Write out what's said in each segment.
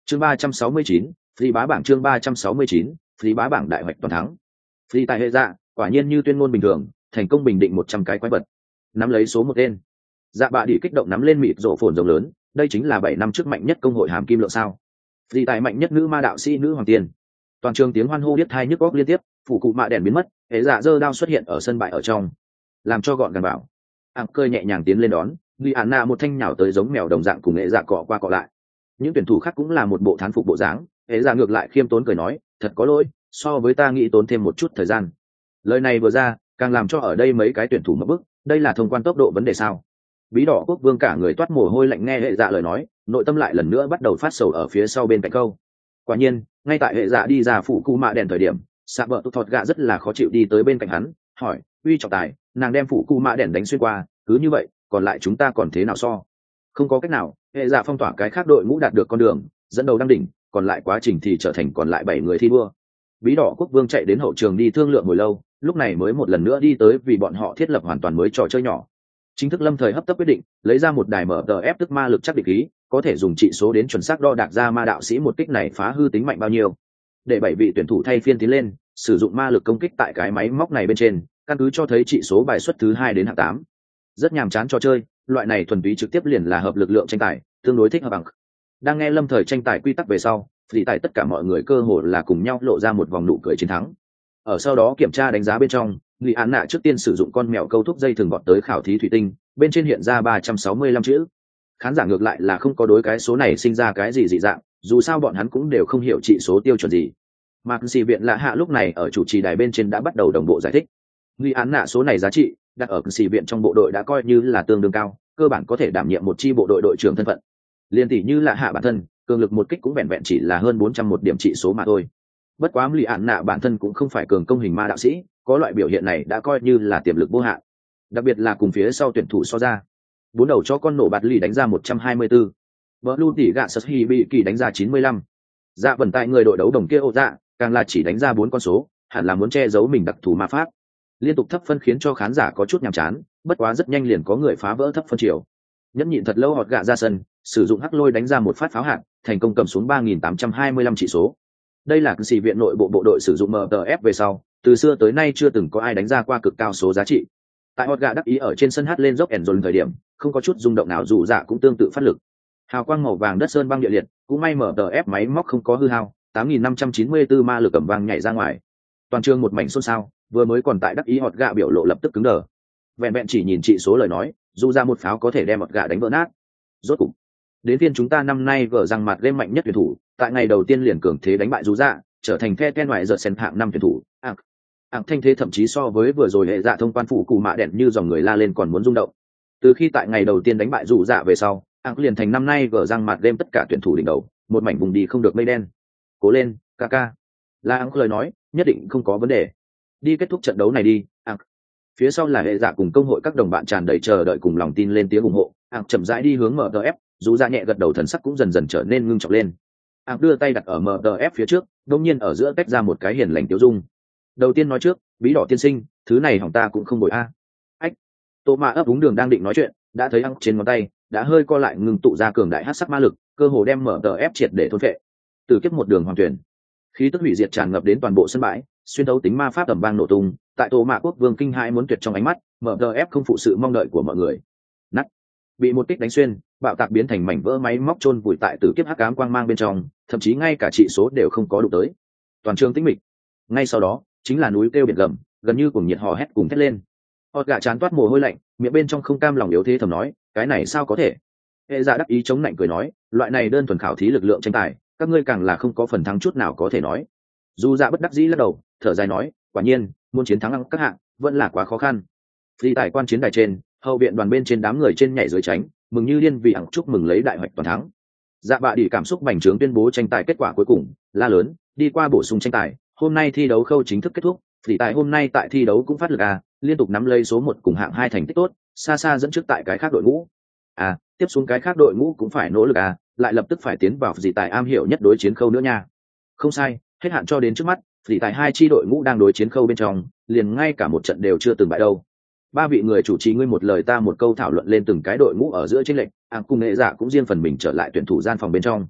Chương 369, Phi bá bảng chương 369, Phi bá bảng đại hoạch toàn thắng. Phi tại hệ dạ, quả nhiên như tuyên ngôn bình thường, thành công bình định 100 cái quái vật. Nắm lấy số 1 tên. Dạ bạ đi kích động nắm lên mịt rộ phồn rồng lớn, đây chính là 7 năm trước mạnh nhất công hội hàm kim lượng sao? Phi tại mạnh nhất nữ ma đạo sĩ nữ hoàng tiền. Toàn trường tiếng hoan hô điếc tai nhức óc liên tiếp, phủ cụ mạ đèn biến mất, hệ dạ giơ đao xuất hiện ở sân bãi ở trong, làm cho gọn gàng bảo. Cơi nhẹ nhàng tiến lên đón, vì Anna một thanh nhào tới giống mèo đồng dạng cùng hệ dạ cọ qua cọ lại. Những tuyển thủ khác cũng là một bộ thán phục bộ dáng, hệ dạ ngược lại khiêm tốn cười nói, thật có lỗi, so với ta nghĩ tốn thêm một chút thời gian. Lời này vừa ra, càng làm cho ở đây mấy cái tuyển thủ mất bức, đây là thông quan tốc độ vấn đề sao? Bí đỏ quốc vương cả người toát mồ hôi lạnh nghe hệ dạ lời nói, nội tâm lại lần nữa bắt đầu phát sầu ở phía sau bên cạnh câu. Quả nhiên, ngay tại hệ dạ đi ra phủ cụ mạ đèn thời điểm, xạ vợ tụt thọt gạ rất là khó chịu đi tới bên cạnh hắn, hỏi, uy trọng tài, nàng đem phủ cụ mạ đèn đánh xuyên qua, cứ như vậy, còn lại chúng ta còn thế nào so? Không có cách nào, hệ dạ phong tỏa cái khác đội ngũ đạt được con đường, dẫn đầu đăng đỉnh, còn lại quá trình thì trở thành còn lại 7 người thi đua. Bí đỏ quốc vương chạy đến hậu trường đi thương lượng hồi lâu, lúc này mới một lần nữa đi tới vì bọn họ thiết lập hoàn toàn mới trò chơi nhỏ. Chính thức lâm thời hấp tấp quyết định, lấy ra một đài mở tờ ép tức ma lực chắc định khí, có thể dùng trị số đến chuẩn xác đo đạc ra ma đạo sĩ một kích này phá hư tính mạnh bao nhiêu. Để 7 vị tuyển thủ thay phiên tiến lên, sử dụng ma lực công kích tại cái máy móc này bên trên, căn cứ cho thấy trị số bài xuất thứ 2 đến hạng 8. Rất nhàm chán trò chơi, loại này thuần túy trực tiếp liền là hợp lực lượng tranh tài, tương đối thích hợp bằng. Đang nghe lâm thời tranh tài quy tắc về sau, thì tại tất cả mọi người cơ hồ là cùng nhau lộ ra một vòng nụ cười chiến thắng. Ở sau đó kiểm tra đánh giá bên trong, Lý Án Nạ trước tiên sử dụng con mèo câu thúc dây thường gọt tới khảo thí thủy tinh, bên trên hiện ra 365 chữ. Khán giả ngược lại là không có đối cái số này sinh ra cái gì dị dạng, dù sao bọn hắn cũng đều không hiểu trị số tiêu chuẩn gì. Mạc Sĩ viện lạ hạ lúc này ở chủ trì đài bên trên đã bắt đầu đồng bộ giải thích. Lý Án Nạ số này giá trị, đặt ở Sĩ viện trong bộ đội đã coi như là tương đương cao, cơ bản có thể đảm nhiệm một chi bộ đội đội trưởng thân phận. Liên tỷ như lạ hạ bản thân, cường lực một kích cũng vẹn vẹn chỉ là hơn 401 điểm trị số mà thôi. Bất quá Lý Án Nạ bản thân cũng không phải cường công hình ma đạo sĩ, có loại biểu hiện này đã coi như là tiềm lực vô hạn, đặc biệt là cùng phía sau tuyển thủ so ra. 4 đầu cho con nổ bạt lì đánh ra 124, Blue tỷ gạ sật hi bị kỳ đánh ra 95. Dạ vận tại người đội đấu đồng kia ô dạ, càng là chỉ đánh ra 4 con số, hẳn là muốn che giấu mình đặc thù ma pháp. Liên tục thấp phân khiến cho khán giả có chút nhàm chán, bất quá rất nhanh liền có người phá vỡ thấp phân chiều. Nhẫn nhịn thật lâu họt gạ ra sân, sử dụng hắc lôi đánh ra một phát pháo hạt, thành công cầm xuống 3825 chỉ số. Đây là Sĩ viện nội bộ bộ đội sử dụng MTF về sau, từ xưa tới nay chưa từng có ai đánh ra qua cực cao số giá trị. Tại hot gà đắc ý ở trên sân hát lên dốc ẻn dồn thời điểm, không có chút rung động nào, dù dạ cũng tương tự phát lực. Hào quang màu vàng đất sơn băng địa liệt, cũng may MTF máy móc không có hư hao, 8594 ma lực cầm vang nhảy ra ngoài. Toàn trường một mảnh xôn xao, vừa mới còn tại đắc ý hot gà biểu lộ lập tức cứng đờ. Vẹn vẹn chỉ nhìn trị số lời nói, dù ra một pháo có thể đem hot gà đánh vỡ nát. Rốt cục, đến phiên chúng ta năm nay vở răng mặt game mạnh nhất tuyển thủ, tại ngày đầu tiên liền cường thế đánh bại dù dạ, trở thành the ngoại giật sen hạng 5 tuyển thủ. Thanh thế thậm chí so với vừa rồi hệ dạ thông quan phụ cụ mạ đèn như dòng người la lên còn muốn rung động. Từ khi tại ngày đầu tiên đánh bại dù dạ về sau, liền thành năm nay vở răng mặt game tất cả tuyển thủ đỉnh đầu, một mảnh vùng đi không được mây đen. Cố lên, Kaka. La lời nói, nhất định không có vấn đề. Đi kết thúc trận đấu này đi. Phía sau là hệ dạ cùng công hội các đồng bạn tràn đầy chờ đợi cùng lòng tin lên tiếng ủng hộ. Chậm rãi đi hướng MTF, dù dạ nhẹ gật đầu, thần sắc cũng dần dần trở nên ngưng trọng lên. Đưa tay đặt ở MTF phía trước, đột nhiên ở giữa tách ra một cái hiền lành tiêu dung. Đầu tiên nói trước, bí đỏ tiên sinh, thứ này hỏng ta cũng không bội a. Ách. Tô Mạ ấp úng đường đang định nói chuyện, đã thấy trên ngón tay đã hơi co lại, ngừng tụ ra cường đại hắc sắc ma lực, cơ hồ đem MTF triệt để thôn phệ. Từ kiếp một đường hoàng tuyển, khí tức hủy diệt tràn ngập đến toàn bộ sân bãi, xuyên thấu tính ma pháp tầm vang nổ tung. Tại Tô Mạ quốc vương kinh hãi muốn tuyệt trong ánh mắt, MTF không phụ sự mong đợi của mọi người. Nát. Bị một kích đánh xuyên, bạo tạc biến thành mảnh vỡ máy móc chôn vùi tại tử kiếp hắc ám quang mang bên trong, thậm chí ngay cả trị số đều không có đụng tới. Toàn trường tĩnh mịch. Ngay sau đó, chính là núi kêu biển gầm, gần như cùng nhiệt hò hét cùng thét lên. Hot gà chán toát mồ hôi lạnh, miệng bên trong không cam lòng yếu thế thầm nói, cái này sao có thể? Hệ dạ đắc ý chống lạnh cười nói, loại này đơn thuần khảo thí lực lượng tranh tài, các ngươi càng là không có phần thắng chút nào có thể nói. Dù dạ bất đắc dĩ lắc đầu, thở dài nói, quả nhiên, muốn chiến thắng các hạng vẫn là quá khó khăn. Phi tại quan chiến đài trên, hậu viện đoàn bên trên đám người trên nhảy dưới tránh, mừng như điên vì chúc mừng lấy đại hoạch toàn thắng. Dạ bạ đi cảm xúc bành trướng tuyên bố tranh tài kết quả cuối cùng, la lớn, đi qua bổ sung tranh tài, hôm nay thi đấu khâu chính thức kết thúc. Vì tại hôm nay tại thi đấu cũng phát lực liên tục nắm lấy số 1 cùng hạng 2 thành tích tốt, xa xa dẫn trước tại cái khác đội ngũ. Tiếp xuống cái khác đội ngũ cũng phải nỗ lực lại lập tức phải tiến vào gì tại am hiểu nhất đối chiến khâu nữa nha. Không sai, hết hạn cho đến trước mắt, vì tại hai chi đội ngũ đang đối chiến khâu bên trong, liền ngay cả một trận đều chưa từng bại đâu. 3 vị người chủ trì ngươi một lời ta một câu thảo luận lên từng cái đội ngũ ở giữa chênh lệch, cùng nghệ dạ cũng riêng phần mình trở lại tuyển thủ gian phòng bên trong.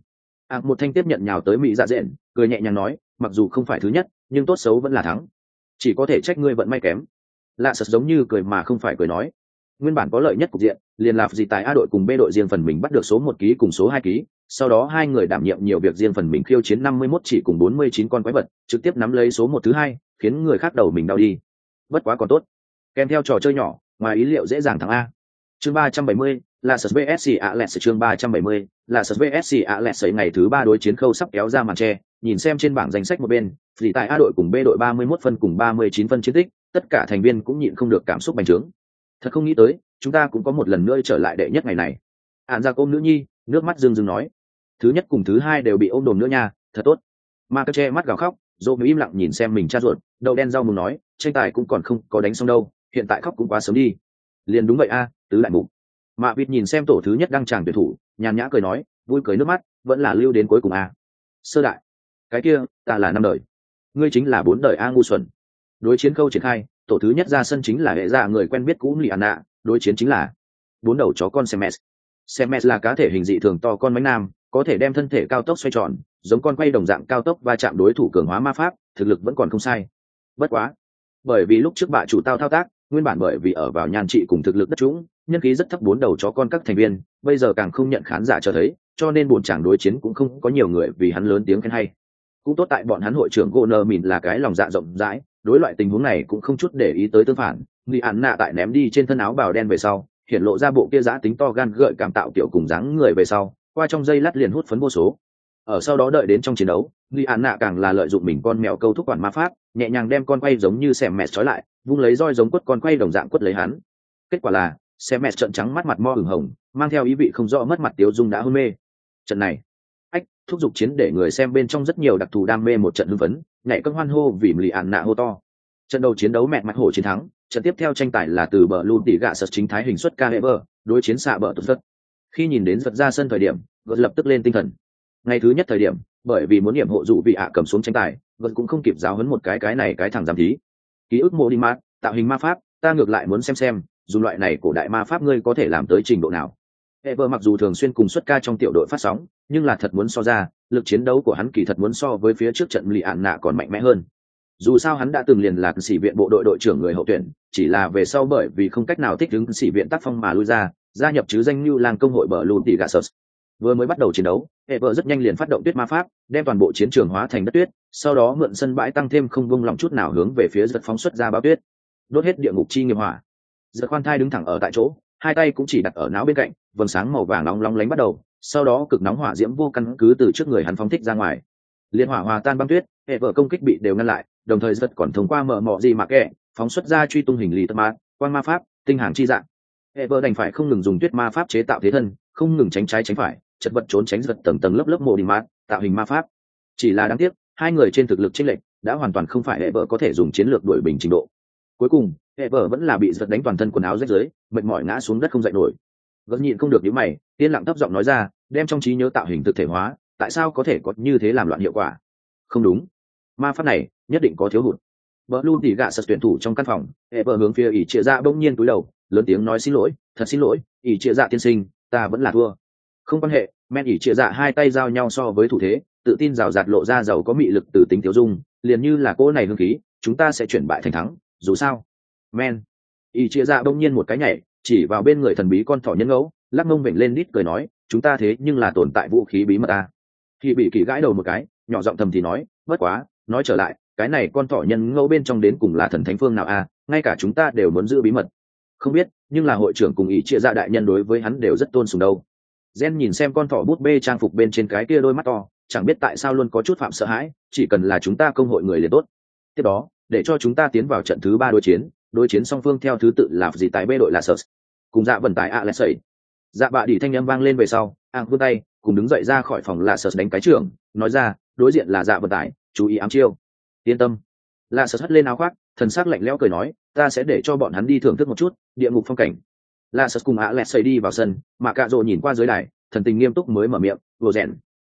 Một thanh tiếp nhận nhào tới mỹ dạ dện, cười nhẹ nhàng nói, mặc dù không phải thứ nhất nhưng tốt xấu vẫn là thắng, chỉ có thể trách ngươi vận may kém. Lạ sật giống như cười mà không phải cười nói, nguyên bản có lợi nhất cục diện liền là gì tại A đội cùng B đội riêng phần mình bắt được số 1 ký cùng số 2 ký, sau đó hai người đảm nhiệm nhiều việc riêng phần mình khiêu chiến 51 chỉ cùng 49 con quái vật, trực tiếp nắm lấy số 1 thứ hai, khiến người khác đầu mình đau đi. Bất quá còn tốt, kèm theo trò chơi nhỏ, ngoài ý liệu dễ dàng thắng A. Chương 370, là Sật VSC Alex. Chương 370, là Sật VSC Alex. Ngày thứ 3 đối chiến khâu sắp kéo ra màn che, nhìn xem trên bảng danh sách một bên, thì tại A đội cùng B đội 31 phân cùng 39 phân chiến tích, tất cả thành viên cũng nhịn không được cảm xúc bành trướng. Thật không nghĩ tới, chúng ta cũng có một lần nữa trở lại đệ nhất ngày này. Án Giặc ôm nữ nhi, nước mắt rưng rưng nói, thứ nhất cùng thứ hai đều bị ôm đồn nữa nha, thật tốt. Ma Cơ che mắt gào khóc, Dô im lặng nhìn xem mình cha ruột, đầu đen rau mùng nói, tranh tài cũng còn không có đánh xong đâu, hiện tại khóc cũng quá sớm đi. Liền đúng vậy a, tứ đại mục. Mạ Vịt nhìn xem tổ thứ nhất đang chàng tuyển thủ, nhàn nhã cười nói, vui cười nước mắt, vẫn là lưu đến cuối cùng a. Sơ đại, cái kia, ta là 5 đời, ngươi chính là 4 đời a ngu xuẩn. Đối chiến khâu triển khai, tổ thứ nhất ra sân chính là hệ dạ người quen biết cũ Liana, đối chiến chính là 4 đầu chó con Semes. Semes là cá thể hình dị thường to con mánh nam, có thể đem thân thể cao tốc xoay tròn, giống con quay đồng dạng cao tốc va chạm đối thủ cường hóa ma pháp, thực lực vẫn còn không sai. Bất quá, bởi vì lúc trước bạ chủ tao thao tác, nguyên bản bởi vì ở vào nhan trị cùng thực lực đất trũng, nhân khí rất thấp 4 đầu chó con các thành viên, bây giờ càng không nhận khán giả cho thấy, cho nên buồn chàng đối chiến cũng không có nhiều người vì hắn lớn tiếng khen hay. Cũng tốt tại bọn hắn hội trưởng Goner Mìn là cái lòng dạ rộng rãi, đối loại tình huống này cũng không chút để ý tới tương phản. Lý Án Nạ tại ném đi trên thân áo bào đen về sau, hiện lộ ra bộ kia giã tính to gan gợi cảm tạo kiểu cùng dáng người về sau, qua trong giây lát liền hút phấn vô số. Ở sau đó đợi đến trong chiến đấu, Lý Án Nạ càng là lợi dụng mình con mèo câu thúc quản ma pháp, nhẹ nhàng đem con quay giống như xẻm mẹ trói lại, vung lấy roi giống quất con quay đồng dạng quất lấy hắn. Kết quả là, xẻm mẹ trợn trắng mắt mặt mo ửng hồng, mang theo ý vị không rõ mất mặt tiêu dung đã hôn mê. Trận này, thúc giục chiến để người xem bên trong rất nhiều đặc thù đam mê một trận hưng phấn, nhảy cân hoan hô vì Lý Án Nạ hô to. Trận đầu chiến đấu mẹ mặt hổ chiến thắng, trận tiếp theo tranh tài là từ bờ luôn tỉ gạ sật chính thái hình xuất ca hệ bờ, đối chiến xạ bờ tuất. Khi nhìn đến giật ra sân thời điểm, gật lập tức lên tinh thần. Ngày thứ nhất thời điểm, bởi vì muốn điểm hộ dụ vị ạ cầm xuống tranh tài, gật cũng không kịp giáo huấn một cái này cái thằng giám thí. Ký ức mô đi mát, tạo hình ma pháp, ta ngược lại muốn xem, dùng loại này cổ đại ma pháp ngươi có thể làm tới trình độ nào. Ever mặc dù thường xuyên cùng xuất ca trong tiểu đội phát sóng, nhưng là thật muốn so ra, lực chiến đấu của hắn kỳ thật muốn so với phía trước trận Lý Án Nạ còn mạnh mẽ hơn. Dù sao hắn đã từng liền là sĩ viện bộ đội đội trưởng người hậu tuyển, chỉ là về sau bởi vì không cách nào thích ứng sĩ viện tác phong mà lui ra, gia nhập chứ danh như làng công hội bờ lùn tỉ gạ sờ. Vừa mới bắt đầu chiến đấu, Ever rất nhanh liền phát động tuyết ma pháp, đem toàn bộ chiến trường hóa thành đất tuyết, sau đó mượn sân bãi tăng thêm không vung lòng chút nào hướng về phía giật phóng xuất ra bão tuyết, đốt hết địa ngục chi nghiệp hỏa. Giật khoan thai đứng thẳng ở tại chỗ, hai tay cũng chỉ đặt ở não bên cạnh, vầng sáng màu vàng nóng lánh bắt đầu, sau đó cực nóng hỏa diễm vô căn cứ từ trước người hắn phóng thích ra ngoài, liên hỏa hòa tan băng tuyết, hệ vợ công kích bị đều ngăn lại, đồng thời giật còn thông qua mở mọ gì mà kệ phóng xuất ra truy tung hình lý tâm ma quang ma pháp tinh hàng chi dạng. Hệ vợ đành phải không ngừng dùng tuyết ma pháp chế tạo thế thân, không ngừng tránh trái tránh phải, chật vật trốn tránh giật tầng tầng lớp lớp mộ đi mát tạo hình ma pháp. Chỉ là đáng tiếc, hai người trên thực lực chênh lệch đã hoàn toàn không phải hệ vợ có thể dùng chiến lược đuổi bình trình độ. Cuối cùng hệ vợ vẫn là bị giật đánh toàn thân quần áo rách rưới, mệt mỏi ngã xuống đất không dậy nổi. Gật nhịn không được nhíu mày, yên lặng thấp giọng nói ra, đem trong trí nhớ tạo hình thực thể hóa, tại sao có thể có như thế làm loạn hiệu quả? Không đúng, ma pháp này nhất định có thiếu hụt. Bờ luôn tỉ gạ sật tuyển thủ trong căn phòng, hệ vợ hướng phía ỷ trịa dạ bỗng nhiên cúi đầu, lớn tiếng nói xin lỗi, thật xin lỗi, ỷ trịa dạ tiên sinh, ta vẫn là thua. Không quan hệ, men ỷ trịa dạ hai tay giao nhau so với thủ thế, tự tin rào rạt lộ ra giàu có mị lực từ tính tiêu dung, liền như là cô này hương khí, chúng ta sẽ chuyển bại thành thắng, dù sao. Men, ỷ trịa dạ bỗng nhiên một cái nhảy, chỉ vào bên người thần bí con thỏ nhân ngẫu, lắc mông vểnh lên đít cười nói, chúng ta thế nhưng là tồn tại vũ khí bí mật ta. Khi bị kỳ gãi đầu một cái, nhỏ giọng thầm thì nói, bất quá, nói trở lại, cái này con thỏ nhân ngẫu bên trong đến cùng là thần thánh phương nào a? Ngay cả chúng ta đều muốn giữ bí mật. Không biết, nhưng là hội trưởng cùng ý chia ra đại nhân đối với hắn đều rất tôn sùng đâu. Gen nhìn xem con thỏ bút bê trang phục bên trên cái kia đôi mắt to, chẳng biết tại sao luôn có chút phạm sợ hãi, chỉ cần là chúng ta công hội người liền tốt. Tiếp đó, để cho chúng ta tiến vào trận thứ 3 đối chiến song phương theo thứ tự là gì tại bê đội là Surs, cùng dạ vận tải Alexei. Dạ bạ đỉ thanh âm vang lên về sau, vươn tay, cùng đứng dậy ra khỏi phòng là Surs đánh cái trưởng, nói ra, đối diện là dạ vận tải, chú ý ám chiêu. Yên tâm. Là Surs hất lên áo khoác, thần sắc lạnh lẽo cười nói, ta sẽ để cho bọn hắn đi thưởng thức một chút địa ngục phong cảnh. Là Surs cùng Alexei đi vào sân, mà Cạ Dỗ nhìn qua dưới đài, thần tình nghiêm túc mới mở miệng, vô rèn.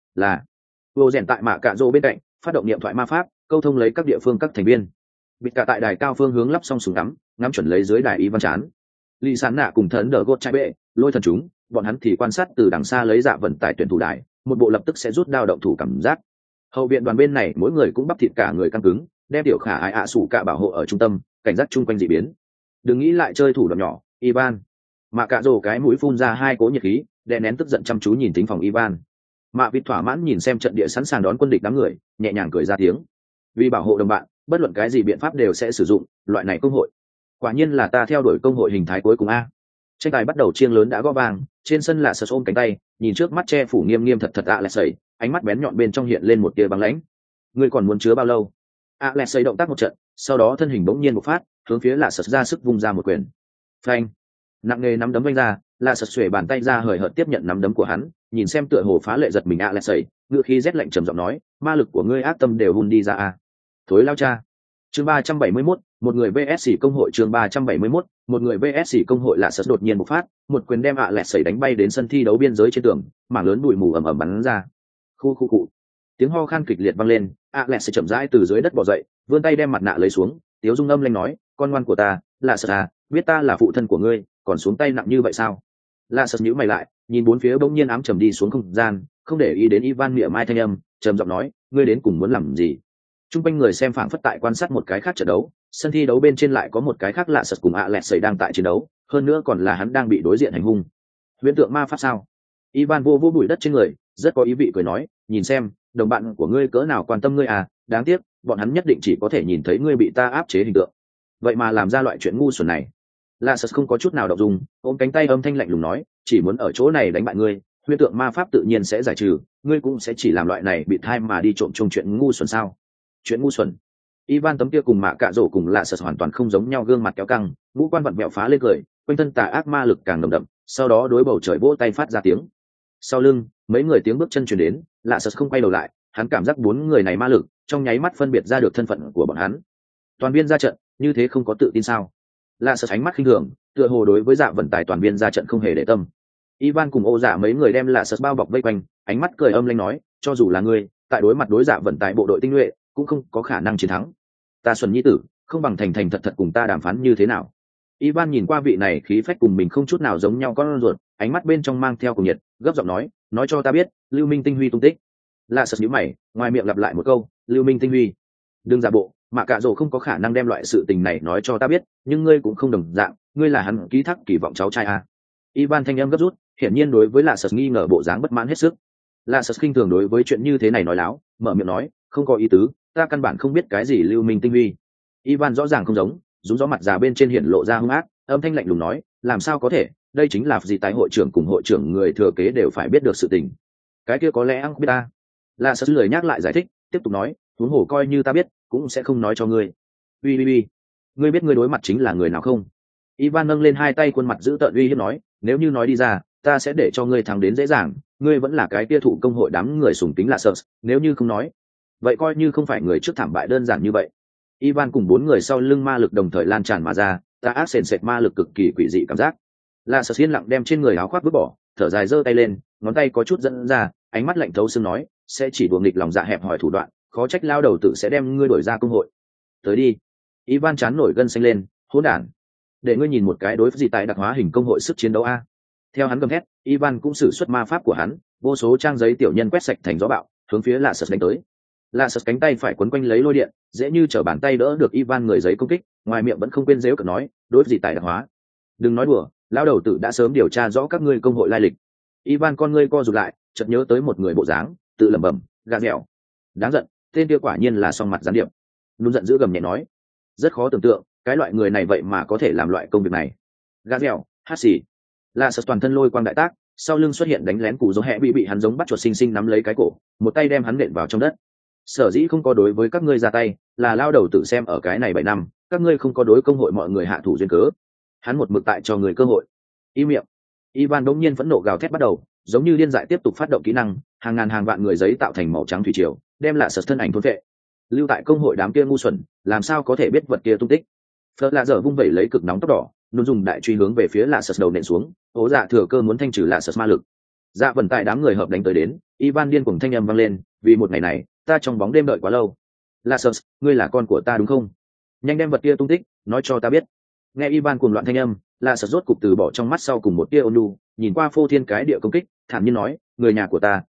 Vô rèn tại mạ Cạ Dỗ bên cạnh, phát động niệm thoại ma pháp, câu thông lấy các địa phương các thành viên. Bịt cả tại đài cao phương hướng lắp xong súng ngắm chuẩn lấy dưới đài y văn chán. Lý Sán Nạ cùng thần đỡ gột trai bệ, lôi thần chúng, bọn hắn thì quan sát từ đằng xa lấy dạ vận tải tuyển thủ đài, một bộ lập tức sẽ rút đao động thủ cảm giác. Hậu viện đoàn bên này mỗi người cũng bắp thịt cả người căng cứng, đem tiểu khả ai sủ cả bảo hộ ở trung tâm, cảnh giác chung quanh dị biến. Đừng nghĩ lại chơi thủ đoạn nhỏ, Ivan. Mạ Cạ Rồ cái mũi phun ra hai cỗ nhiệt khí, đè nén tức giận chăm chú nhìn tính phòng Ivan. Mạ Vịt thỏa mãn nhìn xem trận địa sẵn sàng đón quân địch đám người, nhẹ nhàng cười ra tiếng. Vì bảo hộ đồng bạn, bất luận cái gì biện pháp đều sẽ sử dụng, loại này công hội. Quả nhiên là ta theo đuổi công hội hình thái cuối cùng a. Tranh tài bắt đầu, chiêng lớn đã gõ vang, trên sân là sờ ôm cánh tay, nhìn trước mắt che phủ nghiêm nghiêm thật thật Alexei, ánh mắt bén nhọn bên trong hiện lên một tia băng lãnh. Ngươi còn muốn chứa bao lâu? Alexei động tác một trận, sau đó thân hình bỗng nhiên một phát, hướng phía lạ sật ra sức vung ra một quyền. Phanh! Nặng nề nắm đấm vung ra, lạ sật xuề bàn tay ra hời hợt tiếp nhận nắm đấm của hắn, nhìn xem tựa hồ phá lệ giật mình Alexei, ngựa khí rét lạnh trầm giọng nói, ma lực của ngươi ác tâm đều hun đi ra a. Thối lao cha. Chương 371, một người VS công hội. Chương 371, một người VS công hội. Lạ sật đột nhiên bộc phát, một quyền đem Alexei đánh bay đến sân thi đấu biên giới trên tường, mảng lớn bụi mù ầm ầm bắn ra. Khu khu cụ. Tiếng ho khan kịch liệt vang lên, Alexei chậm rãi từ dưới đất bò dậy, vươn tay đem mặt nạ lấy xuống, tiếu dung âm lanh nói, con ngoan của ta, Lạ sật à, biết ta là phụ thân của ngươi, còn xuống tay nặng như vậy sao? Lạ sật nhíu mày lại, nhìn bốn phía bỗng nhiên ám trầm đi xuống không gian, không để ý đến Ivan mỉa mai thanh âm, trầm giọng nói, ngươi đến cùng muốn làm gì? Trung quanh người xem phảng phất tại quan sát một cái khác trận đấu, sân thi đấu bên trên lại có một cái khác lạ sật cùng Alexei đang tại chiến đấu, hơn nữa còn là hắn đang bị đối diện hành hung. Huyễn tượng ma pháp sao? Ivan vô bụi đất trên người, rất có ý vị cười nói, nhìn xem, đồng bạn của ngươi cỡ nào quan tâm ngươi à, đáng tiếc, bọn hắn nhất định chỉ có thể nhìn thấy ngươi bị ta áp chế hình tượng. Vậy mà làm ra loại chuyện ngu xuẩn này. Lạ sật không có chút nào động dung, ôm cánh tay âm thanh lạnh lùng nói, chỉ muốn ở chỗ này đánh bại ngươi, huyễn tượng ma pháp tự nhiên sẽ giải trừ, ngươi cũng sẽ chỉ làm loại này bị thai mà đi trộm chung chuyện ngu xuẩn sao? Chuyện ngu xuẩn. Ivan tấm kia cùng Mạ Cạ Rổ cùng Lạ Sật hoàn toàn không giống nhau, gương mặt kéo căng, ngũ quan vặn vẹo phá lên cười, quanh thân tà ác ma lực càng nồng đậm, sau đó đối bầu trời vỗ tay phát ra tiếng. Sau lưng, mấy người tiếng bước chân truyền đến, Lạ Sật không quay đầu lại, hắn cảm giác bốn người này ma lực, trong nháy mắt phân biệt ra được thân phận của bọn hắn. Toàn viên ra trận, như thế không có tự tin sao? Lạ Sật ánh mắt khinh thường, tựa hồ đối với Dạ vận tải toàn viên ra trận không hề để tâm. Ivan cùng Ô Dạ mấy người đem Lạ Sật bao bọc vây quanh, ánh mắt cười âm lãnh nói, cho dù là ngươi, tại đối mặt đối Dạ vận tải bộ đội tinh nhuệ, cũng không có khả năng chiến thắng. Ta xuân nhi tử, không bằng thành thành thật thật cùng ta đàm phán như thế nào? Ivan nhìn qua vị này khí phách cùng mình không chút nào giống nhau con ruột, ánh mắt bên trong mang theo cùng nhiệt, gấp giọng nói cho ta biết, Lưu Minh Tinh Huy tung tích. Lạ Sật nhíu mày, ngoài miệng lặp lại một câu, Lưu Minh Tinh Huy. Đừng giả bộ, Mạ Cạ Rổ không có khả năng đem loại sự tình này nói cho ta biết, nhưng ngươi cũng không đồng dạng, ngươi là hắn ký thác kỳ vọng cháu trai à? Ivan thanh âm gấp rút, hiển nhiên đối với Lạ Sật nghi ngờ bộ dáng bất mãn hết sức. Lạ Sật khinh thường đối với chuyện như thế này nói láo, mở miệng nói, không có ý tứ, ta căn bản không biết cái gì Lưu Minh Tinh Huy. Ivan rõ ràng không giống, rúng gió mặt già bên trên hiện lộ ra hung ác, âm thanh lạnh lùng nói, làm sao có thể, đây chính là gì tái hội trưởng cùng hội trưởng người thừa kế đều phải biết được sự tình. Cái kia có lẽ anh biết ta. Lạ Sật lười nhắc lại giải thích, tiếp tục nói, huống hồ coi như ta biết, cũng sẽ không nói cho ngươi. Uy, ngươi biết ngươi đối mặt chính là người nào không? Ivan nâng lên hai tay, khuôn mặt giữ tợn uy hiếp nói, nếu như nói đi ra, ta sẽ để cho ngươi thắng đến dễ dàng, ngươi vẫn là cái kia thụ công hội đám người sùng kính Lạ Sật, nếu như không nói, vậy coi như không phải người trước thảm bại đơn giản như vậy. Ivan cùng bốn người sau lưng ma lực đồng thời lan tràn mà ra, ta ác sền sệt ma lực cực kỳ quỷ dị cảm giác. Lạ Sật yên lặng đem trên người áo khoác vứt bỏ, thở dài giơ tay lên, ngón tay có chút dẫn ra, ánh mắt lạnh thấu xương nói, sẽ chỉ đùa nghịch lòng dạ hẹp hỏi thủ đoạn, khó trách lao đầu tự sẽ đem ngươi đuổi ra công hội. Tới đi. Ivan chán nổi gân xanh lên, hỗn đản. Để ngươi nhìn một cái đối với gì tại đặc hóa hình công hội sức chiến đấu a. Theo hắn gầm thét, Ivan cũng sử xuất ma pháp của hắn, vô số trang giấy tiểu nhân quét sạch thành gió bạo, hướng phía Lạ Sật đánh tới. Lạ Sật cánh tay phải quấn quanh lấy lôi điện, dễ như trở bàn tay đỡ được Ivan người giấy công kích, ngoài miệng vẫn không quên giễu cợt nói, đối với gì tại đặc hóa. Đừng nói đùa, lão đầu tử đã sớm điều tra rõ các ngươi công hội lai lịch. Ivan con ngươi co rụt lại, chợt nhớ tới một người bộ dáng, tự lẩm bẩm, gà dẻo. Đáng giận, tên kia quả nhiên là song mặt gián điệp. Luôn giận dữ gầm nhẹ nói, rất khó tưởng tượng, cái loại người này vậy mà có thể làm loại công việc này. Gà dẻo, hát xì. Lạ Sật toàn thân lôi quang đại tác, sau lưng xuất hiện đánh lén củ dấu hẹ bị hắn giống bắt chuột xinh xinh nắm lấy cái cổ, một tay đem hắn nện vào trong đất. Sở dĩ không có đối với các ngươi ra tay, là lao đầu tự xem ở cái này 7 năm, các ngươi không có đối công hội mọi người hạ thủ duyên cớ. Hắn một mực tại cho người cơ hội. Im miệng. Ivan đống nhiên phẫn nộ gào thét bắt đầu, giống như điên dại tiếp tục phát động kỹ năng, hàng ngàn hàng vạn người giấy tạo thành màu trắng thủy triều, đem Lạ Sật thân ảnh thôn vệ. Lưu tại công hội đám kia ngu xuẩn, làm sao có thể biết vật kia tung tích? Phật Lạ dở vung vẩy lấy cực nóng tóc đỏ, luôn dùng đại truy hướng về phía Lạ Sật đầu nện xuống, Ố Dạ thừa cơ muốn thanh trừ Lạ Sật ma lực. Dạ vận tại đám người hợp đánh tới đến, Ivan điên cuồng thanh âm vang lên, vì một ngày này, ta trong bóng đêm đợi quá lâu. Lạ Sật, ngươi là con của ta đúng không? Nhanh đem vật kia tung tích, nói cho ta biết. Nghe Ivan cuồng loạn thanh âm, Lạ Sật rốt cục từ bỏ trong mắt sau cùng một tia ôn nhu, nhìn qua phô thiên cái địa công kích, thản nhiên nói, người nhà của ta,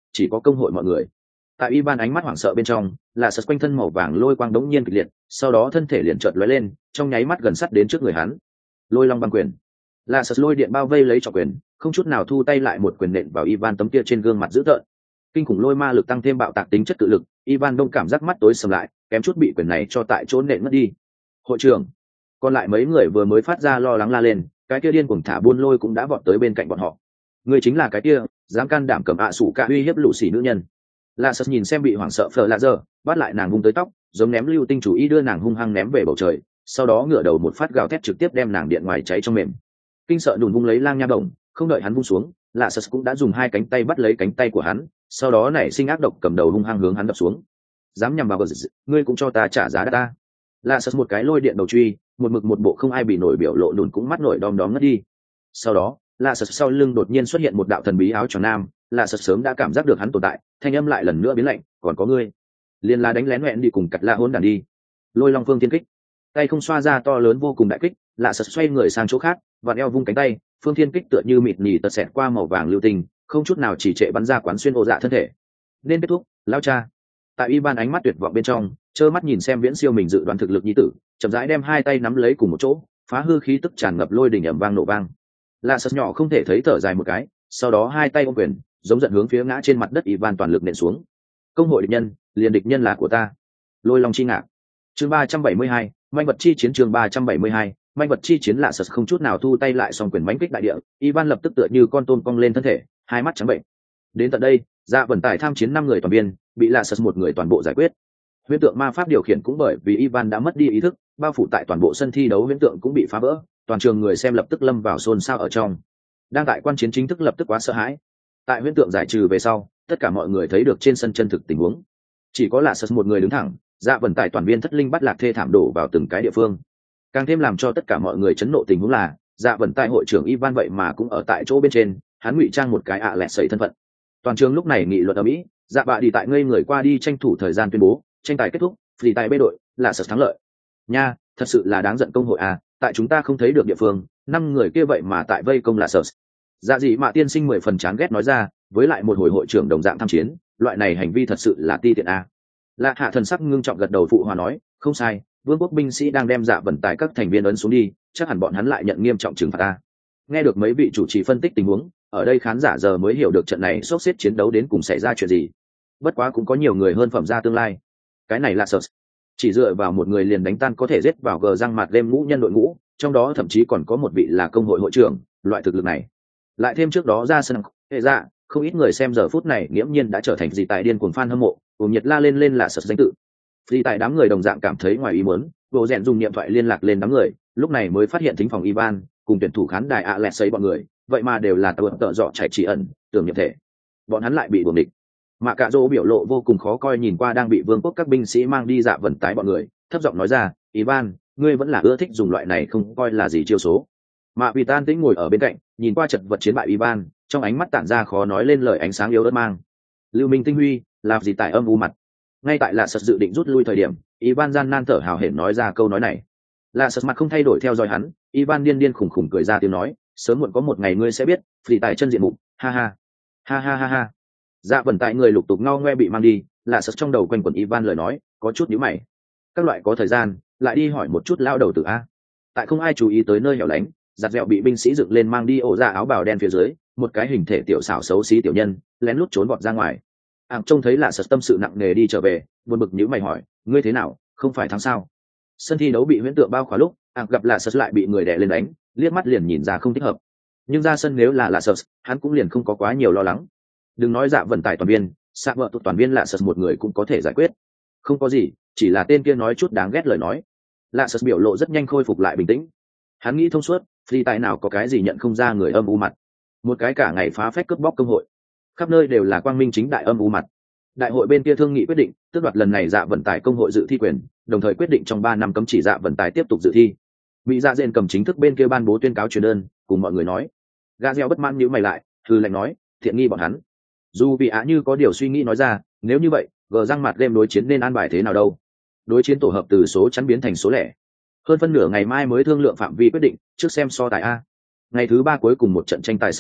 chỉ có công hội mọi người. Tại Ivan ánh mắt hoảng sợ bên trong, là sật quanh thân màu vàng lôi quang đống nhiên kịch liệt, sau đó thân thể liền chợt lóe lên, trong nháy mắt gần sát đến trước người hắn. Lôi long băng quyền. Là sật lôi điện bao vây lấy trọng quyền, không chút nào thu tay lại một quyền nện vào Ivan tấm kia trên gương mặt dữ tợn. Kinh khủng lôi ma lực tăng thêm bạo tạc tính chất tự lực, Ivan đông cảm giác mắt tối sầm lại, kém chút bị quyền này cho tại chỗ nện mất đi. Hội trưởng, còn lại mấy người vừa mới phát ra lo lắng la lên, cái kia điên cuồng thả buôn lôi cũng đã vọt tới bên cạnh bọn họ. Người chính là cái kia dám can đảm cầm sủ cả uy hiếp lũ xỉ nữ nhân. Lạ sật nhìn xem bị hoảng sợ Phở Lạ Giờ, bắt lại nàng vung tới tóc, giống ném lưu tinh chủ ý đưa nàng hung hăng ném về bầu trời, sau đó ngửa đầu một phát gào thét trực tiếp đem nàng điện ngoài cháy trong mềm. Kinh sợ đùn vung lấy lang nha đồng, không đợi hắn vung xuống, Lạ sật cũng đã dùng hai cánh tay bắt lấy cánh tay của hắn, sau đó nảy sinh ác độc cầm đầu hung hăng hướng hắn đập xuống. Dám nhằm vào gờ, ngươi cũng cho ta trả giá đắt ta. Lạ sật một cái lôi điện đầu truy, một mực một bộ không ai bị nổi biểu lộ đùn cũng mắt nổi đom đóm ngất đi. Sau đó, Lạ sật sau lưng đột nhiên xuất hiện một đạo thần bí áo choàng nam, Lạ sật sớm đã cảm giác được hắn tồn tại, thanh âm lại lần nữa biến lạnh, còn có ngươi. Liên la đánh lén hoẹn đi cùng cặt la hôn đàn đi. Lôi long phương thiên kích, tay không xoa ra to lớn vô cùng đại kích, Lạ sật xoay người sang chỗ khác, và eo vung cánh tay, phương thiên kích tựa như mịt nhì tật xẹt qua màu vàng lưu tình, không chút nào chỉ trệ bắn ra quán xuyên ô dạ thân thể. Nên kết thúc, lao cha. Tại Ivan ánh mắt tuyệt vọng bên trong, trơ mắt nhìn xem viễn siêu mình dự đoán thực lực nhi tử, chậm rãi đem hai tay nắm lấy cùng một chỗ, phá hư khí tức tràn ngập lôi đỉnh ầm vang nổ vang. Lạ sật nhỏ không thể thấy thở dài một cái, sau đó hai tay ôm quyền, giống giận hướng phía ngã trên mặt đất Ivan toàn lực nện xuống. Công hội địch nhân, liền địch nhân là của ta. Lôi long chi ngạc. Chương 372, manh vật chi chiến. Chương 372, manh vật chi chiến. Lạ sật không chút nào thu tay lại, song quyền mãnh kích đại địa, Ivan lập tức tựa như con tôm cong lên thân thể, hai mắt trắng bệnh. Đến tận đây, dạ vận tải tham chiến 5 người toàn viên, bị Lạ sật một người toàn bộ giải quyết. Huyễn tượng ma pháp điều khiển cũng bởi vì Ivan đã mất đi ý thức, bao phủ tại toàn bộ sân thi đấu huyễn tượng cũng bị phá vỡ, toàn trường người xem lập tức lâm vào xôn xao ở trong. Đang tại quan chiến chính thức lập tức quá sợ hãi. Tại huyễn tượng giải trừ về sau, tất cả mọi người thấy được trên sân chân thực tình huống. Chỉ có Lạ sật một người đứng thẳng, dạ vận tải toàn viên thất linh bắt lạc thê thảm đổ vào từng cái địa phương. Càng thêm làm cho tất cả mọi người chấn nộ tình huống là, dạ vận tải hội trưởng Ivan vậy mà cũng ở tại chỗ bên trên, hắn ngụy trang một cái lẹt sẩy thân phận. Toàn trường lúc này nghị luận ở Mỹ, dạ bạ đi tại ngây người qua đi tranh thủ thời gian tuyên bố, tranh tài kết thúc, phỉ tài bê đội, Lạ sật thắng lợi. Nha, thật sự là đáng giận công hội à, tại chúng ta không thấy được địa phương, 5 người kia vậy mà tại vây công Lạ sật. Dạ gì mà tiên sinh 10 phần chán ghét nói ra, với lại một hồi hội trưởng đồng dạng tham chiến, loại này hành vi thật sự là ti tiện à. Lạ hạ thần sắc ngưng trọng gật đầu phụ hòa nói, không sai, vương quốc binh sĩ đang đem dạ vận tải các thành viên ấn xuống đi, chắc hẳn bọn hắn lại nhận nghiêm trọng trừng phạt ta. Nghe được mấy vị chủ trì phân tích tình huống, ở đây khán giả giờ mới hiểu được trận này sốt xếp chiến đấu đến cùng xảy ra chuyện gì. Bất quá cũng có nhiều người hơn phẩm ra tương lai. Cái này là sợ, chỉ dựa vào một người liền đánh tan có thể giết vào gờ răng mặt đêm ngũ nhân đội ngũ, trong đó thậm chí còn có một vị là công hội hội trưởng, loại thực lực này lại thêm trước đó ra sân hệ ra, không ít người xem giờ phút này nghiễm nhiên đã trở thành gì tại điên cuồng fan hâm mộ, cùng nhiệt la lên là sợ danh tự. Vì tại đám người đồng dạng cảm thấy ngoài ý muốn, bộ rèn dùng điện thoại liên lạc lên đám người, lúc này mới phát hiện thính phòng Ivan cùng tuyển thủ khán đài lẹt sấy bọn người, vậy mà đều là tợ dọ chạy chỉ ẩn tưởng nhập thể, bọn hắn lại bị buồng địch. Mà cả dỗ biểu lộ vô cùng khó coi nhìn qua đang bị vương quốc các binh sĩ mang đi dạ vận tái bọn người, thấp giọng nói ra, Ivan, ngươi vẫn là ưa thích dùng loại này không coi là gì chiêu số. Mà vì tan tĩnh ngồi ở bên cạnh, nhìn qua trận vật chiến bại Ivan, trong ánh mắt tản ra khó nói lên lời ánh sáng yếu ớt mang. Lưu Minh tinh huy, làm gì tại âm u mặt. Ngay tại Lạ sật dự định rút lui thời điểm, Ivan gian nan thở hào hển nói ra câu nói này. Lạ sật mặt không thay đổi theo dõi hắn, Ivan điên điên khủng khủng cười ra tiếng nói, sớm muộn có một ngày ngươi sẽ biết, phỉ tại chân diện mục, ha ha, ha ha ha ha. Dạ vận tại người lục tục ngao ngoe bị mang đi, Lạ sật trong đầu quanh quẩn Ivan lời nói, có chút nhíu mày. Các loại có thời gian, lại đi hỏi một chút lao đầu tử a. Tại không ai chú ý tới nơi hẻo lánh, giặt dẹo bị binh sĩ dựng lên mang đi ổ ra áo bào đen phía dưới, một cái hình thể tiểu xảo xấu xí tiểu nhân, lén lút trốn vọt ra ngoài. Trông thấy Lạ sật tâm sự nặng nề đi trở về, buồn bực nhíu mày hỏi, ngươi thế nào, không phải thắng sao? Sân thi đấu bị huyễn tượng bao khóa lúc, gặp Lạ sật lại bị người đè lên đánh, liếc mắt liền nhìn ra không thích hợp. Nhưng ra sân nếu là Lạ sật, hắn cũng liền không có quá nhiều lo lắng. Đừng nói dạ vận tải toàn viên, xạ vợ tụt toàn viên Lạ sật một người cũng có thể giải quyết. Không có gì, chỉ là tên kia nói chút đáng ghét lời nói. Lạ sật biểu lộ rất nhanh khôi phục lại bình tĩnh. Hắn nghĩ thông suốt, phi tại nào có cái gì nhận không ra người âm u mặt. Một cái cả ngày phá phách cướp bóc công hội, khắp nơi đều là quang minh chính đại âm u mặt. Đại hội bên kia thương nghị quyết định, tước đoạt lần này dạ vận tải công hội dự thi quyền, đồng thời quyết định trong 3 năm cấm chỉ dạ vận tải tiếp tục dự thi. Mỹ dạ dên cầm chính thức bên kia ban bố tuyên cáo truyền đơn, cùng mọi người nói. Gà gieo bất mãn nhíu mày lại, hừ lạnh nói, thiện nghi bọn hắn. Dù vì á như có điều suy nghĩ nói ra, nếu như vậy, gờ răng mặt game đối chiến nên an bài thế nào đâu? Đối chiến tổ hợp từ số chắn biến thành số lẻ. Hơn phân nửa ngày mai mới thương lượng phạm vi quyết định, trước xem so tài a. Ngày thứ 3 cuối cùng một trận tranh tài sắp đánh,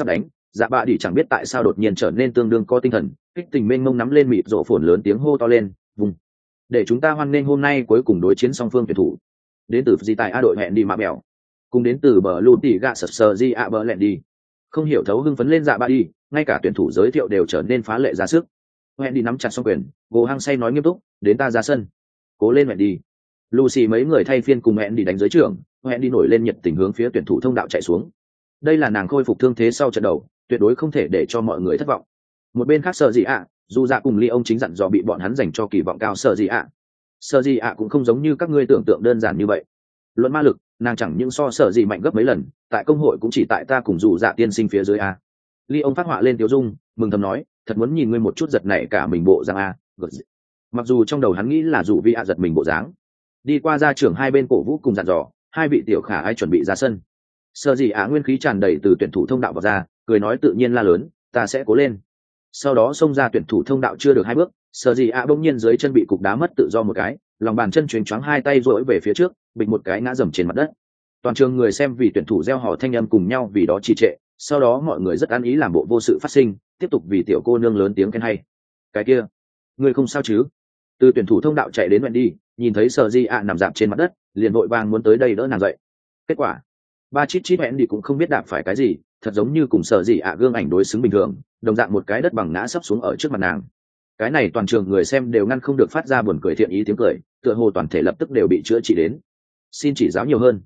Dạ bạ đi chẳng biết tại sao đột nhiên trở nên tương đương có tinh thần, kích tình mênh mông nắm lên mịt rộ phồn lớn tiếng hô to lên, vùng. Để chúng ta hoan nghênh hôm nay cuối cùng đối chiến song phương tuyển thủ. Đến từ gì tại A đội hẹn đi mạ bèo, cùng đến từ bờ lù tỉ gạ sập sờ di ạ bờ lẹn đi. Không hiểu thấu hưng phấn lên dạ bạ đi, ngay cả tuyển thủ giới thiệu đều trở nên phá lệ ra sức. Hẹn đi nắm chặt song quyền, gỗ hăng say nói nghiêm túc, đến ta ra sân. Cố lên hẹn đi. Lucy mấy người thay phiên cùng hẹn đi đánh giới trưởng, hẹn đi nổi lên nhiệt tình hướng phía tuyển thủ thông đạo chạy xuống. Đây là nàng khôi phục thương thế sau trận đầu, tuyệt đối không thể để cho mọi người thất vọng. Một bên khác sợ gì ạ, dù dạ cùng ly ông chính dặn dò bị bọn hắn dành cho kỳ vọng cao sợ gì ạ. Sợ gì ạ cũng không giống như các ngươi tưởng tượng đơn giản như vậy. Luận ma lực, nàng chẳng những so sợ gì mạnh gấp mấy lần, tại công hội cũng chỉ tại ta cùng dù dạ tiên sinh phía dưới a. Ly ông phát họa lên tiêu dung, mừng thầm nói, thật muốn nhìn ngươi một chút giật này cả mình bộ dáng a. Mặc dù trong đầu hắn nghĩ là dù vi ạ giật mình bộ dáng. Đi qua gia trưởng hai bên cổ vũ cùng dặn dò, hai vị tiểu khả ai chuẩn bị ra sân. Sợ gì ạ nguyên khí tràn đầy từ tuyển thủ thông đạo vào ra, cười nói tự nhiên la lớn, ta sẽ cố lên. Sau đó xông ra tuyển thủ thông đạo chưa được hai bước, sợ gì ạ bỗng nhiên dưới chân bị cục đá mất tự do một cái, lòng bàn chân chuyền choáng hai tay rỗi về phía trước, bịch một cái ngã dầm trên mặt đất. Toàn trường người xem vì tuyển thủ reo hò thanh âm cùng nhau vì đó trì trệ, sau đó mọi người rất ăn ý làm bộ vô sự phát sinh, tiếp tục vì tiểu cô nương lớn tiếng khen hay. Cái kia, người không sao chứ? Từ tuyển thủ thông đạo chạy đến Wendy, nhìn thấy sợ gì ạ nằm dạp trên mặt đất, liền vội vàng muốn tới đây đỡ nàng dậy. Kết quả, ba chít Wendy cũng không biết đạp phải cái gì, thật giống như cùng sợ gì ạ gương ảnh đối xứng bình thường, đồng dạng một cái đất bằng ngã sấp xuống ở trước mặt nàng. Cái này toàn trường người xem đều ngăn không được phát ra buồn cười thiện ý tiếng cười, tựa hồ toàn thể lập tức đều bị chữa trị đến. Xin chỉ giáo nhiều hơn.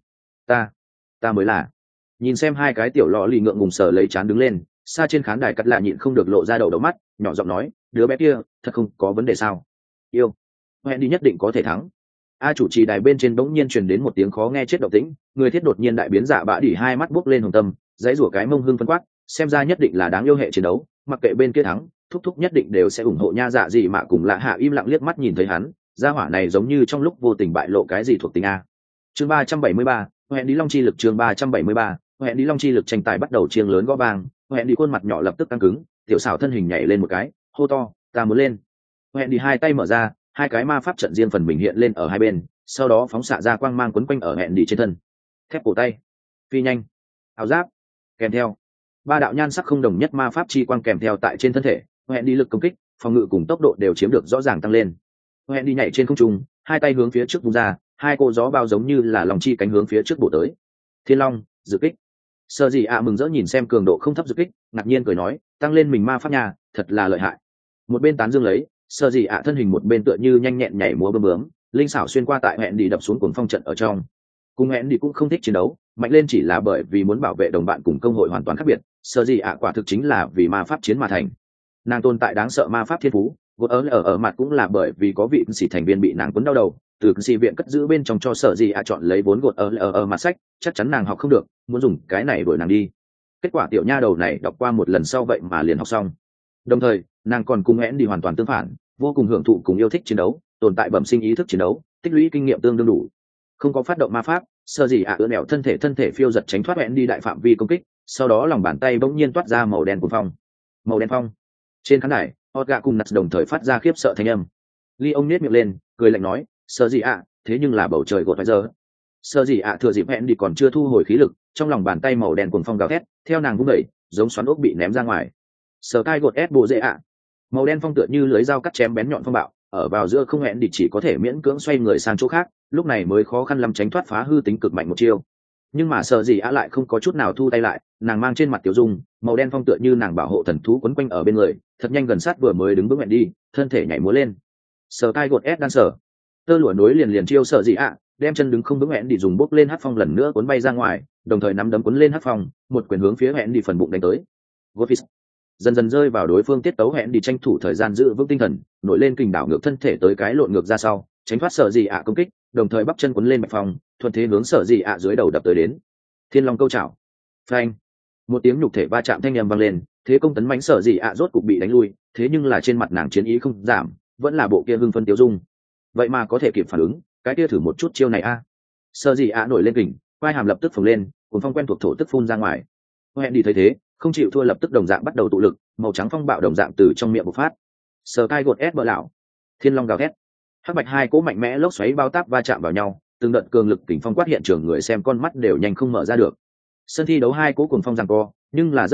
Ta mới là. Nhìn xem hai cái tiểu lọ lì ngượng ngùng sờ lấy chán đứng lên, xa trên khán đài cắt lạ nhịn không được lộ ra đầu mắt, nhỏ giọng nói, đứa bé kia thật không có vấn đề sao? Yêu, hẹn đi nhất định có thể thắng. Chủ trì đài bên trên bỗng nhiên truyền đến một tiếng khó nghe chết động tĩnh, người thiết đột nhiên đại biến dạ bã đỉ hai mắt buốc lên hồng tâm, dãy rủa cái mông hưng phân quát, xem ra nhất định là đáng yêu hệ chiến đấu, mặc kệ bên kia thắng, thúc thúc nhất định đều sẽ ủng hộ nha. Dạ gì mà cùng lạ hạ im lặng liếc mắt nhìn thấy hắn, gia hỏa này giống như trong lúc vô tình bại lộ cái gì thuộc tính a. Chương 373, hẹn đi long chi lực. Chương 373, hẹn đi long chi lực. Tranh tài bắt đầu chiêng lớn gõ vang, hẹn đi khuôn mặt nhỏ lập tức căng cứng, tiểu xảo thân hình nhảy lên một cái, hô to, ta muốn lên. Hẹn đi hai tay mở ra, hai cái ma pháp trận riêng phần mình hiện lên ở hai bên, sau đó phóng xạ ra quang mang quấn quanh ở hẹn đi trên thân. Thép cổ tay, phi nhanh, áo giáp, kèm theo ba đạo nhan sắc không đồng nhất ma pháp chi quang kèm theo tại trên thân thể. Hẹn đi lực công kích, phòng ngự cùng tốc độ đều chiếm được rõ ràng tăng lên. Hẹn đi nhảy trên không trung, hai tay hướng phía trước vung ra, hai cô gió bao giống như là lòng chi cánh hướng phía trước bổ tới. Thiên long dự kích. Sợ gì ạ mừng rỡ nhìn xem cường độ không thấp dự kích, ngạc nhiên cười nói, tăng lên mình ma pháp nhà, thật là lợi hại. Một bên tán dương lấy, sợ gì ạ thân hình một bên tựa như nhanh nhẹn nhảy múa bướm bướm, linh xảo xuyên qua tại hẹn đi đập xuống cuồng phong trận ở trong. Cùng hẹn đi cũng không thích chiến đấu, mạnh lên chỉ là bởi vì muốn bảo vệ đồng bạn cùng công hội hoàn toàn khác biệt. Sợ gì ạ quả thực chính là vì ma pháp chiến mà thành. Nàng tồn tại đáng sợ ma pháp thiên phú, gột ở mặt cũng là bởi vì có vị sĩ thành viên bị nàng cuốn đau đầu, từ sĩ viện cất giữ bên trong cho sợ gì ạ chọn lấy 4 gột ở mặt sách, chắc chắn nàng học không được, muốn dùng cái này đuổi nàng đi. Kết quả tiểu nha đầu này đọc qua một lần sau vậy mà liền học xong. Đồng thời, nàng còn cùng hẹn đi hoàn toàn tương phản, vô cùng hưởng thụ cùng yêu thích chiến đấu, tồn tại bẩm sinh ý thức chiến đấu, tích lũy kinh nghiệm tương đương đủ. Không có phát động ma pháp, sợ gì ạ ưỡn ẹo thân thể phiêu giật tránh thoát hẹn đi đại phạm vi công kích, sau đó lòng bàn tay bỗng nhiên toát ra màu đen của phong. Màu đen phong. Trên khán đài, Otga cùng Nats đồng thời phát ra khiếp sợ thanh âm. Ly ông nhếch miệng lên, cười lạnh nói, sợ gì ạ, thế nhưng là bầu trời gột phải giờ. Sợ gì ạ thừa dịp hẹn đi còn chưa thu hồi khí lực, trong lòng bàn tay màu đen cuồng phong gào thét, theo nàng vung đẩy, giống xoắn ốc bị ném ra ngoài. Sở cai gột ép bộ dễ ạ. Màu đen phong tựa như lưới dao cắt chém bén nhọn phong bạo, ở vào giữa không hẹn đi chỉ có thể miễn cưỡng xoay người sang chỗ khác, lúc này mới khó khăn lắm tránh thoát phá hư tính cực mạnh một chiêu. Nhưng mà sợ gì ạ lại không có chút nào thu tay lại, nàng mang trên mặt tiểu dung, màu đen phong tựa như nàng bảo hộ thần thú quấn quanh ở bên người, thật nhanh gần sát vừa mới đứng vững hẹn đi, thân thể nhảy múa lên. Sở cai gột ép đang sở, tơ lụa nối liền chiêu sợ gì ạ, đem chân đứng không vững hẹn đi dùng bốc lên hất phong lần nữa cuốn bay ra ngoài, đồng thời nắm đấm cuốn lên hất phong, một quyền hướng phía hẹn đi phần bụng đánh tới. Gophis dần dần rơi vào đối phương tiết tấu, hẹn đi tranh thủ thời gian giữ vững tinh thần, nổi lên kình đảo ngược thân thể tới cái lộn ngược ra sau, tránh thoát sợ gì ạ công kích, đồng thời bắp chân cuốn lên bạch phong, thuận thế hướng sợ gì ạ dưới đầu đập tới đến. Thiên long câu chảo, phanh, một tiếng nhục thể va chạm thanh âm vang lên, thế công tấn mãnh sợ gì ạ rốt cục bị đánh lui, thế nhưng là trên mặt nàng chiến ý không giảm, vẫn là bộ kia hưng phân tiêu dung. Vậy mà có thể kịp phản ứng, cái kia thử một chút chiêu này a. Sợ gì ạ nổi lên kình, vai hàm lập tức phồng lên, cuốn phong quen thuộc thổ tức phun ra ngoài. Hẹn đi thấy thế, không chịu thua lập tức đồng dạng bắt đầu tụ lực, màu trắng phong bạo đồng dạng từ trong miệng bộc phát. Sờ cai gột ép bờ lão, thiên long gào thét, hắc bạch hai cỗ mạnh mẽ lốc xoáy bao táp va chạm vào nhau, từng đợt cường lực kình phong quát hiện trường, người xem con mắt đều nhanh không mở ra được. Sân thi đấu hai cỗ cuồng phong giằng co, nhưng là rất nhanh,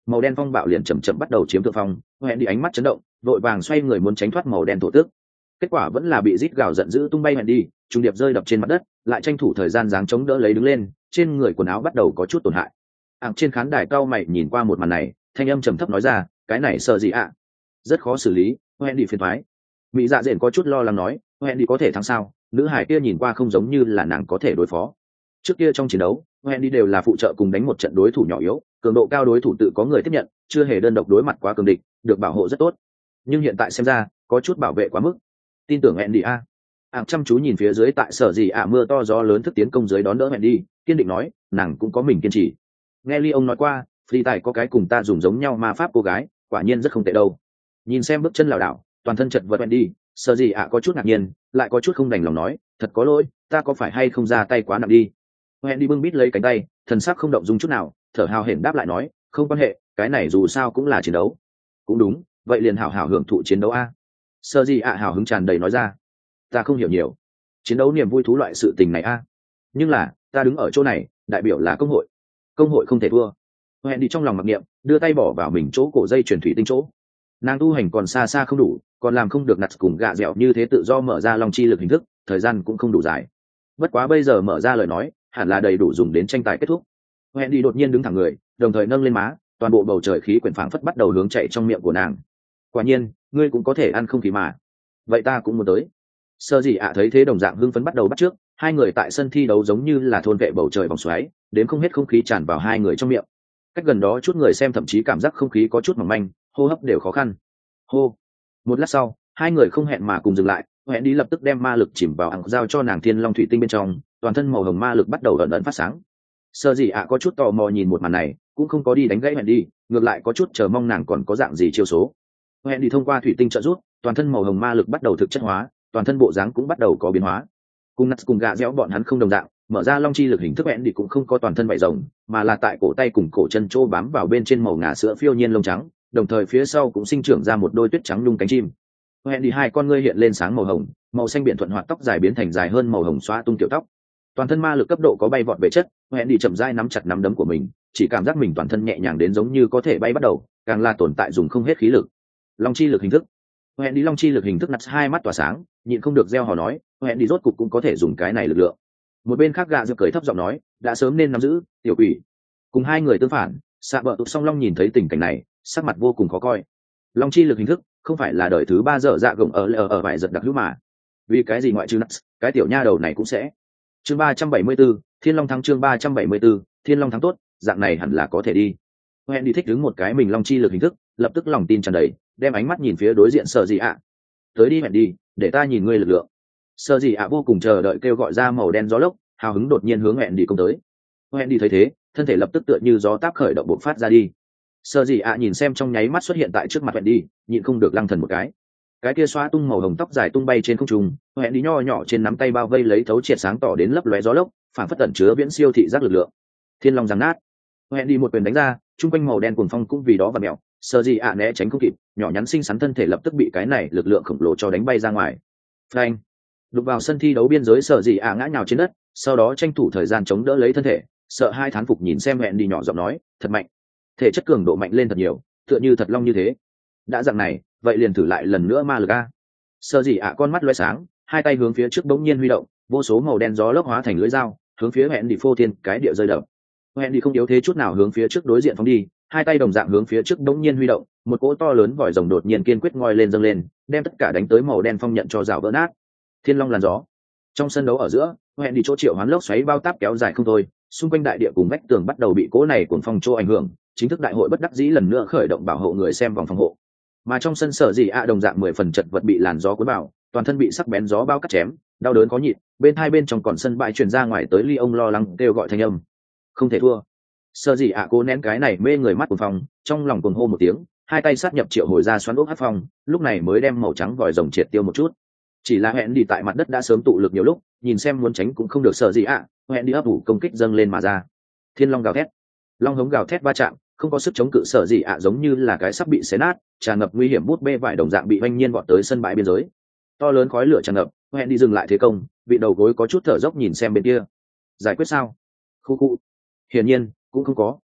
màu đen phong bạo liền chậm chậm bắt đầu chiếm thượng phong. Hẹn đi ánh mắt chấn động, vội vàng xoay người muốn tránh thoát màu đen thổ tước. Kết quả vẫn là bị rít gào giận dữ tung bay hẹn đi, trùng điệp rơi đập trên mặt đất, lại tranh thủ thời gian giáng chống đỡ lấy đứng lên, trên người quần áo bắt đầu có chút tổn hại. Trên khán đài cao mày nhìn qua một màn này, thanh âm trầm thấp nói ra, cái này sợ gì ạ? Rất khó xử lý, hẹn đi phiền toái. Mỹ Dạ Dện có chút lo lắng nói, hẹn đi có thể thắng sao? Nữ hải kia nhìn qua không giống như là nàng có thể đối phó. Trước kia trong chiến đấu, hẹn đi đều là phụ trợ cùng đánh một trận đối thủ nhỏ yếu, cường độ cao đối thủ tự có người tiếp nhận, chưa hề đơn độc đối mặt quá cường địch, được bảo hộ rất tốt. Nhưng hiện tại xem ra, có chút bảo vệ quá mức. Tin tưởng hẹn đi a. Chăm chú nhìn phía dưới tại sở gì mưa to gió lớn thức tiến công dưới đón đỡ hẹn đi, kiên định nói, nàng cũng có mình kiên trì. Nghe Ly ông nói qua, phi tài có cái cùng ta dùng giống nhau ma pháp cô gái, quả nhiên rất không tệ đâu. Nhìn xem bước chân lảo đảo, toàn thân chật vật hẹn đi, sở gì có chút ngạc nhiên, lại có chút không đành lòng nói, thật có lỗi, ta có phải hay không ra tay quá nặng đi. Hẹn đi bưng bít lấy cánh tay, thần sắc không động dung chút nào, thở hào hển đáp lại nói, không quan hệ, cái này dù sao cũng là chiến đấu. Cũng đúng, vậy liền hảo hảo hưởng thụ chiến đấu a. Sở gì hào hứng tràn đầy nói ra, ta không hiểu nhiều chiến đấu niềm vui thú loại sự tình này a, nhưng là ta đứng ở chỗ này đại biểu là công hội không thể thua. Hẹn đi trong lòng mặc niệm, đưa tay bỏ vào mình chỗ cổ dây chuyển thủy tinh chỗ. Nàng tu hành còn xa xa không đủ, còn làm không được nặt cùng gạ dẻo như thế tự do mở ra long chi lực hình thức, thời gian cũng không đủ dài. Bất quá bây giờ mở ra lời nói hẳn là đầy đủ dùng đến tranh tài kết thúc. Hẹn đi đột nhiên đứng thẳng người, đồng thời nâng lên má, toàn bộ bầu trời khí quyển phảng phất bắt đầu hướng chạy trong miệng của nàng. Quả nhiên ngươi cũng có thể ăn không khí mà, vậy ta cũng muốn tới. Sơ gì thấy thế đồng dạng hưng phấn bắt đầu bắt trước, hai người tại sân thi đấu giống như là thôn vệ bầu trời vòng xoáy, đến không hết không khí tràn vào hai người trong miệng. Cách gần đó chút người xem thậm chí cảm giác không khí có chút mỏng manh, hô hấp đều khó khăn. Hô. Một lát sau, hai người không hẹn mà cùng dừng lại, hẹn đi lập tức đem ma lực chìm vào giao cho nàng thiên long thủy tinh bên trong, toàn thân màu hồng ma lực bắt đầu ẩn ẩn phát sáng. Sơ gì có chút tò mò nhìn một màn này, cũng không có đi đánh gãy hẹn đi, ngược lại có chút chờ mong nàng còn có dạng gì chiêu số. Hẹn đi thông qua thủy tinh trợ giúp, toàn thân màu hồng ma lực bắt đầu thực chất hóa, toàn thân bộ dáng cũng bắt đầu có biến hóa. Cùng nắt cùng gạ dẻo bọn hắn không đồng dạng, mở ra long chi lực hình thức hẹn đi cũng không có toàn thân vảy rồng, mà là tại cổ tay cùng cổ chân trô bám vào bên trên màu ngà sữa phiêu nhiên lông trắng, đồng thời phía sau cũng sinh trưởng ra một đôi tuyết trắng nhung cánh chim. Hẹn đi hai con ngươi hiện lên sáng màu hồng, màu xanh biển thuận hoạt tóc dài biến thành dài hơn màu hồng xóa tung tiểu tóc. Toàn thân ma lực cấp độ có bay vọt về chất, hẹn đi chậm rãi nắm chặt nắm đấm của mình, chỉ cảm giác mình toàn thân nhẹ nhàng đến giống như có thể bay bắt đầu, càng là tồn tại dùng không hết khí lực. Long chi lực hình thức. Hẹn đi long chi lực hình thức nắt hai mắt tỏa sáng, nhịn không được reo hò nói, hẹn đi rốt cục cũng có thể dùng cái này lực lượng. Một bên khác gạ dược cười thấp giọng nói, đã sớm nên nắm giữ, tiểu quỷ. Cùng hai người tương phản, xạ bờ tụt song long nhìn thấy tình cảnh này, sắc mặt vô cùng khó coi. Long chi lực hình thức không phải là đời thứ ba dở dạ gồng ở vải giật đặc hữu mà, vì cái gì ngoại trừ nắt, cái tiểu nha đầu này cũng sẽ. Chương 374, Thiên Long thắng. Chương 374, Thiên Long thắng. Tốt, dạng này hẳn là có thể đi. Hẹn đi thích đứng một cái mình long chi lực hình thức, lập tức lòng tin tràn đầy, đem ánh mắt nhìn phía đối diện Sở Dị tới đi hẹn đi, để ta nhìn ngươi lực lượng. Sở Dị vô cùng chờ đợi kêu gọi ra màu đen gió lốc, hào hứng đột nhiên hướng hẹn đi công tới. Hẹn đi thấy thế, thân thể lập tức tựa như gió táp khởi động bộc phát ra đi. Sở Dị nhìn xem trong nháy mắt xuất hiện tại trước mặt hẹn đi, nhịn không được lăng thần một cái kia xóa tung màu hồng tóc dài tung bay trên không trung, hẹn đi nho nhỏ trên nắm tay bao vây lấy thấu triệt sáng tỏ đến lấp lóe gió lốc, phản phất tẩn chứa viễn siêu thị giác lực lượng. Thiên Long giằng nát, hẹn đi một quyền đánh ra, trung quanh màu đen cuồng phong cũng vì đó và mèo. Sở Dị né tránh không kịp, nhỏ nhắn xinh xắn thân thể lập tức bị cái này lực lượng khổng lồ cho đánh bay ra ngoài. Phanh! Đụng vào sân thi đấu biên giới, Sở Dị ngã nhào trên đất, sau đó tranh thủ thời gian chống đỡ lấy thân thể, sợ hai thán phục nhìn xem hẹn đi nhỏ giọng nói, thật mạnh, thể chất cường độ mạnh lên thật nhiều, tựa như thật long như thế. Đã dạng này, vậy liền thử lại lần nữa ma lực a. Sở Dị con mắt lóe sáng, hai tay hướng phía trước bỗng nhiên huy động, vô số màu đen gió lốc hóa thành lưỡi dao, hướng phía hẹn đi phô thiên cái địa rơi đập. Hẹn đi không yếu thế chút nào hướng phía trước đối diện phóng đi, hai tay đồng dạng hướng phía trước đống nhiên huy động, một cỗ to lớn vòi rồng đột nhiên kiên quyết ngoi lên dâng lên, đem tất cả đánh tới màu đen phong nhận cho rào vỡ nát. Thiên Long làn gió. Trong sân đấu ở giữa, hẹn đi chỗ triệu hoán lốc xoáy bao táp kéo dài không thôi, xung quanh đại địa cùng vách tường bắt đầu bị cỗ này cuồng phong cho ảnh hưởng, chính thức đại hội bất đắc dĩ lần nữa khởi động bảo hộ người xem vòng phòng hộ. Mà trong sân Sở Dị đồng dạng 10 phần chật vật bị làn gió cuốn vào, toàn thân bị sắc bén gió bao cắt chém, đau đớn có nhịn, bên hai bên trong còn sân bãi truyền ra ngoài tới Ly ông lo lắng kêu gọi thanh âm. Không thể thua. Sở Dị cố nén cái này mê người mắt của phòng, trong lòng cuồng hô một tiếng, hai tay sát nhập triệu hồi ra xoắn ốc hắc phong, lúc này mới đem màu trắng vòi rồng triệt tiêu một chút. Chỉ là hẹn đi tại mặt đất đã sớm tụ lực nhiều lúc, nhìn xem muốn tránh cũng không được. Sở Dị hẹn đi ấp ủ công kích dâng lên mà ra. Thiên Long gào thét, long hống gào thét va chạm, không có sức chống cự. Sở Dị giống như là cái sắp bị xé nát, tràn ngập nguy hiểm bút bê vải đồng dạng bị oanh nhiên vọt tới sân bãi biên giới. To lớn khói lửa tràn ngập, hẹn đi dừng lại thế công, vị đầu gối có chút thở dốc nhìn xem bên kia. Giải quyết sao? Khu khu. Hiển nhiên cũng không có.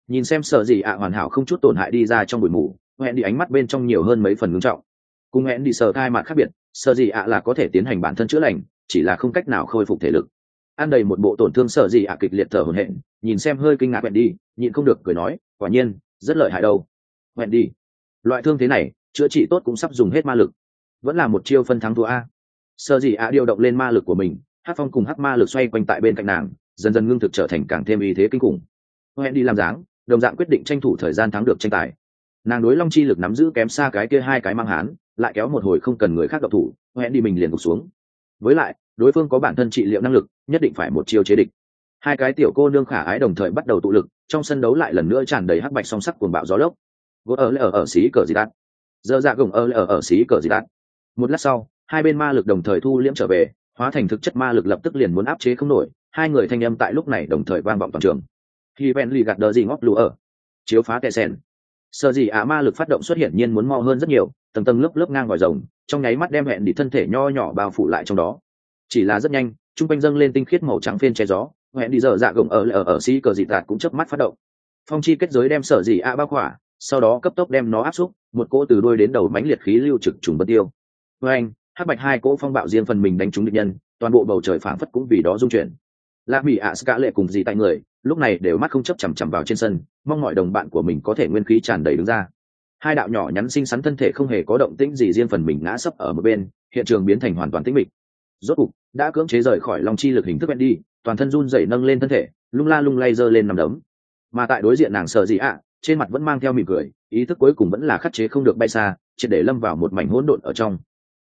Nhìn xem sợ gì ạ hoàn hảo không chút tổn hại đi ra trong bụi mù, hẹn đi ánh mắt bên trong nhiều hơn mấy phần ngưng trọng. Cùng hẹn đi sợ thai mặt khác biệt, sợ gì ạ là có thể tiến hành bản thân chữa lành, chỉ là không cách nào khôi phục thể lực. Ăn đầy một bộ tổn thương sợ gì ạ kịch liệt thở hổn hển, nhìn xem hơi kinh ngạc hẹn đi, nhịn không được cười nói, quả nhiên rất lợi hại đâu. Hẹn đi, loại thương thế này chữa trị tốt cũng sắp dùng hết ma lực, vẫn là một chiêu phân thắng thua a. Sợ gì ạ điều động lên ma lực của mình, Hắc Phong cùng Hắc Ma lực xoay quanh tại bên cạnh nàng, dần dần ngưng thực trở thành càng thêm uy thế kinh khủng. Hẹn đi làm dáng, đồng dạng quyết định tranh thủ thời gian thắng được tranh tài. Nàng đối long chi lực nắm giữ kém xa cái kia hai cái mang hán, lại kéo một hồi không cần người khác độc thủ, hẹn đi mình liền gục xuống. Với lại đối phương có bản thân trị liệu năng lực, nhất định phải một chiêu chế địch. Hai cái tiểu cô nương khả ái đồng thời bắt đầu tụ lực, trong sân đấu lại lần nữa tràn đầy hắc bạch song sắc cuồng bạo gió lốc. Vô ở xí cờ gì đạn, dơ dạ gồng ở xí cờ gì đạn. Một lát sau, hai bên ma lực đồng thời thu liễm trở về, hóa thành thực chất ma lực lập tức liền muốn áp chế không nổi. Hai người thanh âm tại lúc này đồng thời vang vọng toàn trường. Khi Bentley gạt đờ gì ngóc lù ở, chiếu phá tệ sen. Sợ gì ạ ma lực phát động xuất hiện nhiên muốn mo hơn rất nhiều, tầng tầng lớp lớp ngang vòi rồng, trong nháy mắt đem hẹn đi thân thể nho nhỏ bao phủ lại trong đó. Chỉ là rất nhanh, trung quanh dâng lên tinh khiết màu trắng phên che gió, hẹn đi dở dạ gồng ở xí cờ dị tạt cũng chớp mắt phát động. Phong chi kết giới đem sợ gì ạ bao khỏa, sau đó cấp tốc đem nó áp xúc, một cỗ từ đuôi đến đầu mãnh liệt khí lưu trực trùng bất tiêu. Với anh, hắc bạch hai cỗ phong bạo riêng phần mình đánh trúng địch nhân, toàn bộ bầu trời phảng phất cũng vì đó rung chuyển. Lạc Mỹ ạ Ska lệ cùng gì tại người, lúc này đều mắt không chấp chằm chằm vào trên sân, mong mọi đồng bạn của mình có thể nguyên khí tràn đầy đứng ra. Hai đạo nhỏ nhắn xinh xắn thân thể không hề có động tĩnh gì riêng phần mình ngã sấp ở một bên, hiện trường biến thành hoàn toàn tĩnh mịch. Rốt cục đã cưỡng chế rời khỏi long chi lực hình thức quen đi, toàn thân run rẩy nâng lên thân thể, lung la lung lay giơ lên nằm đấm. Mà tại đối diện nàng sợ gì ạ, trên mặt vẫn mang theo mỉm cười, ý thức cuối cùng vẫn là khắc chế không được bay xa, triệt để lâm vào một mảnh hỗn độn ở trong.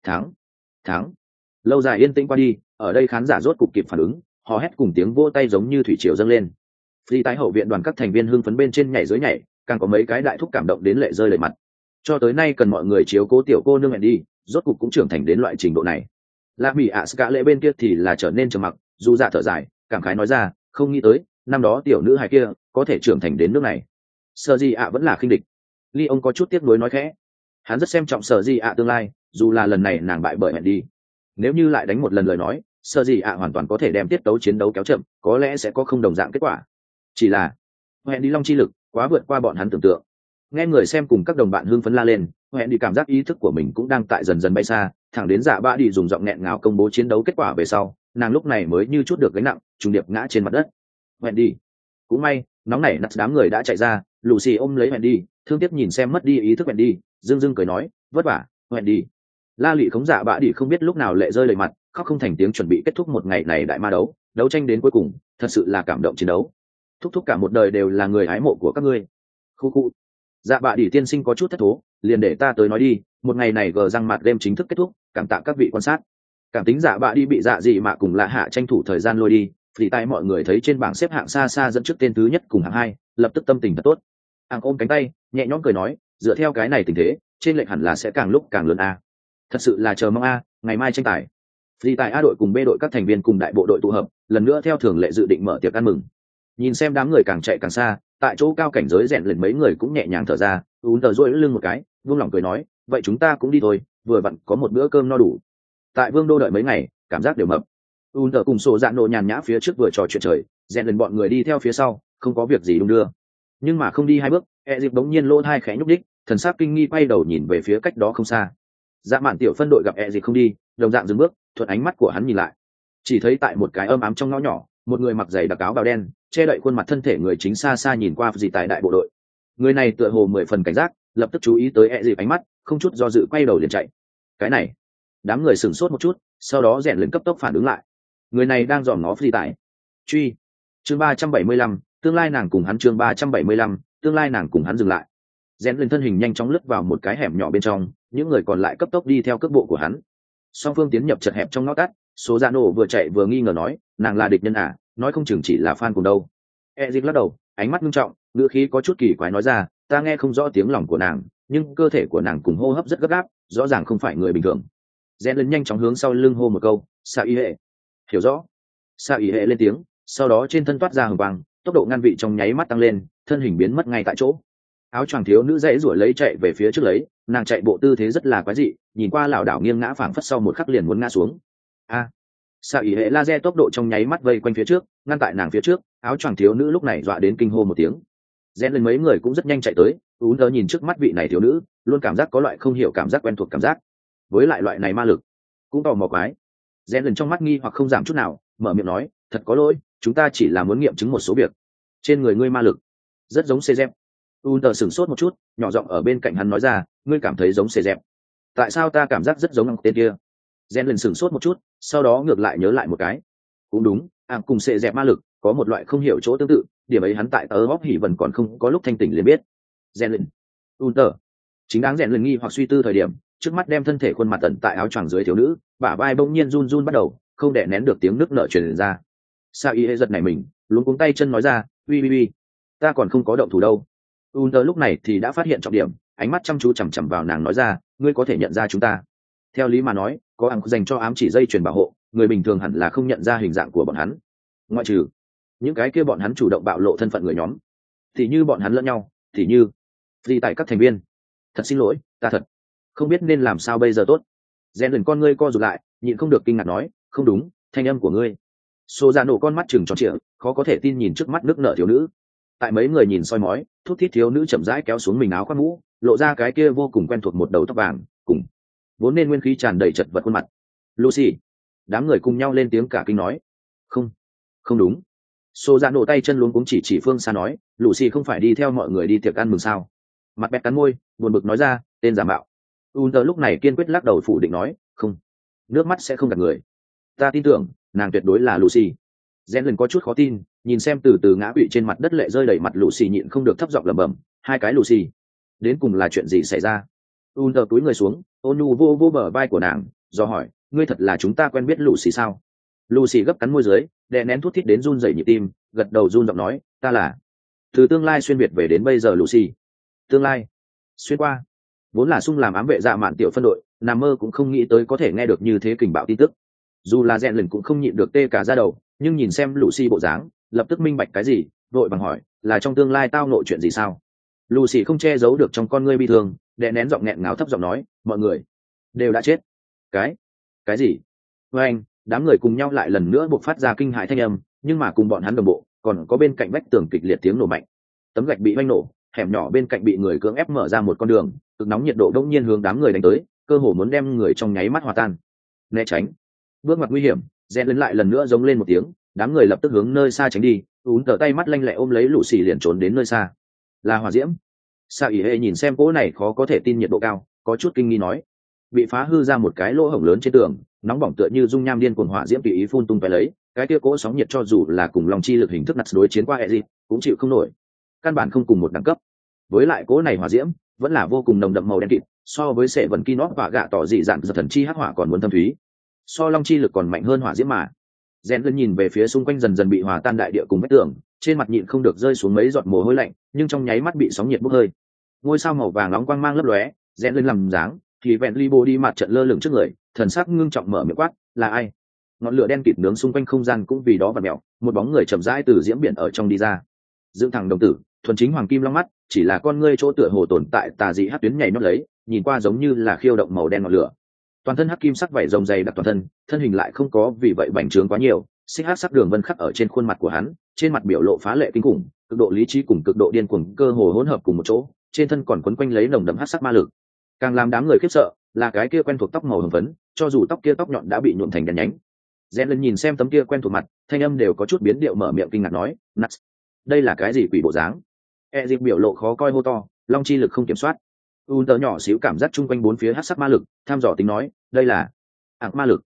Thắng. Lâu dài yên tĩnh qua đi, ở đây khán giả rốt cục kịp phản ứng, hò hét cùng tiếng vỗ tay giống như thủy triều dâng lên. Phi tái hậu viện đoàn các thành viên hưng phấn bên trên nhảy dưới nhảy, càng có mấy cái đại thúc cảm động đến lệ rơi lệ mặt. Cho tới nay cần mọi người chiếu cố tiểu cô nương hẹn đi, rốt cục cũng trưởng thành đến loại trình độ này. Lạc Mỹ ạ Ska lệ bên kia thì là trở nên trầm mặc, dù dạ thở dài, cảm khái nói ra, không nghĩ tới, năm đó tiểu nữ hài kia có thể trưởng thành đến nước này. Sở Di ạ vẫn là khinh địch. Ly ông có chút tiếc nuối nói khẽ, hắn rất xem trọng Sở Di ạ tương lai, dù là lần này nàng bại bởi hẹn đi. Nếu như lại đánh một lần lời nói, Sở Di ạ hoàn toàn có thể đem tiết tấu chiến đấu kéo chậm, có lẽ sẽ có không đồng dạng kết quả. Chỉ là hẹn đi long chi lực quá vượt qua bọn hắn tưởng tượng. Nghe người xem cùng các đồng bạn hưng phấn la lên, hẹn đi cảm giác ý thức của mình cũng đang tại dần dần bay xa, thẳng đến Dạ Bạ đi dùng giọng nghẹn ngào công bố chiến đấu kết quả về sau, nàng lúc này mới như chút được gánh nặng, trùng điệp ngã trên mặt đất. Hẹn đi, cũng may nóng nảy nặt đám người đã chạy ra, Lucy ôm lấy hẹn đi, thương tiếc nhìn xem mất đi ý thức hẹn đi, dưng dưng cười nói, vất vả hẹn đi. La lụy khống Dạ Bạ đi không biết lúc nào lệ rơi lệ mặt, khóc không thành tiếng, chuẩn bị kết thúc một ngày này đại ma đấu, đấu tranh đến cuối cùng, thật sự là cảm động chiến đấu. Thúc cả một đời đều là người hái mộ của các ngươi. Khu. Dạ Bạ đi tiên sinh có chút thất thố, liền để ta tới nói đi, một ngày này gờ răng mặt game chính thức kết thúc, cảm tạ các vị quan sát. Cảm tính Dạ Bạ đi bị Dạ gì mà cùng lạ hạ tranh thủ thời gian lôi đi, vì tại mọi người thấy trên bảng xếp hạng xa xa dẫn trước tên thứ nhất cùng hạng hai, lập tức tâm tình thật tốt. Ang ôm cánh tay, nhẹ nhõm cười nói, dựa theo cái này tình thế, trên lệnh hẳn là sẽ càng lúc càng lớn a. Thật sự là chờ mong a, ngày mai tranh tài. Vì tại A đội cùng B đội các thành viên cùng đại bộ đội tụ hợp, lần nữa theo thường lệ dự định mở tiệc ăn mừng. Nhìn xem đám người càng chạy càng xa, tại chỗ cao cảnh giới rèn lên mấy người cũng nhẹ nhàng thở ra, ún tờ duỗi lưng một cái, vương lòng cười nói, vậy chúng ta cũng đi thôi, vừa vặn có một bữa cơm no đủ. Tại vương đô đợi mấy ngày, cảm giác đều mập. ún tờ cùng sổ dạ nộ nhàn nhã phía trước vừa trò chuyện trời, rèn lên bọn người đi theo phía sau, không có việc gì đung đưa. Nhưng mà không đi hai bước, dịp bỗng nhiên lỗ hai khẽ nhúc đích, thần sắc kinh nghi quay đầu nhìn về phía cách đó không xa. Dạ mạn tiểu phân đội gặp dịp không đi, đồng dạng dừng bước, thuận ánh mắt của hắn nhìn lại, chỉ thấy tại một cái ấm ám trong ngõ nhỏ, một người mặc giày đặc áo bào đen, che đậy khuôn mặt thân thể người chính xa xa nhìn qua gì tại đại bộ đội. Người này tựa hồ 10 phần cảnh giác, lập tức chú ý tới dịp ánh mắt, không chút do dự quay đầu liền chạy. Cái này, đám người sửng sốt một chút, sau đó rèn lên cấp tốc phản ứng lại. Người này đang dòm ngó gì tại. Truy. Chương 375, tương lai nàng cùng hắn. Chương 375, tương lai nàng cùng hắn dừng lại. Rèn lên thân hình nhanh chóng lướt vào một cái hẻm nhỏ bên trong, những người còn lại cấp tốc đi theo cước bộ của hắn. Song phương tiến nhập chật hẹp trong ngõ tắt, số dạ nổ vừa chạy vừa nghi ngờ nói, nàng là địch nhân à, nói không chừng chỉ là fan cùng đâu. Dịp lắc đầu, ánh mắt nghiêm trọng, ngữ khí có chút kỳ quái nói ra, ta nghe không rõ tiếng lòng của nàng, nhưng cơ thể của nàng cùng hô hấp rất gấp gáp, rõ ràng không phải người bình thường. Rèn lên nhanh chóng hướng sau lưng hô một câu, Sa Y Hệ. Hiểu rõ. Sa Y Hệ lên tiếng, sau đó trên thân toát ra hừng quang, tốc độ ngăn vị trong nháy mắt tăng lên, thân hình biến mất ngay tại chỗ. Áo choàng thiếu nữ dãy rủi lấy chạy về phía trước lấy, nàng chạy bộ tư thế rất là quái dị, nhìn qua lảo đảo nghiêng ngã phảng phất sau một khắc liền muốn ngã xuống. Sa ý hệ laser tốc độ trong nháy mắt vây quanh phía trước, ngăn tại nàng phía trước, áo choàng thiếu nữ lúc này dọa đến kinh hô một tiếng. Rèn lên mấy người cũng rất nhanh chạy tới. Ún tờ nhìn trước mắt vị này thiếu nữ, luôn cảm giác có loại không hiểu cảm giác quen thuộc cảm giác. Với lại loại này ma lực cũng tò mò quái. Rèn lên trong mắt nghi hoặc không giảm chút nào, mở miệng nói, thật có lỗi, chúng ta chỉ là muốn nghiệm chứng một số việc. Trên người ngươi ma lực rất giống xê dẹp. Ún tờ sửng sốt một chút, nhỏ giọng ở bên cạnh hắn nói ra, ngươi cảm thấy giống xê dẹp. Tại sao ta cảm giác rất giống tên kia? Rèn lên sửng sốt một chút, sau đó ngược lại nhớ lại một cái. Cũng đúng, cùng xê dẹp ma lực có một loại không hiểu chỗ tương tự, điểm ấy hắn tại tớ bóp hỉ vẫn còn không có lúc thanh tỉnh liền biết. Rèn lên, Unter, chính đáng rèn lên nghi hoặc suy tư thời điểm, trước mắt đem thân thể khuôn mặt tận tại áo choàng dưới thiếu nữ, bả vai bỗng nhiên run run bắt đầu, không đè nén được tiếng nước nở truyền ra. Sa y giật nảy mình, luống cuống tay chân nói ra, uy, ta còn không có động thủ đâu. Unter lúc này thì đã phát hiện trọng điểm, ánh mắt chăm chú chằm chằm vào nàng nói ra, ngươi có thể nhận ra chúng ta. Theo lý mà nói, có ám dành cho ám chỉ dây truyền bảo hộ, người bình thường hẳn là không nhận ra hình dạng của bọn hắn, ngoại trừ những cái kia bọn hắn chủ động bạo lộ thân phận người nhóm, thì như bọn hắn lẫn nhau, thì như đi tại các thành viên. Thật xin lỗi, ta thật không biết nên làm sao bây giờ tốt. Rèn lần con ngươi co rụt lại, nhịn không được kinh ngạc nói, không đúng, thanh âm của ngươi. Xô ra nổ con mắt chừng tròn trịa, khó có thể tin nhìn trước mắt nước nở thiếu nữ. Tại mấy người nhìn soi mói, thút thít thiếu nữ chậm rãi kéo xuống mình áo khoác mũ, lộ ra cái kia vô cùng quen thuộc một đầu tóc vàng, cùng vốn nên nguyên khí tràn đầy chật vật khuôn mặt. Lucy, đám người cùng nhau lên tiếng cả kinh nói, không đúng. Xô ra nổ tay chân luống cuống chỉ phương xa nói, Lucy không phải đi theo mọi người đi tiệc ăn mừng sao? Mặt bẹt cắn môi, buồn bực nói ra, tên giả mạo. Unter lúc này kiên quyết lắc đầu phủ định nói, không, nước mắt sẽ không gạt người. Ta tin tưởng, nàng tuyệt đối là Lucy. Rèn lần có chút khó tin, nhìn xem từ từ ngã quỵ trên mặt đất lệ rơi đầy mặt Lucy nhịn không được thấp giọng lẩm bẩm, hai cái Lucy, đến cùng là chuyện gì xảy ra? Unter túi người xuống, ôn nhu vô bờ vai của nàng, do hỏi, ngươi thật là chúng ta quen biết Lucy sao? Lucy gấp cắn môi dưới, đè nén thút thít đến run rẩy nhịp tim, gật đầu run giọng nói, ta là từ tương lai xuyên việt về đến bây giờ Lucy. Tương lai xuyên qua, vốn là sung làm ám vệ dạ mạn tiểu phân đội, nằm mơ cũng không nghĩ tới có thể nghe được như thế kình bạo tin tức. Dù là rèn lần cũng không nhịn được tê cả da đầu, nhưng nhìn xem Lucy bộ dáng, lập tức minh bạch cái gì, vội bằng hỏi, là trong tương lai tao nội chuyện gì sao? Lucy không che giấu được trong con ngươi bi thương, đè nén giọng nghẹn ngào thấp giọng nói, mọi người đều đã chết. Cái gì? Với anh, đám người cùng nhau lại lần nữa buộc phát ra kinh hãi thanh âm, nhưng mà cùng bọn hắn đồng bộ, còn có bên cạnh vách tường kịch liệt tiếng nổ mạnh. Tấm gạch bị vang nổ, hẻm nhỏ bên cạnh bị người cưỡng ép mở ra một con đường, cực nóng nhiệt độ đông nhiên hướng đám người đánh tới, cơ hồ muốn đem người trong nháy mắt hòa tan. Né tránh, bước ngoặt nguy hiểm, rèn lên lại lần nữa giống lên một tiếng, đám người lập tức hướng nơi xa tránh đi. Ún tờ tay mắt lanh lẹ ôm lấy lũ xì liền trốn đến nơi xa. Là hỏa diễm. Sa ỉ hệ nhìn xem cỗ này khó có thể tin nhiệt độ cao, có chút kinh nghi nói, bị phá hư ra một cái lỗ hổng lớn trên tường, nóng bỏng tựa như dung nham điên cuồng hỏa diễm tùy ý phun tung tóe lấy, cái kia cỗ sóng nhiệt cho dù là cùng lòng chi lực hình thức nặt đối chiến qua Ezic, cũng chịu không nổi, căn bản không cùng một đẳng cấp. Với lại cỗ này hỏa diễm vẫn là vô cùng nồng đậm màu đen kịt, so với sệ vần kinot và gạ tỏ dị dạng giật thần chi hắc hỏa còn muốn thâm thúy, so long chi lực còn mạnh hơn hỏa diễm mà. Rèn lên nhìn về phía xung quanh dần dần bị hòa tan đại địa cùng vách tường, trên mặt nhịn không được rơi xuống mấy giọt mồ hôi lạnh, nhưng trong nháy mắt bị sóng nhiệt bốc hơi. Ngôi sao màu vàng nóng quang mang lấp lóe, rèn lên làm dáng, thì vẹn libo đi mặt trận lơ lửng trước người, thần sắc ngưng trọng mở miệng quát, là ai? Ngọn lửa đen kịt nướng xung quanh không gian cũng vì đó vặn mèo, một bóng người chậm rãi từ diễm biển ở trong đi ra. Dựng thẳng đồng tử, thuần chính hoàng kim long mắt, chỉ là con ngươi chỗ tựa hồ tồn tại tà dị hắc tuyến nhảy nhót lấy, nhìn qua giống như là khiêu động màu đen ngọn lửa. Toàn thân hắc kim sắc vảy rồng dày đặc toàn thân, thân hình lại không có vì vậy bành trướng quá nhiều, xích hắc sắc đường vân khắc ở trên khuôn mặt của hắn, trên mặt biểu lộ phá lệ kinh khủng, cực độ lý trí cùng cực độ điên cuồng cơ hồ hỗn hợp cùng một chỗ, trên thân còn quấn quanh lấy nồng đậm hắc sắc ma lực. Càng làm đám người khiếp sợ là cái kia quen thuộc tóc màu hồng phấn, cho dù tóc kia tóc nhọn đã bị nhuộm thành đen nhánh. Rèn lên nhìn xem tấm kia quen thuộc mặt, thanh âm đều có chút biến điệu mở miệng kinh ngạc nói, "Nuts, đây là cái gì quỷ bộ dáng?" Dịp biểu lộ khó coi hô to, long chi lực không kiểm soát. Tớ nhỏ xíu cảm giác chung quanh bốn phía hắc sắc ma lực, tham dò tính nói, "Đây là ác ma lực."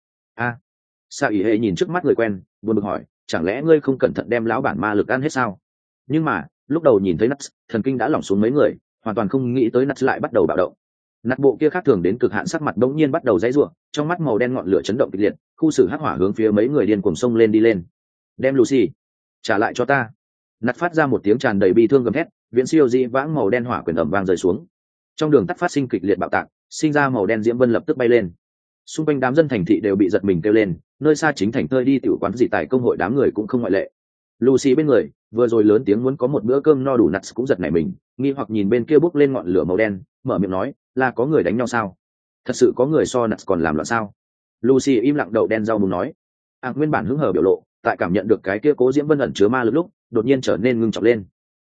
Sa ỉ hệ nhìn trước mắt người quen, buồn bực hỏi, "Chẳng lẽ ngươi không cẩn thận đem lão bản ma lực ăn hết sao?" Nhưng mà, lúc đầu nhìn thấy Nuts, thần kinh đã lỏng xuống mấy người, hoàn toàn không nghĩ tới Nuts lại bắt đầu bạo động. Nạt bộ kia khác thường đến cực hạn sắc mặt đống nhiên bắt đầu giãy giụa, trong mắt màu đen ngọn lửa chấn động kịch liệt, khu xử hắc hỏa hướng phía mấy người điên cuồng xông lên đi lên. "Đem Lucy trả lại cho ta!" Nạt phát ra một tiếng tràn đầy bi thương gầm thét, viễn siêu dị vãng màu đen hỏa quyền ầm vang rơi xuống. Trong đường tắt phát sinh kịch liệt bạo tạc, sinh ra màu đen diễm vân lập tức bay lên. Xung quanh đám dân thành thị đều bị giật mình kêu lên, nơi xa chính thành tơi đi tiểu quán dị tài công hội đám người cũng không ngoại lệ. Lucy bên người, vừa rồi lớn tiếng muốn có một bữa cơm no đủ, Nạt cũng giật nảy mình, nghi hoặc nhìn bên kia bốc lên ngọn lửa màu đen, mở miệng nói, là có người đánh nhau sao? Thật sự có người so Nạt còn làm loạn sao? Lucy im lặng đậu đen rau muống nói. Nguyên bản hứng hờ biểu lộ, tại cảm nhận được cái kia cố diễm vân ẩn chứa ma lực lúc, đột nhiên trở nên ngưng trọng lên.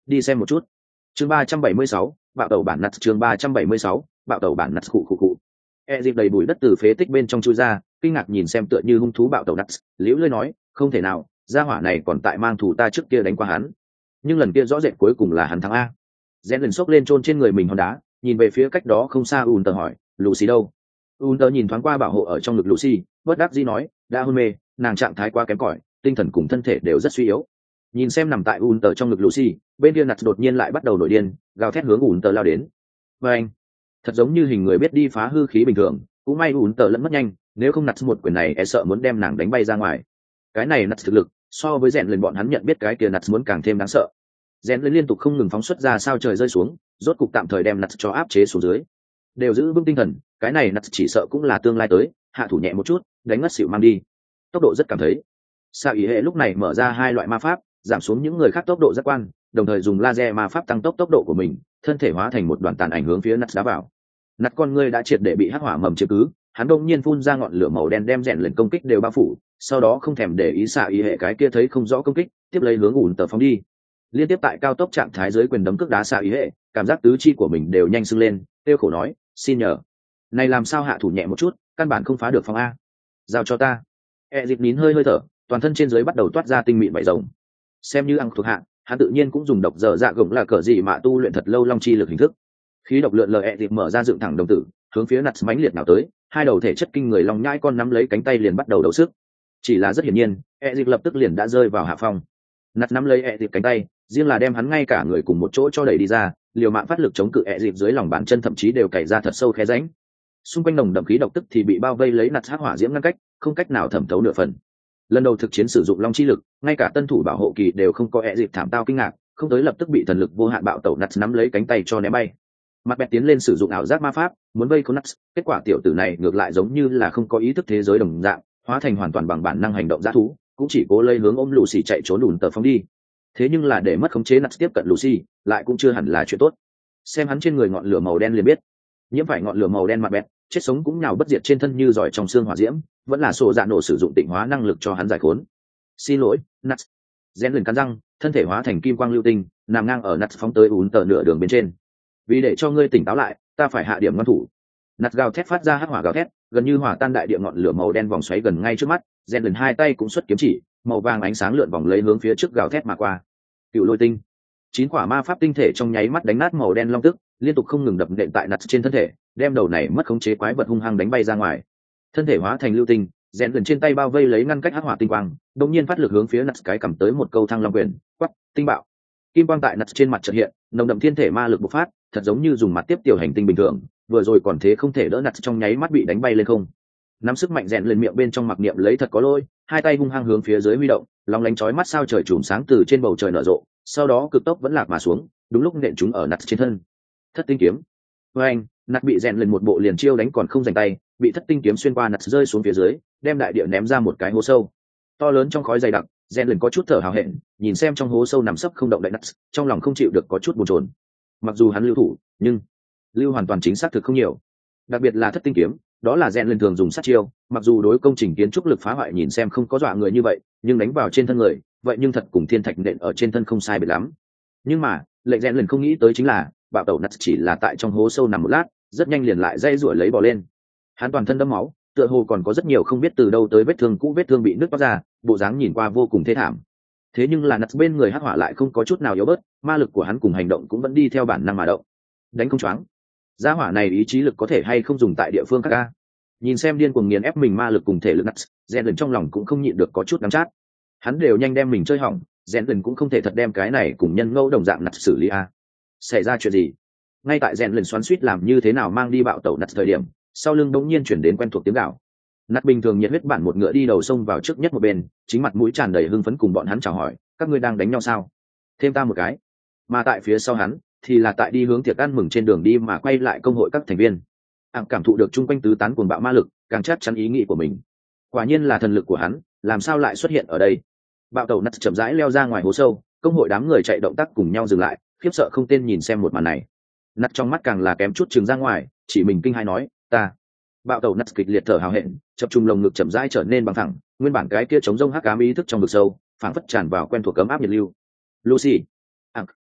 đi xem một chút. Chương 376, bạo tẩu bản nặt. Chương 376, bạo tẩu bản nặt. Cụ. Dịp đầy bụi đất từ phế tích bên trong chui ra, kinh ngạc nhìn xem tựa như hung thú bạo tẩu nặt, liễu lơi nói, không thể nào, gia hỏa này còn tại mang thủ ta trước kia đánh qua hắn, nhưng lần kia rõ rệt cuối cùng là hắn thắng a. Rèn lần xốc lên chôn trên người mình hòn đá, nhìn về phía cách đó không xa Unter hỏi, Lucy đâu? Unter nhìn thoáng qua bảo hộ ở trong ngực Lucy, bất đắc dĩ nói, đã hôn mê, nàng trạng thái quá kém cỏi, tinh thần cùng thân thể đều rất suy yếu. Nhìn xem nằm tại Unter trong ngực Lucy, bên kia nặt đột nhiên lại bắt đầu nổi điên, gào thét hướng Unter lao đến. Và anh, thật giống như hình người biết đi phá hư khí bình thường, cũng may Unter lẫn mất nhanh, nếu không nặt một quyền này e sợ muốn đem nàng đánh bay ra ngoài. Cái này nặt thực lực, so với rèn lần bọn hắn nhận biết cái kia nặt muốn càng thêm đáng sợ. Rèn lên liên tục không ngừng phóng xuất ra sao trời rơi xuống, rốt cục tạm thời đem nặt cho áp chế xuống dưới. Đều giữ vững tinh thần, cái này nặt chỉ sợ cũng là tương lai tới, hạ thủ nhẹ một chút, đánh ngất xỉu mang đi. Tốc độ rất cảm thấy. Sa ý hệ lúc này mở ra hai loại ma pháp, giảm xuống những người khác tốc độ giác quan, đồng thời dùng laser ma pháp tăng tốc độ của mình, thân thể hóa thành một đoàn tàn ảnh hướng phía nặt đá vào. Nặt con người đã triệt để bị hắc hỏa mầm chiếm cứ, hắn đông nhiên phun ra ngọn lửa màu đen đem rèn lên công kích đều bao phủ, sau đó không thèm để ý Sa ý hệ cái kia thấy không rõ công kích, tiếp lấy hướng ủn tờ phóng đi. Liên tiếp tại cao tốc trạng thái dưới quyền đấm cước đá Sa ý hệ, cảm giác tứ chi của mình đều nhanh sưng lên, tiêu khổ nói, xin nhờ, này làm sao hạ thủ nhẹ một chút, căn bản không phá được phòng a, giao cho ta. Dịp nín hơi thở, toàn thân trên dưới bắt đầu toát ra tinh mịn vảy rồng. Xem như ăn thuộc hạ, hắn tự nhiên cũng dùng độc dở dạ gồng là cờ gì mà tu luyện thật lâu long chi lực hình thức. Khí độc lượn lờ dịp mở ra dựng thẳng đồng tử, hướng phía nặt mãnh liệt nào tới, hai đầu thể chất kinh người long nhãi con nắm lấy cánh tay liền bắt đầu đấu sức. Chỉ là rất hiển nhiên, dịp lập tức liền đã rơi vào hạ phong. Nặt nắm lấy dịp cánh tay, riêng là đem hắn ngay cả người cùng một chỗ cho đẩy đi ra, liều mạng phát lực chống cự dịp dưới lòng bàn chân thậm chí đều cày ra thật sâu khe rãnh. Xung quanh nồng đậm khí độc tức thì bị bao vây lấy nặt hắc hỏa diễm ngăn cách, không cách nào thẩm thấu nửa phần. Lần đầu thực chiến sử dụng long chi lực, ngay cả tân thủ bảo hộ kỳ đều không có dịp thảm tao kinh ngạc, không tới lập tức bị thần lực vô hạn bạo tẩu nặt nắm lấy cánh tay cho ném bay. Mặt bẹt tiến lên sử dụng ảo giác ma pháp, muốn vây khốn nặt, kết quả tiểu tử này ngược lại giống như là không có ý thức thế giới đồng dạng, hóa thành hoàn toàn bằng bản năng hành động dã thú, cũng chỉ cố lây hướng ôm Lucy chạy trốn đùn tờ phóng đi. Thế nhưng là để mất khống chế nặt tiếp cận Lucy, lại cũng chưa hẳn là chuyện tốt. Xem hắn trên người ngọn lửa màu đen liền biết, nhiễm phải ngọn lửa màu đen mặt bẹt, chết sống cũng nhào bất diệt trên thân như giỏi trong xương hỏa diễm, vẫn là sổ dạ nổ sử dụng tịnh hóa năng lực cho hắn giải khốn. Xin lỗi, nặt. Rèn liền cắn răng, thân thể hóa thành kim quang lưu tinh, nằm ngang ở nặt phóng tới ún tờ nửa đường bên trên. Vì để cho ngươi tỉnh táo lại, ta phải hạ điểm ngoan thủ. Nặt gào thét phát ra hắc hỏa gào thét, gần như hỏa tan đại địa ngọn lửa màu đen vòng xoáy gần ngay trước mắt. Rèn liền hai tay cũng xuất kiếm chỉ, màu vàng ánh sáng lượn vòng lấy hướng phía trước gào thét mà qua. Cựu lôi tinh, 9 quả ma pháp tinh thể trong nháy mắt đánh nát màu đen long tức, liên tục không ngừng đập nện tại nặt trên thân thể, đem đầu này mất khống chế quái vật hung hăng đánh bay ra ngoài. Thân thể hóa thành lưu tinh, rèn gần trên tay bao vây lấy ngăn cách hắc hỏa tinh quang, đột nhiên phát lực hướng phía nặt cái cầm tới một câu thăng long quyền, quắc, tinh bạo. Kim quang tại nặt trên mặt chợt hiện, nồng đậm thiên thể ma lực bộc phát, thật giống như dùng mặt tiếp tiểu hành tinh bình thường, vừa rồi còn thế không thể đỡ nặt trong nháy mắt bị đánh bay lên không. Nắm sức mạnh rèn lên miệng bên trong mặc niệm lấy thật có lôi, hai tay hung hăng hướng phía dưới huy động, long lánh chói mắt sao trời chùm sáng từ trên bầu trời nở rộ, sau đó cực tốc vẫn lạc mà xuống, đúng lúc nện chúng ở nặt trên thân. Thất tinh kiếm. Với anh, nặt bị rèn lên một bộ liền chiêu đánh còn không giành tay, bị thất tinh kiếm xuyên qua nặt rơi xuống phía dưới, đem đại địa ném ra một cái hố sâu to lớn trong khói dày đặc. Rèn lên có chút thở hào hẹn, nhìn xem trong hố sâu nằm sấp không động đậy nặt, trong lòng không chịu được có chút buồn chồn. Mặc dù hắn lưu thủ, nhưng lưu hoàn toàn chính xác thực không nhiều, đặc biệt là thất tinh kiếm, đó là rèn lên thường dùng sát chiêu, mặc dù đối công trình kiến trúc lực phá hoại nhìn xem không có dọa người như vậy, nhưng đánh vào trên thân người, vậy nhưng thật cùng thiên thạch nện ở trên thân không sai biệt lắm. Nhưng mà lệnh rèn lên không nghĩ tới chính là bạo tẩu nặt chỉ là tại trong hố sâu nằm một lát, rất nhanh liền lại dây ruổi lấy bò lên. Hắn toàn thân đẫm máu, tựa hồ còn có rất nhiều không biết từ đâu tới vết thương cũ, vết thương bị nứt toát ra, bộ dáng nhìn qua vô cùng thê thảm. Thế nhưng là nặt bên người hắc hỏa lại không có chút nào yếu bớt, ma lực của hắn cùng hành động cũng vẫn đi theo bản năng mà động. Đánh không choáng, gia hỏa này ý chí lực có thể hay không dùng tại địa phương khác a? Nhìn xem điên cuồng nghiền ép mình ma lực cùng thể lực nặt, rèn lần trong lòng cũng không nhịn được có chút đắng chát. Hắn đều nhanh đem mình chơi hỏng, rèn lần cũng không thể thật đem cái này cùng nhân ngẫu đồng dạng nặt xử lý a. Xảy ra chuyện gì? Ngay tại rèn lần xoắn xuýt làm như thế nào mang đi bạo tẩu nặt thời điểm, sau lưng đống nhiên chuyển đến quen thuộc tiếng gào. Nặt bình thường nhiệt huyết bản một ngựa đi đầu sông vào trước nhất một bên, chính mặt mũi tràn đầy hưng phấn cùng bọn hắn chào hỏi, các ngươi đang đánh nhau sao? Thêm ta một cái. Mà tại phía sau hắn thì là tại đi hướng tiệc ăn mừng trên đường đi mà quay lại công hội các thành viên. Cảm thụ được chung quanh tứ tán cuồng bạo ma lực, càng chắc chắn ý nghĩ của mình. Quả nhiên là thần lực của hắn, làm sao lại xuất hiện ở đây? Bạo tẩu nặt chậm rãi leo ra ngoài hố sâu, công hội đám người chạy động tác cùng nhau dừng lại, khiếp sợ không tên nhìn xem một màn này. Nặt trong mắt càng là kém chút trừng ra ngoài, chỉ mình kinh hai nói, ta. Bạo tẩu nặt kịch liệt thở hào hẹn, chập trung lồng ngực chậm rãi trở nên bằng thẳng, nguyên bản cái kia chống rông hắc ám ý thức trong vực sâu, phảng phất tràn vào quen thuộc cấm áp nhiệt lưu. Lucy,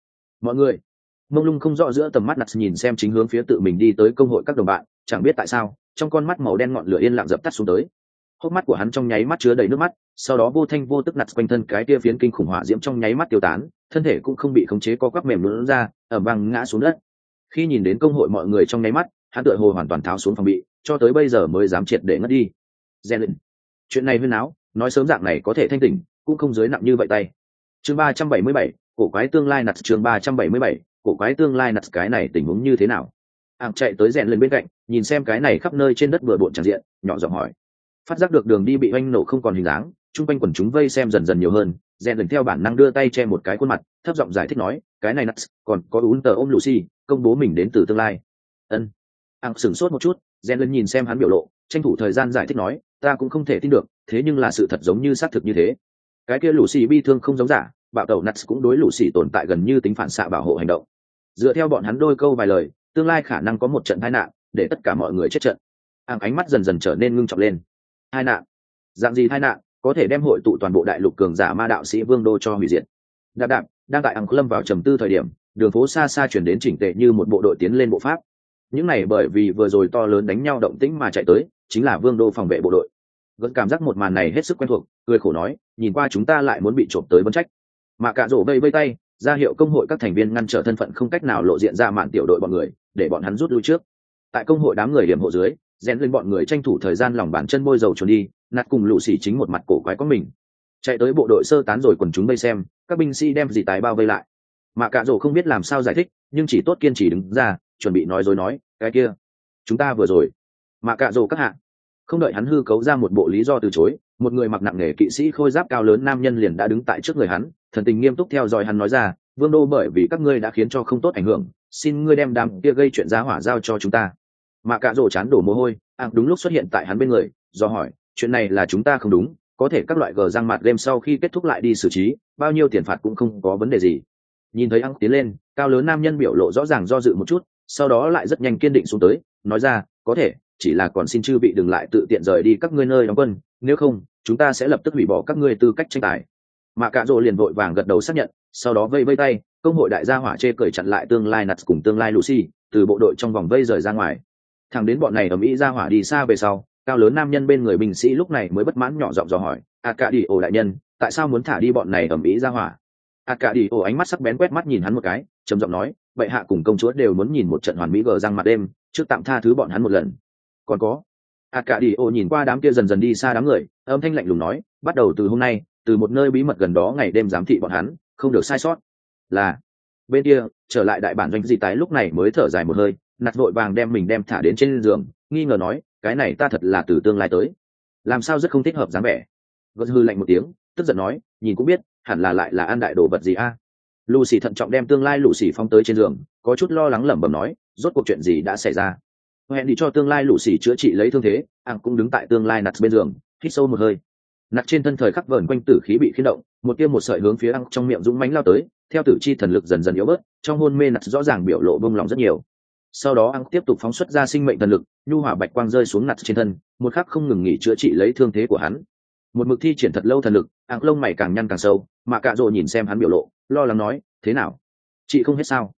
mọi người. Mông lung không rõ giữa tầm mắt Nuts nhìn xem chính hướng phía tự mình đi tới công hội các đồng bạn, chẳng biết tại sao trong con mắt màu đen ngọn lửa yên lặng dập tắt xuống tới. Hốc mắt của hắn trong nháy mắt chứa đầy nước mắt, sau đó vô thanh vô tức Nuts quanh thân cái tia phiến kinh khủng hỏa diễm trong nháy mắt tiêu tán, thân thể cũng không bị khống chế co quắp mềm lún ra, ầm vang ngã xuống đất. Khi nhìn đến công hội mọi người trong nháy mắt, hắn tựa hồ hoàn toàn tháo xuống phòng bị, cho tới bây giờ mới dám triệt để ngất đi. Zen, chuyện này huyên áo, nói sớm dạng này có thể thanh tỉnh, cũng không dưới nặng như vậy tay. Chương 377, cổ quái tương lai Nuts. Chương 377, cổ quái tương lai Nuts. Cái này tình huống như thế nào? Chạy tới Zen lên bên cạnh, nhìn xem cái này khắp nơi trên đất bừa bộn tràn diện, nhỏ giọng hỏi. Phát giác được đường đi bị oanh nổ không còn hình dáng, chung quanh quần chúng vây xem dần dần nhiều hơn. Zen lần theo bản năng đưa tay che một cái khuôn mặt, thấp giọng giải thích nói, cái này Nuts, còn có ún tờ ôm Lucy, công bố mình đến từ tương lai. Ân. Sửng sốt một chút, Zen lần nhìn xem hắn biểu lộ, tranh thủ thời gian giải thích nói, ta cũng không thể tin được, thế nhưng là sự thật giống như xác thực như thế. Cái kia Lucy bi thương không giống giả, bạo tẩu Nuts cũng đối Lucy tồn tại gần như tính phản xạ bảo hộ hành động. Dựa theo bọn hắn đôi câu vài lời, tương lai khả năng có một trận tai nạn, để tất cả mọi người chết trận. Ánh mắt dần dần trở nên ngưng trọng lên. Tai nạn? Dạng gì tai nạn có thể đem hội tụ toàn bộ đại lục cường giả ma đạo sĩ Vương đô cho hủy diệt? Đạp đạp, đang tại lâm vào trầm tư thời điểm, đường phố xa xa chuyển đến chỉnh tề như một bộ đội tiến lên bộ pháp. Những này bởi vì vừa rồi to lớn đánh nhau động tĩnh mà chạy tới, chính là Vương đô phòng vệ bộ đội. Vẫn cảm giác một màn này hết sức quen thuộc, cười khổ nói, nhìn qua chúng ta lại muốn bị trộm tới vấn trách. Mà cả rổ vây tay, ra hiệu công hội các thành viên ngăn trở thân phận không cách nào lộ diện ra màn tiểu đội bọn người, để bọn hắn rút lui trước. Tại công hội đám người điểm hộ dưới, rèn lên bọn người tranh thủ thời gian lòng bàn chân bôi dầu trốn đi, nạt cùng lũ xỉ chính một mặt cổ quái có mình. Chạy tới bộ đội sơ tán rồi quần chúng vây xem, các binh sĩ đem dì tài bao vây lại. Mà cả rổ không biết làm sao giải thích, nhưng chỉ tốt kiên trì đứng ra, chuẩn bị nói dối nói, cái kia, chúng ta vừa rồi. Mà cả rổ các hạ, không đợi hắn hư cấu ra một bộ lý do từ chối, một người mặc nặng nề kỵ sĩ khôi giáp cao lớn nam nhân liền đã đứng tại trước người hắn, thần tình nghiêm túc theo dõi hắn nói ra, Vương đô bởi vì các ngươi đã khiến cho không tốt ảnh hưởng, xin ngươi đem đám kia gây chuyện giá hỏa giao cho chúng ta. Mà cả rổ chán đổ mồ hôi, đúng lúc xuất hiện tại hắn bên người, do hỏi, chuyện này là chúng ta không đúng, có thể các loại gờ răng mặt game sau khi kết thúc lại đi xử trí, bao nhiêu tiền phạt cũng không có vấn đề gì. Nhìn thấy tiến lên, cao lớn nam nhân biểu lộ rõ ràng do dự một chút, sau đó lại rất nhanh kiên định xuống tới, nói ra, có thể, chỉ là còn xin chư vị đừng lại tự tiện rời đi các ngươi nơi đóng quân, nếu không, chúng ta sẽ lập tức hủy bỏ các ngươi tư cách tranh tài. Mà cả rồ liền vội vàng gật đầu xác nhận, sau đó vây tay, công hội đại gia hỏa chê cười chặn lại tương lai Nuts cùng tương lai Lucy, từ bộ đội trong vòng vây rời ra ngoài. Thằng đến bọn này ầm ĩ ra hỏa đi xa về sau, cao lớn nam nhân bên người binh sĩ lúc này mới bất mãn nhỏ giọng dò hỏi, cả đi ổ đại nhân, tại sao muốn thả đi bọn này ầm ĩ ra hỏa? Cả đi ổ ánh mắt sắc bén quét mắt nhìn hắn một cái, trầm giọng nói, vậy hạ cùng công chúa đều muốn nhìn một trận hoàn mỹ gờ răng mặt đêm, trước tạm tha thứ bọn hắn một lần. Còn có, cả đi ổ nhìn qua đám kia dần dần đi xa đám người, âm thanh lạnh lùng nói, bắt đầu từ hôm nay, từ một nơi bí mật gần đó ngày đêm giám thị bọn hắn, không được sai sót. Là bên kia trở lại đại bản doanh dị tái lúc này mới thở dài một hơi, nạt vội vàng đem mình đem thả đến trên giường, nghi ngờ nói, cái này ta thật là từ tương lai tới, làm sao rất không thích hợp dáng vẻ. Vật hư lạnh một tiếng, tức giận nói, nhìn cũng biết, hẳn là lại là ăn đại đồ vật gì a. Lucy thận trọng đem tương lai Lucy phóng tới trên giường, có chút lo lắng lẩm bẩm nói, rốt cuộc chuyện gì đã xảy ra. Hẹn đi cho tương lai Lucy chữa trị lấy thương thế, cũng đứng tại tương lai nạt bên giường, hít sâu một hơi. Nạt trên thân thời khắc vờn quanh tử khí bị khiên động, một tiêm một sợi hướng phía trong miệng dũng mãnh lao tới, theo tử chi thần lực dần dần yếu bớt, trong hôn mê nạt rõ ràng biểu lộ bông lòng rất nhiều. Sau đó tiếp tục phóng xuất ra sinh mệnh thần lực, nhu hỏa bạch quang rơi xuống nạt trên thân, một khắc không ngừng nghỉ chữa trị lấy thương thế của hắn. Một mực thi triển thật lâu thần lực, lông mày càng nhăn càng sâu, mà cạ rồ nhìn xem hắn biểu lộ, lo lắng nói, thế nào, chị không hết sao?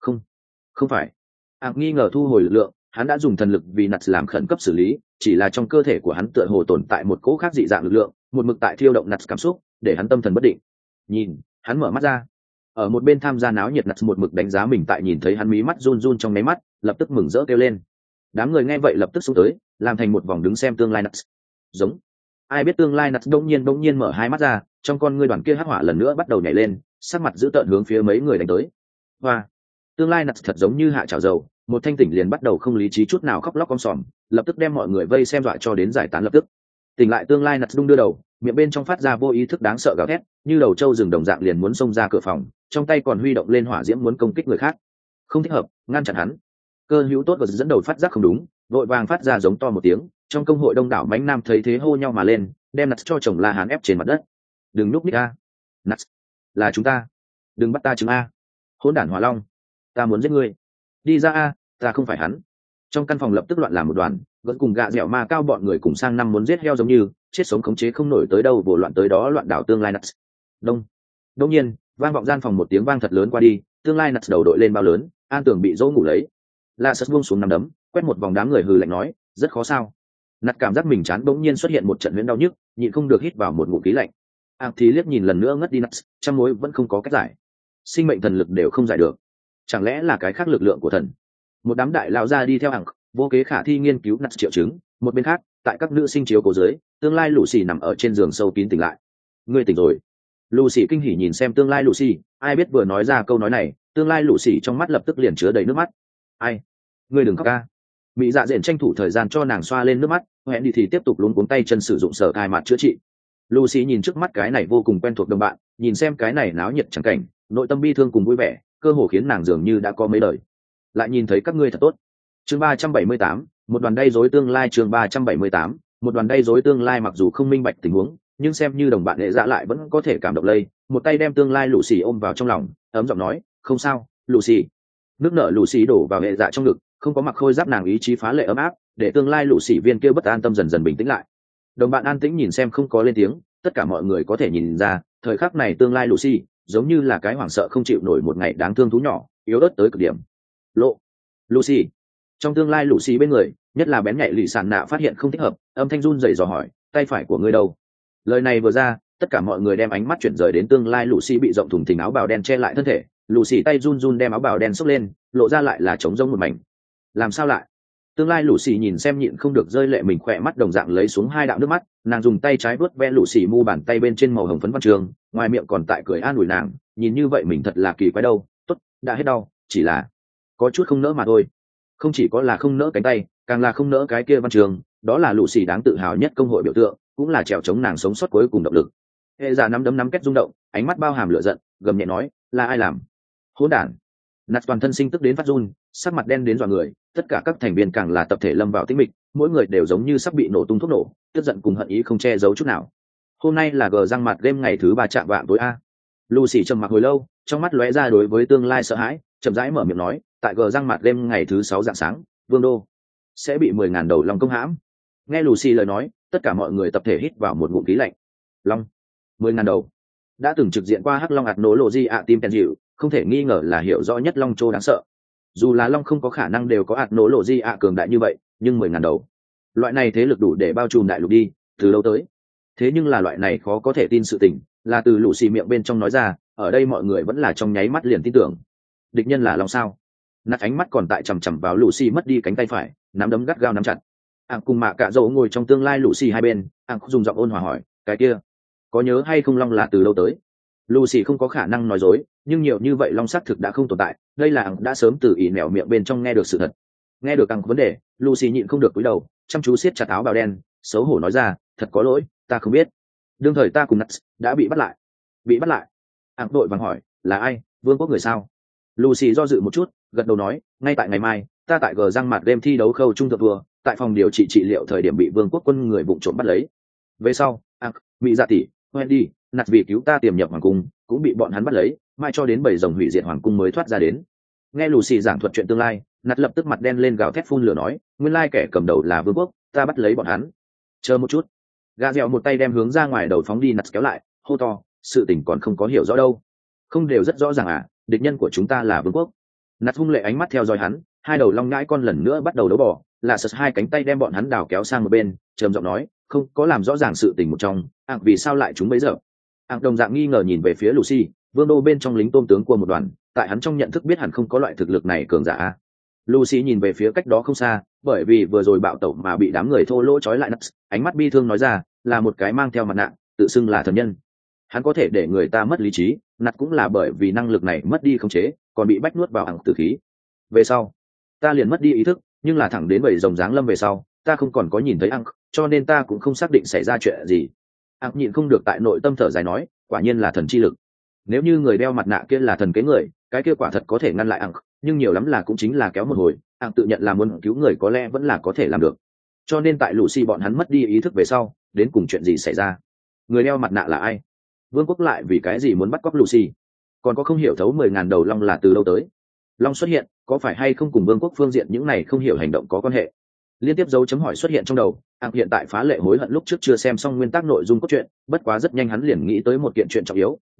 Không phải. Nghi ngờ thu hồi lực lượng, hắn đã dùng thần lực vì nạt làm khẩn cấp xử lý, chỉ là trong cơ thể của hắn tựa hồ tồn tại một cỗ khác dị dạng lực lượng, một mực tại thiêu động nạt cảm xúc, để hắn tâm thần bất định. Nhìn, hắn mở mắt ra. Ở một bên tham gia náo nhiệt nạt một mực đánh giá mình, tại nhìn thấy hắn mí mắt run run trong mấy mắt, lập tức mừng rỡ kêu lên. Đám người nghe vậy lập tức xuống tới, làm thành một vòng đứng xem tương lai nạt. Giống. Ai biết tương lai nạt đông nhiên mở hai mắt ra, trong con ngươi đoàn kia hắc hỏa lần nữa bắt đầu nhảy lên, sắc mặt dữ tợn hướng phía mấy người đánh tới. Và tương lai nạt thật giống như hạ chảo dầu, một thanh tỉnh liền bắt đầu không lý trí chút nào khóc lóc om sòm, lập tức đem mọi người vây xem dọa cho đến giải tán lập tức. Tỉnh lại tương lai nạt đung đưa đầu, miệng bên trong phát ra vô ý thức đáng sợ gào thét, như đầu trâu rừng đồng dạng liền muốn xông ra cửa phòng, trong tay còn huy động lên hỏa diễm muốn công kích người khác. Không thích hợp, ngăn chặn hắn. Cơ hữu tốt và dẫn đầu phát giác không đúng, vội vàng phát ra giống to một tiếng, trong công hội đông đảo mãnh nam thấy thế hô nhau mà lên, đem nạt cho chồng La Hán ép trên mặt đất. Đừng núp ních a, nạt, là chúng ta, đừng bắt ta chứng a, hỗn đản hỏa long, ta muốn giết ngươi, đi ra a, ta không phải hắn. Trong căn phòng lập tức loạn làm một đoàn, vẫn cùng gạ dẻo ma cao bọn người cùng sang năm muốn giết heo giống như chết sống khống chế không nổi tới đâu, vồ loạn tới đó loạn đảo tương lai nạt. Đông nhiên Vang vọng gian phòng một tiếng vang thật lớn qua đi, tương lai nặt đầu đội lên bao lớn, an tường bị dỗ ngủ lấy. La Sật buông xuống nắm đấm, quét một vòng đám người hừ lạnh nói, rất khó sao? Nặt cảm giác mình chán bỗng nhiên xuất hiện một trận huyễn đau nhức, nhịn không được hít vào một ngụm khí lạnh. Thì liếc nhìn lần nữa ngất đi nặt, trăm mối vẫn không có cách giải. Sinh mệnh thần lực đều không giải được, chẳng lẽ là cái khác lực lượng của thần? Một đám đại lão ra đi theo hàng, vô kế khả thi nghiên cứu nặt triệu chứng. Một bên khác, tại các nữ sinh chiếu cố dưới, tương lai Lucy nằm ở trên giường sâu kín tỉnh lại. Ngươi tỉnh rồi. Lucy kinh hỉ nhìn xem tương lai Lucy, ai biết vừa nói ra câu nói này, tương lai Lucy trong mắt lập tức liền chứa đầy nước mắt. Ai? Ngươi đừng khóc ca. Mỹ Dạ Dện tranh thủ thời gian cho nàng xoa lên nước mắt, hẹn đi thì tiếp tục luống cuống tay chân sử dụng sở cai mặt chữa trị. Lucy nhìn trước mắt cái này vô cùng quen thuộc đồng bạn, nhìn xem cái này náo nhiệt chẳng cảnh, nội tâm bi thương cùng vui vẻ, cơ hồ khiến nàng dường như đã có mấy đời. Lại nhìn thấy các ngươi thật tốt. Chương 378, một đoàn gây rối tương lai. Chương 378, một đoàn gây rối tương lai. Mặc dù không minh bạch tình huống, nhưng xem như đồng bạn hệ dạ lại vẫn có thể cảm động lây, một tay đem tương lai Lucy ôm vào trong lòng, ấm giọng nói, không sao, Lucy. Nước nở Lucy đổ vào hệ dạ trong ngực, không có mặc khôi giáp nàng ý chí phá lệ ấm áp, để tương lai Lucy viên kia bất an tâm dần dần bình tĩnh lại. Đồng bạn an tĩnh nhìn xem không có lên tiếng, tất cả mọi người có thể nhìn ra, thời khắc này tương lai Lucy giống như là cái hoảng sợ không chịu nổi một ngày đáng thương thú nhỏ, yếu ớt tới cực điểm. Lộ, Lucy. Trong tương lai Lucy bên người, nhất là bén nhạy lì sàn nạ phát hiện không thích hợp, âm thanh run rẩy dò hỏi, tay phải của ngươi đâu? Lời này vừa ra, tất cả mọi người đem ánh mắt chuyển rời đến tương lai Lucy bị rộng thùng thình áo bào đen che lại thân thể. Lucy tay run run đem áo bào đen xốc lên, lộ ra lại là trống rỗng một mảnh. Làm sao lại? Tương lai Lucy nhìn xem nhịn không được rơi lệ, mình khỏe mắt đồng dạng lấy xuống hai đạo nước mắt, nàng dùng tay trái vuốt ve Lucy mu bàn tay bên trên màu hồng phấn văn trường, ngoài miệng còn tại cười an ủi nàng, nhìn như vậy mình thật là kỳ quái đâu, tốt, đã hết đau, chỉ là có chút không nỡ mà thôi. Không chỉ có là không nỡ cánh tay, càng là không nỡ cái kia văn trường, đó là Lucy đáng tự hào nhất công hội biểu tượng, cũng là trèo chống nàng sống sót cuối cùng động lực. Hệ giả nắm đấm nắm kết rung động, ánh mắt bao hàm lửa giận, gầm nhẹ nói, là ai làm? Hỗn đản! Nạt toàn thân sinh tức đến phát run, sắc mặt đen đến dọa người, tất cả các thành viên càng là tập thể lâm vào tĩnh mịch, mỗi người đều giống như sắp bị nổ tung thuốc nổ, tức giận cùng hận ý không che giấu chút nào. Hôm nay là gờ răng mặt game ngày thứ 3 chạm vạng tối a. Lucy trầm mặc hồi lâu, trong mắt lóe ra đối với tương lai sợ hãi, chậm rãi mở miệng nói, tại gờ răng mặt game ngày thứ 6 rạng sáng, Vương đô sẽ bị 10.000 đầu long công hãm. Nghe Lucy lời nói, tất cả mọi người tập thể hít vào một ngụm khí lạnh. Long, 10.000 đầu. Đã từng trực diện qua hắc long ạt nổ lộ di ạ tim tèn dịu, không thể nghi ngờ là hiểu rõ nhất long châu đáng sợ. Dù là long không có khả năng đều có ạt nổ lộ di ạ cường đại như vậy, nhưng 10.000 đầu, loại này thế lực đủ để bao trùm đại lục đi, từ lâu tới. Thế nhưng là loại này khó có thể tin sự tình, là từ Lucy miệng bên trong nói ra, ở đây mọi người vẫn là trong nháy mắt liền tin tưởng. Địch nhân là long sao? Nạt ánh mắt còn tại chằm chằm vào Lucy mất đi cánh tay phải, nắm đấm gắt gao nắm chặt. Cùng mạ cả dầu ngồi trong tương lai Lucy hai bên, dùng giọng ôn hòa hỏi, cái kia có nhớ hay không long là từ lâu tới? Lucy không có khả năng nói dối, nhưng nhiều như vậy long xác thực đã không tồn tại, đây là đã sớm từ ỉ nẻo miệng bên trong nghe được sự thật. Nghe được vấn đề, Lucy nhịn không được cúi đầu, chăm chú siết chặt áo bào đen, xấu hổ nói ra, thật có lỗi, ta không biết. Đương thời ta cùng Nuts đã bị bắt lại. Bị bắt lại? Đội vàng hỏi, là ai, vương quốc người sao? Lucy do dự một chút, gật đầu nói, ngay tại ngày mai, ta tại gờ răng mặt đêm thi đấu khâu trung thượng vừa, tại phòng điều trị liệu thời điểm bị vương quốc quân người vụng trộm bắt lấy. Về sau, Mỹ Dạ tỷ, Wendy, Nạt vì cứu ta tiềm nhập hoàng cung, cũng bị bọn hắn bắt lấy, mai cho đến 7 rồng hủy diệt hoàng cung mới thoát ra đến. Nghe Lucy giảng thuật chuyện tương lai, Nạt lập tức mặt đen lên gào thét phun lửa nói, nguyên lai kẻ cầm đầu là vương quốc, ta bắt lấy bọn hắn. Chờ một chút. Gà dẻo một tay đem hướng ra ngoài đầu phóng đi, Nạt kéo lại, hô to, sự tình còn không có hiểu rõ đâu. Không đều rất rõ ràng à, địch nhân của chúng ta là vương quốc. Nạt hung lệ ánh mắt theo dõi hắn, hai đầu long nhãi con lần nữa bắt đầu đấu bỏ, là sật hai cánh tay đem bọn hắn đào kéo sang một bên, trầm giọng nói, không có làm rõ ràng sự tình một trong, vì sao lại chúng bấy giờ? Đồng dạng nghi ngờ nhìn về phía Lucy, vương đô bên trong lính tôm tướng của một đoàn, tại hắn trong nhận thức biết hẳn không có loại thực lực này cường giả. Lucy nhìn về phía cách đó không xa, bởi vì vừa rồi bạo tẩu mà bị đám người thô lỗ trói lại, ánh mắt bi thương nói ra, là một cái mang theo mặt nạ, tự xưng là thần nhân. Hắn có thể để người ta mất lý trí, nạt cũng là bởi vì năng lực này mất đi khống chế, còn bị bách nuốt vào tử khí. Về sau, ta liền mất đi ý thức, nhưng là thẳng đến 7 rồng giáng lâm về sau, ta không còn có nhìn thấy cho nên ta cũng không xác định xảy ra chuyện gì. Nhịn không được tại nội tâm thở dài nói, quả nhiên là thần chi lực. Nếu như người đeo mặt nạ kia là thần kế người, cái kia quả thật có thể ngăn lại nhưng nhiều lắm là cũng chính là kéo một hồi, tự nhận là muốn cứu người có lẽ vẫn là có thể làm được. Cho nên tại Lucy bọn hắn mất đi ý thức về sau, đến cùng chuyện gì xảy ra? Người đeo mặt nạ là ai? Vương quốc lại vì cái gì muốn bắt cóc Lucy? Còn có không hiểu thấu 10.000 đầu long là từ đâu tới? Long xuất hiện, có phải hay không cùng vương quốc phương diện những này không hiểu hành động có quan hệ? Liên tiếp dấu chấm hỏi xuất hiện trong đầu, hiện tại phá lệ hối hận lúc trước chưa xem xong nguyên tắc nội dung cốt truyện, bất quá rất nhanh hắn liền nghĩ tới một kiện chuyện trọng yếu,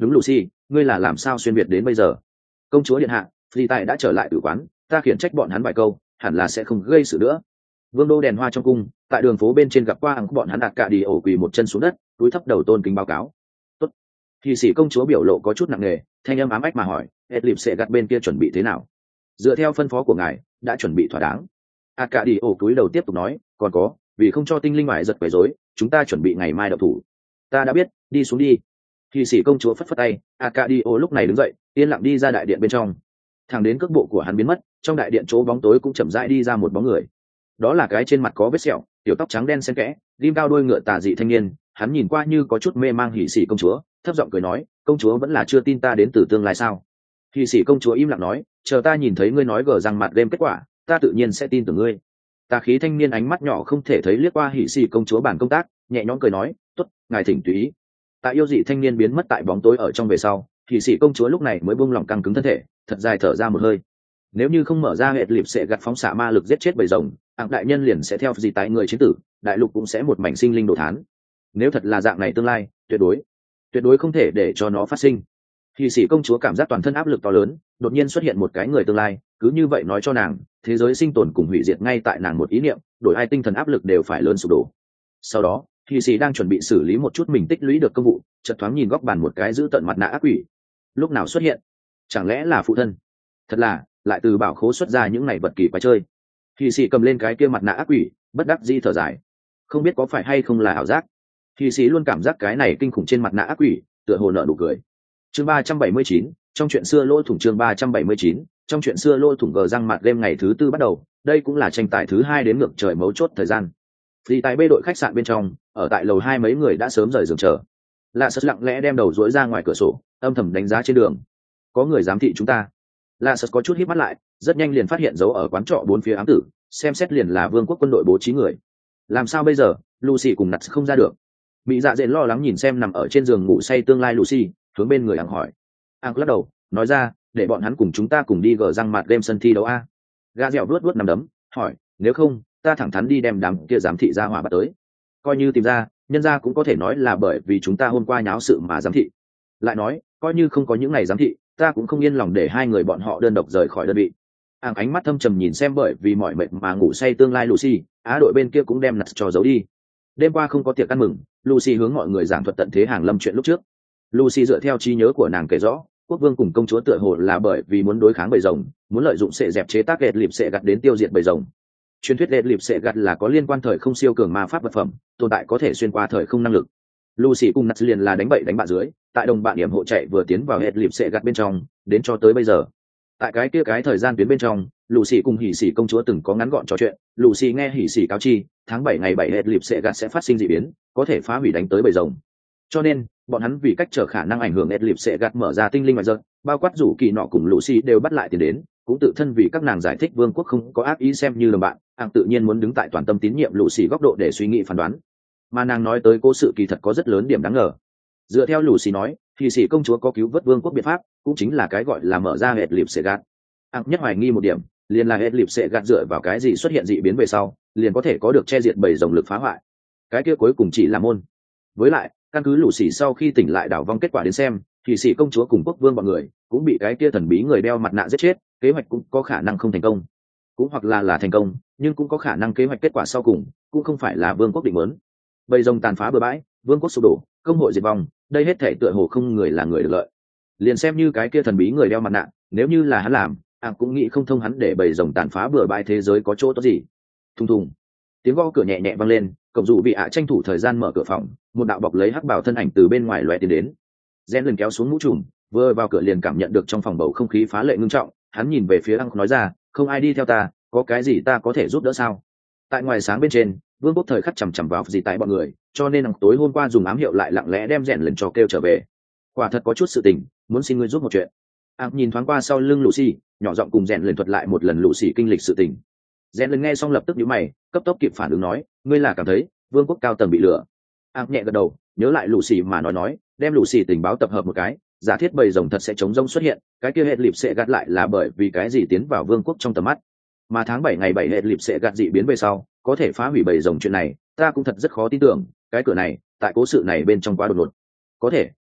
đúng Lucy, ngươi là làm sao xuyên việt đến bây giờ? Công chúa điện hạ, phi tài đã trở lại tử quán, ta khiển trách bọn hắn vài câu, hẳn là sẽ không gây sự nữa. Vương đô đèn hoa trong cung, tại đường phố bên trên gặp qua bọn hắn đạt cả đi ổ quỳ một chân xuống đất, túi thấp đầu tôn kính báo cáo. Tốt. Thì sĩ công chúa biểu lộ có chút nặng nề, thanh âm ám ách mà hỏi, hết lịp sẽ gặt bên kia chuẩn bị thế nào? Dựa theo phân phó của ngài, đã chuẩn bị thỏa đáng. Đạt cả đi ổ túi đầu tiếp tục nói, còn có, vì không cho tinh linh ngoại giật quấy rối, chúng ta chuẩn bị ngày mai đậu thủ. Ta đã biết, đi xuống đi. Thì sĩ công chúa phất phất tay, Arcadio lúc này đứng dậy, yên lặng đi ra đại điện bên trong. Thẳng đến cước bộ của hắn biến mất, trong đại điện chỗ bóng tối cũng chậm rãi đi ra một bóng người. Đó là cái trên mặt có vết sẹo, tiểu tóc trắng đen xen kẽ, ghim cao đôi ngựa tà dị thanh niên, hắn nhìn qua như có chút mê mang hỉ sĩ công chúa, thấp giọng cười nói, công chúa vẫn là chưa tin ta đến từ tương lai sao? Hỉ sĩ công chúa im lặng nói, chờ ta nhìn thấy ngươi nói gờ răng mặt game kết quả, ta tự nhiên sẽ tin tưởng ngươi. Tà khí thanh niên ánh mắt nhỏ không thể thấy liếc qua hỉ sĩ công chúa bản công tác, nhẹ nhõm cười nói, tốt, ngài thỉnh tùy ý. Tại yêu dị thanh niên biến mất tại bóng tối ở trong về sau, hỉ sĩ công chúa lúc này mới buông lỏng căng cứng thân thể, thật dài thở ra một hơi. Nếu như không mở ra hệ lịp sẽ gặt phóng xạ ma lực giết chết bầy rồng, đại nhân liền sẽ theo gì tại người chiến tử, đại lục cũng sẽ một mảnh sinh linh đồ thán. Nếu thật là dạng này tương lai, tuyệt đối không thể để cho nó phát sinh. Hỉ sĩ công chúa cảm giác toàn thân áp lực to lớn, đột nhiên xuất hiện một cái người tương lai, cứ như vậy nói cho nàng, thế giới sinh tồn cùng hủy diệt ngay tại nàng một ý niệm, đổi ai tinh thần áp lực đều phải lớn sụp đổ. Sau đó, hỉ sĩ đang chuẩn bị xử lý một chút mình tích lũy được công vụ, chợt thoáng nhìn góc bàn một cái giữ tận mặt nạ ác quỷ. Lúc nào xuất hiện? Chẳng lẽ là phụ thân? Thật là, lại từ bảo khố xuất ra những này vật kỳ quái chơi. Hỉ sĩ cầm lên cái kia mặt nạ ác quỷ, bất đắc dĩ thở dài, không biết có phải hay không là ảo giác. Hỉ sĩ luôn cảm giác cái này kinh khủng trên mặt nạ ác quỷ, tựa hồ nở nụ cười. Chương 379, trong chuyện xưa lỗ thủng. Chương 379, trong chuyện xưa lỗ thủng. Gờ răng mặt đêm ngày thứ tư bắt đầu, đây cũng là tranh tài thứ 2 đến ngược trời mấu chốt thời gian. Vì tại bê đội khách sạn bên trong, ở tại lầu 2 mấy người đã sớm rời giường chờ. Lạ Sật lặng lẽ đem đầu rũi ra ngoài cửa sổ, âm thầm đánh giá trên đường. Có người giám thị chúng ta. Lạ Sật có chút híp mắt lại, rất nhanh liền phát hiện dấu ở quán trọ bốn phía ám tử, xem xét liền là vương quốc quân đội bố trí người. Làm sao bây giờ? Lucy cùng nặt không ra được. Mỹ Dạ Dện lo lắng nhìn xem nằm ở trên giường ngủ say tương lai Lucy, hướng bên người Áng hỏi. Áng lắc đầu, nói ra, để bọn hắn cùng chúng ta cùng đi gờ răng mặt game sân thi đấu a. Gà dẻo vuốt nằm đấm, hỏi, nếu không, ta thẳng thắn đi đem đám kia giám thị ra hỏa bắt tới. Coi như tìm ra, nhân ra cũng có thể nói là bởi vì chúng ta hôm qua nháo sự mà giám thị. Lại nói, coi như không có những ngày giám thị, ta cũng không yên lòng để hai người bọn họ đơn độc rời khỏi đơn vị. Áng ánh mắt thâm trầm nhìn xem bởi vì mỏi mệt mà ngủ say tương lai Lucy, Á đội bên kia cũng đem nặt cho giấu đi. Đêm qua không có tiệc ăn mừng, Lucy hướng mọi người giảng thuật tận thế hàng lâm chuyện lúc trước. Lucy dựa theo trí nhớ của nàng kể rõ, quốc vương cùng công chúa tựa hồ là bởi vì muốn đối kháng bầy rồng, muốn lợi dụng sệ dẹp chế tác gệt lịp sệ gặt đến tiêu diệt bầy rồng. Truyền thuyết gệt lịp sệ gặt là có liên quan thời không siêu cường ma pháp vật phẩm, tồn tại có thể xuyên qua thời không năng lực. Lucy cùng nặt liền là đánh bậy đánh bạ dưới, tại đồng bạn điểm hộ chạy vừa tiến vào gệt lịp sệ gặt bên trong, đến cho tới bây giờ. Tại cái thời gian tuyến bên trong, Lucy cùng hỉ sĩ công chúa từng có ngắn gọn trò chuyện. Lucy nghe hỉ sĩ cáo chi, tháng 7 ngày 7 hệ lịp sẽ gạt sẽ phát sinh dị biến, có thể phá hủy đánh tới bầy rồng. Cho nên, bọn hắn vì cách trở khả năng ảnh hưởng hệ lịp sẽ gạt mở ra tinh linh ngoại giật, bao quát rủ kỳ nọ cùng Lucy đều bắt lại tiền đến, cũng tự thân vì các nàng giải thích vương quốc không có ác ý xem như đồng bạn, tự nhiên muốn đứng tại toàn tâm tín nhiệm Lucy góc độ để suy nghĩ phán đoán. Mà nàng nói tới cố sự kỳ thật có rất lớn điểm đáng ngờ. Dựa theo Lucy nói, thì sĩ công chúa có cứu vớt vương quốc biện pháp, cũng chính là cái gọi là mở ra hệ lịp sẽ gạt. Nhất hoài nghi một điểm, liền là hệ lịp sẽ gạt dựa vào cái gì xuất hiện dị biến về sau, liền có thể có được che diệt bầy rồng lực phá hoại. Cái kia cuối cùng chỉ là môn. Với lại, căn cứ Lucy sau khi tỉnh lại đảo vong kết quả đến xem, thì sĩ công chúa cùng quốc vương bọn người cũng bị cái kia thần bí người đeo mặt nạ giết chết, kế hoạch cũng có khả năng không thành công. Cũng hoặc là thành công, nhưng cũng có khả năng kế hoạch kết quả sau cùng cũng không phải là vương quốc định muốn. Bầy rồng tàn phá bừa bãi, vương quốc sụp đổ, công hội diệt vong, đây hết thể tựa hồ không người là người được lợi. Liền xem như cái kia thần bí người đeo mặt nạ, nếu như là hắn làm, cũng nghĩ không thông hắn để bầy rồng tàn phá bừa bãi thế giới có chỗ tốt gì. Thùng thùng, tiếng gõ cửa nhẹ nhẹ vang lên, cổng dù bị tranh thủ thời gian mở cửa phòng, một đạo bọc lấy hắc bào thân ảnh từ bên ngoài lóe tiến đến. Gen lần kéo xuống mũ trùm, vừa vào cửa liền cảm nhận được trong phòng bầu không khí phá lệ ngưng trọng, hắn nhìn về phía nói ra, không ai đi theo ta, có cái gì ta có thể giúp đỡ sao? Tại ngoài sáng bên trên, vương quốc thời khắc chằm chằm vào gì tại bọn người, cho nên tối hôm qua dùng ám hiệu lại lặng lẽ đem Gen lần cho kêu trở về. Quả thật có chút sự tình, muốn xin ngươi giúp một chuyện. Nhìn thoáng qua sau lưng Lucy, nhỏ giọng cùng Gen lần thuật lại một lần Lucy kinh lịch sự tình. Gen lần nghe xong lập tức nhíu mày, cấp tốc kịp phản ứng nói, ngươi là cảm thấy vương quốc cao tầng bị lừa? Nhẹ gật đầu, nhớ lại Lucy mà nói, đem Lucy tình báo tập hợp một cái, giả thiết bầy rồng thật sẽ chống rông xuất hiện, cái kia hệ lịp sẽ gạt lại là bởi vì cái gì tiến vào vương quốc trong tầm mắt. Mà tháng 7 ngày 7 hệ lịp sẽ gạt dị biến về sau, có thể phá hủy bầy rồng chuyện này, ta cũng thật rất khó tin tưởng, cái cửa này, tại cố sự này bên trong quá đột ngột. Có thể,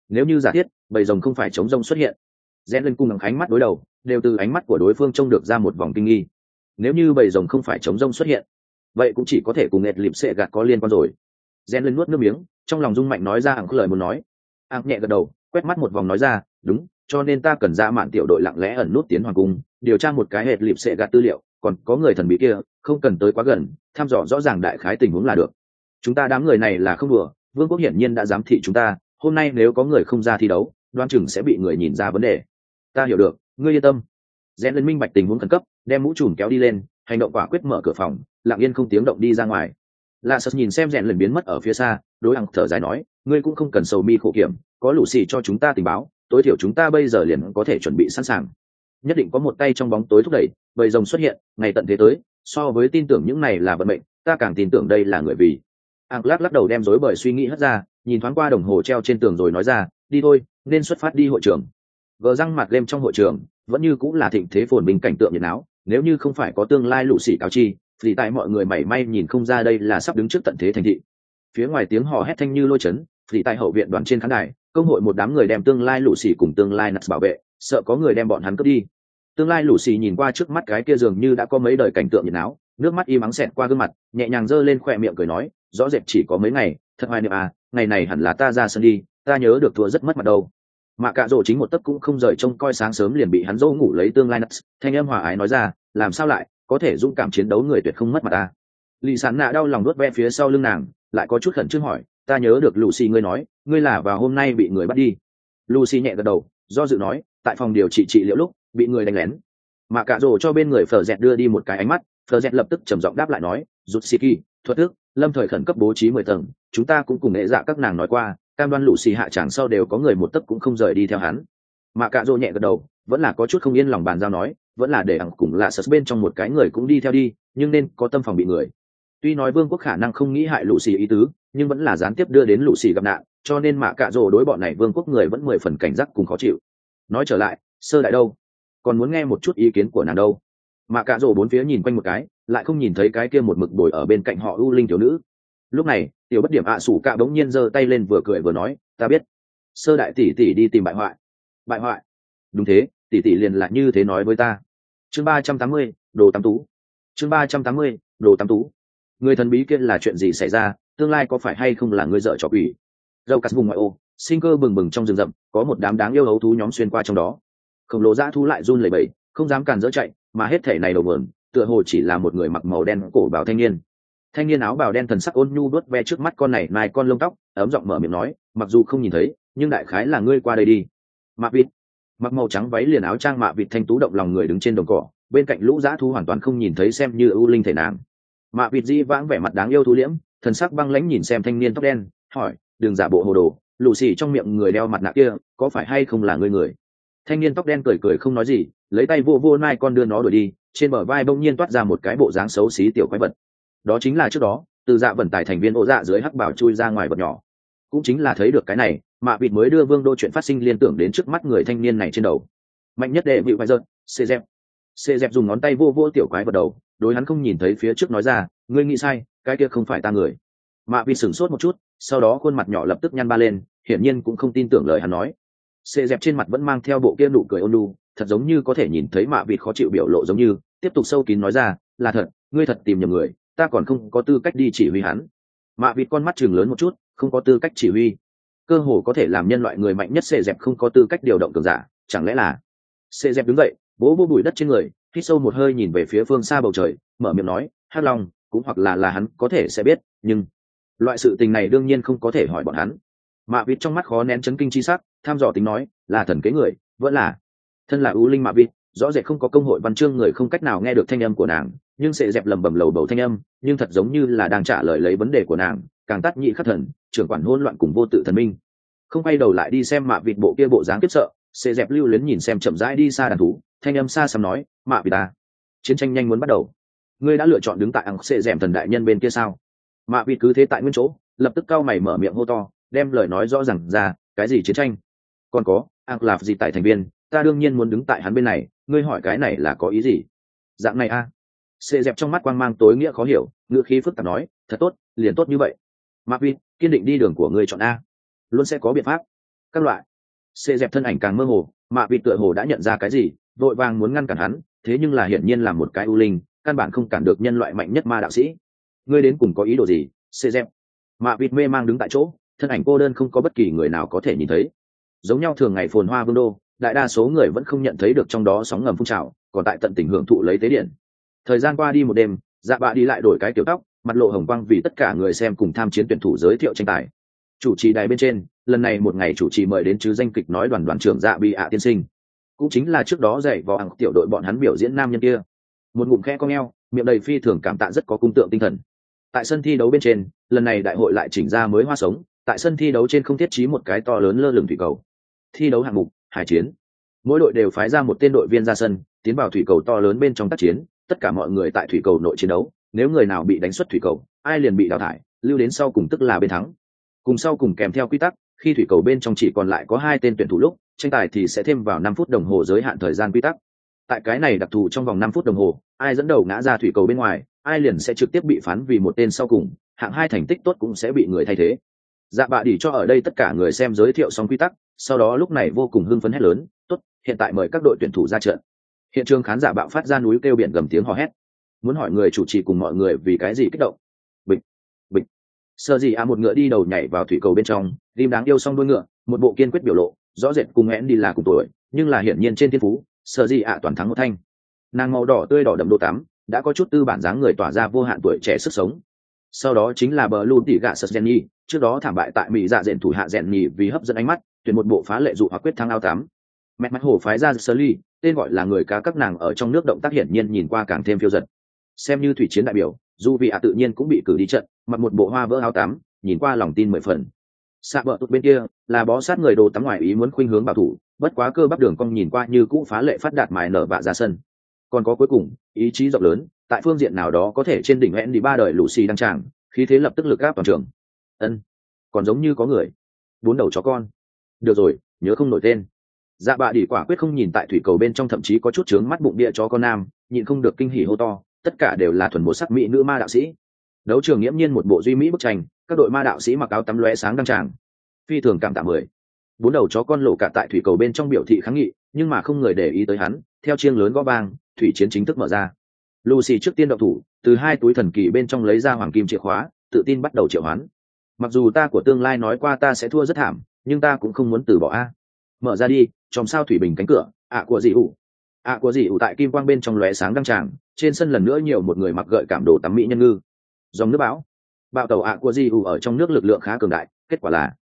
nếu như giả thiết bầy rồng không phải chống rông xuất hiện, rẽ lên cùng ánh mắt đối đầu đều từ ánh mắt của đối phương trông được ra một vòng kinh nghi. Nếu như bầy rồng không phải chống rông xuất hiện, vậy cũng chỉ có thể cùng nghẹt lịp sệ gạt có liên quan rồi. Rẽ lên nuốt nước miếng, trong lòng rung mạnh nói ra ảng lời muốn nói. Ảng nhẹ gật đầu, quét mắt một vòng nói ra, đúng, cho nên ta cần ra mạn tiểu đội lặng lẽ ẩn nút tiến hoàng cung, điều tra một cái hệt lịp sệ gạt tư liệu, còn có người thần bí kia không cần tới quá gần, thăm dò rõ ràng đại khái tình huống là được. Chúng ta đám người này là không đùa, vương quốc hiển nhiên đã giám thị chúng ta, hôm nay nếu có người không ra thi đấu, đoán chừng sẽ bị người nhìn ra vấn đề. Ta hiểu được, ngươi yên tâm. Rẽ lên minh bạch tình huống khẩn cấp, đem mũ trùm kéo đi lên, hành động quả quyết mở cửa phòng, lặng yên không tiếng động đi ra ngoài. Lạ Sật nhìn xem rẽn lần biến mất ở phía xa, đối ẳng thở dài nói, ngươi cũng không cần sầu mi khổ kiểm, có lũ xì cho chúng ta tình báo, tối thiểu chúng ta bây giờ liền có thể chuẩn bị sẵn sàng. Nhất định có một tay trong bóng tối thúc đẩy, bầy rồng xuất hiện, ngày tận thế tới, so với tin tưởng những này là vận mệnh, ta càng tin tưởng đây là người vì. Ẳng lắc đầu đem rối bời suy nghĩ hất ra, nhìn thoáng qua đồng hồ treo trên tường rồi nói ra, đi thôi, nên xuất phát đi hội trường. Gờ răng mặt game trong hội trường vẫn như cũng là thịnh thế phồn bình cảnh tượng nhiệt náo, nếu như không phải có tương lai lũ xỉ cáo chi, thì tại mọi người mảy may nhìn không ra đây là sắp đứng trước tận thế thành thị. Phía ngoài tiếng hò hét thanh như lôi chấn, thì tại hậu viện đoàn trên khán đài, công hội một đám người đem tương lai lũ xỉ cùng tương lai Nuts bảo vệ, sợ có người đem bọn hắn cướp đi. Tương lai lũ xỉ nhìn qua trước mắt cái kia dường như đã có mấy đời cảnh tượng nhiệt náo, nước mắt im ắng xẹt qua gương mặt, nhẹ nhàng giơ lên khỏe miệng cười nói, rõ rệt chỉ có mấy ngày, thật hoài niệm à, ngày này hẳn là ta ra sân đi, ta nhớ được thua rất mất mặt đâu. Mà cả rổ chính một tấc cũng không rời trông coi sáng sớm liền bị hắn dỗ ngủ lấy tương lai Nuts, thanh âm hòa ái nói ra, làm sao lại có thể dũng cảm chiến đấu người tuyệt không mất mặt ta. Lì Sản Nạ đau lòng nuốt ve phía sau lưng nàng, lại có chút khẩn trương hỏi, ta nhớ được Lucy ngươi nói, ngươi là vào hôm nay bị người bắt đi. Lucy nhẹ gật đầu, do dự nói, tại phòng điều trị trị liệu lúc bị người đánh lén. Mà cả rổ cho bên người Phở Dẹt đưa đi một cái ánh mắt, Phở Dẹt lập tức trầm giọng đáp lại nói, rút Siki, thuật ước, lâm thời khẩn cấp bố trí 10 tầng, chúng ta cũng cùng nghệ dạ các nàng nói qua, cam đoan Lucy hạ tràng sau đều có người một tấc cũng không rời đi theo hắn. Mà cả rổ nhẹ gật đầu, vẫn là có chút không yên lòng bàn giao nói, vẫn là để ẳng cùng là sật bên trong một cái người cũng đi theo đi, nhưng nên có tâm phòng bị người. Tuy nói vương quốc khả năng không nghĩ hại lũ xì ý tứ, nhưng vẫn là gián tiếp đưa đến lũ xì gặp nạn, cho nên mạ cạ rồ đối bọn này vương quốc người vẫn 10 phần cảnh giác cùng khó chịu. Nói trở lại, sơ đại đâu, còn muốn nghe một chút ý kiến của nàng đâu. Mạ cạ rồ bốn phía nhìn quanh một cái, lại không nhìn thấy cái kia một mực bồi ở bên cạnh họ ưu linh thiếu nữ. Lúc này tiểu bất điểm ạ sủ cạ bỗng nhiên giơ tay lên vừa cười vừa nói, ta biết, sơ đại tỷ tỷ đi tìm bại hoại. Bại hoại? Đúng thế, tỷ tỷ liền là như thế nói với ta. Chương 380, đồ tam tú. Chương 380, đồ tam tú. Người thần bí kia là chuyện gì xảy ra, tương lai có phải hay không là người dợ trò quỷ. Dâu cắt vùng ngoại ô, sinh cơ bừng bừng trong rừng rậm, có một đám đáng yêu hấu thú nhóm xuyên qua trong đó. Khổng lồ dã thú lại run lẩy bẩy, không dám càn dỡ chạy, mà hết thể này đầu mượn tựa hồ chỉ là một người mặc màu đen cổ bào thanh niên. Thanh niên áo bào đen thần sắc ôn nhu đuốt ve trước mắt con này nai con lông tóc, ấm giọng mở miệng nói, mặc dù không nhìn thấy, nhưng đại khái là ngươi qua đây đi. Mạ vịt mặc màu trắng váy liền áo trang mạ vịt thanh tú động lòng người đứng trên đồng cỏ, bên cạnh lũ dã thú hoàn toàn không nhìn thấy xem như ưu linh thể nàng. Mạ vịt di vãng vẻ mặt đáng yêu thú liễm, thần sắc băng lãnh nhìn xem thanh niên tóc đen, hỏi, đừng giả bộ hồ đồ, lù xì trong miệng người đeo mặt nạ kia có phải hay không là ngươi người. Thanh niên tóc đen cười cười không nói gì, lấy tay vô vô nai con đưa nó đuổi đi, trên bờ vai bỗng nhiên toát ra một cái bộ dáng xấu xí tiểu quái vật. Đó chính là trước đó từ dạ vận tải thành viên ổ dạ dưới hắc bảo chui ra ngoài vật nhỏ. Cũng chính là thấy được cái này, mạ vịt mới đưa vương đô chuyện phát sinh liên tưởng đến trước mắt người thanh niên này trên đầu. Mạnh nhất đệ vị vai dợn, xê dẹp dùng ngón tay vô vô tiểu quái vật đầu, đối hắn không nhìn thấy phía trước nói ra, ngươi nghĩ sai, cái kia không phải ta người. Mạ vịt sửng sốt một chút, sau đó khuôn mặt nhỏ lập tức nhăn ba lên, hiển nhiên cũng không tin tưởng lời hắn nói. Xê dẹp trên mặt vẫn mang theo bộ kia nụ cười ôn nhu, thật giống như có thể nhìn thấy mạ vịt khó chịu biểu lộ, giống như tiếp tục sâu kín nói ra, là thật, ngươi thật tìm nhầm người, ta còn không có tư cách đi chỉ huy hắn. Mạ vịt con mắt chừng lớn một chút, không có tư cách chỉ huy, cơ hồ có thể làm nhân loại người mạnh nhất xê dẹp không có tư cách điều động cường giả, chẳng lẽ là. Xê dẹp đứng dậy, vỗ vỗ bụi đất trên người, hít sâu một hơi nhìn về phía phương xa bầu trời, mở miệng nói, hắc long cũng hoặc là hắn có thể sẽ biết, nhưng loại sự tình này đương nhiên không có thể hỏi bọn hắn. Mạ vịt trong mắt khó nén chấn kinh chi sắc, tham dò tính nói, là thần kế người, vẫn là thân là ưu linh. Mạ vịt rõ rệt không có công hội văn chương người không cách nào nghe được thanh âm của nàng, nhưng Xê dẹp lầm bầm lầu bầu thanh âm, nhưng thật giống như là đang trả lời lấy vấn đề của nàng, càng tắt nhị khắc thần, trưởng quản hỗn loạn cùng vô tự thần minh. Không quay đầu lại đi xem mạ vịt bộ kia bộ dáng kiếp sợ, Xê dẹp lưu luyến nhìn xem chậm rãi đi xa đàn thú, thanh âm xa xăm nói, mạ vịt ta, chiến tranh nhanh muốn bắt đầu, ngươi đã lựa chọn đứng tại ẳng Xê dẹp thần đại nhân bên kia sao? Mạ vịt cứ thế tại nguyên chỗ, lập tức cau mày mở miệng hô to, đem lời nói rõ ràng ra, cái gì chiến tranh? Còn có, ẳng là gì tại thành viên, ta đương nhiên muốn đứng tại hắn bên này, ngươi hỏi cái này là có ý gì? Dạng này a? Xê dẹp trong mắt quang mang tối nghĩa khó hiểu, ngữ khí phức tạp nói, thật tốt, liền tốt như vậy. Mạ vịt, kiên định đi đường của ngươi chọn a, luôn sẽ có biện pháp. các loại. Xê dẹp thân ảnh càng mơ hồ, mạ vịt tựa hồ đã nhận ra cái gì, vội vàng muốn ngăn cản hắn, thế nhưng là hiển nhiên là một cái u linh, căn bản không cản được nhân loại mạnh nhất ma đạo sĩ. Ngươi đến cùng có ý đồ gì? Xê dẹp. Mạ vịt mê mang đứng tại chỗ, thân ảnh cô đơn không có bất kỳ người nào có thể nhìn thấy. Giống nhau thường ngày phồn hoa vương đô, đại đa số người vẫn không nhận thấy được trong đó sóng ngầm phun trào, còn tại tận tình hưởng thụ lấy tế điện. Thời gian qua đi một đêm, Dạ Bạ đi lại đổi cái kiểu tóc, mặt lộ hồng quang vì tất cả người xem cùng tham chiến tuyển thủ giới thiệu tranh tài. Chủ trì đài bên trên, lần này một ngày chủ trì mời đến chứ danh kịch nói đoàn trưởng Dạ Bị ạ tiên sinh, cũng chính là trước đó dạy vò hàng tiểu đội bọn hắn biểu diễn nam nhân kia. Một ngụm khẽ cong eo, miệng đầy phi thường cảm tạ rất có cung tượng tinh thần. Tại sân thi đấu bên trên, lần này đại hội lại chỉnh ra mới hoa sống, tại sân thi đấu trên không thiết trí một cái to lớn lơ lửng thủy cầu. Thi đấu hạng mục hải chiến, mỗi đội đều phái ra một tên đội viên ra sân tiến vào thủy cầu to lớn bên trong tác chiến, tất cả mọi người tại thủy cầu nội chiến đấu, nếu người nào bị đánh xuất thủy cầu, ai liền bị đào thải, lưu đến sau cùng tức là bên thắng. Cùng sau cùng kèm theo quy tắc, khi thủy cầu bên trong chỉ còn lại có 2 tên tuyển thủ lúc tranh tài thì sẽ thêm vào 5 phút đồng hồ giới hạn thời gian quy tắc. Tại cái này đặc thù trong vòng 5 phút đồng hồ, ai dẫn đầu ngã ra thủy cầu bên ngoài, ai liền sẽ trực tiếp bị phán vì một tên sau cùng, hạng 2 thành tích tốt cũng sẽ bị người thay thế. Dạ Bạ đi cho ở đây tất cả người xem giới thiệu xong quy tắc, sau đó lúc này vô cùng hưng phấn hét lớn, "Tốt, hiện tại mời các đội tuyển thủ ra trận." Hiện trường khán giả bạo phát ra núi kêu biển gầm tiếng hò hét. Muốn hỏi người chủ trì cùng mọi người vì cái gì kích động. Bịch, bịch. Sơ gì một ngựa đi đầu nhảy vào thủy cầu bên trong, Rim đáng yêu song đuôi ngựa, một bộ kiên quyết biểu lộ, rõ rệt cùng hẹn đi là cùng tuổi, nhưng là hiển nhiên trên thiên phú, Sơ gì toàn thắng một thanh. Nàng màu đỏ tươi đỏ đậm đồ tắm, đã có chút tư bản dáng người tỏa ra vô hạn tuổi trẻ sức sống. Sau đó chính là bờ luôn tỉ gạ sật Jenny, trước đó thảm bại tại mỹ dạ dện thủ hạ Jenny vì hấp dẫn ánh mắt, tuyển một bộ phá lệ dụ hoặc quyết thắng áo tắm. Mẹ mắt hổ phái ra Sully, tên gọi là người cá các nàng ở trong nước động tác hiển nhiên nhìn qua càng thêm phiêu dật. Xem như thủy chiến đại biểu, dù vì tự nhiên cũng bị cử đi trận, mặc một bộ hoa vỡ áo tắm, nhìn qua lòng tin 10 phần. Sạ bờ tụt bên kia là bó sát người đồ tắm ngoài ý muốn khuynh hướng bảo thủ, bất quá cơ bắp đường cong nhìn qua như cũ phá lệ phát đạt mài nở vạ ra sân. Còn có cuối cùng, ý chí rộng lớn, tại phương diện nào đó có thể trên đỉnh hẹn đi 3 đời Lucy đăng tràng, khí thế lập tức lực áp toàn trường. Ân, còn giống như có người. 4 đầu chó con. Được rồi, nhớ không nổi tên. Dạ Bạ đi quả quyết không nhìn tại thủy cầu bên trong, thậm chí có chút trướng mắt bụng địa chó con nam, nhịn không được kinh hỉ hô to, tất cả đều là thuần một sắc mỹ nữ ma đạo sĩ. Đấu trường nghiễm nhiên một bộ duy mỹ bức tranh, các đội ma đạo sĩ mặc áo tắm lóe sáng đăng tràng. Phi thường cảm tạ 10. 4 đầu chó con lộ cả tại thủy cầu bên trong biểu thị kháng nghị, nhưng mà không người để ý tới hắn, theo chiêng lớn gõ vang, thủy chiến chính thức mở ra. Lucy trước tiên động thủ, từ 2 túi thần kỳ bên trong lấy ra hoàng kim chìa khóa, tự tin bắt đầu triệu hoán. Mặc dù ta của tương lai nói qua ta sẽ thua rất thảm, nhưng ta cũng không muốn từ bỏ a. Mở ra đi, chòm sao thủy bình cánh cửa, của dị ủ. Của dị ủ tại kim quang bên trong lóe sáng đăng tràng, trên sân lần nữa nhiều một người mặc gợi cảm đồ tắm mỹ nhân ngư. Dòng nước bão. Bạo tàu của dị ủ ở trong nước lực lượng khá cường đại, kết quả là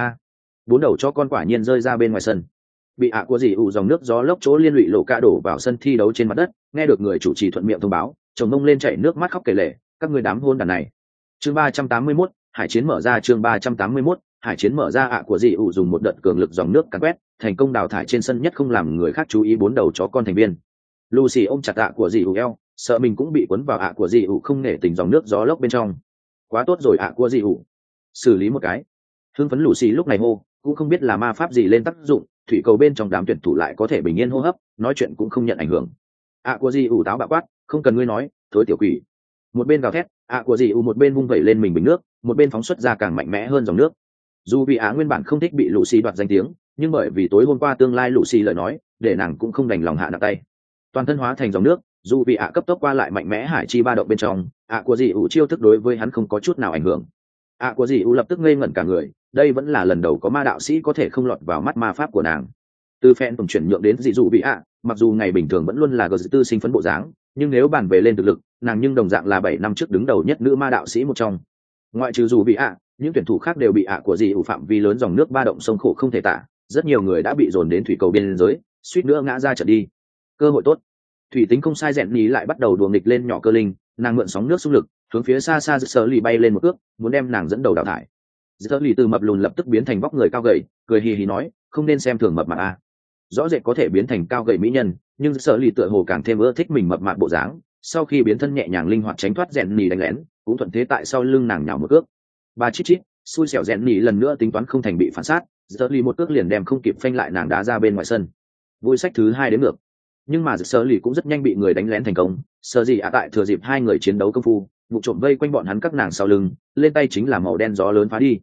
4 đầu cho con quả nhiên rơi ra bên ngoài sân. Bị của dị ủ dòng nước gió lốc chỗ liên lụy lộ cả đổ vào sân thi đấu trên mặt đất, nghe được người chủ trì thuận miệng thông báo, chồng mông lên chảy nước mắt khóc kể lể, các người đám hôn đàn này. Chương 381, hải chiến mở ra. Chương 381, hải chiến mở ra. Của dị ủ dùng một đợt cường lực dòng nước càn quét, thành công đào thải trên sân nhất không làm người khác chú ý 4 đầu chó con thành viên. Lucy ôm chặt của dị ủ eo, sợ mình cũng bị cuốn vào của dị ủ không nể tình dòng nước gió lốc bên trong. Quá tốt rồi của dị ủ, xử lý một cái. Hưng phấn Lucy lúc này hô, cũng không biết là ma pháp gì lên tác dụng, thủy cầu bên trong đám tuyển thủ lại có thể bình yên hô hấp, nói chuyện cũng không nhận ảnh hưởng. Của dị ủ táo bạo quát, không cần ngươi nói, thối tiểu quỷ. Một bên gào thét, của dị ủ một bên vung vẩy lên mình bình nước, một bên phóng xuất ra càng mạnh mẽ hơn dòng nước. Dù vì nguyên bản không thích bị Lucy đoạt danh tiếng, nhưng bởi vì tối hôm qua tương lai Lucy lời nói, để nàng cũng không đành lòng hạ nặng tay. Toàn thân hóa thành dòng nước, dù vì cấp tốc qua lại mạnh mẽ hải chi ba động bên trong, của dị ủ chiêu thức đối với hắn không có chút nào ảnh hưởng. Của dị ủ lập tức ngây ngẩn cả người, đây vẫn là lần đầu có ma đạo sĩ có thể không lọt vào mắt ma pháp của nàng. Từ phen tổng chuyển nhượng đến dị dụ bị mặc dù ngày bình thường vẫn luôn là gờ tư sinh phấn bộ dáng, nhưng nếu bàn về lên thực lực, nàng nhưng đồng dạng là 7 năm trước đứng đầu nhất nữ ma đạo sĩ một trong. Ngoại trừ dù bị những tuyển thủ khác đều bị của dị ủ phạm vi lớn dòng nước ba động sông khổ không thể tả, rất nhiều người đã bị dồn đến thủy cầu biên giới, suýt nữa ngã ra trận đi. Cơ hội tốt. Thủy tính không sai rèn ní lại bắt đầu đùa nghịch lên nhỏ cơ linh, nàng mượn sóng nước xung lực, hướng phía xa xa Sở Lì bay lên một cước, muốn đem nàng dẫn đầu đào thải. Sở Lì từ mập lùn lập tức biến thành vóc người cao gầy, cười hì hì nói, không nên xem thường mập mạp rõ rệt có thể biến thành cao gầy mỹ nhân, nhưng Sở Lì tựa hồ càng thêm ưa thích mình mập mạp bộ dáng, sau khi biến thân nhẹ nhàng linh hoạt tránh thoát rèn ní đánh lén, cũng thuận thế tại sau lưng nàng nhào một cước. Ba chít chít, xui xẻo rèn ní lần nữa tính toán không thành bị phản sát, Sở Lì một cước liền đem không kịp phanh lại nàng đá ra bên ngoài sân. Vui sách thứ 2 đến ngược. Nhưng mà Sở Lì cũng rất nhanh bị người đánh lén thành công, Sở gì tại thừa dịp 2 người chiến đấu công phu, vụ trộm vây quanh bọn hắn các nàng sau lưng, lên tay chính là màu đen gió lớn phá đi.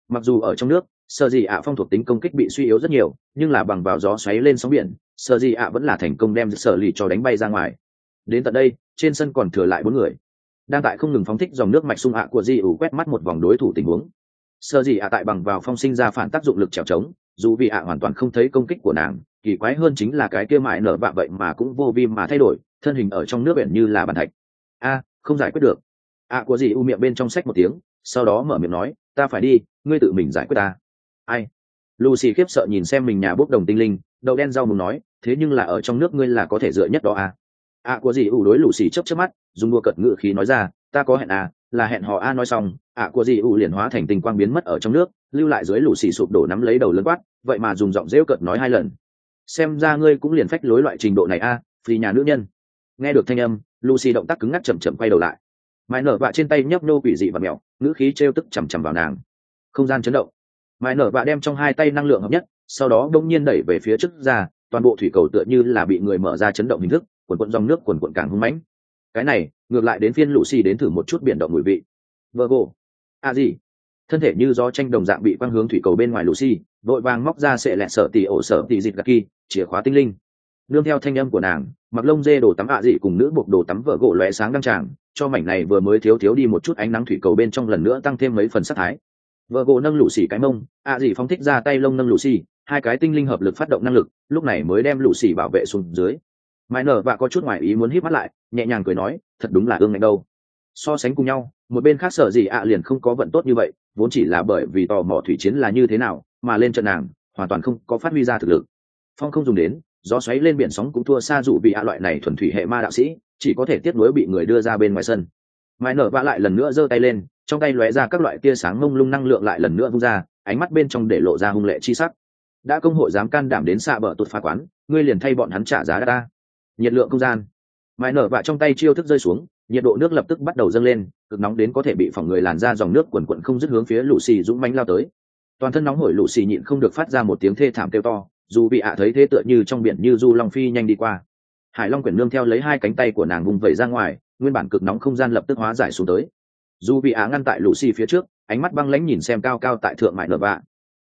Mặc dù ở trong nước sở gì ạ phong thuộc tính công kích bị suy yếu rất nhiều, nhưng là bằng vào gió xoáy lên sóng biển, sở gì ạ vẫn là thành công đem sở lì cho đánh bay ra ngoài. Đến tận đây trên sân còn thừa lại 4 người, đang tại không ngừng phóng thích dòng nước mạch sung ạ của di ủ quét mắt một vòng đối thủ tình huống. Sở gì ạ tại bằng vào phong sinh ra phản tác dụng lực trèo trống, dù vì ạ hoàn toàn không thấy công kích của nàng, kỳ quái hơn chính là cái kia mại nở vạ vậy mà cũng vô vi mà thay đổi thân hình ở trong nước biển như là bàn thạch. Không giải quyết được. ạ của gì u miệng bên trong sách một tiếng, sau đó mở miệng nói, ta phải đi, ngươi tự mình giải quyết ta. Ai? Lucy khiếp sợ nhìn xem mình nhà bốc đồng tinh linh, đầu đen rau mùng nói, thế nhưng là ở trong nước ngươi là có thể dựa nhất đó à? Của gì u đối Lucy chớp mắt, dùng đua cợt ngữ khí nói ra, ta có hẹn là hẹn hò nói xong, của gì u liền hóa thành tinh quang biến mất ở trong nước, lưu lại dưới Lucy sụp đổ nắm lấy đầu lớn quát, vậy mà dùng giọng rêu cợt nói 2 lần. Xem ra ngươi cũng liền phách lối loại trình độ này phi nhà nữ nhân. Nghe được thanh âm, Lucy động tác cứng ngắc chậm chậm quay đầu lại. Mãi nở vạ trên tay nhấp nô quỷ dị và mèo, ngữ khí trêu tức chằm chằm vào nàng. Không gian chấn động. Mãi nở vạ đem trong 2 tay năng lượng hợp nhất, sau đó đông nhiên đẩy về phía trước ra, toàn bộ thủy cầu tựa như là bị người mở ra chấn động hình thức, cuồn cuộn dòng nước cuồn cuộn càng hung mãnh. Cái này ngược lại đến phiên Lucy đến thử một chút biển động mùi vị. Virgo. Gì? Thân thể như gió tranh đồng dạng bị quăng hướng thủy cầu bên ngoài Lucy, vội vàng móc ra sệ lẹ sở tỷ dịch gaki, chìa khóa tinh linh. Nương theo thanh âm của nàng, mặc lông dê đồ tắm dị cùng nữ buộc đồ tắm vợ gỗ lóe sáng đăng tràng, cho mảnh này vừa mới thiếu đi một chút ánh nắng thủy cầu bên trong lần nữa tăng thêm mấy phần sắc thái. Vợ gỗ nâng lũ xỉ cái mông, dị phóng thích ra tay lông nâng lũ xỉ, 2 cái tinh linh hợp lực phát động năng lực, lúc này mới đem lũ xỉ bảo vệ xuống dưới. Mai nở và có chút ngoài ý muốn híp mắt lại, nhẹ nhàng cười nói, thật đúng là ương ngạnh đâu. So sánh cùng nhau, một bên khác sở gì liền không có vận tốt như vậy, vốn chỉ là bởi vì tò mò thủy chiến là như thế nào, mà lên trận nàng hoàn toàn không có phát huy ra thực lực. Phong không dùng đến, gió xoáy lên biển sóng cũng thua xa dụ vì loại này thuần thủy hệ ma đạo sĩ, chỉ có thể tiếc nuối bị người đưa ra bên ngoài sân. Mai nở vạ lại lần nữa giơ tay lên, trong tay lóe ra các loại tia sáng mông lung năng lượng lại lần nữa vung ra, ánh mắt bên trong để lộ ra hung lệ chi sắc. Đã công hội dám can đảm đến xạ bờ tụt phá quán, ngươi liền thay bọn hắn trả giá ta. Nhiệt lượng không gian. Mai nở vạ trong tay chiêu thức rơi xuống, nhiệt độ nước lập tức bắt đầu dâng lên, cực nóng đến có thể bị phỏng người làn ra dòng nước quần quần không dứt hướng phía Lucy dũng mãnh lao tới. Toàn thân nóng hổi Lucy nhịn không được phát ra một tiếng thê thảm kêu to, dù bị thấy thế tựa như trong biển như du long phi nhanh đi qua. Hải long quyển nương theo lấy 2 cánh tay của nàng vùng vẩy ra ngoài, nguyên bản cực nóng không gian lập tức hóa giải xuống tới. Dù bị ngăn tại Lucy phía trước, ánh mắt băng lãnh nhìn xem cao cao tại thượng mại nở vạ.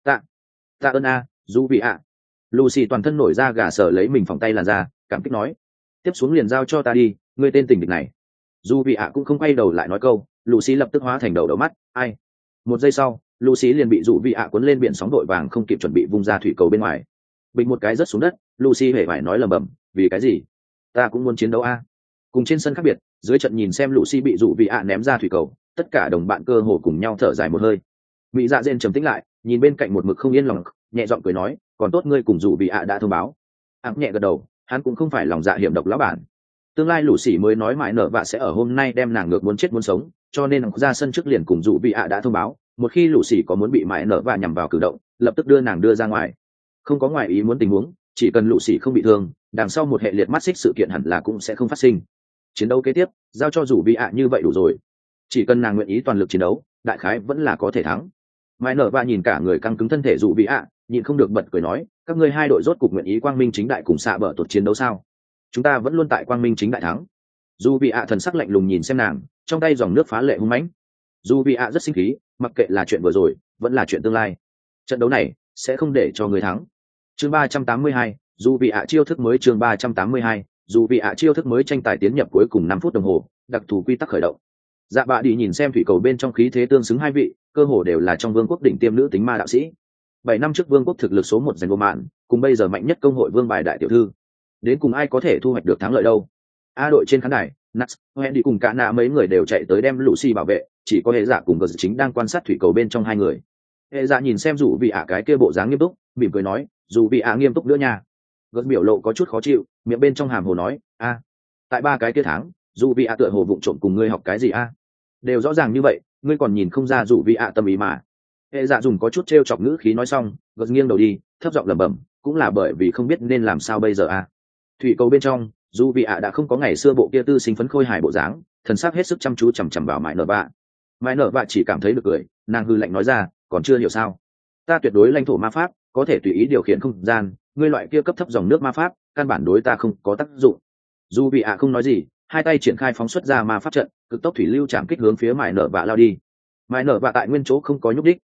Tạ ơn dù bị Lucy toàn thân nổi ra gà sở lấy mình phòng tay làn ra, cảm kích nói, tiếp xuống liền giao cho ta đi, ngươi tên tình địch này. Dù bị cũng không quay đầu lại nói câu, Lucy lập tức hóa thành đầu mắt. Ai? Một giây sau, Lucy liền bị dụ vị cuốn lên biển sóng đội vàng không kịp chuẩn bị vung ra thủy cầu bên ngoài. Bình một cái rớt xuống đất, Lucy hề phải nói lầm bầm, vì cái gì? Ta cũng muốn chiến đấu Cùng trên sân khác biệt, dưới trận nhìn xem Lucy bị dụ vị ném ra thủy cầu, tất cả đồng bạn cơ hồ cùng nhau thở dài một hơi. Mỹ Dạ Dên trầm tĩnh lại, nhìn bên cạnh một mực không yên lòng, nhẹ giọng cười nói, còn tốt ngươi cùng dụ vị đã thông báo. Nhẹ gật đầu, hắn cũng không phải lòng dạ hiểm độc lão bản. Tương lai Lucy mới nói mãi nở vạ sẽ ở hôm nay đem nàng ngược muốn chết muốn sống, cho nên ra sân trước liền cùng dụ vị đã thông báo, một khi Lucy có muốn bị mãi nở vạ nhằm vào cử động, lập tức đưa nàng đưa ra ngoài. Không có ngoài ý muốn tình huống, chỉ cần Lucy không bị thương, đằng sau một hệ liệt mắt xích sự kiện hẳn là cũng sẽ không phát sinh. Chiến đấu kế tiếp giao cho dụ vị như vậy đủ rồi, chỉ cần nàng nguyện ý toàn lực chiến đấu, đại khái vẫn là có thể thắng. Mãi nở vạ nhìn cả người căng cứng thân thể dụ vị nhịn không được bật cười nói, các ngươi 2 đội rốt cục nguyện ý quang minh chính đại cùng xạ bờ tuột chiến đấu sao? Chúng ta vẫn luôn tại quang minh chính đại thắng. Dù vị thần sắc lạnh lùng nhìn xem nàng, trong tay dòng nước phá lệ hung mãnh. Dù vị rất sinh khí, mặc kệ là chuyện vừa rồi vẫn là chuyện tương lai, trận đấu này sẽ không để cho người thắng. Chương 382, dù vị chiêu thức mới. Chương 382, dù vị chiêu thức mới. Tranh tài tiến nhập cuối cùng 5 phút đồng hồ, đặc thù quy tắc khởi động. Dạ bạ đi nhìn xem thủy cầu bên trong khí thế tương xứng 2 vị, cơ hồ đều là trong vương quốc đỉnh tiêm nữ tính ma đạo sĩ. 7 năm trước vương quốc thực lực số 1 giành vô mạn, cùng bây giờ mạnh nhất công hội vương bài đại tiểu thư, đến cùng ai có thể thu hoạch được thắng lợi đâu? Đội trên khán đài, Nats, Wendy cùng cả nạ mấy người đều chạy tới đem Lucy bảo vệ, chỉ có hệ dạ cùng Gờ chính đang quan sát thủy cầu bên trong 2 người. Hệ dạ nhìn xem dù vị cái kia bộ dáng nghiêm túc, mỉm cười nói, dù vị nghiêm túc nữa nha. Gờ biểu lộ có chút khó chịu, miệng bên trong hàm hồ nói, tại 3 cái kia tháng, dù vị tựa hồ vụng trộm cùng ngươi học cái gì đều rõ ràng như vậy, ngươi còn nhìn không ra dù vị tâm ý mà. Hệ dạ dùng có chút trêu chọc ngữ khí nói xong, Gờ nghiêng đầu đi, thấp giọng lẩm bẩm, cũng là bởi vì không biết nên làm sao bây giờ Thủy cầu bên trong, dù vị đã không có ngày xưa bộ kia tư sinh phấn khôi hài bộ dáng, thần sắc hết sức chăm chú chằm chằm vào mãi nở vạ. Mãi nở vạ chỉ cảm thấy được cười, nàng hư lạnh nói ra, còn chưa hiểu sao? Ta tuyệt đối lãnh thổ ma pháp, có thể tùy ý điều khiển không gian, ngươi loại kia cấp thấp dòng nước ma pháp, căn bản đối ta không có tác dụng. Dù vị không nói gì, 2 tay triển khai phóng xuất ra ma pháp trận, cực tốc thủy lưu chạm kích hướng phía mãi nở vạ lao đi. Mãi nở vạ tại nguyên chỗ không có nhúc đích,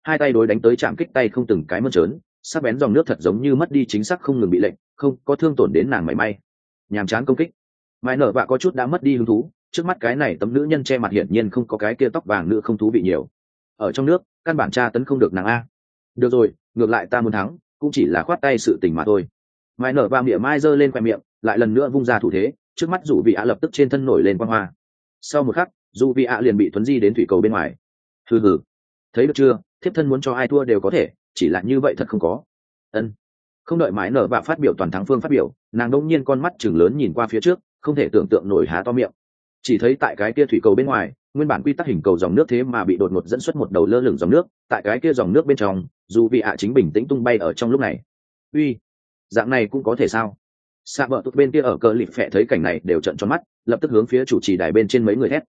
hai tay đối đánh tới chạm kích tay không từng cái mơn trớn, sắc bén dòng nước thật giống như mất đi chính xác không ngừng bị lệnh, không có thương tổn đến nàng mảy may. Nhàm chán công kích. Mai nở vạ có chút đã mất đi hứng thú, trước mắt cái này tấm nữ nhân che mặt hiển nhiên không có cái kia tóc vàng nữ không thú vị nhiều. Ở trong nước, căn bản tra tấn không được nàng a. Được rồi, ngược lại ta muốn thắng, cũng chỉ là khoát tay sự tình mà thôi. Mai nở vạ miệng mai giơ lên khoe miệng, lại lần nữa vung ra thủ thế, trước mắt dù vị ạ lập tức trên thân nổi lên quang hoa. Sau một khắc, dù vị ạ liền bị thuấn di đến thủy cầu bên ngoài. Hừ hừ, thấy được chưa, thiếp thân muốn cho ai thua đều có thể, chỉ là như vậy thật không có. Ân. Không đợi mãi nở vạ phát biểu toàn thắng phương phát biểu, nàng đông nhiên con mắt chừng lớn nhìn qua phía trước, không thể tưởng tượng nổi há to miệng. Chỉ thấy tại cái kia thủy cầu bên ngoài, nguyên bản quy tắc hình cầu dòng nước thế mà bị đột ngột dẫn xuất một đầu lơ lửng dòng nước, tại cái kia dòng nước bên trong, dù vị ạ chính bình tĩnh tung bay ở trong lúc này. Uy, dạng này cũng có thể sao? Xạ bờ tụt bên kia ở cờ lịp phệ thấy cảnh này đều trợn tròn mắt, lập tức hướng phía chủ trì đài bên trên mấy người hét.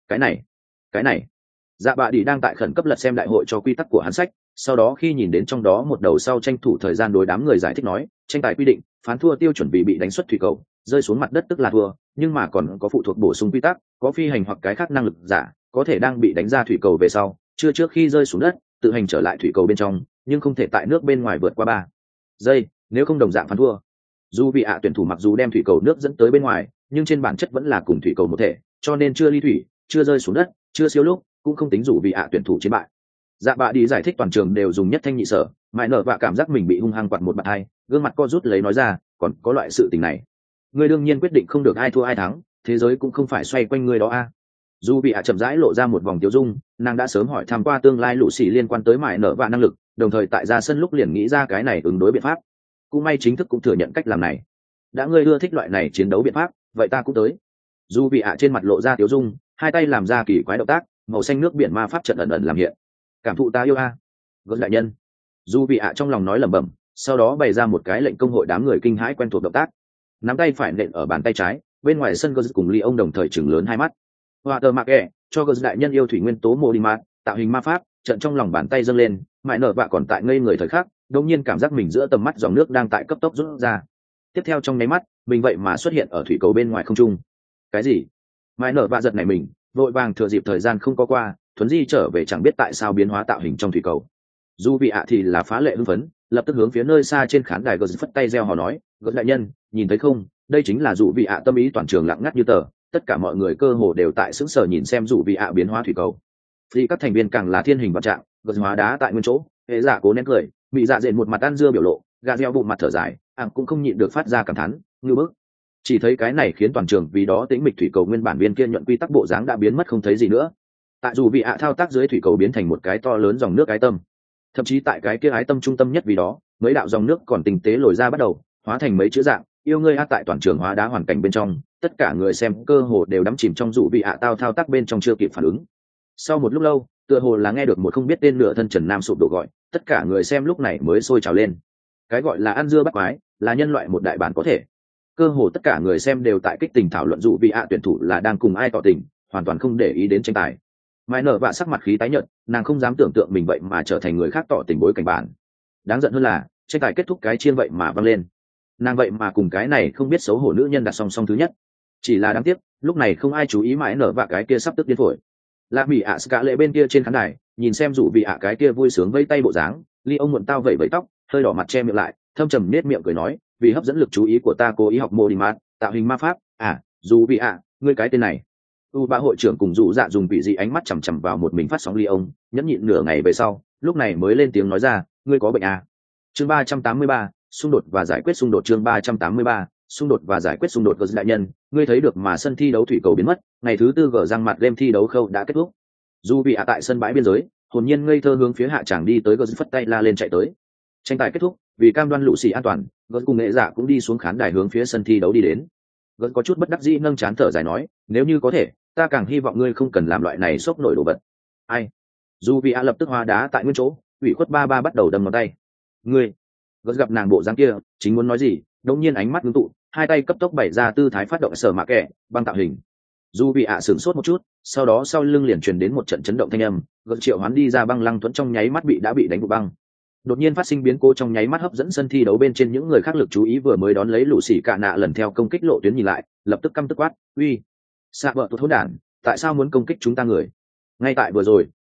Cái này. Dạ bạ đi đang tại khẩn cấp lật xem đại hội cho quy tắc của hắn sách, sau đó khi nhìn đến trong đó một đầu sau tranh thủ thời gian đối đám người giải thích nói, tranh tài quy định, phán thua tiêu chuẩn vì bị đánh xuất thủy cầu, rơi xuống mặt đất tức là thua, nhưng mà còn có phụ thuộc bổ sung quy tắc, có phi hành hoặc cái khác năng lực giả, có thể đang bị đánh ra thủy cầu về sau, chưa trước khi rơi xuống đất, tự hành trở lại thủy cầu bên trong, nhưng không thể tại nước bên ngoài vượt qua 3 giây, nếu không đồng dạng phán thua. Dù vị ạ tuyển thủ mặc dù đem thủy cầu nước dẫn tới bên ngoài, nhưng trên bản chất vẫn là cùng thủy cầu một thể, cho nên chưa ly thủy, chưa rơi xuống đất, chưa siêu lúc, cũng không tính dù vị ạ tuyển thủ chiến bại. Dạ bạ đi giải thích toàn trường đều dùng nhất thanh nhị sở, mãi nở vạ cảm giác mình bị hung hăng quạt một bạt hai, gương mặt co rút lấy nói ra, còn có loại sự tình này. Ngươi đương nhiên quyết định không được ai thua ai thắng, thế giới cũng không phải xoay quanh ngươi đó a. Dù vị ạ chậm rãi lộ ra một vòng tiêu dung, nàng đã sớm hỏi tham qua tương lai lũ xì liên quan tới mãi nở vạ năng lực, đồng thời tại ra sân lúc liền nghĩ ra cái này ứng đối biện pháp. Cũng may chính thức cũng thừa nhận cách làm này. Đã ngươi ưa thích loại này chiến đấu biện pháp, vậy ta cũng tới. Dù vị ạ trên mặt lộ ra tiêu dung, hai tay làm ra kỳ quái động tác, màu xanh nước biển ma pháp trận ẩn ẩn làm hiện. Cảm thụ ta yêu a. Gớt đại nhân. Dù vị ạ trong lòng nói lẩm bẩm, sau đó bày ra một cái lệnh công hội đám người kinh hãi quen thuộc động tác. Nắm tay phải nện ở bàn tay trái, bên ngoài sân Gớt cùng Ly ông đồng thời chừng lớn hai mắt. Hoa tơ mạc ẹ, cho Gớt đại nhân yêu thủy nguyên tố mô đi mát, tạo hình ma pháp, trận trong lòng bàn tay dâng lên, mãi nở vạ còn tại ngây người thời khắc, đột nhiên cảm giác mình giữa tầm mắt dòng nước đang tại cấp tốc rút ra. Tiếp theo trong nháy mắt, mình vậy mà xuất hiện ở thủy cầu bên ngoài không trung. Cái gì? Mãi nở vạ giật nảy mình, vội vàng thừa dịp thời gian không có qua, thuấn di trở về chẳng biết tại sao biến hóa tạo hình trong thủy cầu. Dù vị ạ thì là phá lệ hưng phấn, lập tức hướng phía nơi xa trên khán đài Gớt phất tay reo hò nói, Gớt đại nhân, nhìn thấy không, đây chính là dụ vị ạ tâm ý toàn trường lặng ngắt như tờ, tất cả mọi người cơ hồ đều tại sững sờ nhìn xem dụ vị ạ biến hóa thủy cầu. Vì các thành viên càng là thiên hình vạn trạng, Gớt hóa đá tại nguyên chỗ, hệ giả cố nén cười, bị dạ dện một mặt ăn dưa biểu lộ, gà reo bụng mặt thở dài, cũng không nhịn được phát ra cảm thán, ngư bức. Chỉ thấy cái này khiến toàn trường vì đó tĩnh mịch thủy cầu nguyên bản viên kia nhuận quy tắc bộ dáng đã biến mất không thấy gì nữa. Tại dù vị ạ thao tác dưới thủy cầu biến thành một cái to lớn dòng nước ái tâm, thậm chí tại cái kia ái tâm trung tâm nhất vì đó mấy đạo dòng nước còn tinh tế lồi ra bắt đầu hóa thành mấy chữ dạng yêu ngươi a. Tại toàn trường hóa đá hoàn cảnh bên trong, tất cả người xem cơ hồ đều đắm chìm trong dụ vị ạ tao thao tác bên trong chưa kịp phản ứng. Sau một lúc lâu, tựa hồ là nghe được một không biết tên nửa thân trần nam sụp đổ gọi, tất cả người xem lúc này mới sôi trào lên. Cái gọi là ăn dưa bắt quái là nhân loại một đại bản có thể. Cơ hồ tất cả người xem đều tại kích tình thảo luận dụ vị ạ tuyển thủ là đang cùng ai tỏ tình, hoàn toàn không để ý đến tranh tài. Mai nở vạ sắc mặt khí tái nhợt, nàng không dám tưởng tượng mình vậy mà trở thành người khác tỏ tình bối cảnh bản. Đáng giận hơn là tranh tài kết thúc cái chiên vậy mà văng lên, nàng vậy mà cùng cái này không biết xấu hổ nữ nhân đặt song song thứ nhất. Chỉ là đáng tiếc lúc này không ai chú ý Mai nở vạ cái kia sắp tức điên phổi. Lạc Mỹ ạ Ska lệ bên kia trên khán đài nhìn xem dụ vị ạ cái kia vui sướng vây tay bộ dáng, Ly ông muộn tao vẩy vẩy tóc, hơi đỏ mặt che miệng lại, thâm trầm nết miệng cười nói, vì hấp dẫn lực chú ý của ta cố ý học mô đi mát, tạo hình ma pháp. Dù vị ạ, ngươi cái tên này. Ba hội trưởng cùng dụ dạ dùng vị dị ánh mắt chằm chằm vào một mình phát sóng Ly ông, nhẫn nhịn nửa ngày về sau, lúc này mới lên tiếng nói ra, ngươi có bệnh à? Chương 383, xung đột và giải quyết xung đột. Chương 383, xung đột và giải quyết xung đột. Gớt đại nhân, ngươi thấy được mà sân thi đấu thủy cầu biến mất, ngày thứ tư gỡ răng mặt game thi đấu khâu đã kết thúc. Dù vị ạ tại sân bãi biên giới, hồn nhiên ngây thơ hướng phía hạ tràng đi tới, Gớt phất tay la lên chạy tới. Tranh tài kết thúc, vì cam đoan lũ xì an toàn, Gớt cùng nghệ giả cũng đi xuống khán đài hướng phía sân thi đấu đi đến. Gớt có chút bất đắc dĩ nâng chán thở dài nói, nếu như có thể, ta càng hy vọng ngươi không cần làm loại này sốc nổi đồ vật. Ai? Dù vị ạ lập tức hóa đá tại nguyên chỗ, ủy khuất ba bắt đầu đâm ngón tay. Ngươi? Gớt gặp nàng bộ dáng kia, chính muốn nói gì, đột nhiên ánh mắt ngưng tụ, hai tay cấp tốc bày ra tư thái phát động sở mạ kẻ băng tạo hình. Dù vị ạ sửng sốt một chút, sau đó sau lưng liền truyền đến một trận chấn động thanh âm, Gớt triệu hoán đi ra băng lăng thuẫn trong nháy mắt đã bị đánh vụ băng. Đột nhiên phát sinh biến cố trong nháy mắt hấp dẫn sân thi đấu bên trên những người khác lực chú ý, vừa mới đón lấy lũ xỉ cả nạ lần theo công kích lộ tuyến nhìn lại, lập tức căm tức quát, uy, xạ vợ tốt hỗn đản, tại sao muốn công kích chúng ta người? Ngay tại vừa rồi,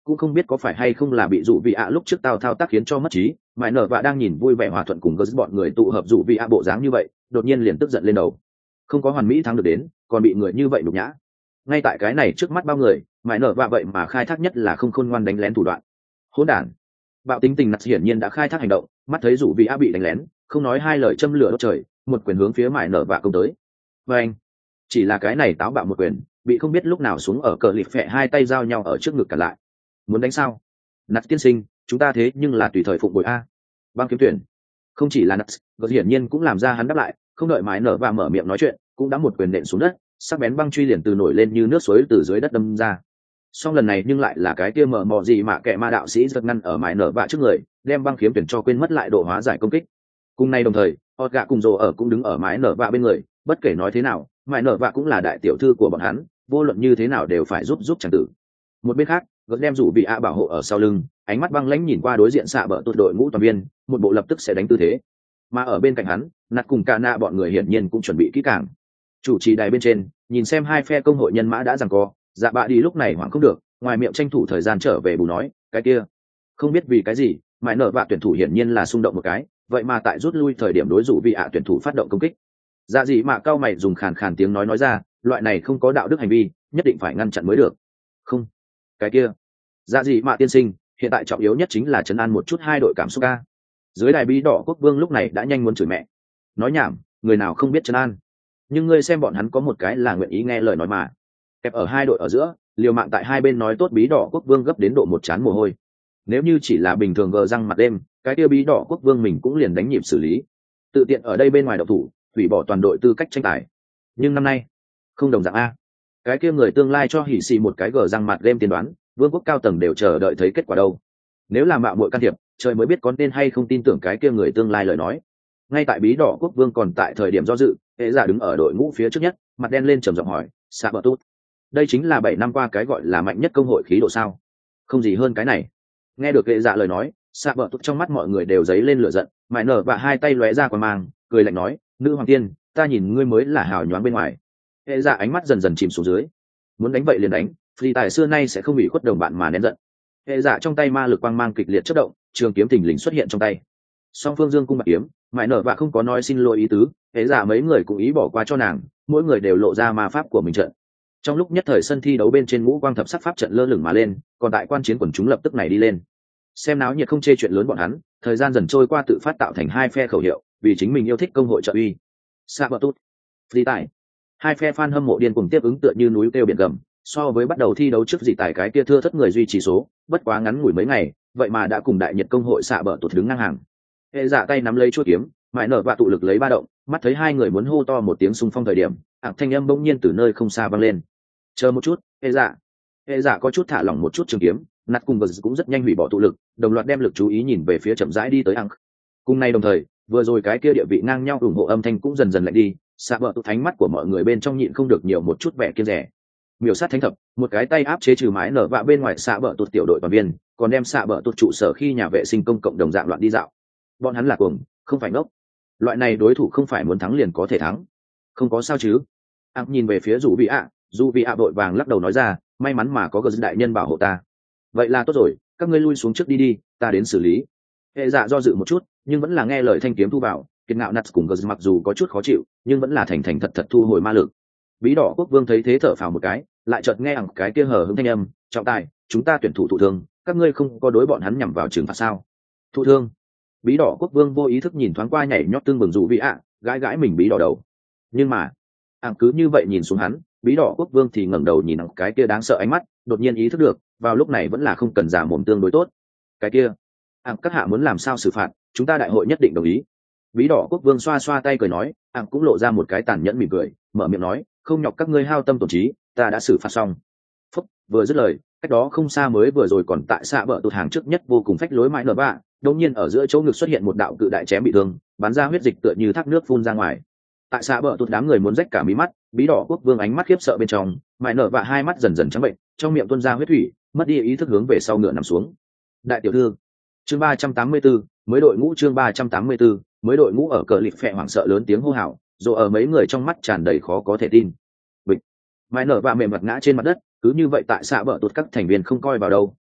cũng không biết có phải hay không là bị dụ vị ạ lúc trước tao thao tác khiến cho mất trí, mãi nở và đang nhìn vui vẻ hòa thuận cùng gớt bọn người tụ hợp dụ vị ạ bộ dáng như vậy, đột nhiên liền tức giận lên đầu. Không có hoàn mỹ thắng được đến, còn bị người như vậy nhục nhã. Ngay tại cái này trước mắt bao người, mãi nở và vậy mà khai thác nhất là không khôn ngoan đánh lén thủ đoạn. Hỗn đản. Bạo tính tình nạt hiển nhiên đã khai thác hành động, mắt thấy dụ vị ạ bị đánh lén, không nói hai lời châm lửa đốt trời, một quyền hướng phía mãi nở và công tới. Và anh, chỉ là cái này táo bạo một quyền, bị không biết lúc nào xuống ở cờ lịp phẹ hai tay giao nhau ở trước ngực cả lại. Muốn đánh sao? Nạt tiên sinh, chúng ta thế nhưng là tùy thời phụng bồi a. Băng kiếm tuyển. Không chỉ là nạt, gật hiển nhiên cũng làm ra hắn đáp lại, không đợi mãi nở và mở miệng nói chuyện, cũng đã một quyền nện xuống đất, sắc bén băng truy liền từ nổi lên như nước suối từ dưới đất đâm ra. Song lần này nhưng lại là cái kia mờ mò gì mà kẻ ma đạo sĩ giật ngăn ở mãi nở vạ trước người, đem băng kiếm tuyển cho quên mất lại độ hóa giải công kích. Cùng nay đồng thời, Hot gạ cùng rồ ở cũng đứng ở mãi nở vạ bên người, bất kể nói thế nào, mãi nở vạ cũng là đại tiểu thư của bọn hắn, vô luận như thế nào đều phải giúp chàng tử. Một bên khác, gật đem rủ bị ạ bảo hộ ở sau lưng, ánh mắt băng lãnh nhìn qua đối diện xạ bờ tụt đội ngũ toàn viên, một bộ lập tức sẽ đánh tư thế. Mà ở bên cạnh hắn, nạt cùng cả nạ bọn người hiển nhiên cũng chuẩn bị kỹ càng. Chủ trì đài bên trên, nhìn xem hai phe công hội nhân mã đã giằng co, dạ bạ đi lúc này hoảng không được, ngoài miệng tranh thủ thời gian trở về bù nói, cái kia, không biết vì cái gì, mãi nở vạ tuyển thủ hiển nhiên là xung động một cái, vậy mà tại rút lui thời điểm đối dụ vị ạ tuyển thủ phát động công kích. Dạ gì mà cao mày dùng khàn tiếng nói ra, loại này không có đạo đức hành vi, nhất định phải ngăn chặn mới được. Không, cái kia, dạ gì mà tiên sinh, hiện tại trọng yếu nhất chính là trấn an một chút hai đội cảm xúc ca. Dưới đài bí đỏ quốc vương lúc này đã nhanh muốn chửi mẹ. Nói nhảm, người nào không biết trấn an. Nhưng ngươi xem bọn hắn có một cái là nguyện ý nghe lời nói mà. Kẹp ở hai đội ở giữa, liều mạng tại hai bên nói tốt bí đỏ quốc vương gấp đến độ một trán mồ hôi. Nếu như chỉ là bình thường gờ răng mặt đêm, cái kia bí đỏ quốc vương mình cũng liền đánh nhịp xử lý. Tự tiện ở đây bên ngoài độc thủ, hủy bỏ toàn đội tư cách tranh tài. Nhưng năm nay, không đồng dạng a. Cái kia người tương lai cho hỉ xì một cái gờ răng mặt game tiên đoán, vương quốc cao tầng đều chờ đợi thấy kết quả đâu. Nếu là mạo muội can thiệp, trời mới biết có nên hay không tin tưởng cái kia người tương lai lời nói. Ngay tại bí đỏ quốc vương còn tại thời điểm do dự, hệ giả đứng ở đội ngũ phía trước nhất, mặt đen lên trầm giọng hỏi, "Sa bờ tốt, đây chính là 7 năm qua cái gọi là mạnh nhất công hội khí độ sao?" Không gì hơn cái này. Nghe được hệ giả lời nói, Sa bờ tốt trong mắt mọi người đều dấy lên lửa giận, mại nở và hai tay lóe ra qua mang, cười lạnh nói, "Nữ hoàng tiên, ta nhìn ngươi mới là hào nhoáng bên ngoài." Hệ giả ánh mắt dần dần chìm xuống dưới. Muốn đánh vậy liền đánh, phi tài xưa nay sẽ không bị khuất đồng bạn mà nén giận. Hệ giả trong tay ma lực quang mang kịch liệt chớp động, trường kiếm thình lình xuất hiện trong tay. Song phương dương cung bạc kiếm, mại nở và không có nói xin lỗi ý tứ, hệ giả mấy người cũng ý bỏ qua cho nàng, mỗi người đều lộ ra ma pháp của mình trận. Trong lúc nhất thời sân thi đấu bên trên ngũ quang thập sắc pháp trận lơ lửng mà lên, còn tại quan chiến quần chúng lập tức này đi lên. Xem náo nhiệt không chê chuyện lớn bọn hắn, thời gian dần trôi qua tự phát tạo thành hai phe khẩu hiệu, vì chính mình yêu thích công hội trợ uy. Sabatut, Phi tài. Hai phe fan hâm mộ điên cuồng tiếp ứng tựa như núi kêu biển gầm, so với bắt đầu thi đấu trước dị tài cái kia thưa thất người duy trì số, bất quá ngắn ngủi mấy ngày, vậy mà đã cùng đại nhật công hội xạ bờ tụt đứng ngang hàng. Hệ giả tay nắm lấy chuôi kiếm, mãi nở và tụ lực lấy ba động, mắt thấy hai người muốn hô to một tiếng xung phong thời điểm, thanh âm bỗng nhiên từ nơi không xa vang lên. Chờ một chút, hệ giả có chút thả lỏng một chút trường kiếm, nạt cùng vật cũng rất nhanh hủy bỏ tụ lực, đồng loạt đem lực chú ý nhìn về phía chậm rãi đi tới ăng. Cùng nay đồng thời, vừa rồi cái kia địa vị ngang nhau ủng hộ âm thanh cũng dần dần lạnh đi, xạ bờ tụt thánh mắt của mọi người bên trong nhịn không được nhiều một chút vẻ kiêng rẻ. Miểu sát thánh thập, một cái tay áp chế trừ mái nở vạ bên ngoài xạ bờ tụt tiểu đội toàn viên, còn đem xạ bờ tụt trụ sở khi nhà vệ sinh công cộng đồng dạng loạn đi dạo. Bọn hắn là cuồng, không phải ngốc. Loại này đối thủ không phải muốn thắng liền có thể thắng. Không có sao chứ? Ác nhìn về phía dù vị ạ vội vàng lắc đầu nói ra, may mắn mà có gờ đại nhân bảo hộ ta. Vậy là tốt rồi, các ngươi lui xuống trước đi, ta đến xử lý. Hệ dạ do dự một chút, nhưng vẫn là nghe lời thanh kiếm thu vào. Kiệt ngạo nặt cùng gờ mặc dù có chút khó chịu, nhưng vẫn là thành thật thu hồi ma lực. Bí đỏ quốc vương thấy thế thở phào một cái, lại chợt nghe ẳng cái kia hờ hững thanh âm, trọng tài, chúng ta tuyển thủ thụ thương, các ngươi không có đối bọn hắn nhằm vào trừng phạt sao? Thụ thương? Bí đỏ quốc vương vô ý thức nhìn thoáng qua nhảy nhót tương bừng dù vị ạ, gãi mình bí đỏ đầu. Nhưng mà ẳng cứ như vậy nhìn xuống hắn, bí đỏ quốc vương thì ngẩng đầu nhìn ẳng cái kia đáng sợ ánh mắt, đột nhiên ý thức được, vào lúc này vẫn là không cần giả mồm tương đối tốt. Cái kia, ẳng các hạ muốn làm sao xử phạt, chúng ta đại hội nhất định đồng ý. Bí đỏ quốc vương xoa xoa tay cười nói, ẳng cũng lộ ra một cái tàn nhẫn mỉm cười, mở miệng nói, không nhọc các ngươi hao tâm tổn trí, ta đã xử phạt xong. Phúc, vừa dứt lời, cách đó không xa mới vừa rồi còn tại xạ bờ tụt hàng trước nhất vô cùng phách lối mãi nở bạ, đột nhiên ở giữa chỗ ngực xuất hiện một đạo cự đại chém bị thương, bắn ra huyết dịch tựa như thác nước phun ra ngoài. Tại xạ bờ tụt đám người muốn rách cả mí mắt, bí đỏ quốc vương ánh mắt khiếp sợ bên trong, mãi nở bạ hai mắt dần dần trắng bệnh, trong miệng tuôn ra huyết thủy, mất đi ý thức hướng về sau ngựa nằm xuống. Đại tiểu thư, chương 384, mới đội ngũ chương 384, mới đội ngũ ở cờ lịp phệ hoảng sợ lớn tiếng hô hào, rồi ở mấy người trong mắt tràn đầy khó có thể tin. Bịch, mãi nở bạ mềm mặt ngã trên mặt đất, cứ như vậy tại xạ bờ tụt các thành viên không coi vào đâu,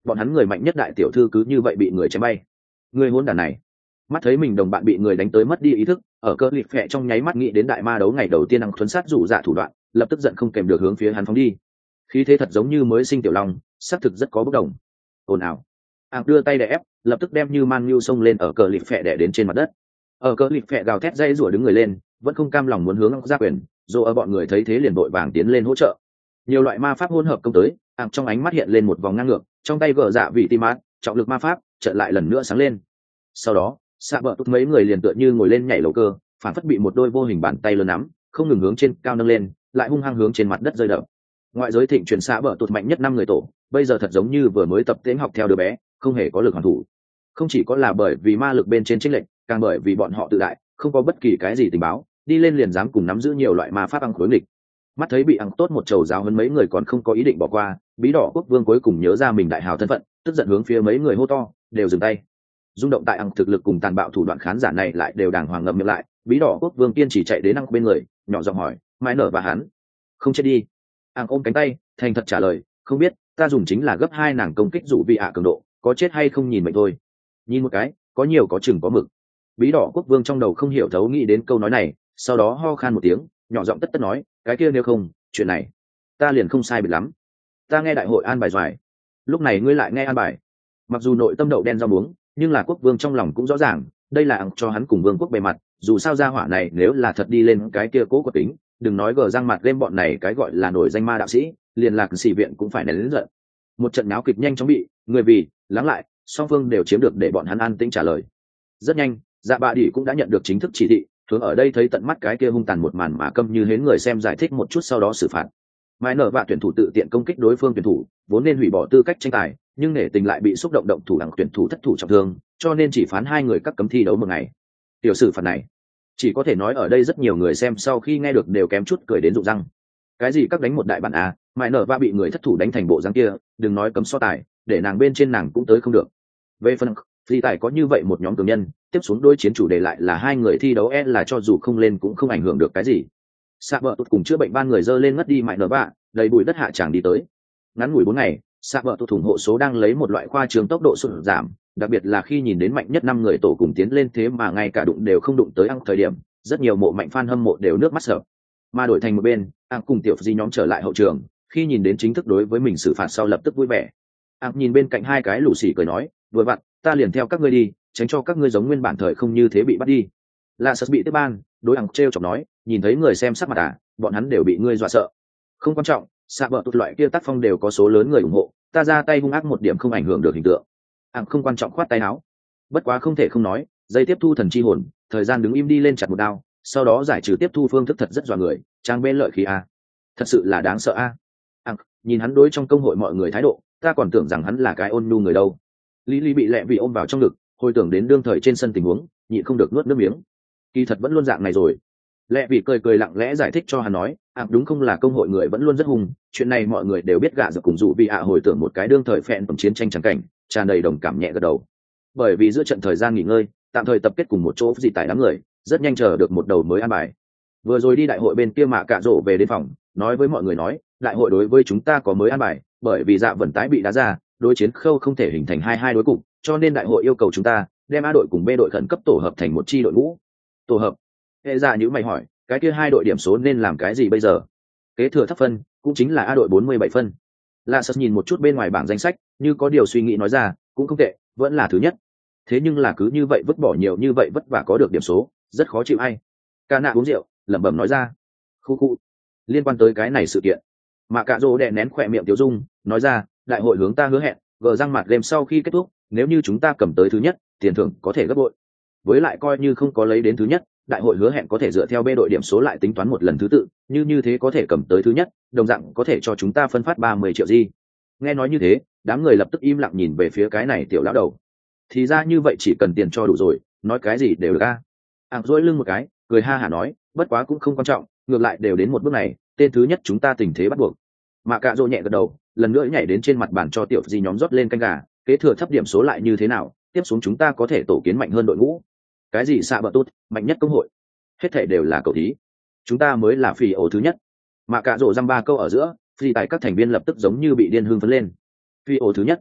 bọn hắn người mạnh nhất đại tiểu thư cứ như vậy bị người chém bay. Người hỗn đản này. Mắt thấy mình đồng bạn bị người đánh tới mất đi ý thức, ở cơ lịp phẹ trong nháy mắt nghĩ đến đại ma đấu ngày đầu tiên ăn thuấn sát rủ dạ thủ đoạn, lập tức giận không kèm được hướng phía hắn phóng đi. Khí thế thật giống như mới sinh tiểu long, xác thực rất có bốc đồng. Ồn ào. Đưa tay đè ép, lập tức đem như man nhu xông lên ở cờ lịp phẹ đè đến trên mặt đất. Ở cờ lịp phẹ gào thét dây rủa đứng người lên, vẫn không cam lòng muốn hướng ra quyền, dù ở bọn người thấy thế liền vội vàng tiến lên hỗ trợ. Nhiều loại ma pháp hỗn hợp công tới, trong ánh mắt hiện lên một vòng ngang ngược, trong tay gỡ dạ vị tim mát, trọng lực ma pháp chợt lại lần nữa sáng lên. Sau đó xạ bờ tốt mấy người liền tựa như ngồi lên nhảy lầu cơ, phản phất bị một đôi vô hình bàn tay lớn nắm không ngừng hướng trên cao nâng lên, lại hung hăng hướng trên mặt đất rơi đập. Ngoại giới thịnh truyền xạ bờ tốt mạnh nhất 5 người tổ, bây giờ thật giống như vừa mới tập tễnh học theo đứa bé, không hề có lực hoàn thủ. Không chỉ có là bởi vì ma lực bên trên chênh lệch, càng bởi vì bọn họ tự đại, không có bất kỳ cái gì tình báo, đi lên liền dám cùng nắm giữ nhiều loại ma pháp ăn khối nghịch. Mắt thấy bị ăn tốt một trầu giáo huấn mấy người còn không có ý định bỏ qua, bí đỏ quốc vương cuối cùng nhớ ra mình đại hào thân phận, tức giận hướng phía mấy người hô to, đều dừng tay. Rung động tại ăn thực lực cùng tàn bạo thủ đoạn khán giả này lại đều đàng hoàng ngậm miệng lại. Bí đỏ quốc vương kiên trì chạy đến ăn bên người, nhỏ giọng hỏi, mãi nở và hắn không chết đi? Ăn ôm cánh tay thành thật trả lời, không biết, ta dùng chính là gấp 2 nàng công kích dụ vị ạ cường độ, có chết hay không nhìn mệnh thôi. Nhìn một cái, có nhiều có chừng có mực. Bí đỏ quốc vương trong đầu không hiểu thấu nghĩ đến câu nói này, sau đó ho khan một tiếng, nhỏ giọng tất tất nói, cái kia nếu không, chuyện này ta liền không sai biệt lắm. Ta nghe đại hội an bài doài, lúc này ngươi lại nghe an bài. Mặc dù nội tâm đậu đen rau muống, nhưng là quốc vương trong lòng cũng rõ ràng, đây là ăn cho hắn cùng vương quốc bề mặt, dù sao gia hỏa này nếu là thật đi lên cái kia cố quật tính, đừng nói gờ răng mặt game bọn này cái gọi là nổi danh ma đạo sĩ, liền lạc sĩ viện cũng phải nén lớn giận. Một trận náo kịch nhanh chóng bị người vì lắng lại, song phương đều chiếm được để bọn hắn an tĩnh trả lời. Rất nhanh, dạ bạ đỉ cũng đã nhận được chính thức chỉ thị, hướng ở đây thấy tận mắt cái kia hung tàn một màn mà câm như hến người xem giải thích một chút sau đó xử phạt. Mai nở và tuyển thủ tự tiện công kích đối phương tuyển thủ, vốn nên hủy bỏ tư cách tranh tài, nhưng nể tình lại bị xúc động động thủ đẳng tuyển thủ thất thủ trọng thương, cho nên chỉ phán 2 người các cấm thi đấu một ngày. Tiểu xử phạt này, chỉ có thể nói ở đây rất nhiều người xem sau khi nghe được đều kém chút cười đến rụng răng. Cái gì các đánh một đại bản à, Mai nở và bị người thất thủ đánh thành bộ dáng kia, đừng nói cấm so tài, để nàng bên trên nàng cũng tới không được. Về phần phi tài có như vậy một nhóm cường nhân, tiếp xuống đối chiến chủ đề lại là 2 người thi đấu là cho dù không lên cũng không ảnh hưởng được cái gì. Sạ bờ tụt cùng chữa bệnh 3 người dơ lên ngất đi Mai nở và đầy bụi đất hạ tràng đi tới. Ngắn ngủi 4 ngày, Sạ bờ tụt ủng hộ số đang lấy một loại khoa trương tốc độ sụt giảm, đặc biệt là khi nhìn đến mạnh nhất 5 người tổ cùng tiến lên thế mà ngay cả đụng đều không đụng tới ăn thời điểm, rất nhiều mộ mạnh fan hâm mộ đều nước mắt sợ. Mà đổi thành một bên, ăn cùng tiểu di nhóm trở lại hậu trường, khi nhìn đến chính thức đối với mình xử phạt sau lập tức vui vẻ. Ăn nhìn bên cạnh 2 cái lũ xì cười nói, vừa vặn, ta liền theo các ngươi đi, tránh cho các ngươi giống nguyên bản thời không như thế bị bắt đi. Là sợ bị tiếp ban, đối ăn trêu chọc nói, nhìn thấy người xem sắc mặt à, bọn hắn đều bị ngươi dọa sợ. Không quan trọng, xạ bờ tụt loại kia tác phong đều có số lớn người ủng hộ, ta ra tay hung ác một điểm không ảnh hưởng được hình tượng. Không quan trọng khoát tay áo. Bất quá không thể không nói, dây tiếp thu thần chi hồn, thời gian đứng im đi lên chặt một đao, sau đó giải trừ tiếp thu phương thức thật rất dọa người, trang bên lợi khí a, thật sự là đáng sợ a. Nhìn hắn đối trong công hội mọi người thái độ, ta còn tưởng rằng hắn là cái ôn nhu người đâu. Lý bị lẹ vì ôm vào trong ngực, hồi tưởng đến đương thời trên sân tình huống, nhịn không được nuốt nước miếng. Kỳ thật vẫn luôn dạng này rồi. Lẹ vì cười lặng lẽ giải thích cho hắn nói, đúng không là công hội người vẫn luôn rất hùng, chuyện này mọi người đều biết gạ giật cùng dụ vì hồi tưởng một cái đương thời phẹn tổng chiến tranh trắng cảnh, tràn đầy đồng cảm nhẹ gật đầu. Bởi vì giữa trận thời gian nghỉ ngơi, tạm thời tập kết cùng một chỗ gì tại đám người, rất nhanh chờ được một đầu mới an bài. Vừa rồi đi đại hội bên kia mà cạ rổ về đến phòng, nói với mọi người nói, đại hội đối với chúng ta có mới an bài, bởi vì dạ vận tái bị đá ra, đối chiến khâu không thể hình thành 2-2 đối cục, cho nên đại hội yêu cầu chúng ta đem A đội cùng B đội khẩn cấp tổ hợp thành một chi đội ngũ. Tổ hợp? Hệ dạ như mày hỏi, cái kia 2 đội điểm số nên làm cái gì bây giờ? Kế thừa thấp phân, cũng chính là A đội 47 phân. Lạ Sật nhìn một chút bên ngoài bảng danh sách, như có điều suy nghĩ nói ra, cũng không tệ, vẫn là thứ nhất. Thế nhưng là cứ như vậy vứt bỏ nhiều như vậy vất vả có được điểm số, rất khó chịu ai. Ca nạ uống rượu, lẩm bẩm nói ra. Khu. Liên quan tới cái này sự kiện, mà cạ rô đè nén khỏe miệng Tiểu Dung, nói ra, đại hội hướng ta hứa hẹn, gờ răng mặt game sau khi kết thúc, nếu như chúng ta cầm tới thứ nhất, tiền thưởng có thể gấp bội. Với lại coi như không có lấy đến thứ nhất, đại hội hứa hẹn có thể dựa theo B đội điểm số lại tính toán một lần thứ tự, như thế có thể cầm tới thứ nhất, đồng dạng có thể cho chúng ta phân phát 30 triệu gì. Nghe nói như thế, đám người lập tức im lặng nhìn về phía cái này tiểu lão đầu. Thì ra như vậy chỉ cần tiền cho đủ rồi, nói cái gì đều được a. Dỗi lưng một cái, cười ha hả nói, bất quá cũng không quan trọng, ngược lại đều đến một bước này, tên thứ nhất chúng ta tình thế bắt buộc. Mà cạ rô nhẹ gật đầu, lần nữa nhảy đến trên mặt bàn cho tiểu di nhóm rót lên canh gà, kế thừa thấp điểm số lại như thế nào, tiếp xuống chúng ta có thể tổ kiến mạnh hơn đội ngũ. Cái gì xạ bờ tốt, mạnh nhất công hội, hết thể đều là cầu thí, chúng ta mới là phi ổ thứ nhất. Mà cạ rô dăm 3 câu ở giữa, phi tại các thành viên lập tức giống như bị điên hưng phấn lên. Phi ổ thứ nhất,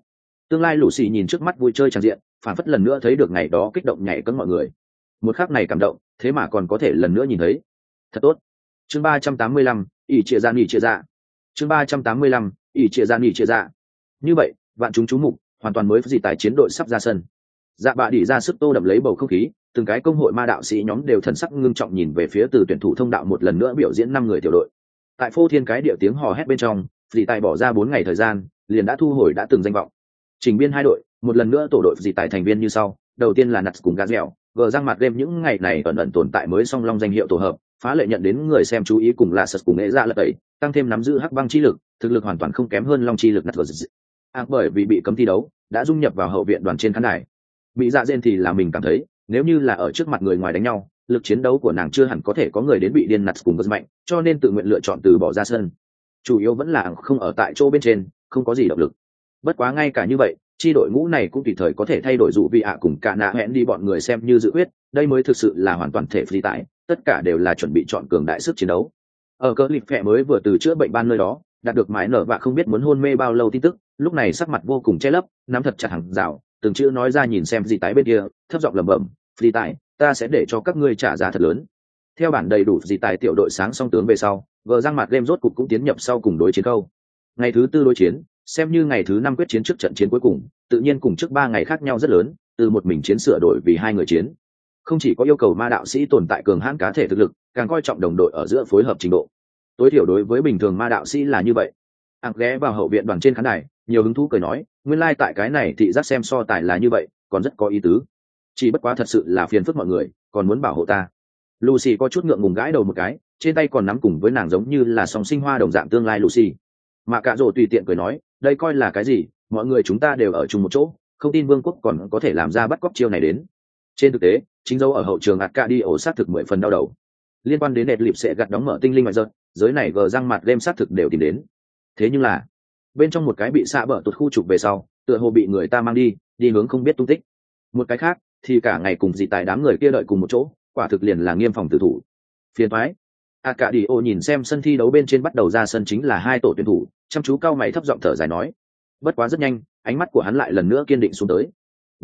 Tương lai lũ xì nhìn trước mắt vui chơi tràn diện, phản phất lần nữa thấy được ngày đó kích động nhảy cẫng mọi người. Một khắc này cảm động, thế mà còn có thể lần nữa nhìn thấy. Thật tốt. Chương 385, ỷ trịa ra nghỉ trịa dạ. Chương 385, ỷ trịa ra nghỉ trịa dạ. Như vậy, vạn chúng chú mục, hoàn toàn mới gì tài chiến đội sắp ra sân. Dạ bạ đỉ ra sức tô đậm lấy bầu không khí, từng cái công hội ma đạo sĩ nhóm đều thần sắc ngưng trọng nhìn về phía từ tuyển thủ thông đạo một lần nữa biểu diễn 5 người tiểu đội. Tại phô thiên cái địa tiếng hò hét bên trong, dị tài bỏ ra 4 ngày thời gian, liền đã thu hồi đã từng danh vọng. Trình biên hai đội, một lần nữa tổ đội dị tài thành viên như sau, đầu tiên là Nats cùng Gazel, gờ răng mặt game những ngày này ẩn ẩn tồn tại mới song long danh hiệu tổ hợp, phá lệ nhận đến người xem chú ý cùng là sật cùng nghệ ra lật tẩy, tăng thêm nắm giữ hắc băng chi lực, thực lực hoàn toàn không kém hơn long chi lực Nats. Bởi vì bị cấm thi đấu, đã dung nhập vào hậu viện đoàn trên khán đài. Bị dạ dên thì là mình cảm thấy, nếu như là ở trước mặt người ngoài đánh nhau, lực chiến đấu của nàng chưa hẳn có thể có người đến bị điên Nats cùng rất mạnh, cho nên tự nguyện lựa chọn từ bỏ ra sân. Chủ yếu vẫn là không ở tại chỗ bên trên, không có gì động lực. Bất quá ngay cả như vậy, chi đội ngũ này cũng tùy thời có thể thay đổi dụ vị ạ cùng cả nạ hẹn đi bọn người xem như dự quyết, đây mới thực sự là hoàn toàn thể phi tại, tất cả đều là chuẩn bị chọn cường đại sức chiến đấu. Ở cơ lịch phệ mới vừa từ chữa bệnh ban nơi đó, đạt được mái nở và không biết muốn hôn mê bao lâu tin tức, lúc này sắc mặt vô cùng che lấp, nắm thật chặt hàng rào, từng chữ nói ra nhìn xem gì tái bên kia, thấp giọng lẩm bẩm, phi tại, ta sẽ để cho các ngươi trả giá thật lớn. Theo bản đầy đủ gì tài tiểu đội sáng song tướng về sau, gờ răng mặt game rốt cục cũng tiến nhập sau cùng đối chiến câu. Ngày thứ 4 đối chiến, xem như ngày thứ 5 quyết chiến trước trận chiến cuối cùng, tự nhiên cùng trước 3 ngày khác nhau rất lớn, từ một mình chiến sửa đổi vì 2 người chiến. Không chỉ có yêu cầu ma đạo sĩ tồn tại cường hãn cá thể thực lực, càng coi trọng đồng đội ở giữa phối hợp trình độ. Tối thiểu đối với bình thường ma đạo sĩ là như vậy. Ác ghé vào hậu viện đoàn trên khán đài, nhiều hứng thú cười nói, nguyên lai tại cái này thị giác xem so tài là như vậy, còn rất có ý tứ. Chỉ bất quá thật sự là phiền phức mọi người, còn muốn bảo hộ ta. Lucy có chút ngượng ngùng gãi đầu một cái, trên tay còn nắm cùng với nàng giống như là song sinh hoa đồng dạng tương lai Lucy. Mà cả rồ tùy tiện cười nói, đây coi là cái gì, mọi người chúng ta đều ở chung một chỗ, không tin vương quốc còn có thể làm ra bắt cóc chiêu này đến. Trên thực tế, chính dấu ở hậu trường Arcadio sát thực 10 phần đau đầu. Liên quan đến nệt lịp sẽ gặt đóng mở tinh linh ngoại giật, giới này gờ răng mặt game sát thực đều tìm đến. Thế nhưng là, bên trong một cái bị xạ bở tuột khu trục về sau, tựa hồ bị người ta mang đi hướng không biết tung tích. Một cái khác, thì cả ngày cùng dị tài đám người kia đợi cùng một chỗ, quả thực liền là nghiêm phòng tử thủ. Phiền toái. Arcadio nhìn xem sân thi đấu bên trên bắt đầu ra sân chính là 2 tổ tuyển thủ, chăm chú cao mày thấp giọng thở dài nói. Bất quá rất nhanh, ánh mắt của hắn lại lần nữa kiên định xuống tới.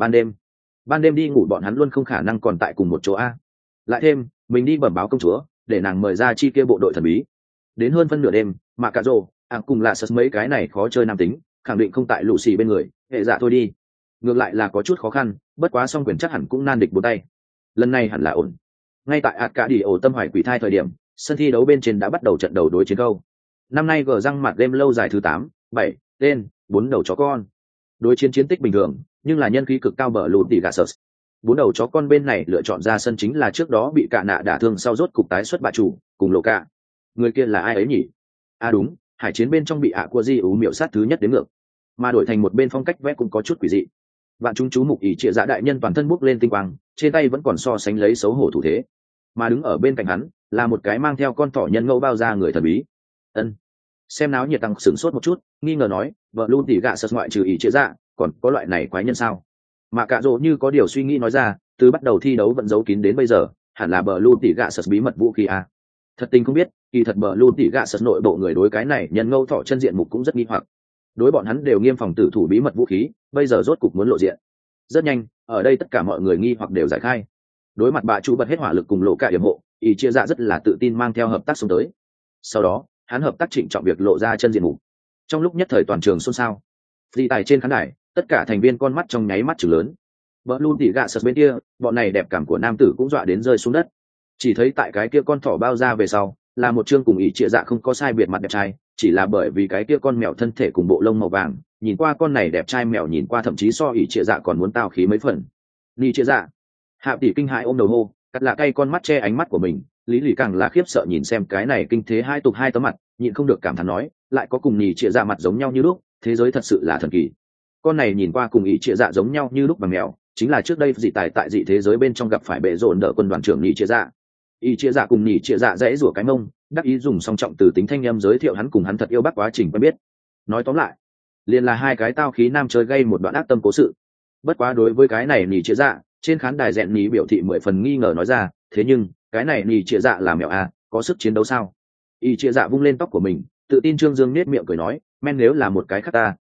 Ban đêm đi ngủ bọn hắn luôn không khả năng còn tại cùng một chỗ a. Lại thêm, mình đi bẩm báo công chúa, để nàng mời ra chi kia bộ đội thần bí. Đến hơn phân nửa đêm, mà cả rồ, cùng là sật mấy cái này khó chơi nam tính, khẳng định không tại lũ xì bên người, hệ dạ thôi đi. Ngược lại là có chút khó khăn, bất quá song quyền chắc hẳn cũng nan địch bốn tay. Lần này hẳn là ổn. Ngay tại Arcadio tâm hoài quỷ thai thời điểm, sân thi đấu bên trên đã bắt đầu trận đầu đối chiến câu. Năm nay gờ răng mặt game lâu dài thứ 8, 7, tên 4 đầu chó con. Đối chiến chiến tích bình thường, nhưng là nhân khí cực cao bờ lùn tỉ gà sờ. 4 đầu chó con bên này lựa chọn ra sân chính là trước đó bị cả nạ đả thương sau rốt cục tái xuất bà chủ, cùng lộ cả. Người kia là ai ấy nhỉ? À đúng, hải chiến bên trong bị của di ú miểu sát thứ nhất đến ngược. Mà đổi thành một bên phong cách vẽ cũng có chút quỷ dị. Vạn chúng chú mục ý trịa dạ đại nhân toàn thân bốc lên tinh quang, trên tay vẫn còn so sánh lấy xấu hổ thủ thế. Mà đứng ở bên cạnh hắn là một cái mang theo con thỏ nhân ngẫu bao da người thần bí. Ân. Xem náo nhiệt tăng sửng sốt một chút, nghi ngờ nói, vợ luôn tỉ gạ sật ngoại trừ ý trịa dạ, còn có loại này quái nhân sao? Mà cả rồ như có điều suy nghĩ nói ra, từ bắt đầu thi đấu vẫn giấu kín đến bây giờ, hẳn là bờ luôn tỉ gạ sật bí mật vũ khí à. Thật tình không biết, kỳ thật bờ luôn tỉ gạ sật nội bộ người đối cái này nhân ngẫu thỏ chân diện mục cũng rất nghi hoặc. Đối bọn hắn đều nghiêm phòng tử thủ bí mật vũ khí, bây giờ rốt cục muốn lộ diện. Rất nhanh, ở đây tất cả mọi người nghi hoặc đều giải khai. Đối mặt bà chủ bật hết hỏa lực cùng lộ cả yểm hộ, ý chia dạ rất là tự tin mang theo hợp tác xuống tới. Sau đó, hắn hợp tác trịnh trọng việc lộ ra chân diện mục. Trong lúc nhất thời toàn trường xôn xao, đi tài trên khán đài, tất cả thành viên con mắt trong nháy mắt chừng lớn. Bờ luôn tỉ gạ sật bên kia, bọn này đẹp cảm của nam tử cũng dọa đến rơi xuống đất. Chỉ thấy tại cái kia con thỏ bao ra về sau, là một chương cùng ý chia dạ không có sai biệt mặt đẹp trai, chỉ là bởi vì cái kia con mèo thân thể cùng bộ lông màu vàng, nhìn qua con này đẹp trai mèo nhìn qua thậm chí so ý chia dạ còn muốn tao khí mấy phần. Ni chia dạ, hạ tỷ kinh hãi ôm đầu hô, cắt là cay con mắt che ánh mắt của mình, lý lì càng là khiếp sợ nhìn xem cái này kinh thế hai tục hai tấm mặt, nhịn không được cảm thán nói, lại có cùng nhì chia dạ mặt giống nhau như lúc, thế giới thật sự là thần kỳ. Con này nhìn qua cùng ý chia dạ giống nhau như lúc bằng mèo, chính là trước đây dị tài tại dị thế giới bên trong gặp phải bệ rộn đỡ quân đoàn trưởng nhì chia dạ. Ý chia dạ cùng nhì chia dạ dễ rủa cái mông, đắc ý dùng song trọng từ tính thanh âm giới thiệu hắn cùng hắn thật yêu bác quá trình quen biết. Nói tóm lại, liền là hai cái tao khí nam chơi gây một đoạn ác tâm cố sự. Bất quá đối với cái này nhì chia dạ, trên khán đài dẹn nhì biểu thị 10 phần nghi ngờ nói ra, thế nhưng cái này nhì chia dạ là mèo à, có sức chiến đấu sao? Ý chia dạ vung lên tóc của mình, tự tin trương dương nết miệng cười nói, men nếu là một cái khác ta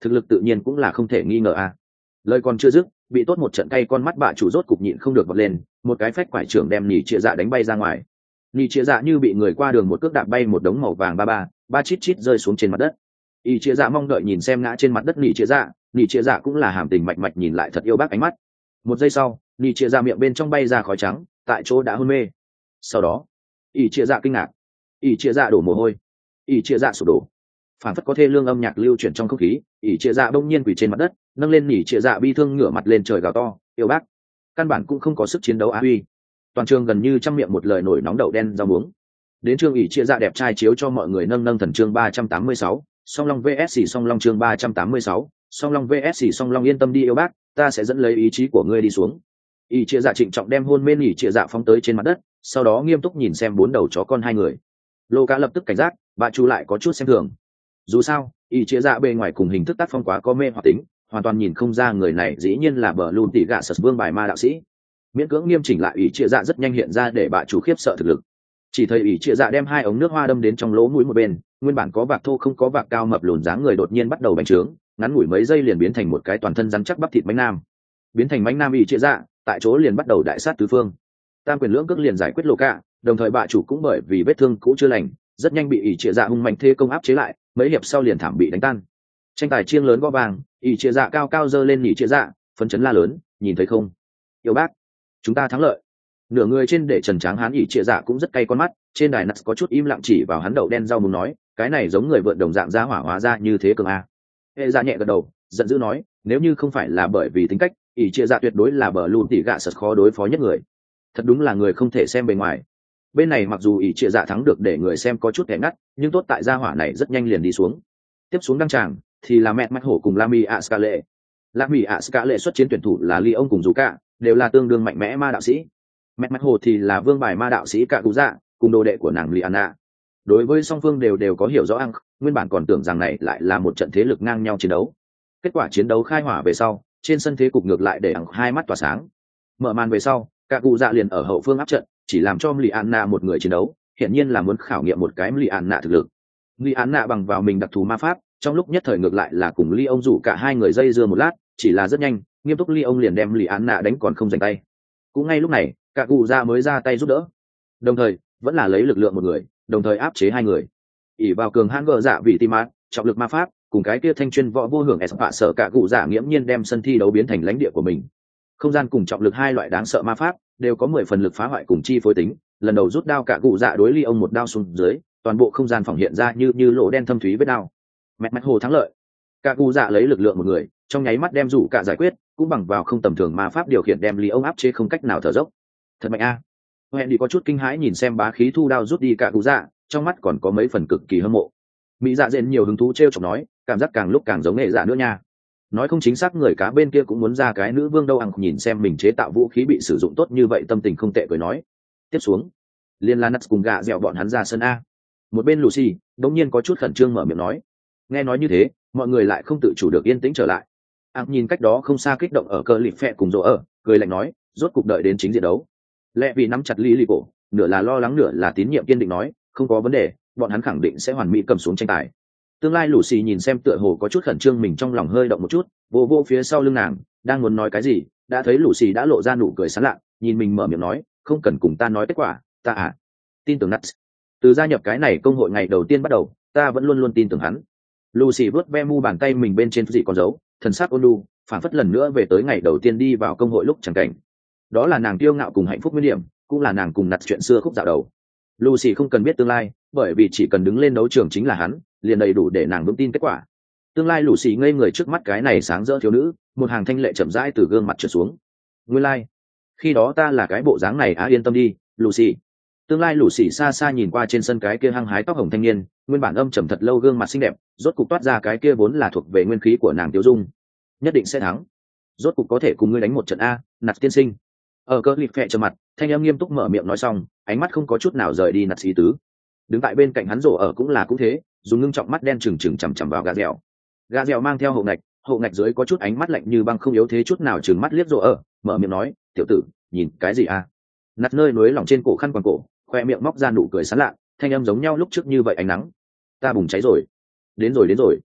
thực lực tự nhiên cũng là không thể nghi ngờ a. Lời còn chưa dứt, bị tốt một trận cay con mắt bạ chủ rốt cục nhịn không được bật lên, một cái phách quải trưởng đem nhị trịa dạ đánh bay ra ngoài. Nhị trịa dạ như bị người qua đường một cước đạp bay một đống màu vàng ba chít chít rơi xuống trên mặt đất. Y trịa dạ mong đợi nhìn xem ngã trên mặt đất nhị trịa dạ cũng là hàm tình mạch mạch nhìn lại thật yêu bác ánh mắt. Một giây sau, nhị trịa dạ miệng bên trong bay ra khói trắng, tại chỗ đã hôn mê. Sau đó, y trịa dạ kinh ngạc, y trịa dạ đổ mồ hôi, y trịa dạ sụp đổ, phản phất có thê lương âm nhạc lưu chuyển trong không khí. Y trịa dạ bỗng nhiên quỳ trên mặt đất, nâng lên nhị trịa dạ bi thương ngửa mặt lên trời gào to, yêu bác. Căn bản cũng không có sức chiến đấu á huy. Toàn trường gần như trăm miệng một lời nổi nóng đậu đen rau muống. Đến chương ỷ chia dạ đẹp trai chiếu cho mọi người nâng thần chương 386, song long vs song long chương 386, song long vs song long yên tâm đi yêu bác, ta sẽ dẫn lấy ý chí của ngươi đi xuống. ỷ chia dạ trịnh trọng đem hôn mê ỷ chia dạ phóng tới trên mặt đất, sau đó nghiêm túc nhìn xem bốn đầu chó con hai người. Lô Cá lập tức cảnh giác, bà chú lại có chút xem thường. Dù sao, ỷ chia dạ bề ngoài cùng hình thức tác phong quá có mê hoặc tính, hoàn toàn nhìn không ra người này dĩ nhiên là bờ lùn tỉ gạ sật vương bài ma đạo sĩ. Miễn cưỡng nghiêm chỉnh lại ỷ chia dạ rất nhanh hiện ra để bà chủ khiếp sợ thực lực. Chỉ thấy ỷ chia dạ đem hai ống nước hoa đâm đến trong lỗ mũi một bên, nguyên bản có vạc thô không có vạc cao mập lùn dáng người đột nhiên bắt đầu bành trướng, ngắn ngủi mấy giây liền biến thành một cái toàn thân rắn chắc bắp thịt bánh nam. Biến thành bánh nam ỷ chia dạ, tại chỗ liền bắt đầu đại sát tứ phương. Tam quyền lưỡng cước liền giải quyết Lô Cả, đồng thời bà chủ cũng bởi vì vết thương cũ chưa lành, rất nhanh bị ỷ chia dạ hung mạnh thế công áp chế lại, mấy hiệp sau liền thảm bị đánh tan. Tranh tài chiêng lớn gõ vàng, ỷ chia dạ cao cao giơ lên ỷ chia dạ, phấn chấn la lớn, nhìn thấy không, yêu bác, chúng ta thắng lợi. Nửa người trên để trần tráng hán ỷ chia dạ cũng rất cay con mắt, trên đài nats có chút im lặng chỉ vào hắn đậu đen rau muốn nói, cái này giống người vượn đồng dạng ra hỏa hóa ra như thế cường a. Hệ dạ nhẹ gật đầu, giận dữ nói, nếu như không phải là bởi vì tính cách, ỷ chia dạ tuyệt đối là bờ lùn tỉ gạ sật khó đối phó nhất người. Thật đúng là người không thể xem bề ngoài. Bên này mặc dù ỷ chia dạ thắng được để người xem có chút kẻ ngắt, nhưng tốt tại gia hỏa này rất nhanh liền đi xuống. Tiếp xuống đăng tràng thì là mẹ mắt hổ cùng Lami Ascale. Lami Ascale xuất chiến tuyển thủ là Leon cùng Zuka, đều là tương đương mạnh mẽ ma đạo sĩ. Mẹ mắt hồ thì là vương bài ma đạo sĩ Cạ Cụ Dạ, cùng đồ đệ của nàng Liana. Đối với song phương đều có hiểu rõ ăn, nguyên bản còn tưởng rằng này lại là một trận thế lực ngang nhau chiến đấu. Kết quả chiến đấu khai hỏa về sau, trên sân thế cục ngược lại để ăn hai mắt tỏa sáng. Mở màn về sau, Cạ Cụ Dạ liền ở hậu phương áp trận, chỉ làm cho Liana một người chiến đấu, hiển nhiên là muốn khảo nghiệm một cái Liana thực lực. Liana bằng vào mình đặc thù ma pháp, trong lúc nhất thời ngược lại là cùng Ly ông rủ cả hai người dây dưa một lát, chỉ là rất nhanh, nghiêm túc Ly ông liền đem Liana đánh còn không giành tay. Cũng ngay lúc này, Cạ Cụ Dạ mới ra tay giúp đỡ, đồng thời vẫn là lấy lực lượng một người, đồng thời áp chế hai người. ỷ vào cường hãn gờ dạ vị tim mát, trọng lực ma pháp cùng cái kia thanh chuyên võ vô hưởng s phạ sợ Cạ Cụ Dạ nghiễm nhiên đem sân thi đấu biến thành lãnh địa của mình. Không gian cùng trọng lực hai loại đáng sợ ma pháp đều có 10 phần lực phá hoại cùng chi phối tính. Lần đầu rút đao Cạ Cụ Dạ đối Ly ông một đao xuống dưới, toàn bộ không gian phỏng hiện ra như lỗ đen thâm thúy vết đao. Mẹ mắt hồ thắng lợi. Cạ Cụ Dạ lấy lực lượng một người, trong nháy mắt đem rủ cả giải quyết, cũng bằng vào không tầm thường ma pháp điều khiển đem Ly ông áp chế không cách nào thở dốc. Thật mạnh a. Hẹn đi có chút kinh hãi nhìn xem bá khí thu đao rút đi Cạ Cụ Dạ, trong mắt còn có mấy phần cực kỳ hâm mộ. Mỹ Dạ dện nhiều hứng thú trêu chọc nói, cảm giác càng lúc càng giống nghệ dạ nữa nha. Nói không chính xác người cá bên kia cũng muốn ra cái nữ vương đâu. Ăn nhìn xem mình chế tạo vũ khí bị sử dụng tốt như vậy tâm tình không tệ cười nói. Tiếp xuống liên la nuts cùng gạ dẻo bọn hắn ra sân a. Một bên Lucy đống nhiên có chút khẩn trương mở miệng nói. Nghe nói như thế, mọi người lại không tự chủ được yên tĩnh trở lại. Ăn nhìn cách đó không xa kích động ở cơ lịp phẹ cùng rỗ ở, cười lạnh nói, rốt cục đợi đến chính diện đấu. Lẽ vì nắm chặt Lily cổ, nửa là lo lắng nửa là tín nhiệm kiên định nói, không có vấn đề, bọn hắn khẳng định sẽ hoàn mỹ cầm xuống tranh tài. Tương lai Lucy nhìn xem tựa hồ có chút khẩn trương, mình trong lòng hơi động một chút, vô phía sau lưng nàng, đang muốn nói cái gì, đã thấy Lucy đã lộ ra nụ cười sán lạ, nhìn mình mở miệng nói, không cần cùng ta nói kết quả, ta tin tưởng Nuts. Từ gia nhập cái này công hội ngày đầu tiên bắt đầu, ta vẫn luôn luôn tin tưởng hắn. Lucy vớt ve mu bàn tay mình bên trên gì con dấu, thần sắc ôn nhu, phản phất lần nữa về tới ngày đầu tiên đi vào công hội lúc chẳng cảnh. Đó là nàng kiêu ngạo cùng hạnh phúc nguyên điểm, cũng là nàng cùng Nuts chuyện xưa khúc dạo đầu. Lucy không cần biết tương lai, bởi vì chỉ cần đứng lên đấu trường chính là hắn, liền đầy đủ để nàng vững tin kết quả. Tương lai Lucy ngây người trước mắt cái này sáng rỡ thiếu nữ, một hàng thanh lệ chậm rãi từ gương mặt trượt xuống. Nguyên lai, khi đó ta là cái bộ dáng này yên tâm đi, Lucy. Tương lai Lucy xa xa nhìn qua trên sân cái kia hăng hái tóc hồng thanh niên, nguyên bản âm trầm thật lâu gương mặt xinh đẹp, rốt cục toát ra cái kia vốn là thuộc về nguyên khí của nàng Tiêu Dung. Nhất định sẽ thắng. Rốt cục có thể cùng ngươi đánh một trận a, Nạt tiên sinh. Ở cơ lịp phệ trầm mặt, thanh âm nghiêm túc mở miệng nói xong, ánh mắt không có chút nào rời đi Nạt ý tứ. Đứng tại bên cạnh hắn rổ ở cũng thế, dùng ngưng trọng mắt đen trừng chằm chằm vào gà dẻo. Gà dẻo mang theo hậu ngạch dưới có chút ánh mắt lạnh như băng không yếu thế chút nào, trừng mắt liếc rổ ở, mở miệng nói, tiểu tử, nhìn cái gì a? Nạt nơi núi lỏng trên cổ khăn quàng cổ, khoe miệng móc ra nụ cười sán lạ, thanh âm giống nhau lúc trước như vậy ánh nắng. Ta bùng cháy rồi. Đến rồi.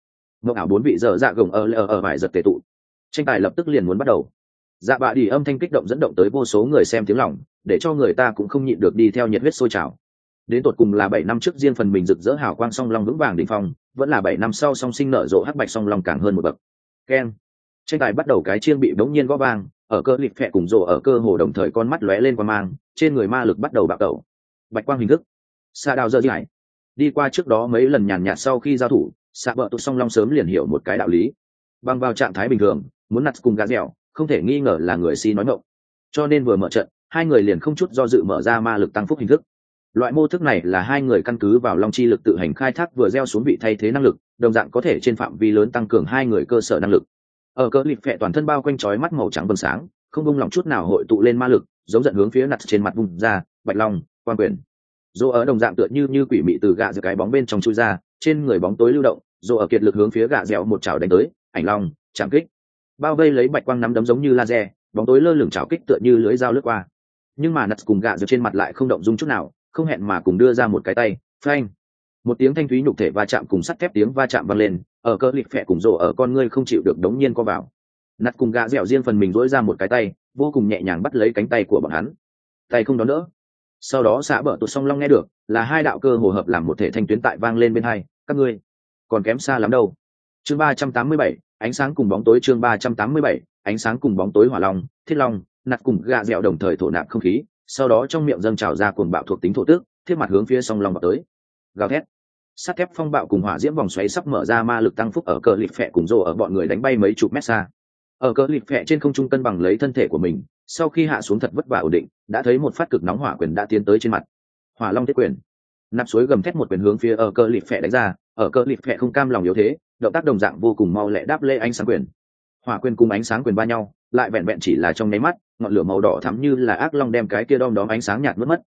mộng ảo bốn vị dở dạ gồng ở vải giật tề tụ, tranh tài lập tức liền muốn bắt đầu. Dạ bạ đi âm thanh kích động dẫn động tới vô số người xem tiếng lòng, để cho người ta cũng không nhịn được đi theo nhiệt huyết sôi trào. Đến tột cùng là 7 năm trước riêng phần mình rực rỡ hào quang song long vững vàng đỉnh phong, vẫn là 7 năm sau song sinh nở rộ hắc bạch song long càng hơn một bậc. Keng. Tranh tài bắt đầu, cái chiêng bị đống nhiên gõ vang, ở cơ lịp phệ cùng rộ ở cơ hồ đồng thời con mắt lóe lên qua mang, trên người ma lực bắt đầu bạo tẩu. Bạch quang hình thức. Sa đào dơ dải. Đi qua trước đó mấy lần nhàn nhạt sau khi giao thủ, Sa bợ tụ song long sớm liền hiểu một cái đạo lý. Bằng vào trạng thái bình thường, muốn nặt cùng gà dẻo, không thể nghi ngờ là người si nói mộng. Cho nên vừa mở trận, hai người liền không chút do dự mở ra ma lực tăng phúc hình thức. Loại mô thức này là hai người căn cứ vào long chi lực tự hành khai thác vừa gieo xuống vị thay thế năng lực, đồng dạng có thể trên phạm vi lớn tăng cường hai người cơ sở năng lực. Ở cơ lịp phệ toàn thân bao quanh chói mắt màu trắng vầng sáng, không buông lỏng chút nào hội tụ lên ma lực, giống giận hướng phía nặt trên mặt vùng ra, bạch long, quan quyền. Dỗ ở đồng dạng tựa như quỷ mị từ gạ giữa cái bóng bên trong chui ra, trên người bóng tối lưu động, dỗ ở kiệt lực hướng phía gạ dẻo một chảo đánh tới, ảnh long, chạm kích. Bao vây lấy bạch quang nắm đấm giống như laser, bóng tối lơ lửng chảo kích tựa như lưới dao lướt qua. Nhưng mà nặt cùng gạ giữa trên mặt lại không động dung chút nào, không hẹn mà cùng đưa ra một cái tay, phanh. Một tiếng thanh thúy nhục thể va chạm cùng sắt thép tiếng va chạm vang lên, ở cơ lịp phệ cùng rồ ở con ngươi không chịu được đống nhiên co vào. Nặt cùng gạ dẻo riêng phần mình duỗi ra một cái tay, vô cùng nhẹ nhàng bắt lấy cánh tay của bọn hắn. Tay không đón đỡ. Sau đó xả bở tụt song long nghe được, là hai đạo cơ hồ hợp làm một thể thanh tuyến tại vang lên bên hai, các ngươi còn kém xa lắm đâu. Chương 387, ánh sáng cùng bóng tối. Chương 387, ánh sáng cùng bóng tối. Hỏa long, thiết long, nặt cùng gạ dẻo đồng thời thổ nạp không khí, sau đó trong miệng dâng trào ra cuồng bạo thuộc tính thổ tước, thiết mặt hướng phía song long vào tới. Gào thét, sắt thép phong bạo cùng hỏa diễm vòng xoáy sắp mở ra ma lực tăng phúc, ở cờ lịp phệ cùng rồ ở bọn người đánh bay mấy chục mét xa. Ở cờ lịp phệ trên không trung cân bằng lấy thân thể của mình, sau khi hạ xuống thật vất vả ổn định, đã thấy một phát cực nóng hỏa quyền đã tiến tới trên mặt. Hỏa long thiết quyền, nạp suối gầm thét một quyền hướng phía ở cờ lịp phệ đánh ra, ở cờ lịp phệ không cam lòng yếu thế, động tác đồng dạng vô cùng mau lẹ đáp lê ánh sáng quyền. Hỏa quyền cùng ánh sáng quyền va nhau, lại vẹn vẹn chỉ là trong nháy mắt, ngọn lửa màu đỏ thắm như là ác long đem cái kia đom đóm ánh sáng nhạt mất.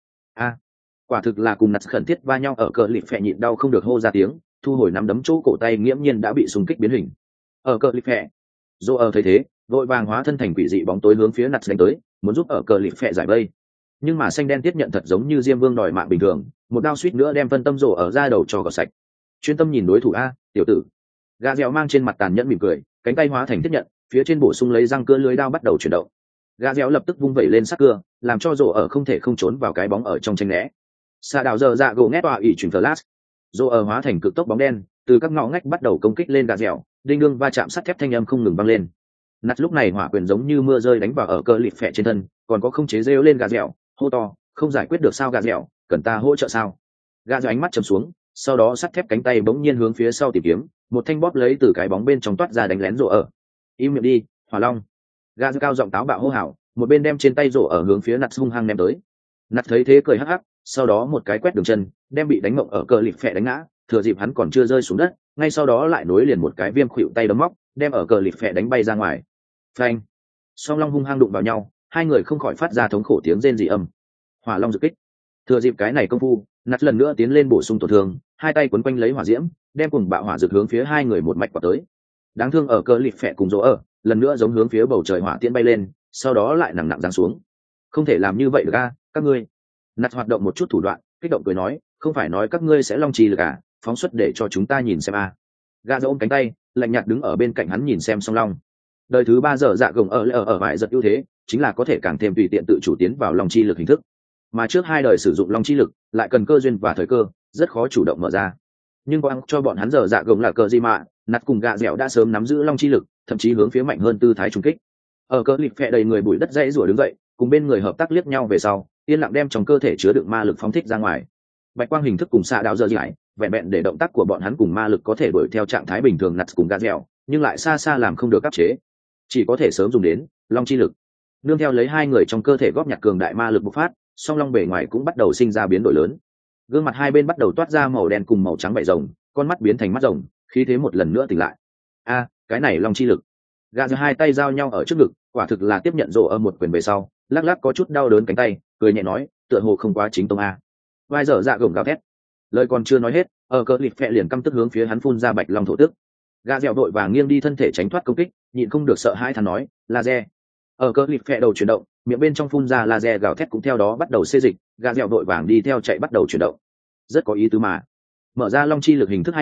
Quả thực là cùng nặt khẩn thiết va nhau, ở cờ lịp phệ nhịn đau không được hô ra tiếng, thu hồi nắm đấm chỗ cổ tay nghiễm nhiên đã bị xung kích biến hình. Ở cờ lịp phệ, dô ở thấy thế, vội vàng hóa thân thành quỷ dị bóng tối hướng phía nặt đánh tới, muốn giúp ở cờ lịp phệ giải vây. Nhưng mà xanh đen tiếp nhận thật giống như diêm vương đòi mạng bình thường, một đao suýt nữa đem phân tâm rổ ở ra đầu cho gọt sạch. Chuyên tâm nhìn đối thủ a, tiểu tử. Gà dẻo mang trên mặt tàn nhẫn mỉm cười, cánh tay hóa thành tiếp nhận, phía trên bổ sung lấy răng cưa lưới đao bắt đầu chuyển động. Gà dẻo lập tức vung vẩy lên sắc cưa, làm cho rổ ở không thể không trốn vào cái bóng ở trong tranh né. Xạ đào giờ dạ gỗ ngét tọa ỉ chuyển flash, rổ ở hóa thành cực tốc bóng đen, từ các ngõ ngách bắt đầu công kích lên gà dẻo, đinh đương va chạm sắt thép thanh âm không ngừng vang lên. Nặt lúc này hỏa quyền giống như mưa rơi đánh vào ở cơ lịp phệ trên thân, còn có không chế rêu lên gà dẻo, hô to, không giải quyết được sao gà dẻo, cần ta hỗ trợ sao? Gà dẻo ánh mắt trầm xuống, sau đó sắt thép cánh tay bỗng nhiên hướng phía sau tìm kiếm, một thanh bóp lấy từ cái bóng bên trong toát ra đánh lén rổ ở. Im miệng đi, Hỏa Long. Gà dẻo cao giọng táo bạo hô hào, một bên đem trên tay rổ ở hướng phía nặt hung hăng ném tới. Nặt thấy thế cười hắc hắc, sau đó một cái quét đường chân, đem bị đánh mộng ở cơ lịp phệ đánh ngã, thừa dịp hắn còn chưa rơi xuống đất, ngay sau đó lại nối liền một cái viêm khuỵu tay đấm móc, đem ở cờ lịp phệ đánh bay ra ngoài. Phanh, song long hung hăng đụng vào nhau, hai người không khỏi phát ra thống khổ tiếng rên rỉ âm. Hỏa long dự kích, thừa dịp cái này công phu, nặt lần nữa tiến lên bổ sung tổn thương, hai tay quấn quanh lấy hỏa diễm, đem cùng bạo hỏa dược hướng phía hai người một mạch quả tới. Đáng thương ở cờ lịp phệ cùng rỗ ở, lần nữa giống hướng phía bầu trời hỏa tiễn bay lên, sau đó lại nặng nặng giáng xuống. Không thể làm như vậy được a, các ngươi. Nặt hoạt động một chút thủ đoạn, kích động cười nói, không phải nói các ngươi sẽ long trì lực à, phóng xuất để cho chúng ta nhìn xem a. Gà ôm cánh tay, lạnh nhạt đứng ở bên cạnh hắn nhìn xem song long. Đời thứ 3 giờ dạ gồng ở vải giật ưu thế, chính là có thể càng thêm tùy tiện tự chủ tiến vào long chi lực hình thức. Mà trước hai đời sử dụng long chi lực, lại cần cơ duyên và thời cơ, rất khó chủ động mở ra. Nhưng có ăn cho bọn hắn giờ dạ gồng là cờ gì mà, nặt cùng gạ dẻo đã sớm nắm giữ long chi lực, thậm chí hướng phía mạnh hơn tư thái trùng kích. Ở cơ lịp phệ đầy người bụi đất dãy rủa đứng dậy, cùng bên người hợp tác liếc nhau về sau, yên lặng đem trong cơ thể chứa đựng ma lực phóng thích ra ngoài. Bạch quang hình thức cùng xạ đạo giờ dại, vẹn vẹn để động tác của bọn hắn cùng ma lực có thể đuổi theo trạng thái bình thường nặt cùng gạ dẻo, nhưng lại xa xa làm không được áp chế, chỉ có thể sớm dùng đến long chi lực. Nương theo lấy hai người trong cơ thể góp nhặt cường đại ma lực bộc phát, song long bề ngoài cũng bắt đầu sinh ra biến đổi lớn. Gương mặt hai bên bắt đầu toát ra màu đen cùng màu trắng vảy rồng, con mắt biến thành mắt rồng, khí thế một lần nữa tỉnh lại. Cái này long chi lực. Gạ giữa hai tay giao nhau ở trước ngực, quả thực là tiếp nhận rổ ở một quyền về sau, lắc lắc có chút đau đớn cánh tay, cười nhẹ nói, tựa hồ không quá chính tông a. Vai dở dạ gồng gào thét, lời còn chưa nói hết, ở cờ lịp phệ liền căm tức hướng phía hắn phun ra bạch long thổ tức. Gà dẻo đội và nghiêng đi thân thể tránh thoát công kích, nhịn không được sợ hãi thán nói, laser. Ở cờ lịp phệ đầu chuyển động, miệng bên trong phun ra laser gào thét cũng theo đó bắt đầu xê dịch, gà dẻo đội vàng đi theo chạy bắt đầu chuyển động. Rất có ý tứ mà. Mở ra long chi lực hình thức hai người,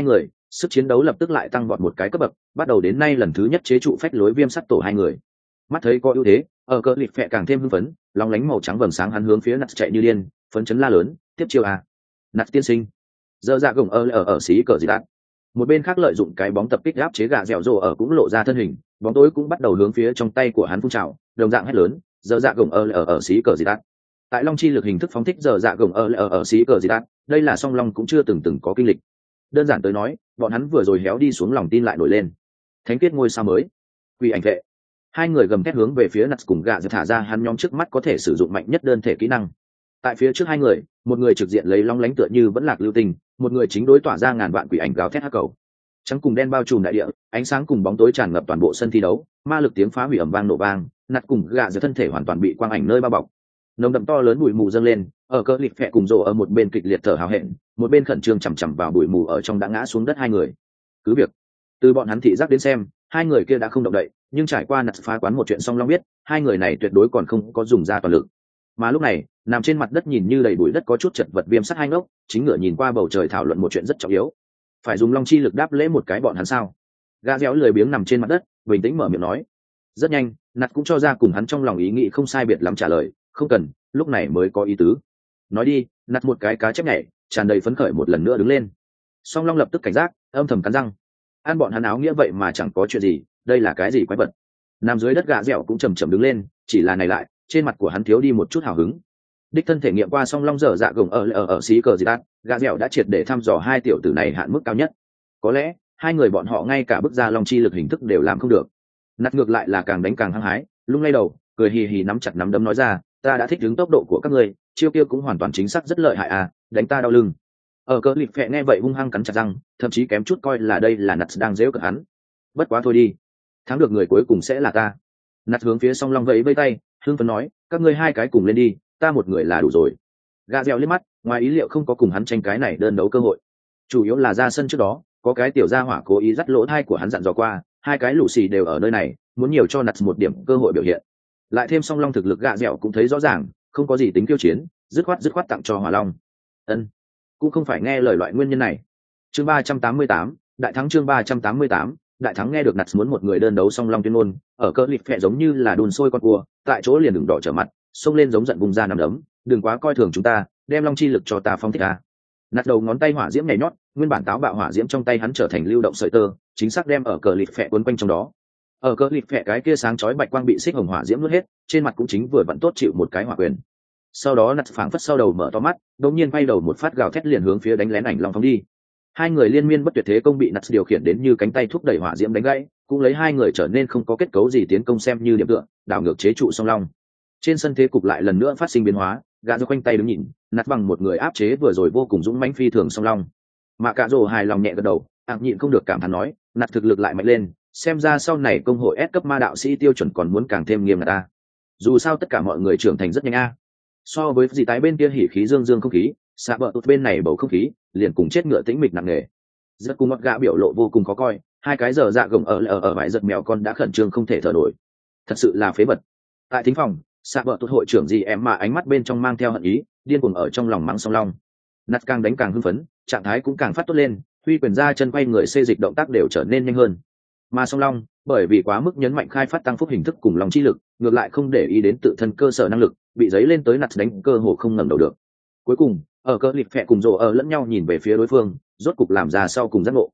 sức chiến đấu lập tức lại tăng vọt một cái cấp bậc, bắt đầu đến nay lần thứ nhất chế trụ phách lối viêm sắt tổ hai người. Mắt thấy có ưu thế, ở cờ lịp phẹ càng thêm hưng phấn, lóng lánh màu trắng vầng sáng hắn hướng phía nạt chạy như điên, phấn chấn la lớn, tiếp chiêu à. Nạt tiên sinh. Dơ dạ gồng ở xí cờ gì đạn. Một bên khác lợi dụng cái bóng tập kích áp chế gạ dẻo rồ ở cũng lộ ra thân hình, bóng tối cũng bắt đầu hướng phía trong tay của hắn phun trào, đồng dạng hét lớn, dơ dạ gồng ở xí cờ gì đạn. Tại long chi lực hình thức phóng thích dơ dạ gồng ở xí cờ gì đạn, đây là song long cũng chưa từng có kinh lịch. Đơn giản tới nói, bọn hắn vừa rồi héo đi xuống lòng tin lại nổi lên. Thánh kết ngôi sao mới, quỷ ảnh vệ. Hai người gầm thét hướng về phía nạt cùng gạ dẻo thả ra hắn nhóm trước mắt có thể sử dụng mạnh nhất đơn thể kỹ năng. Tại phía trước hai người, một người trực diện lấy long lánh tựa như vẫn lạc lưu tình, một người chính đối tỏa ra ngàn vạn quỷ ảnh gào thét hắc cầu. Trắng cùng đen bao trùm đại địa, ánh sáng cùng bóng tối tràn ngập toàn bộ sân thi đấu, ma lực tiếng phá hủy ầm vang nổ vang, nạt cùng gạ dẻo thân thể hoàn toàn bị quang ảnh nơi bao bọc. Nồng đậm to lớn bụi mù dâng lên, ở cỡ lịp phẹ cùng rồ ở một bên kịch liệt thở hào hẹn, một bên khẩn trương chằm vào bụi mù ở trong đã ngã xuống đất hai người. Cứ việc từ bọn hắn thị giác đến xem, hai người kia đã không động đậy, nhưng trải qua nạt phá quán một chuyện song long biết, hai người này tuyệt đối còn không có dùng ra toàn lực. Mà lúc này, nằm trên mặt đất nhìn như đầy bụi đất có chút chật vật viêm sắt hai ngốc, chính ngựa nhìn qua bầu trời thảo luận một chuyện rất trọng yếu. Phải dùng long chi lực đáp lễ một cái bọn hắn sao? Gã réo lười biếng nằm trên mặt đất, bình tĩnh mở miệng nói. Rất nhanh, nạt cũng cho ra cùng hắn trong lòng ý nghĩ không sai biệt lắm trả lời, không cần, lúc này mới có ý tứ. Nói đi, nạt một cái cá chép nhảy, tràn đầy phấn khởi một lần nữa đứng lên. Song long lập tức cảnh giác, âm thầm cắn răng. An bọn hắn áo nghĩa vậy mà chẳng có chuyện gì, đây là cái gì quái vật? Nằm dưới đất gã dẻo cũng chầm đứng lên, chỉ là này lại, trên mặt của hắn thiếu đi một chút hào hứng. Đích thân thể nghiệm qua song long dở dạ gồng ở xí cờ gì đát, gã dẻo đã triệt để thăm dò hai tiểu tử này hạn mức cao nhất. Có lẽ hai người bọn họ ngay cả bức ra long chi lực hình thức đều làm không được. Nạt ngược lại là càng đánh càng hăng hái, lung lay đầu, cười hì hì nắm chặt nắm đấm nói ra, ta đã thích ứng tốc độ của các ngươi, chiêu kia cũng hoàn toàn chính xác rất lợi hại à, đánh ta đau lưng. Ở cỡ lịp phẹ nghe vậy hung hăng cắn chặt răng, thậm chí kém chút coi là đây là nạt đang giễu cợt hắn. Bất quá thôi đi, thắng được người cuối cùng sẽ là ta. Nạt hướng phía song long vẫy vây tay, hưng phấn nói, các ngươi hai cái cùng lên đi, ta một người là đủ rồi. Gà dẻo liếc mắt, ngoài ý liệu không có cùng hắn tranh cái này đơn đấu cơ hội. Chủ yếu là ra sân trước đó, có cái tiểu gia hỏa cố ý dắt lỗ thai của hắn dặn dò qua, hai cái lũ xì đều ở nơi này, muốn nhiều cho nạt một điểm cơ hội biểu hiện. Lại thêm song long thực lực gà dẻo cũng thấy rõ ràng, không có gì tính kiêu chiến, dứt khoát tặng cho hỏa long. Ân, cũng không phải nghe lời loại nguyên nhân này. Chương 388, đại thắng chương 388, đại thắng nghe được nạt muốn một người đơn đấu song long tuyên ngôn, ở cỡ lịp phẹ giống như là đun sôi con cua, tại chỗ liền đừng đỏ trở mặt, xông lên giống giận vùng ra nằm đấm, đừng quá coi thường chúng ta, đem long chi lực cho ta phong thích à. Nạt đầu ngón tay hỏa diễm nhảy nhót, nguyên bản táo bạo hỏa diễm trong tay hắn trở thành lưu động sợi tơ, chính xác đem ở cờ lịp phẹ cuốn quanh trong đó. Ở cờ lịp phẹ cái kia sáng chói bạch quang bị xích hồng hỏa diễm nuốt hết, trên mặt cũng chính vừa vặn tốt chịu một cái hỏa quyền. Sau đó nạt phảng phất sau đầu mở to mắt, đột nhiên quay đầu một phát gào thét liền hướng phía đánh lén ảnh long phóng đi. Hai người liên miên bất tuyệt thế công bị nạt điều khiển đến như cánh tay thúc đẩy hỏa diễm đánh gãy, cũng lấy hai người trở nên không có kết cấu gì tiến công xem như điểm tựa, đảo ngược chế trụ song long. Trên sân thế cục lại lần nữa phát sinh biến hóa, gã giơ quanh tay đứng nhìn, nạt bằng một người áp chế vừa rồi vô cùng dũng mãnh phi thường song long. Mà cả rồ hài lòng nhẹ gật đầu, nhịn không được cảm thán nói, nạt thực lực lại mạnh lên, xem ra sau này công hội S cấp ma đạo sĩ tiêu chuẩn còn muốn càng thêm nghiêm ngặt ta. Dù sao tất cả mọi người trưởng thành rất nhanh a. So với gì tái bên kia hỉ khí dương dương không khí, xạ bờ tụt bên này bầu không khí liền cùng chết ngựa tĩnh mịch nặng nề. Rất cùng ngọt gã biểu lộ vô cùng khó coi, hai cái giờ dạ gồng ở vải giật mèo con đã khẩn trương không thể thở nổi. Thật sự là phế vật. Tại thính phòng, xạ bờ tụt hội trưởng gì em mà ánh mắt bên trong mang theo hận ý, điên cuồng ở trong lòng mắng song long. Nạt càng đánh càng hưng phấn, trạng thái cũng càng phát tốt lên, huy quyền ra chân quay người xê dịch động tác đều trở nên nhanh hơn. Mà song long, bởi vì quá mức nhấn mạnh khai phát tăng phúc hình thức cùng lòng chi lực, ngược lại không để ý đến tự thân cơ sở năng lực, bị giấy lên tới nạt đánh cơ hồ không ngẩng đầu được. Cuối cùng, ở cỡ lịp phẹ cùng rồ ở lẫn nhau nhìn về phía đối phương, rốt cục làm ra sau cùng giác ngộ.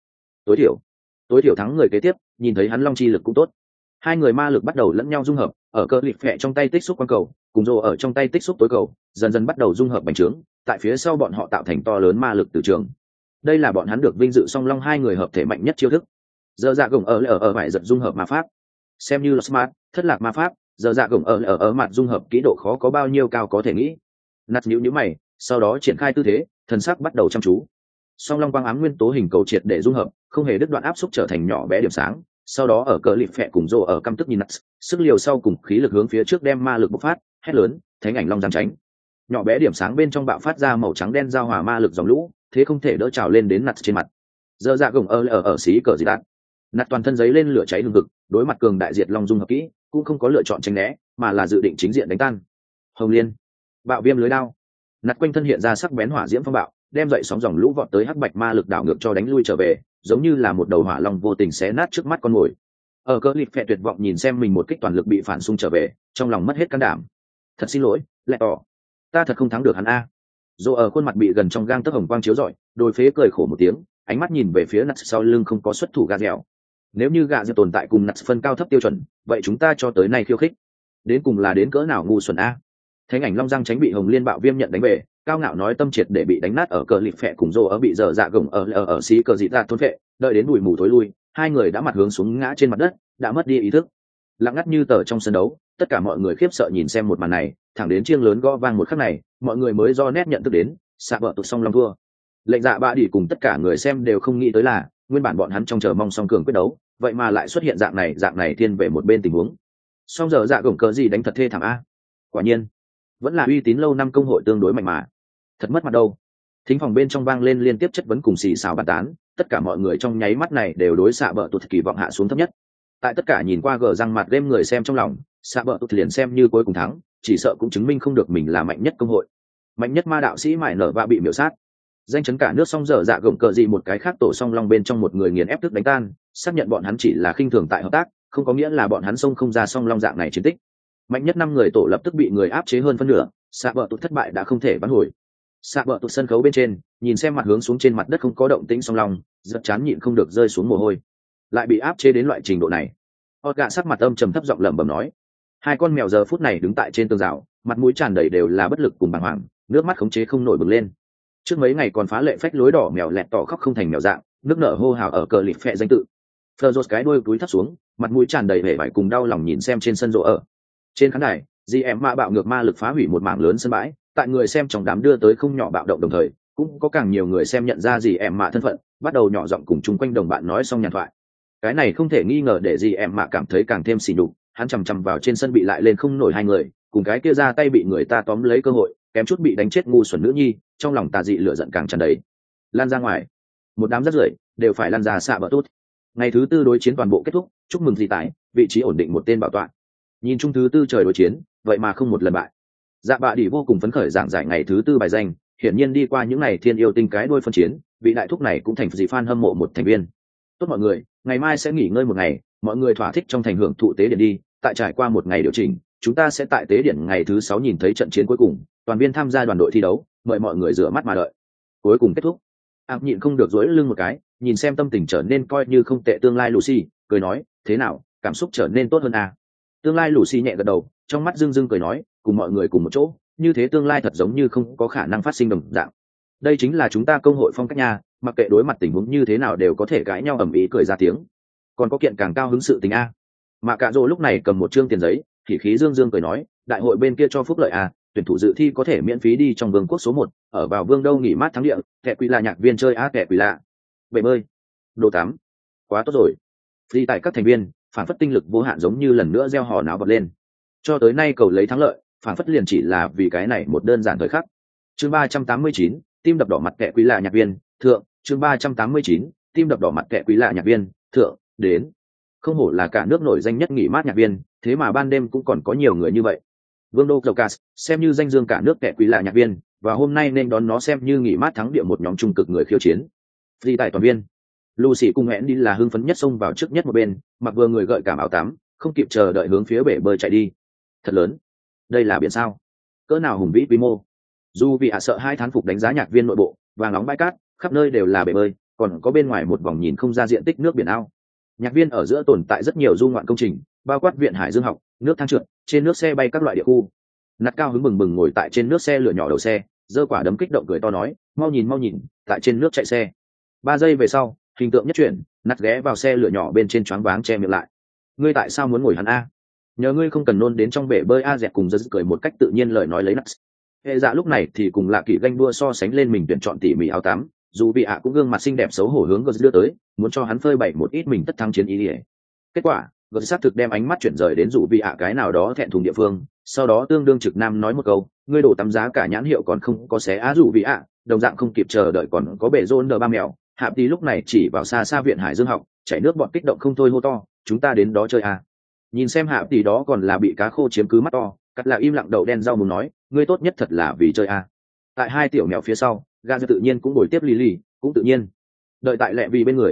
Tối thiểu thắng người kế tiếp, nhìn thấy hắn long chi lực cũng tốt. Hai người ma lực bắt đầu lẫn nhau dung hợp, ở cỡ lịp phẹ trong tay tích xúc quang cầu, cùng rồ ở trong tay tích xúc tối cầu, dần dần bắt đầu dung hợp bành trướng, tại phía sau bọn họ tạo thành to lớn ma lực từ trường. Đây là bọn hắn được vinh dự song long hai người hợp thể mạnh nhất chiêu thức. Giờ dạ gồng ở vải giật dung hợp ma pháp, xem như là smart thất lạc ma pháp. Giờ dạ gồng ở mặt dung hợp kỹ độ khó có bao nhiêu cao có thể nghĩ. Nạt nhíu mày, sau đó triển khai tư thế, thần sắc bắt đầu chăm chú. Song long quang ám nguyên tố hình cầu triệt để dung hợp, không hề đứt đoạn áp xúc trở thành nhỏ bé điểm sáng. Sau đó ở cờ lịp phẹ cùng rồ ở căm tức nhìn nạt, sức liều sau cùng khí lực hướng phía trước đem ma lực bộc phát, hét lớn, thánh ảnh long giáng tránh. Nhỏ bé điểm sáng bên trong bạo phát ra màu trắng đen giao hòa ma lực dòng lũ, thế không thể đỡ trào lên đến nạt trên mặt. Giờ dạ gồng ở xí cờ gì đạn. Nạt toàn thân giấy lên lửa cháy hừng hực, đối mặt cường đại diệt long dung hợp kỹ, cũng không có lựa chọn tránh né, mà là dự định chính diện đánh tan. Hồng liên, bạo viêm lưới đao. Nạt quanh thân hiện ra sắc bén hỏa diễm phong bạo, đem dậy sóng dòng lũ vọt tới hắc bạch ma lực đảo ngược cho đánh lui trở về, giống như là một đầu hỏa long vô tình xé nát trước mắt con mồi. Ở cờ lịp phẹ tuyệt vọng nhìn xem mình một kích toàn lực bị phản xung trở về, trong lòng mất hết can đảm. Thật xin lỗi, lẹ tỏ, ta thật không thắng được hắn a. Dù ở khuôn mặt bị gần trong gang tấc hồng quang chiếu rọi, đôi phế cười khổ một tiếng, ánh mắt nhìn về phía Nuts sau lưng không có xuất thủ gà dẻo. Nếu như gà dẻo tồn tại cùng Nuts phân cao thấp tiêu chuẩn, vậy chúng ta cho tới nay khiêu khích, đến cùng là đến cỡ nào ngu xuẩn a. Thánh ảnh long răng tránh bị hồng liên bạo viêm nhận đánh về, cao ngạo nói tâm triệt để bị đánh nát ở cờ lịp phẹ cùng Dù ở bị dở dạ gồng ở xí cờ dị ta thôn phệ, đợi đến bụi mù thối lui, hai người đã mặt hướng xuống ngã trên mặt đất, đã mất đi ý thức. Lặng ngắt như tờ trong sân đấu, tất cả mọi người khiếp sợ nhìn xem một màn này, thẳng đến chiêng lớn gõ vang một khắc này, mọi người mới do nét nhận thức đến, xạ bờ tụt xong long thua. Lệnh dạ bạ đỉ cùng tất cả người xem đều không nghĩ tới là, nguyên bản bọn hắn trong chờ mong song cường quyết đấu, vậy mà lại xuất hiện dạng này thiên về một bên tình huống. Song giờ dạ gồng cờ gì đánh thật thê thảm a. Quả nhiên, vẫn là uy tín lâu năm công hội tương đối mạnh mà. Thật mất mặt đâu. Thính phòng bên trong vang lên liên tiếp chất vấn cùng xì xào bàn tán, tất cả mọi người trong nháy mắt này đều đối xạ bờ tụt kỳ vọng hạ xuống thấp nhất. Tại tất cả nhìn qua gờ răng mặt game người xem trong lòng, xạ bờ tụt liền xem như cuối cùng thắng, chỉ sợ cũng chứng minh không được mình là mạnh nhất công hội. Mạnh nhất ma đạo sĩ mải nở và bị miểu sát. Danh chấn cả nước song dở dạ gồng cờ gì một cái khác tổ song long bên trong một người nghiền ép tức đánh tan, xác nhận bọn hắn chỉ là khinh thường tại hợp tác, không có nghĩa là bọn hắn xông không ra song long dạng này chiến tích. Mạnh nhất 5 người tổ lập tức bị người áp chế hơn phân nửa, xạ bờ tụt thất bại đã không thể vãn hồi. Xạ bờ tụt sân khấu bên trên, nhìn xem mặt hướng xuống trên mặt đất không có động tĩnh song long, rất chán nhịn không được rơi xuống mồ hôi. Lại bị áp chế đến loại trình độ này. Hot gạ sắc mặt âm trầm thấp giọng lẩm bẩm nói, hai con mèo giờ phút này đứng tại trên tường rào, mặt mũi tràn đầy đều là bất lực cùng bàng hoàng, nước mắt khống chế không nổi bừng lên. Trước mấy ngày còn phá lệ phách lối đỏ mèo lẹt tỏ khóc không thành mèo dạng, nước nở hô hào ở cờ lịp phệ danh tự. Fleur cái đuôi cúi thấp xuống, mặt mũi tràn đầy vẻ vải cùng đau lòng nhìn xem trên sân rộ ở. Trên khán đài, GM ma bạo ngược ma lực phá hủy một mảng lớn sân bãi, tại người xem trong đám đưa tới không nhỏ bạo động đồng thời, cũng có càng nhiều người xem nhận ra GM mạ thân phận, bắt đầu nhỏ giọng cùng chung quanh đồng bạn nói xong nhàn thoại. Cái này không thể nghi ngờ để GM mạ cảm thấy càng thêm xỉ nhục, hắn chằm chằm vào trên sân bị lại lên không nổi hai người, cùng cái kia ra tay bị người ta tóm lấy cơ hội, kém chút bị đánh chết ngu xuẩn nữ nhi, trong lòng tà dị lửa giận càng tràn đầy. Lan ra ngoài, một đám rất rưởi đều phải lan ra xạ bờ tốt. Ngày thứ tư đối chiến toàn bộ kết thúc, chúc mừng gì tái, vị trí ổn định một tên bảo tọa. Nhìn chung thứ tư trời đối chiến, vậy mà không một lần bại. Dạ bạ đỉ vô cùng phấn khởi giảng giải ngày thứ tư bài danh, hiển nhiên đi qua những ngày thiên yêu tinh cái đuôi phân chiến, vị đại thúc này cũng thành dị fan hâm mộ một thành viên. Tốt mọi người, ngày mai sẽ nghỉ ngơi một ngày, mọi người thỏa thích trong thành hưởng thụ tế điện đi, tại trải qua một ngày điều chỉnh, chúng ta sẽ tại tế điện ngày thứ 6 nhìn thấy trận chiến cuối cùng, toàn viên tham gia đoàn đội thi đấu, mời mọi người rửa mắt mà đợi. Cuối cùng kết thúc. Nhịn không được duỗi lưng một cái, nhìn xem tâm tình trở nên coi như không tệ tương lai Lucy, cười nói, thế nào, cảm xúc trở nên tốt hơn à? Tương lai Lucy nhẹ gật đầu, trong mắt dưng cười nói, cùng mọi người cùng một chỗ, như thế tương lai thật giống như không có khả năng phát sinh đồng dạng. Đây chính là chúng ta công hội phong cách nha, mặc kệ đối mặt tình huống như thế nào đều có thể cãi nhau ầm ĩ cười ra tiếng. Còn có kiện càng cao hứng sự tình a. Mà Cạ Dỗ lúc này cầm một trương tiền giấy, thì khí dương cười nói, đại hội bên kia cho phúc lợi a, tuyển thủ dự thi có thể miễn phí đi trong vương quốc số 1, ở vào vương đâu nghỉ mát thắng địa, kẻ quỷ là nhạc viên chơi á kẻ quỷ lạ. Bể bơi, đồ tắm. Quá tốt rồi. Phi tại các thành viên, phản phất tinh lực vô hạn giống như lần nữa gieo hò náo bật lên. Cho tới nay cầu lấy thắng lợi, phản phất liền chỉ là vì cái này một đơn giản thời khắc. Chương 389, tim đập đỏ mặt kẻ quỷ lạ nhạc viên, thượng, chương 389, tim đập đỏ mặt kẻ quỷ lạ nhạc viên, thượng, đến. Không hổ là cả nước nổi danh nhất nghỉ mát nhạc viên, thế mà ban đêm cũng còn có nhiều người như vậy. Vương đô Caucas, xem như danh dương cả nước kẻ quỷ lạ nhạc viên, và hôm nay nên đón nó xem như nghỉ mát thắng địa một nhóm trung cực người khiêu chiến. Phi tại toàn viên. Lucy cùng hẹn đi là hưng phấn nhất xông vào trước nhất một bên, mặc vừa người gợi cảm áo tắm, không kịp chờ đợi hướng phía bể bơi chạy đi. Thật lớn. Đây là biển sao? Cỡ nào hùng vĩ quy mô? Dù vì sợ hai thán phục đánh giá nhạc viên nội bộ, vàng nóng bãi cát, khắp nơi đều là bể bơi, còn có bên ngoài một vòng nhìn không ra diện tích nước biển ao. Nhạc viên ở giữa tồn tại rất nhiều du ngoạn công trình, bao quát viện hải dương học, nước thang trượt, trên nước xe bay các loại địa khu. Nạt cao hứng bừng ngồi tại trên nước xe lửa nhỏ đầu xe, giơ quả đấm kích động cười to nói, mau nhìn, tại trên nước chạy xe. 3 giây về sau, hình tượng nhất chuyển, Nạt ghé vào xe lửa nhỏ bên trên choáng váng che miệng lại. Ngươi tại sao muốn ngồi hắn a? Nhờ ngươi không cần nôn đến trong bể bơi a. Dẹt cùng giơ cười một cách tự nhiên lời nói lấy Nạt. Hệ dạ lúc này thì cùng Lạ Kỷ ganh đua so sánh lên mình tuyển chọn tỉ mỉ áo tắm, dù bị ạ cũng gương mặt xinh đẹp xấu hổ hướng Gơ đưa tới, muốn cho hắn phơi bày một ít mình tất thắng chiến ý ỉa. Kết quả, Gơ xác thực đem ánh mắt chuyển rời đến dù bị ạ cái nào đó thẹn thùng địa phương, sau đó tương đương trực nam nói một câu, ngươi đổ tắm giá cả nhãn hiệu còn không có xé á dù bị ạ, đồng dạng không kịp chờ đợi còn có bể rôn đờ ba mèo. Hạp tí lúc này chỉ vào xa xa viện hải dương học, chảy nước bọn kích động không thôi hô to, chúng ta đến đó chơi à. Nhìn xem Hạp tí đó còn là bị cá khô chiếm cứ mắt to, cắt là im lặng đầu đen rau muốn nói, ngươi tốt nhất thật là vì chơi à. Tại hai tiểu mèo phía sau, Gà tự nhiên cũng bồi tiếp Lily, cũng tự nhiên. Đợi tại lẹ vì bên người,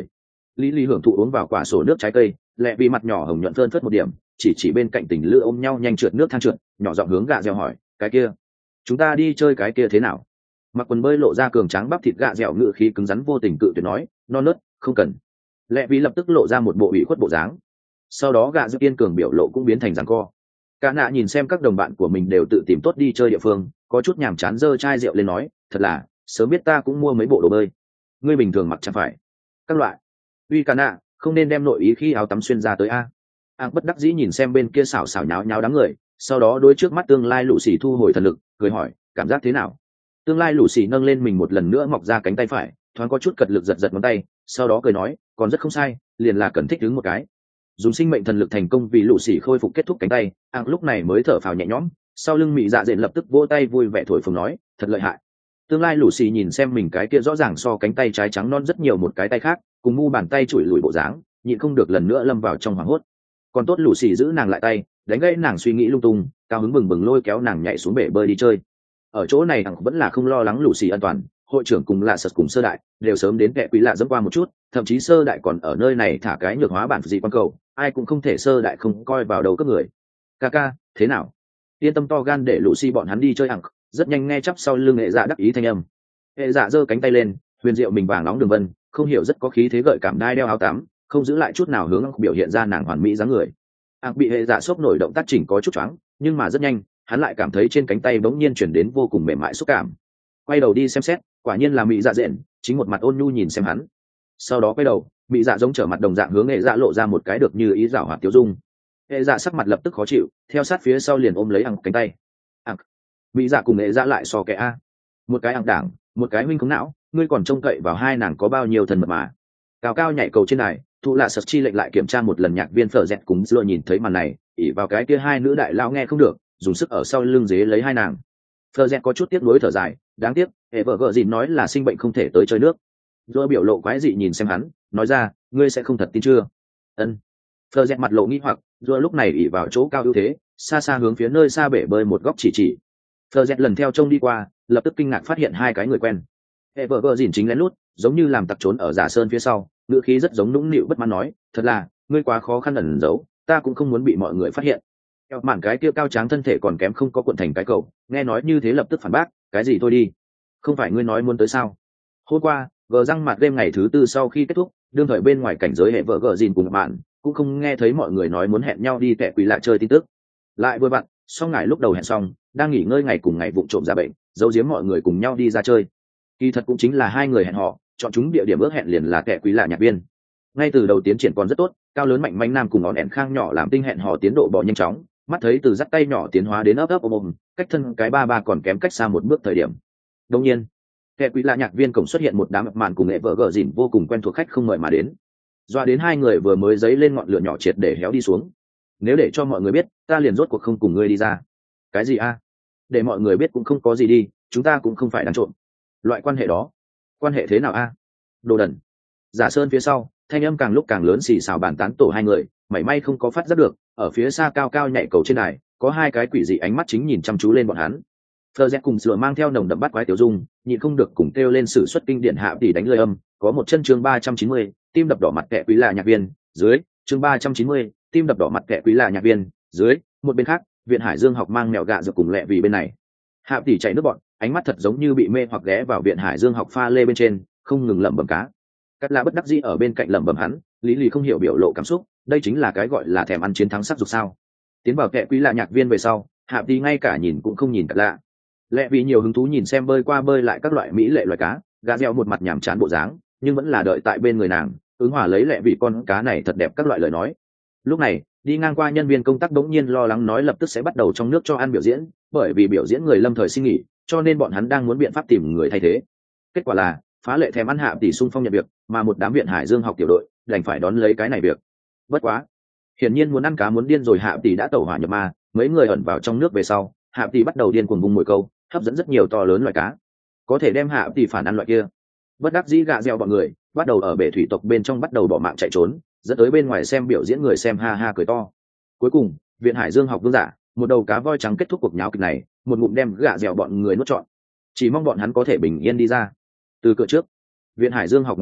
lý lý hưởng thụ uống vào quả sổ nước trái cây, lẹ vì mặt nhỏ hồng nhuận phơn phất một điểm, chỉ bên cạnh tình lữ ôm nhau nhanh trượt nước thang trượt, nhỏ giọng hướng gạ dẻo hỏi, cái kia chúng ta đi chơi cái kia thế nào? Mặc quần bơi lộ ra cường tráng bắp thịt gạ dẻo ngự khí cứng rắn vô tình cự tuyệt nói, non nớt không cần. Lẹ vì lập tức lộ ra một bộ ủy khuất bộ dáng, sau đó gạ dẻo kiên cường biểu lộ cũng biến thành giằng co. Cả nạ nhìn xem các đồng bạn của mình đều tự tìm tốt đi chơi địa phương, có chút nhàm chán giơ chai rượu lên nói, thật là sớm biết ta cũng mua mấy bộ đồ bơi, ngươi bình thường mặc chẳng phải các loại. Uy cả nạ, không nên đem nội ý khi áo tắm xuyên ra tới a. Áng bất đắc dĩ nhìn xem bên kia xảo xảo nháo nháo đám người, sau đó đối trước mắt tương lai lũ xì thu hồi thần lực, cười hỏi, cảm giác thế nào? Tương lai lũ xì nâng lên mình một lần nữa mọc ra cánh tay phải, thoáng có chút cật lực giật giật ngón tay, sau đó cười nói, còn rất không sai, liền là cần thích ứng một cái. Dùng sinh mệnh thần lực thành công vì lũ xì khôi phục kết thúc cánh tay, Áng lúc này mới thở phào nhẹ nhõm, sau lưng mị dạ dện lập tức vỗ tay vui vẻ thổi phồng nói, thật lợi hại. Tương lai lũ xì nhìn xem mình cái kia rõ ràng so cánh tay trái trắng non rất nhiều một cái tay khác, cùng mu bàn tay chùi lùi bộ dáng, nhịn không được lần nữa lâm vào trong hoảng hốt. Còn tốt lũ xì giữ nàng lại tay, đánh gãy nàng suy nghĩ lung tung, cao hứng bừng bừng lôi kéo nàng nhảy xuống bể bơi đi chơi. Ở chỗ này Áng vẫn là không lo lắng lũ xì an toàn, hội trưởng cùng lạ sật cùng sơ đại đều sớm đến kẹ quý lạ dẫm qua một chút, thậm chí sơ đại còn ở nơi này thả cái nhược hóa bản gì quan cầu, ai cũng không thể sơ đại không coi vào đầu các người. Ca thế nào? Yên tâm to gan để lũ xì bọn hắn đi chơi Áng, rất nhanh nghe chắp sau lưng hệ dạ đắc ý thanh âm. Hệ dạ giơ cánh tay lên, huyền diệu mình vàng nóng đường vân, không hiểu rất có khí thế gợi cảm đai đeo áo tắm, không giữ lại chút nào hướng biểu hiện ra nàng hoàn mỹ dáng người. Áng bị hệ dạ sốc nổi động tác chỉnh có chút choáng, nhưng mà rất nhanh hắn lại cảm thấy trên cánh tay bỗng nhiên chuyển đến vô cùng mềm mại xúc cảm. Quay đầu đi xem xét, quả nhiên là mỹ dạ dện, chính một mặt ôn nhu nhìn xem hắn. Sau đó quay đầu, mỹ dạ giống trở mặt đồng dạng hướng hệ dạ lộ ra một cái được như ý giảo hoạt tiêu dung. Hệ dạ sắc mặt lập tức khó chịu, theo sát phía sau liền ôm lấy Áng cánh tay. Áng, mỹ dạ cùng hệ dạ lại so kẻ a, một cái Áng đảng, một cái huynh khống não, ngươi còn trông cậy vào hai nàng có bao nhiêu thần mật mà. Cao cao nhảy cầu trên này, thụ lạ sật chi lệnh lại kiểm tra một lần nhạc viên phở dẹt cùng dưa nhìn thấy màn này, ỉ vào cái kia hai nữ đại lao nghe không được, dùng sức ở sau lưng dế lấy hai nàng. Phở dẹt có chút tiếc nuối thở dài, đáng tiếc hệ vợ gợ gì nói là sinh bệnh không thể tới chơi nước. Dưa biểu lộ quái dị nhìn xem hắn, nói ra, ngươi sẽ không thật tin chưa? Ân. Phở dẹt mặt lộ nghi hoặc, dưa lúc này ỉ vào chỗ cao ưu thế, xa xa hướng phía nơi xa bể bơi một góc chỉ. Phở dẹt lần theo trông đi qua, lập tức kinh ngạc phát hiện hai cái người quen. Hệ vợ gợ dìn chính lén lút, giống như làm tặc trốn ở giả sơn phía sau, ngữ khí rất giống nũng nịu bất mãn nói, thật là ngươi quá khó khăn ẩn giấu, ta cũng không muốn bị mọi người phát hiện. Theo màn cái kia cao tráng thân thể còn kém không có cuộn thành cái cầu, nghe nói như thế lập tức phản bác, cái gì thôi đi, không phải ngươi nói muốn tới sao? Hôm qua gờ răng mặt đêm ngày thứ tư sau khi kết thúc, đương thời bên ngoài cảnh giới hệ vợ gợ dìn cùng bạn cũng không nghe thấy mọi người nói muốn hẹn nhau đi kẻ quỷ lạ chơi tin tức. Lại vừa vặn, sau ngày lúc đầu hẹn xong, đang nghỉ ngơi ngày cùng ngày vụng trộm ra bệnh, giấu giếm mọi người cùng nhau đi ra chơi. Kỳ thật cũng chính là hai người hẹn họ, chọn chúng địa điểm ước hẹn liền là kẻ quý lạ nhạc viên. Ngay từ đầu tiến triển còn rất tốt, cao lớn mạnh manh nam cùng ngọn đèn khang nhỏ làm tinh hẹn hò tiến độ bỏ nhanh chóng, mắt thấy từ dắt tay nhỏ tiến hóa đến ấp ấp ôm, cách thân cái ba còn kém cách xa một bước thời điểm. Đương nhiên, kẻ quý lạ nhạc viên cổng xuất hiện một đám màn cùng nghệ vợ gờ dỉn vô cùng quen thuộc khách không mời mà đến. Doa đến hai người vừa mới dấy lên ngọn lửa nhỏ triệt để héo đi xuống. Nếu để cho mọi người biết, ta liền rốt cuộc không cùng ngươi đi ra. Cái gì a? Để mọi người biết cũng không có gì đi, chúng ta cũng không phải đang trộn. Loại quan hệ đó, quan hệ thế nào a? Đồ đần. Giả sơn phía sau, thanh âm càng lúc càng lớn xì xào bàn tán tổ hai người, mảy may không có phát giác được, ở phía xa cao cao nhảy cầu trên đài, có hai cái quỷ dị ánh mắt chính nhìn chăm chú lên bọn hắn. Phờ Rẽ cùng Sửa mang theo nồng đậm bắt quái tiểu dung, nhịn không được cùng kêu lên sử xuất kinh điển hạ tỷ đánh lời âm, có một chân chương 390, tim đập đỏ mặt kẻ quý là nhạc viên, dưới, chương 390, tim đập đỏ mặt kẻ quý là nhạc viên, dưới, một bên khác, viện Hải Dương học mang mèo gạ dược cùng lẹ vì bên này. Hạ tỷ chạy nước bọn, ánh mắt thật giống như bị mê hoặc ghé vào viện Hải Dương học pha lê bên trên, không ngừng lẩm bẩm cá. Cắt lạ bất đắc dĩ ở bên cạnh lẩm bẩm hắn, lý lì không hiểu biểu lộ cảm xúc, đây chính là cái gọi là thèm ăn chiến thắng sắc dục sao? Tiến vào kẻ quý là nhạc viên về sau, Hạ tỷ ngay cả nhìn cũng không nhìn Cắt lạ. Lẹ vì nhiều hứng thú nhìn xem bơi qua bơi lại các loại mỹ lệ loài cá, gà reo một mặt nhàm chán bộ dáng, nhưng vẫn là đợi tại bên người nàng, ứng hòa lấy lẹ vì con cá này thật đẹp các loại lời nói. Lúc này, đi ngang qua nhân viên công tác đống nhiên lo lắng nói lập tức sẽ bắt đầu trong nước cho ăn biểu diễn, bởi vì biểu diễn người lâm thời xin nghỉ, cho nên bọn hắn đang muốn biện pháp tìm người thay thế. Kết quả là phá lệ thèm ăn Hạ tỷ xung phong nhận việc, mà một đám viện Hải Dương học tiểu đội đành phải đón lấy cái này việc. Bất quá, hiển nhiên muốn ăn cá muốn điên rồi, Hạ tỷ đã tẩu hỏa nhập ma, mấy người ẩn vào trong nước về sau, Hạ tỷ bắt đầu điên cuồng vùng mồi câu, hấp dẫn rất nhiều to lớn loại cá, có thể đem Hạ tỷ phản ăn loại kia. Bất đắc dĩ gạ reo bọn người bắt đầu ở bể thủy tộc bên trong bắt đầu bỏ mạng chạy trốn, dẫn tới bên ngoài xem biểu diễn người xem ha ha cười to. Cuối cùng viện Hải Dương học vương giả một đầu cá voi trắng kết thúc cuộc nháo kịch này, một ngụm đem gạ dẻo bọn người nuốt trọn, chỉ mong bọn hắn có thể bình yên đi ra. Từ cửa trước viện Hải Dương học ngoại giới,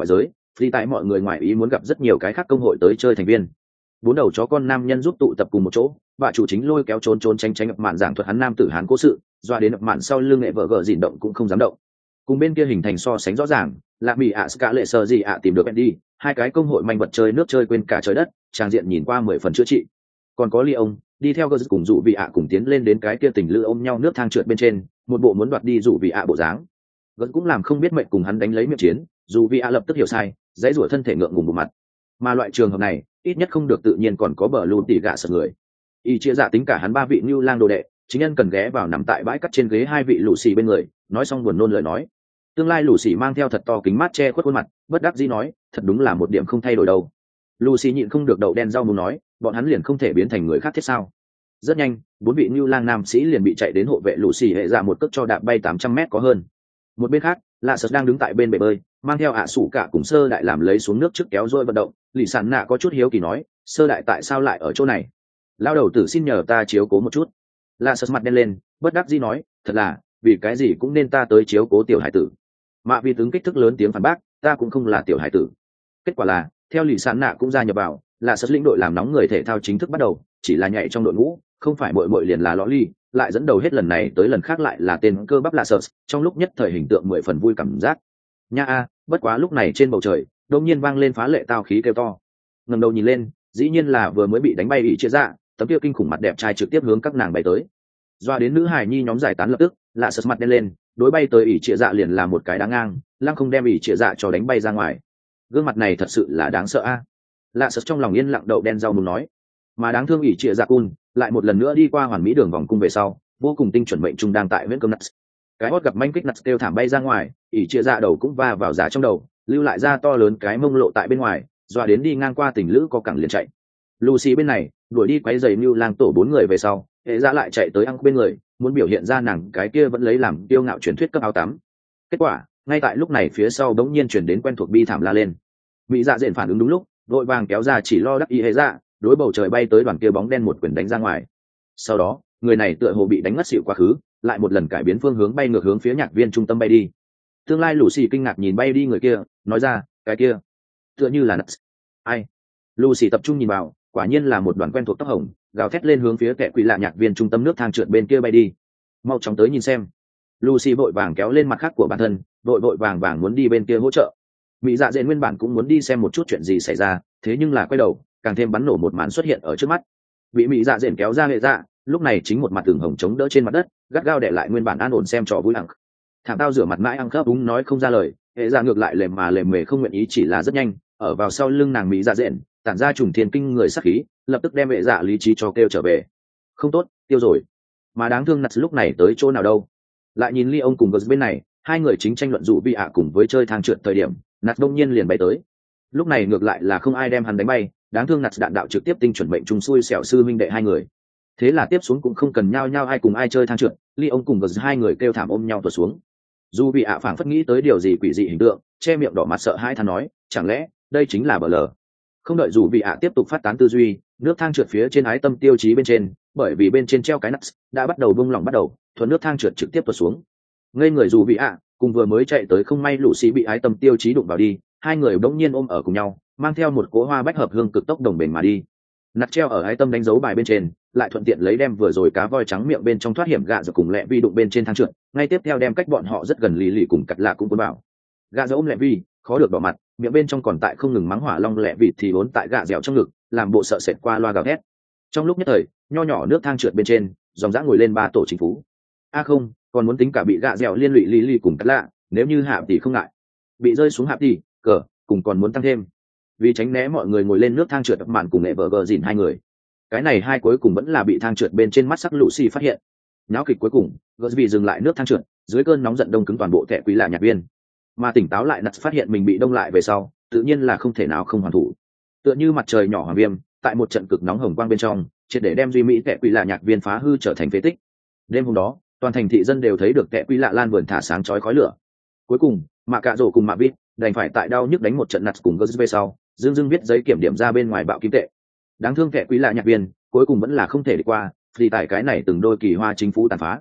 phi tại mọi người ngoài ý muốn gặp rất nhiều cái khác công hội tới chơi thành viên. Bốn đầu chó con nam nhân giúp tụ tập cùng một chỗ, bà chủ chính lôi kéo trốn trốn tránh tránh ập mạn giảng thuật hắn nam tử hán cố sự, doa đến ập mạn sau lưng nghệ vợ gờ dìn động cũng không dám động. Cùng bên kia hình thành so sánh rõ ràng, là mỹ ạ ska lệ sơ gì ạ tìm được Andy, hai cái công hội manh vật chơi nước chơi quên cả trời đất, trang diện nhìn qua 10 phần chữa trị. Còn có Leon đi theo gờ cùng dụ vị ạ cùng tiến lên đến cái kia tình lữ ôm nhau nước thang trượt bên trên, một bộ muốn đoạt đi dụ vị ạ bộ dáng. Gờ cũng làm không biết mệnh cùng hắn đánh lấy miệng chiến, dù vị ạ lập tức hiểu sai, dãy rủa thân thể ngượng ngùng bộ mặt. Mà loại trường hợp này ít nhất không được tự nhiên còn có bờ lùn tỉ gạ sợ người. Y chia dạ tính cả hắn ba vị như lang đồ đệ, chính nhân cần ghé vào nằm tại bãi cắt trên ghế hai vị lũ xì bên người, nói xong buồn nôn lời nói. Tương lai lũ xì mang theo thật to kính mát che khuất khuôn mặt, bất đắc dĩ nói, thật đúng là một điểm không thay đổi đâu. Lũ xì nhịn không được đậu đen rau muốn nói, bọn hắn liền không thể biến thành người khác thiết sao? Rất nhanh, bốn vị như lang nam sĩ liền bị chạy đến hộ vệ lũ xì hệ ra một cước cho đạp bay 800 mét có hơn. Một bên khác, lạ sật đang đứng tại bên bể bơi, mang theo ạ sủ cả cùng sơ đại làm lấy xuống nước trước kéo dôi vận động. Lì sản nạ có chút hiếu kỳ nói, sơ đại tại sao lại ở chỗ này? Lao đầu tử xin nhờ ta chiếu cố một chút. Lạ sật mặt đen lên, bất đắc dĩ nói, thật là, vì cái gì cũng nên ta tới chiếu cố tiểu hải tử. Mạ vì tướng kích thước lớn tiếng phản bác, ta cũng không là tiểu hải tử. Kết quả là, theo lì sản nạ cũng gia nhập vào, lạ sật lĩnh đội làm nóng người thể thao chính thức bắt đầu, chỉ là nhảy trong đội ngũ, không phải mội liền là lõ ly, lại dẫn đầu hết lần này tới lần khác lại là tên cơ bắp lạ sật, trong lúc nhất thời hình tượng 10 phần vui cảm giác. Nha a, bất quá lúc này trên bầu trời đột nhiên vang lên phá lệ tao khí kêu to. Ngẩng đầu nhìn lên, dĩ nhiên là vừa mới bị đánh bay ỷ chia dạ, tấm kia kinh khủng mặt đẹp trai trực tiếp hướng các nàng bay tới. Doa đến nữ hài nhi nhóm giải tán lập tức, lạ sật mặt đen lên, đối bay tới ỷ chia dạ liền là một cái đá ngang, lăng không đem ỷ chia dạ cho đánh bay ra ngoài. Gương mặt này thật sự là đáng sợ a. Lạ sật trong lòng yên lặng đậu đen rau muốn nói, mà đáng thương ỷ chia dạ cun lại một lần nữa đi qua hoàn mỹ đường vòng cung về sau, vô cùng tinh chuẩn mệnh trung đang tại huyện cơm nuts. Cái hót gặp manh kích nuts kêu thảm bay ra ngoài, ỷ chia dạ đầu cũng va vào giá trong đầu, lưu lại ra to lớn cái mông lộ tại bên ngoài, dọa đến đi ngang qua tình lữ có cẳng liền chạy. Lucy bên này đuổi đi quấy giày New Lang tổ 4 người về sau, hệ ra lại chạy tới ăn bên người, muốn biểu hiện ra nàng cái kia vẫn lấy làm kiêu ngạo truyền thuyết cấp áo tắm. Kết quả ngay tại lúc này phía sau đống nhiên chuyển đến quen thuộc bi thảm la lên. Mỹ dạ dện phản ứng đúng lúc, vội vàng kéo ra chỉ lo đắc ý hệ ra, đối bầu trời bay tới đoàn kia bóng đen một quyền đánh ra ngoài. Sau đó người này tựa hồ bị đánh ngất xỉu quá khứ, lại một lần cải biến phương hướng bay ngược hướng phía nhạc viên trung tâm bay đi. Tương lai Lucy kinh ngạc nhìn bay đi người kia, nói ra, cái kia tựa như là nuts. Ai? Lucy tập trung nhìn vào, quả nhiên là một đoàn quen thuộc tóc hồng, gào thét lên hướng phía kẻ quỷ lạ nhạc viên trung tâm nước thang trượt bên kia bay đi. Mau chóng tới nhìn xem. Lucy vội vàng kéo lên mặt khác của bản thân, vội vàng muốn đi bên kia hỗ trợ. Mỹ dạ dện nguyên bản cũng muốn đi xem một chút chuyện gì xảy ra, thế nhưng là quay đầu, càng thêm bắn nổ một màn xuất hiện ở trước mắt. Bị Mỹ dạ dện kéo ra hệ dạ, lúc này chính một mặt tường hồng chống đỡ trên mặt đất, gắt gao để lại nguyên bản an ổn xem trò vui lặng. Thằng tao rửa mặt mãi ăn khớp đúng nói không ra lời, hệ dạ ngược lại lềm mề không nguyện ý, chỉ là rất nhanh ở vào sau lưng nàng Mỹ dạ dện, tản ra trùng thiên kinh người sắc khí, lập tức đem hệ dạ lý trí cho kêu trở về. Không tốt, tiêu rồi. Mà đáng thương nặt lúc này tới chỗ nào đâu? Lại nhìn Ly ông cùng Gus bên này, hai người chính tranh luận dụ bị ạ cùng với chơi thang trượt thời điểm, nặt đông nhiên liền bay tới. Lúc này ngược lại là không ai đem hắn đánh bay, đáng thương nặt đạn đạo trực tiếp tinh chuẩn mệnh trùng xui xẻo sư minh đệ hai người. Thế là tiếp xuống cũng không cần nhau ai cùng ai chơi thang trượt, Ly ông cùng Gus hai người kêu thảm ôm nhau tuột xuống. Dù bị ạ phảng phất nghĩ tới điều gì quỷ dị hình tượng, che miệng đỏ mặt sợ hãi than nói, chẳng lẽ đây chính là bờ lờ? Không đợi dù bị ạ tiếp tục phát tán tư duy, nước thang trượt phía trên ái tâm tiêu chí bên trên, bởi vì bên trên treo cái nắp đã bắt đầu bung lỏng thuận nước thang trượt trực tiếp tuột xuống. Ngây người dù bị ạ cùng vừa mới chạy tới không may lũ sĩ bị ái tâm tiêu chí đụng vào đi, hai người bỗng nhiên ôm ở cùng nhau, mang theo một cỗ hoa bách hợp hương cực tốc đồng bền mà đi. Nắp treo ở ái tâm đánh dấu bài bên trên, lại thuận tiện lấy đem vừa rồi cá voi trắng miệng bên trong thoát hiểm gạ giật cùng lẹ vi đụng bên trên thang trượt, ngay tiếp theo đem cách bọn họ rất gần lì cùng cặt lạ cũng cuốn bảo. Gạ giật ôm lẹ vi, khó được đỏ mặt, miệng bên trong còn tại không ngừng mắng hỏa long lẹ vịt thì vốn tại gạ dẻo trong ngực, làm bộ sợ sệt qua loa gào thét. Trong lúc nhất thời, nho nhỏ nước thang trượt bên trên, dòng dã ngồi lên ba tổ chính phú. Không, còn muốn tính cả bị gạ dẻo liên lụy lì cùng cắt lạ, nếu như hạ thì không ngại. Bị rơi xuống hạ thì, cờ, cùng còn muốn tăng thêm. Vì tránh né mọi người ngồi lên nước thang trượt mạn cùng nghệ vợ gờ dìn hai người. Cái này hai cuối cùng vẫn là bị thang trượt bên trên mắt sắc Lucy phát hiện. Náo kịch cuối cùng, gờ vì dừng lại nước thang trượt, dưới cơn nóng giận đông cứng toàn bộ thẻ quý lạ nhạc viên. Mà tỉnh táo lại nặt phát hiện mình bị đông lại về sau, tự nhiên là không thể nào không hoàn thủ. Tựa như mặt trời nhỏ hoàng viêm, tại một trận cực nóng hồng quang bên trong, triệt để đem duy mỹ thẻ quý lạ nhạc viên phá hư trở thành phế tích. Đêm hôm đó, toàn thành thị dân đều thấy được thẻ quý lạ lan vườn thả sáng chói khói lửa. Cuối cùng, Mạ Cạ Rổ cùng Mạ Vít đành phải tại đau nhức đánh một trận nặt cùng gờ về sau, dưng viết giấy kiểm điểm ra bên ngoài bạo kim tệ. Đáng thương thẻ quý lạ nhạc viên, cuối cùng vẫn là không thể đi qua, vì tại cái này từng đôi kỳ hoa chính phủ tàn phá.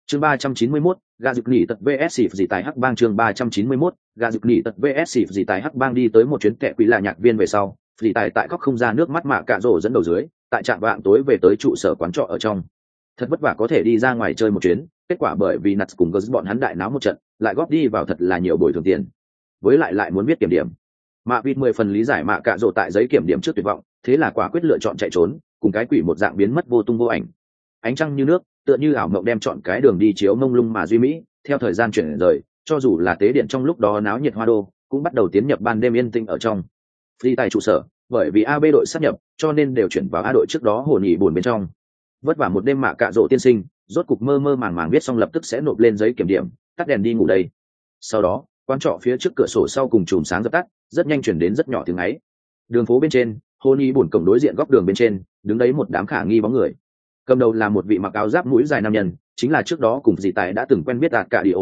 Chương 391, gà dực nỉ tật VS xịp gì tại Hắc Bang. Chương 391, gà dực nỉ tật VS xịp gì tại Hắc Bang. Đi tới một chuyến kẻ quỷ là nhạc viên về sau, gì tại khóc không ra nước mắt mạ cạ rổ dẫn đầu dưới, tại trạm vạng tối về tới trụ sở quán trọ ở trong. Thật vất vả có thể đi ra ngoài chơi một chuyến, kết quả bởi vì Nats cùng Gus bọn hắn đại náo một trận, lại góp đi vào thật là nhiều bồi thường tiền. Với lại muốn viết kiểm điểm. Mạ vịt 10 phần lý giải mạ cạ rổ tại giấy kiểm điểm trước tuyệt vọng, thế là quả quyết lựa chọn chạy trốn, cùng cái quỷ một dạng biến mất vô tung vô ảnh. Ánh trăng như nước, tựa như ảo mộng đem chọn cái đường đi chiếu mông lung mà duy mỹ. Theo thời gian chuyển rời, cho dù là tế điện trong lúc đó náo nhiệt hoa đô, cũng bắt đầu tiến nhập ban đêm yên tĩnh ở trong. Phi tại trụ sở, bởi vì AB đội sát nhập, cho nên đều chuyển vào A đội trước đó hồn nhị buồn bên trong. Vất vả một đêm mạ cạ rộ tiên sinh, rốt cục mơ mơ màng màng viết xong lập tức sẽ nộp lên giấy kiểm điểm, tắt đèn đi ngủ đây. Sau đó, quán trọ phía trước cửa sổ sau cùng chùm sáng dập tắt, rất nhanh chuyển đến rất nhỏ tiếng ấy. Đường phố bên trên, hồn nhị buồn cổng đối diện góc đường bên trên, đứng đấy một đám khả nghi bóng người. Cầm đầu là một vị mặc áo giáp mũi dài nam nhân, chính là trước đó cùng dì tài đã từng quen biết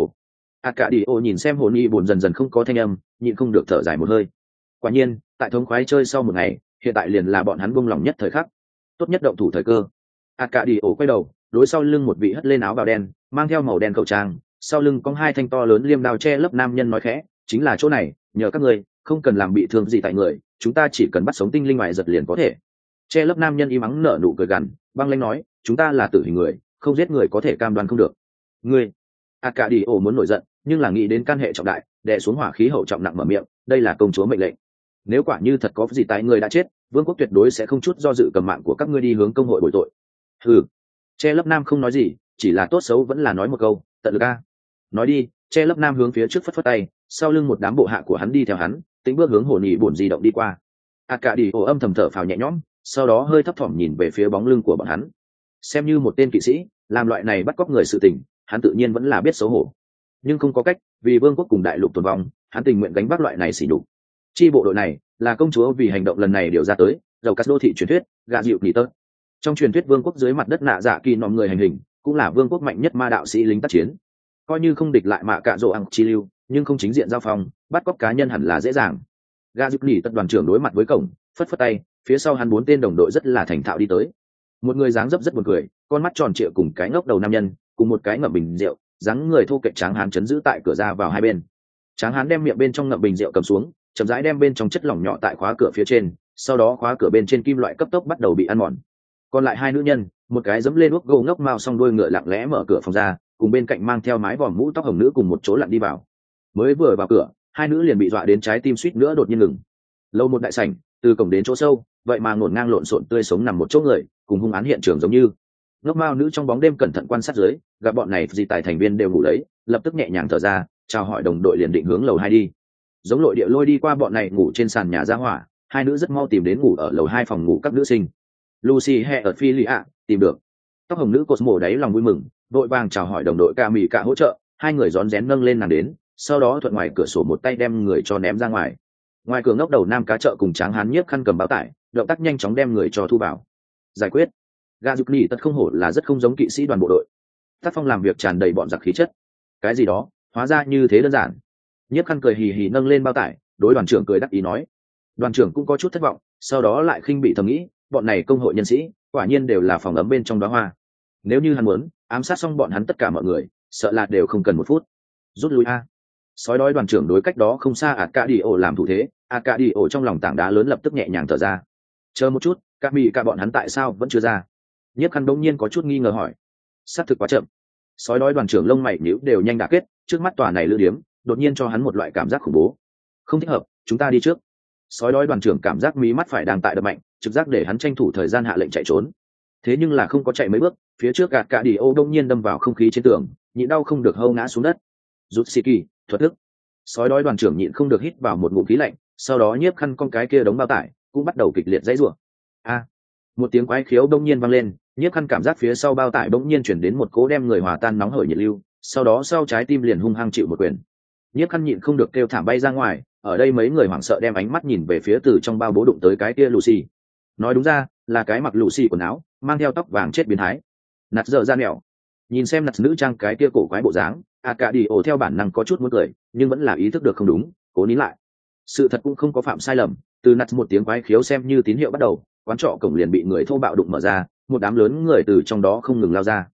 Arcadio nhìn xem hồn y buồn dần dần không có thanh âm, nhịn không được thở dài một hơi. Quả nhiên, tại thống khoái chơi sau một ngày, hiện tại liền là bọn hắn buông lòng nhất thời khắc, tốt nhất động thủ thời cơ. Arcadio quay đầu, đối sau lưng một vị hất lên áo bào đen, mang theo màu đen khẩu trang, sau lưng có hai thanh to lớn liêm đao che lấp nam nhân nói khẽ, chính là chỗ này, nhờ các ngươi, không cần làm bị thương gì tại người, chúng ta chỉ cần bắt sống tinh linh ngoài giật liền có thể. Che lấp nam nhân im ắng nở nụ cười gằn, băng lãnh nói, chúng ta là tử hình người, không giết người có thể cam đoan không được. Ngươi, Arcadio muốn nổi giận, nhưng là nghĩ đến can hệ trọng đại, đè xuống hỏa khí hậu trọng nặng mở miệng, đây là công chúa mệnh lệnh. Nếu quả như thật có gì tại người đã chết, vương quốc tuyệt đối sẽ không chút do dự cầm mạng của các ngươi đi hướng công hội bồi tội. Hừ. Che lấp nam không nói gì, chỉ là tốt xấu vẫn là nói một câu, tận lực a. Nói đi. Che lấp nam hướng phía trước phất phất tay, sau lưng một đám bộ hạ của hắn đi theo hắn, tính bước hướng hồn nhị buồn di động đi qua. Arcadio âm thầm thở phào nhẹ nhõm, sau đó hơi thấp thỏm nhìn về phía bóng lưng của bọn hắn. Xem như một tên kỵ sĩ, làm loại này bắt cóc người sự tình, hắn tự nhiên vẫn là biết xấu hổ, nhưng không có cách, vì vương quốc cùng đại lục tồn vong, hắn tình nguyện gánh vác loại này xỉ nhục. Chi bộ đội này là công chúa vì hành động lần này điều ra tới, giàu cắt đô thị truyền thuyết, gạ dịu nỉ tớt. Trong truyền thuyết vương quốc dưới mặt đất nạ dạ kỳ nòm người hành hình, cũng là vương quốc mạnh nhất ma đạo sĩ lính tác chiến. Coi như không địch lại mạ cạ rộ ăn chi lưu, nhưng không chính diện giao phong, bắt cóc cá nhân hẳn là dễ dàng. Gạ dịu nỉ tớt đoàn trưởng đối mặt với cổng, phất phất tay, phía sau hắn 4 tên đồng đội rất là thành thạo đi tới. Một người dáng dấp rất buồn cười, con mắt tròn trịa cùng cái ngốc đầu nam nhân, cùng một cái ngậm bình rượu, dáng người thô kệch tráng hán chấn giữ tại cửa ra vào hai bên. Tráng hán đem miệng bên trong ngậm bình rượu cầm xuống, chậm rãi đem bên trong chất lỏng nhỏ tại khóa cửa phía trên, sau đó khóa cửa bên trên kim loại cấp tốc bắt đầu bị ăn mòn. Còn lại hai nữ nhân, một cái dẫm lên úp gấu ngốc mao song đuôi ngựa lặng lẽ mở cửa phòng ra, cùng bên cạnh mang theo mái vòm mũ tóc hồng nữ cùng một chỗ lặn đi vào. Mới vừa vào cửa, hai nữ liền bị dọa đến trái tim suýt nữa đột nhiên ngừng. Lâu một đại sảnh, từ cổng đến chỗ sâu, vậy mà ngổn ngang lộn xộn tươi sống nằm một chỗ người, cùng hung án hiện trường giống như. Ngốc mao nữ trong bóng đêm cẩn thận quan sát dưới, gặp bọn này gì tài thành viên đều ngủ lấy, lập tức nhẹ nhàng thở ra, chào hỏi đồng đội liền định hướng lầu 2 đi. Giống lội địa lôi đi qua bọn này ngủ trên sàn nhà ra hỏa, hai nữ rất mau tìm đến ngủ ở lầu 2 phòng ngủ các nữ sinh. Lucy hay ở Philia tìm được. Tóc hồng nữ Cosmo đáy lòng vui mừng, đội vàng chào hỏi đồng đội ca mì cả hỗ trợ, hai người rón rén nâng lên nàng đến, sau đó thuận ngoài cửa sổ một tay đem người cho ném ra ngoài. Ngoài cửa ngốc đầu nam cá chợ cùng tráng hán nhiếp khăn cầm báo tải, động tác nhanh chóng đem người cho thu vào. Giải quyết. Gà dục nỉ tất không hổ là rất không giống kỵ sĩ đoàn bộ đội. Tác phong làm việc tràn đầy bọn giặc khí chất. Cái gì đó, hóa ra như thế đơn giản. Nhiếp khăn cười hì hì nâng lên bao tải, đối đoàn trưởng cười đắc ý nói. Đoàn trưởng cũng có chút thất vọng, sau đó lại khinh bị thầm nghĩ, bọn này công hội nhân sĩ, quả nhiên đều là phòng ấm bên trong đóa hoa. Nếu như hắn muốn ám sát xong bọn hắn tất cả mọi người, sợ là đều không cần một phút. Rút lui a. Sói đói đoàn trưởng đối cách đó không xa Arcadio làm thủ thế, Arcadio trong lòng tảng đá lớn lập tức nhẹ nhàng thở ra. Chờ một chút, các mỹ cả bọn hắn tại sao vẫn chưa ra? Nhiếp khăn đống nhiên có chút nghi ngờ hỏi. Sát thực quá chậm. Sói đói đoàn trưởng lông mày nhíu đều nhanh đã kết, trước mắt tòa này lữ điếm, đột nhiên cho hắn một loại cảm giác khủng bố. Không thích hợp, chúng ta đi trước. Sói đói đoàn trưởng cảm giác mí mắt phải đang tại đập mạnh, trực giác để hắn tranh thủ thời gian hạ lệnh chạy trốn. Thế nhưng là không có chạy mấy bước, phía trước gạt cả đi ô đông nhiên đâm vào không khí trên tường, nhịn đau không được hâu ngã xuống đất. Rút xì kỳ, thuật thức. Sói đói đoàn trưởng nhịn không được hít vào một ngụm khí lạnh, sau đó nhiếp khăn con cái kia đống bao tải cũng bắt đầu kịch liệt dãy rủa. A! Một tiếng quái khiếu đông nhiên vang lên, nhiếp khăn cảm giác phía sau bao tải bỗng nhiên chuyển đến một cỗ đem người hòa tan nóng hởi nhiệt lưu, sau đó sau trái tim liền hung hăng chịu một quyền. Nhiếp khăn nhịn không được kêu thảm bay ra ngoài, ở đây mấy người hoảng sợ đem ánh mắt nhìn về phía từ trong bao bố đụng tới cái kia Lucy. Nói đúng ra là cái mặc Lucy quần áo, mang theo tóc vàng chết biến thái. Nạt dở ra mèo. Nhìn xem nạt nữ trang cái kia cổ quái bộ dáng, Arcadio theo bản năng có chút muốn cười, nhưng vẫn là ý thức được không đúng, cố nín lại. Sự thật cũng không có phạm sai lầm, từ nạt một tiếng quái khiếu xem như tín hiệu bắt đầu, quán trọ cổng liền bị người thô bạo đụng mở ra, một đám lớn người từ trong đó không ngừng lao ra.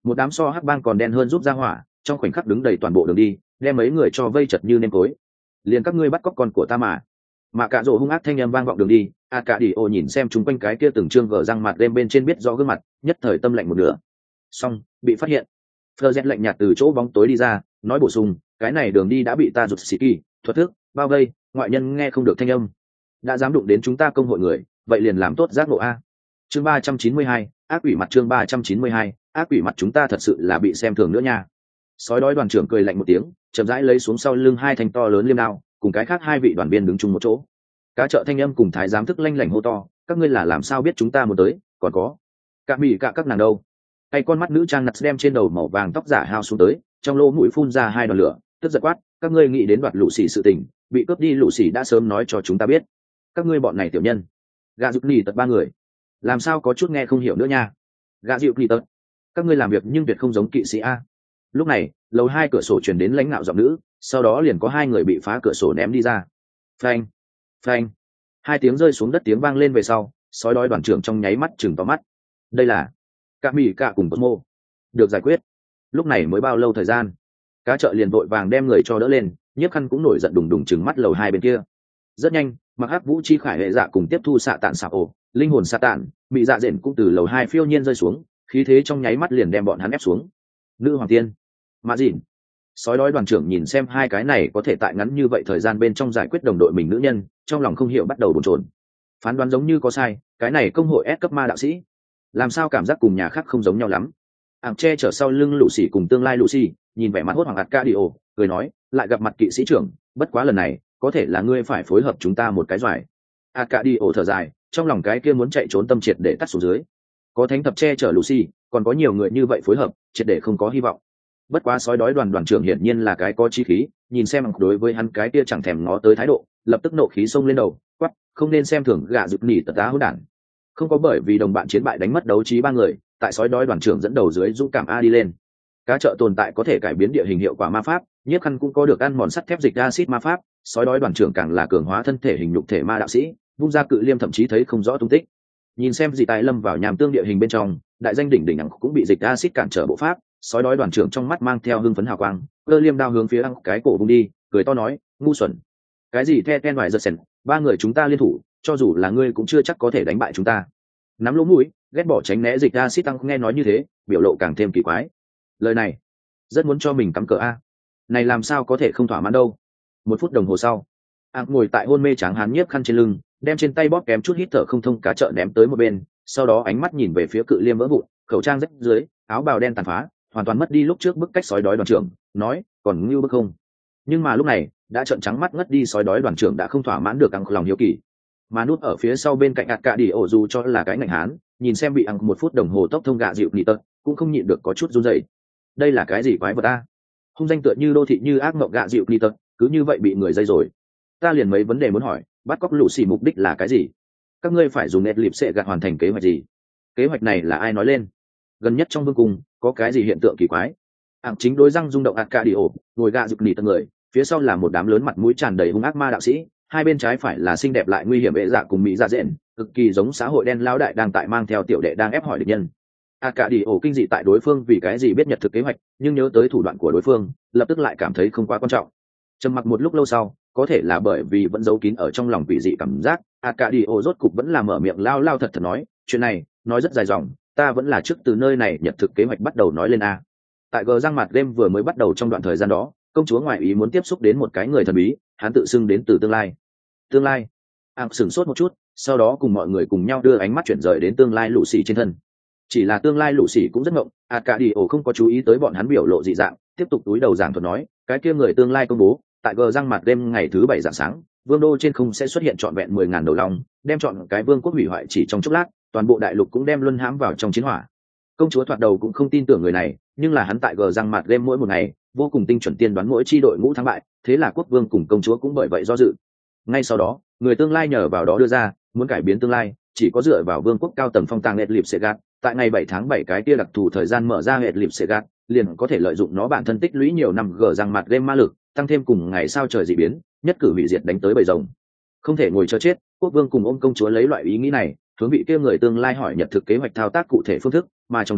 một đám so hắc bang còn đen hơn giúp ra hỏa trong khoảnh khắc đứng đầy toàn bộ đường đi, đem mấy người cho vây chật như nêm cối. Liền các ngươi bắt cóc con của ta mà cạ rỗ hung ác thanh âm vang vọng đường đi. A cả đi ô nhìn xem chúng quanh cái kia từng trương gờ răng mặt đêm bên trên biết rõ gương mặt, nhất thời tâm lạnh một nửa. Xong, bị phát hiện. Phờ rét lạnh nhạt từ chỗ bóng tối đi ra, nói bổ sung, cái này đường đi đã bị ta rụt xì kỳ thuật thức bao vây, ngoại nhân nghe không được thanh âm. Đã dám đụng đến chúng ta công hội người, vậy liền làm tốt giác ngộ a. Chương 392, ác quỷ mặt. Chương 392, ác quỷ mặt. Chúng ta thật sự là bị xem thường nữa nha. Sói đói đoàn trưởng cười lạnh một tiếng, chậm rãi lấy xuống sau lưng hai thanh to lớn liêm đao, cùng cái khác hai vị đoàn viên đứng chung một chỗ. Cá chợ thanh âm cùng thái giám thức lanh lảnh hô to, các ngươi là làm sao biết chúng ta muốn tới, còn có cả mỉ cả các nàng đâu. Hay con mắt nữ trang nặt đem trên đầu màu vàng tóc giả hao xuống tới, trong lỗ mũi phun ra hai đoàn lửa, tức giận quát, các ngươi nghĩ đến đoạt lũ xỉ sự tình, bị cướp đi lũ xỉ đã sớm nói cho chúng ta biết. Các ngươi bọn này tiểu nhân. Gạ dịu nỉ tật ba người, làm sao có chút nghe không hiểu nữa nha. Gạ dịu nỉ tật, các ngươi làm việc nhưng tuyệt không giống kỵ sĩ a. Lúc này lầu hai cửa sổ truyền đến lãnh nạo giọng nữ, sau đó liền có hai người bị phá cửa sổ ném đi ra. Phanh phanh, hai tiếng rơi xuống đất tiếng vang lên về sau, sói đói đoàn trưởng trong nháy mắt chừng to mắt. Đây là cả mỉ cả cùng bất mô được giải quyết. Lúc này mới bao lâu thời gian, cá chợ liền vội vàng đem người cho đỡ lên, nhiếp khăn cũng nổi giận đùng đùng chừng mắt lầu hai bên kia. Rất nhanh, mặc hắc vũ chi khải hệ dạ cùng tiếp thu xạ tạn xạ ổ linh hồn xạ tạn mị dạ dện cũng từ lầu hai phiêu nhiên rơi xuống, khí thế trong nháy mắt liền đem bọn hắn ép xuống. Nữ hoàng tiên mạ dịn. Sói đói đoàn trưởng nhìn xem hai cái này có thể tại ngắn như vậy thời gian bên trong giải quyết đồng đội mình nữ nhân, trong lòng không hiểu bắt đầu bồn chồn. Phán đoán giống như có sai, cái này công hội S cấp ma đạo sĩ làm sao cảm giác cùng nhà khác không giống nhau lắm. Ảng che chở sau lưng lũ xỉ cùng tương lai lũ xỉ nhìn vẻ mặt hốt hoảng Arcadio, cười nói, lại gặp mặt kỵ sĩ trưởng, bất quá lần này có thể là ngươi phải phối hợp chúng ta một cái doài. Arcadio thở dài, trong lòng cái kia muốn chạy trốn tâm triệt để tắt xuống dưới. Có thánh thập che chở lũ xỉ, còn có nhiều người như vậy phối hợp, triệt để không có hy vọng. Bất quá sói đói đoàn trưởng hiển nhiên là cái có chí khí, nhìn xem đối với hắn cái kia chẳng thèm ngó tới thái độ, lập tức nộ khí xông lên đầu, quắc, không nên xem thường gạ dụt nỉ tật tá hỗn đản. Không có bởi vì đồng bạn chiến bại đánh mất đấu trí ba người, tại sói đói đoàn trưởng dẫn đầu dưới dũng cảm a đi lên. Cá chợ tồn tại có thể cải biến địa hình hiệu quả ma pháp, nhiếp khăn cũng có được ăn mòn sắt thép dịch acid ma pháp, sói đói đoàn trưởng càng là cường hóa thân thể hình nhục thể ma đạo sĩ, vung ra cự liêm thậm chí thấy không rõ tung tích. Nhìn xem dị tài lâm vào nhàm tương địa hình bên trong, đại danh đỉnh đỉnh cũng bị dịch acid cản trở bộ pháp. Sói đói đoàn trưởng trong mắt mang theo hưng phấn hào quang, cơ liêm đao hướng phía ăn cái cổ vung đi, cười to nói, ngu xuẩn, cái gì the ten ngoài giật sèn, ba người chúng ta liên thủ, cho dù là ngươi cũng chưa chắc có thể đánh bại chúng ta. Nắm lỗ mũi, ghét bỏ tránh né dịch acid tăng nghe nói như thế, biểu lộ càng thêm kỳ quái. Lời này rất muốn cho mình cắm cờ a, này làm sao có thể không thỏa mãn đâu. Một phút đồng hồ sau, ác ngồi tại hôn mê tráng hán nhiếp khăn trên lưng, đem trên tay bóp kém chút hít thở không thông cá chợ ném tới một bên, sau đó ánh mắt nhìn về phía cự liêm vỡ vụn, khẩu trang rách dưới, áo bào đen tàn phá, hoàn toàn mất đi lúc trước bức cách sói đói đoàn trưởng, nói, còn ngưu bức không. Nhưng mà lúc này đã trợn trắng mắt ngất đi sói đói đoàn trưởng đã không thỏa mãn được ăn lòng hiếu kỳ, mà núp ở phía sau bên cạnh ạt cả đi ổ dù cho là cái ngành hán, nhìn xem bị ăn một phút đồng hồ tốc thông gạ dịu nị tật, cũng không nhịn được có chút run rẩy. Đây là cái gì quái vật ta? Hung danh tựa như đô thị như ác mộng gạ dịu nị tật, cứ như vậy bị người dây rồi. Ta liền mấy vấn đề muốn hỏi, bắt cóc lũ xì mục đích là cái gì? Các ngươi phải dùng nét lịp sẽ gạt hoàn thành kế hoạch gì? Kế hoạch này là ai nói lên? Gần nhất trong vương cung có cái gì hiện tượng kỳ quái? Chính đối răng rung động ạt cả đi ổ, ngồi gạ dịu nị tật người, phía sau là một đám lớn mặt mũi tràn đầy hung ác ma đạo sĩ, hai bên trái phải là xinh đẹp lại nguy hiểm vệ dạ cùng mỹ dạ dện, cực kỳ giống xã hội đen lão đại đang tại mang theo tiểu đệ đang ép hỏi địch nhân. ạt cả đi ổ kinh dị tại đối phương vì cái gì biết nhật thực kế hoạch, nhưng nhớ tới thủ đoạn của đối phương, lập tức lại cảm thấy không quá quan trọng. Trầm mặc một lúc lâu sau, có thể là bởi vì vẫn giấu kín ở trong lòng quỷ dị cảm giác, ạt cả đi ổ rốt cục vẫn là mở miệng lao thật nói, chuyện này nói rất dài dòng, ta vẫn là trước từ nơi này nhật thực kế hoạch bắt đầu nói lên a. Tại gờ răng mặt game vừa mới bắt đầu trong đoạn thời gian đó, công chúa ngoại ý muốn tiếp xúc đến một cái người thần bí, hắn tự xưng đến từ tương lai. Sửng sốt một chút, sau đó cùng mọi người cùng nhau đưa ánh mắt chuyển rời đến tương lai lũ xì trên thân. Chỉ là tương lai lũ xì cũng rất ngộng, cả đi ổ không có chú ý tới bọn hắn biểu lộ dị dạng, tiếp tục túi đầu giảng thuật nói, cái kia người tương lai công bố, tại gờ răng mặt đêm ngày thứ 7 rạng sáng, vương đô trên không sẽ xuất hiện trọn vẹn 10.000 đầu long, đem chọn cái vương quốc hủy hoại chỉ trong chốc lát, toàn bộ đại lục cũng đem luân hãm vào trong chiến hỏa. Công chúa thoạt đầu cũng không tin tưởng người này, nhưng là hắn tại gờ răng mặt đêm mỗi một ngày vô cùng tinh chuẩn tiên đoán mỗi chi đội ngũ thắng bại, thế là quốc vương cùng công chúa cũng bởi vậy do dự. Ngay sau đó, người tương lai nhờ vào đó đưa ra, muốn cải biến tương lai, chỉ có dựa vào vương quốc cao tầng phong tàng Hệt Lịp Segat, tại ngày 7 tháng 7 cái kia đặc thù thời gian mở ra Hệt Lịp Segat, liền có thể lợi dụng nó bản thân tích lũy nhiều năm gờ răng mặt game ma lực, tăng thêm cùng ngày sao trời dị biến, nhất cử hủy diệt đánh tới bầy rồng. Không thể ngồi chờ chết, quốc vương cùng ôm công chúa lấy loại ý nghĩ này, hướng vị kia người tương lai hỏi nhật thực kế hoạch thao tác cụ thể phương thức, mà trong đó,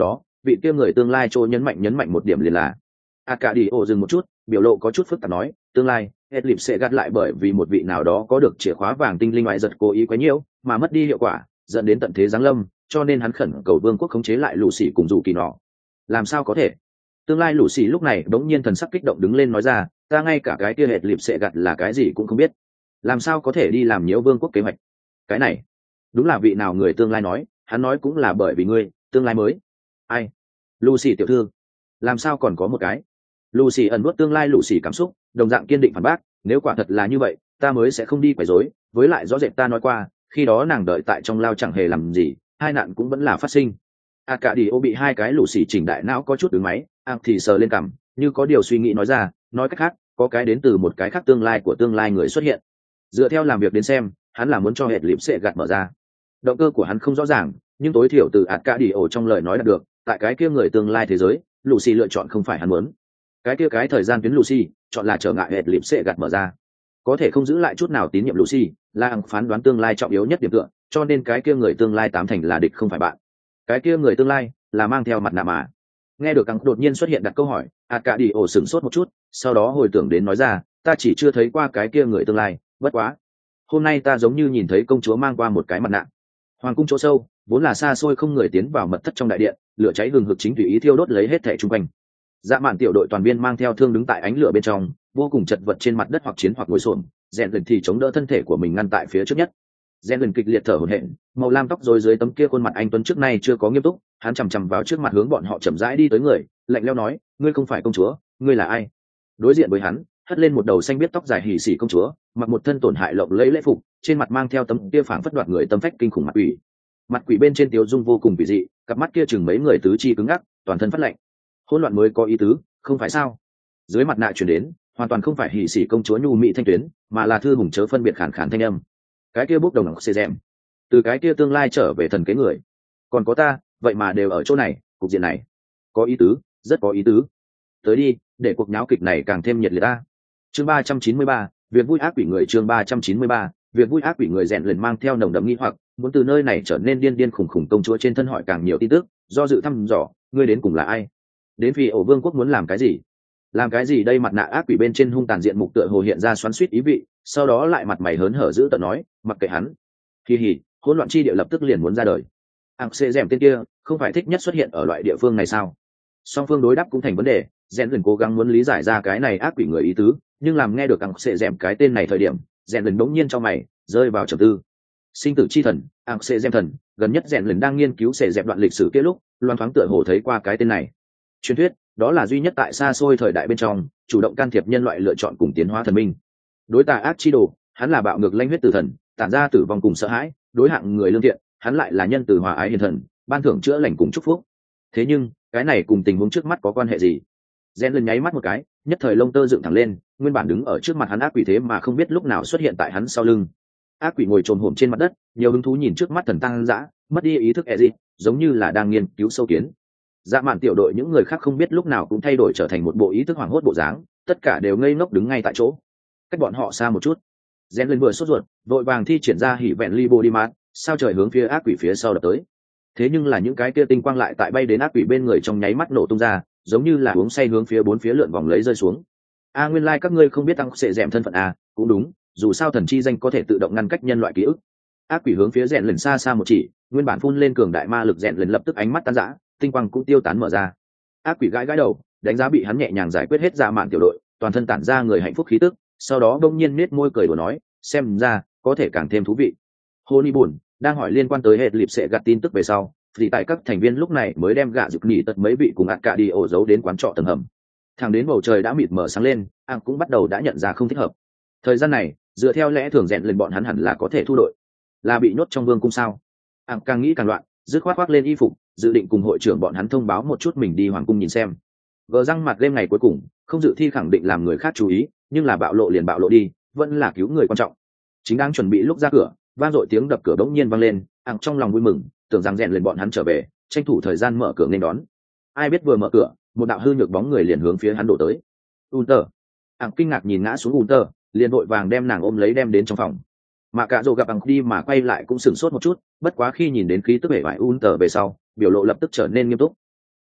vị kia người tương lai trôi nhấn mạnh một điểm liền là cả đi ô dừng một chút, biểu lộ có chút phức tạp nói, tương lai hết lịp sẽ gạt lại bởi vì một vị nào đó có được chìa khóa vàng tinh linh ngoại giật cố ý quấy nhiễu mà mất đi hiệu quả, dẫn đến tận thế giáng lâm, cho nên hắn khẩn cầu vương quốc khống chế lại lũ xỉ cùng dù kỳ nọ. Làm sao có thể? Tương lai lũ xỉ lúc này đống nhiên thần sắc kích động đứng lên nói ra, ta ngay cả cái kia hệt lịp sẽ gạt là cái gì cũng không biết, làm sao có thể đi làm nhiễu vương quốc kế hoạch? Cái này đúng là vị nào người tương lai nói, hắn nói cũng là bởi vì ngươi tương lai mới. Ai? Lucy tiểu thư, làm sao còn có một cái? Lucy ẩn nuốt tương lai Lucy cảm xúc, đồng dạng kiên định phản bác, nếu quả thật là như vậy ta mới sẽ không đi quấy rối, với lại rõ rệt ta nói qua khi đó nàng đợi tại trong lao chẳng hề làm gì, hai nạn cũng vẫn là phát sinh. Cả đi ô bị hai cái Lucy chỉnh đại não có chút đứng máy, thì sờ lên cằm, như có điều suy nghĩ nói ra, nói cách khác có cái đến từ một cái khác tương lai của tương lai người xuất hiện. Dựa theo làm việc đến xem, hắn là muốn cho hệt lịp sẽ gạt mở ra. Động cơ của hắn không rõ ràng, nhưng tối thiểu từ cả đi ổ trong lời nói đạt được, tại cái kia người tương lai thế giới, Lucy lựa chọn không phải hắn muốn. Cái kia cái thời gian tuyến Lucy chọn là trở ngại hệt lịp sẽ gạt mở ra. Có thể không giữ lại chút nào tín nhiệm Lucy, là phán đoán tương lai trọng yếu nhất điểm tựa, cho nên cái kia người tương lai tám thành là địch không phải bạn. Cái kia người tương lai là mang theo mặt nạ mà. Nghe được càng đột nhiên xuất hiện đặt câu hỏi, cả đi ổ sửng sốt một chút, sau đó hồi tưởng đến nói ra, ta chỉ chưa thấy qua cái kia người tương lai, bất quá hôm nay ta giống như nhìn thấy công chúa mang qua một cái mặt nạ. Hoàng cung chỗ sâu vốn là xa xôi không người tiến vào mật thất trong đại điện, lửa cháy hừng hực chính tùy ý thiêu đốt lấy hết thảy chung quanh. Dạ mạn tiểu đội toàn viên mang theo thương đứng tại ánh lửa bên trong, vô cùng chật vật trên mặt đất hoặc chiến hoặc ngồi xổm, rèn lần thì chống đỡ thân thể của mình ngăn tại phía trước nhất. Rèn lần kịch liệt thở hổn hển, màu lam tóc rối dưới tấm kia khuôn mặt anh tuấn trước nay chưa có nghiêm túc, hắn chằm chằm vào trước mặt hướng bọn họ chậm rãi đi tới người, lạnh lẽo nói, ngươi không phải công chúa, ngươi là ai? Đối diện với hắn, hất lên một đầu xanh biết tóc dài hỉ xỉ công chúa, mặc một thân tổn hại lộng lẫy lễ phục, trên mặt mang theo tấm kia phảng phất đoạt người tâm phách kinh khủng mặt quỷ. Mặt quỷ bên trên tiêu dung vô cùng kỳ dị, cặp mắt kia chừng mấy người tứ chi cứng ngắc, toàn thân phát lạnh. Hỗn loạn mới có ý tứ, không phải sao? Dưới mặt nạ truyền đến, hoàn toàn không phải hỉ xỉ công chúa nhu mỹ thanh tuyến, mà là thư hùng chớ phân biệt khàn khàn thanh âm. Cái kia bốc đồng nòng xê rèm, từ cái kia tương lai trở về thần kế người, còn có ta, vậy mà đều ở chỗ này, cục diện này có ý tứ, rất có ý tứ. Tới đi, để cuộc nháo kịch này càng thêm nhiệt liệt ta. Chương 393, việc vui ác quỷ người. Chương 393, việc vui ác quỷ người. Rèn lần mang theo nồng đậm nghi hoặc, muốn từ nơi này trở nên điên điên khủng khủng công chúa trên thân hỏi càng nhiều tin tức, do dự thăm dò, ngươi đến cùng là ai? Đến vì ổ vương quốc muốn làm cái gì? Làm cái gì đây? Mặt nạ ác quỷ bên trên hung tàn diện mục tựa hồ hiện ra xoắn xuýt ý vị, sau đó lại mặt mày hớn hở giữ tợn nói, mặc kệ hắn. Kỳ hỉ, hỗn loạn chi địa lập tức liền muốn ra đời. Xê rèm tên kia không phải thích nhất xuất hiện ở loại địa phương này sao? Song phương đối đáp cũng thành vấn đề. Rèn lần cố gắng muốn lý giải ra cái này ác quỷ người ý tứ, nhưng làm nghe được xê rèm cái tên này thời điểm, rèn lần đống nhiên trong mày rơi vào trầm tư. Sinh tử chi thần, xê rèm thần, gần nhất rèn lần đang nghiên cứu xê rèm đoạn lịch sử kia lúc loan thoáng tựa hồ thấy qua cái tên này. Truyền thuyết đó là duy nhất tại xa xôi thời đại bên trong chủ động can thiệp nhân loại lựa chọn cùng tiến hóa thần minh. Đối tà ác chi đồ, hắn là bạo ngược lanh huyết tử thần, tản ra tử vong cùng sợ hãi. Đối hạng người lương thiện, hắn lại là nhân từ hòa ái hiền thần, ban thưởng chữa lành cùng chúc phúc. Thế nhưng cái này cùng tình huống trước mắt có quan hệ gì? Rèn lần nháy mắt một cái, nhất thời lông tơ dựng thẳng lên, nguyên bản đứng ở trước mặt hắn ác quỷ thế mà không biết lúc nào xuất hiện tại hắn sau lưng. Ác quỷ ngồi trồm hổm trên mặt đất, nhiều hứng thú nhìn trước mắt thần tăng dã, mất đi ý thức gì, giống như là đang nghiên cứu sâu kiến. Dạ mạn tiểu đội những người khác không biết lúc nào cũng thay đổi trở thành một bộ ý thức hoảng hốt bộ dáng, tất cả đều ngây ngốc đứng ngay tại chỗ, cách bọn họ xa một chút. Rèn lần vừa sốt ruột, vội vàng thi triển ra hỉ vẹn libo đi mát, sao trời hướng phía ác quỷ phía sau đập tới. Thế nhưng là những cái kia tinh quang lại tại bay đến ác quỷ bên người trong nháy mắt nổ tung ra, giống như là uống say hướng phía bốn phía lượn vòng lấy rơi xuống. Nguyên lai các ngươi không biết tăng sẽ dẻm thân phận cũng đúng, dù sao thần chi danh có thể tự động ngăn cách nhân loại ký ức. Ác quỷ hướng phía rèn lần xa xa một chỉ, nguyên bản phun lên cường đại ma lực rèn lần lập tức ánh mắt tan rã, tinh quang cũng tiêu tán mở ra. Ác quỷ gãi gãi đầu, đánh giá bị hắn nhẹ nhàng giải quyết hết Dạ mạn tiểu đội, toàn thân tản ra người hạnh phúc khí tức, sau đó bỗng nhiên nết môi cười đùa nói, xem ra có thể càng thêm thú vị. Honey buồn đang hỏi liên quan tới hệ lịp sẽ gạt tin tức về sau, thì tại các thành viên lúc này mới đem gạ dịp nghỉ tật mấy vị cùng ạt cả đi ổ giấu đến quán trọ tầng hầm. Thẳng đến bầu trời đã mịt mờ sáng lên, cũng bắt đầu đã nhận ra không thích hợp. Thời gian này dựa theo lẽ thường rèn lên bọn hắn hẳn là có thể thu đội, là bị nhốt trong vương cung sao? Càng nghĩ càng loạn, dứt khoát khoác lên y phục, dự định cùng hội trưởng bọn hắn thông báo một chút mình đi hoàng cung nhìn xem. Gờ răng mặt đêm ngày cuối cùng không dự thi khẳng định làm người khác chú ý, nhưng là bạo lộ liền bạo lộ đi, vẫn là cứu người quan trọng. Chính đang chuẩn bị lúc ra cửa, vang dội tiếng đập cửa bỗng nhiên vang lên, trong lòng vui mừng, tưởng rằng rèn lên bọn hắn trở về, tranh thủ thời gian mở cửa nên đón. Ai biết vừa mở cửa, một đạo hư nhược bóng người liền hướng phía hắn đổ tới. Unter. Kinh ngạc nhìn ngã xuống Unter, liền vội vàng đem nàng ôm lấy đem đến trong phòng. Mà cả dồ gặp đi mà quay lại cũng sửng sốt một chút, bất quá khi nhìn đến khí tức vẻ vải Unter về sau, biểu lộ lập tức trở nên nghiêm túc.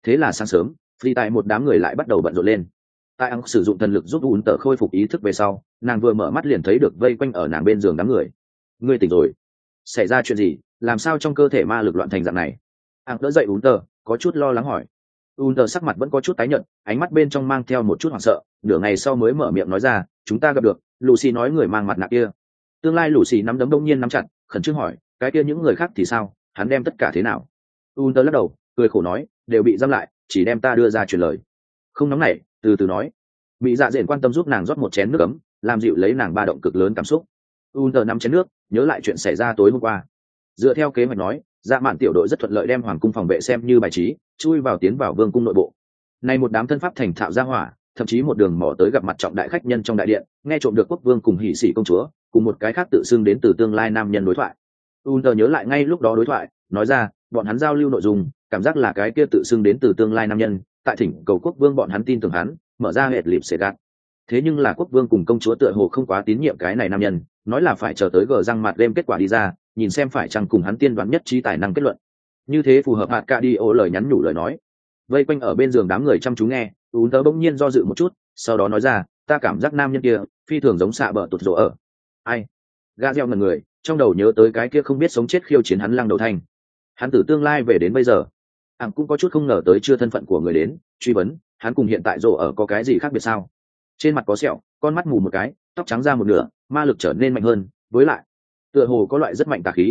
Thế là sáng sớm, phi tại một đám người lại bắt đầu bận rộn lên. Tại ăn sử dụng thần lực giúp ún tờ khôi phục ý thức về sau, nàng vừa mở mắt liền thấy được vây quanh ở nàng bên giường đám người. Ngươi tỉnh rồi? Xảy ra chuyện gì? Làm sao trong cơ thể ma lực loạn thành dạng này? Ăn đỡ dậy ún tờ, có chút lo lắng hỏi. Ún tờ sắc mặt vẫn có chút tái nhợt, ánh mắt bên trong mang theo một chút hoảng sợ, nửa ngày sau mới mở miệng nói ra, chúng ta gặp được Lucy, nói người mang mặt nạ kia. Tương lai Lucy nắm đấm đông nhiên nắm chặt, khẩn trương hỏi, cái kia những người khác thì sao? Hắn đem tất cả thế nào? Ún tờ lắc đầu, cười khổ nói, đều bị giam lại, chỉ đem ta đưa ra truyền lời. Không nóng nảy, từ từ nói. Mỹ Dạ Dện quan tâm giúp nàng rót một chén nước ấm, làm dịu lấy nàng ba động cực lớn cảm xúc. Unter nắm chén nước, nhớ lại chuyện xảy ra tối hôm qua. Dựa theo kế hoạch nói, Dạ Mạn tiểu đội rất thuận lợi đem hoàng cung phòng vệ xem như bài trí, chui vào tiến vào vương cung nội bộ. Nay một đám thân pháp thành thạo ra hỏa, thậm chí một đường mò tới gặp mặt trọng đại khách nhân trong đại điện, nghe trộm được quốc vương cùng hỷ sĩ công chúa, cùng một cái khác tự xưng đến từ tương lai nam nhân đối thoại. Unter nhớ lại ngay lúc đó đối thoại, nói ra, bọn hắn giao lưu nội dung, cảm giác là cái kia tự xưng đến từ tương lai nam nhân, tại thỉnh cầu quốc vương bọn hắn tin tưởng hắn, mở ra hệ lịp sẽ gạt. Thế nhưng là quốc vương cùng công chúa tựa hồ không quá tín nhiệm cái này nam nhân, nói là phải chờ tới gờ răng mặt đêm kết quả đi ra, nhìn xem phải chăng cùng hắn tiên đoán nhất trí tài năng kết luận. Như thế phù hợp hạt ca đi ô lời nhắn nhủ lời nói. Vây quanh ở bên giường đám người chăm chú nghe, ún tớ bỗng nhiên do dự một chút, sau đó nói ra, ta cảm giác nam nhân kia phi thường giống xạ bờ tụt rỗ ở. Ai? Gã gieo ngần người, trong đầu nhớ tới cái kia không biết sống chết khiêu chiến hắn lăng đầu thanh. Hắn từ tương lai về đến bây giờ, cũng có chút không ngờ tới chưa thân phận của người đến, truy vấn, hắn cùng hiện tại rỗ ở có cái gì khác biệt sao? Trên mặt có sẹo, con mắt mù một cái, tóc trắng ra một nửa, ma lực trở nên mạnh hơn, với lại tựa hồ có loại rất mạnh tà khí.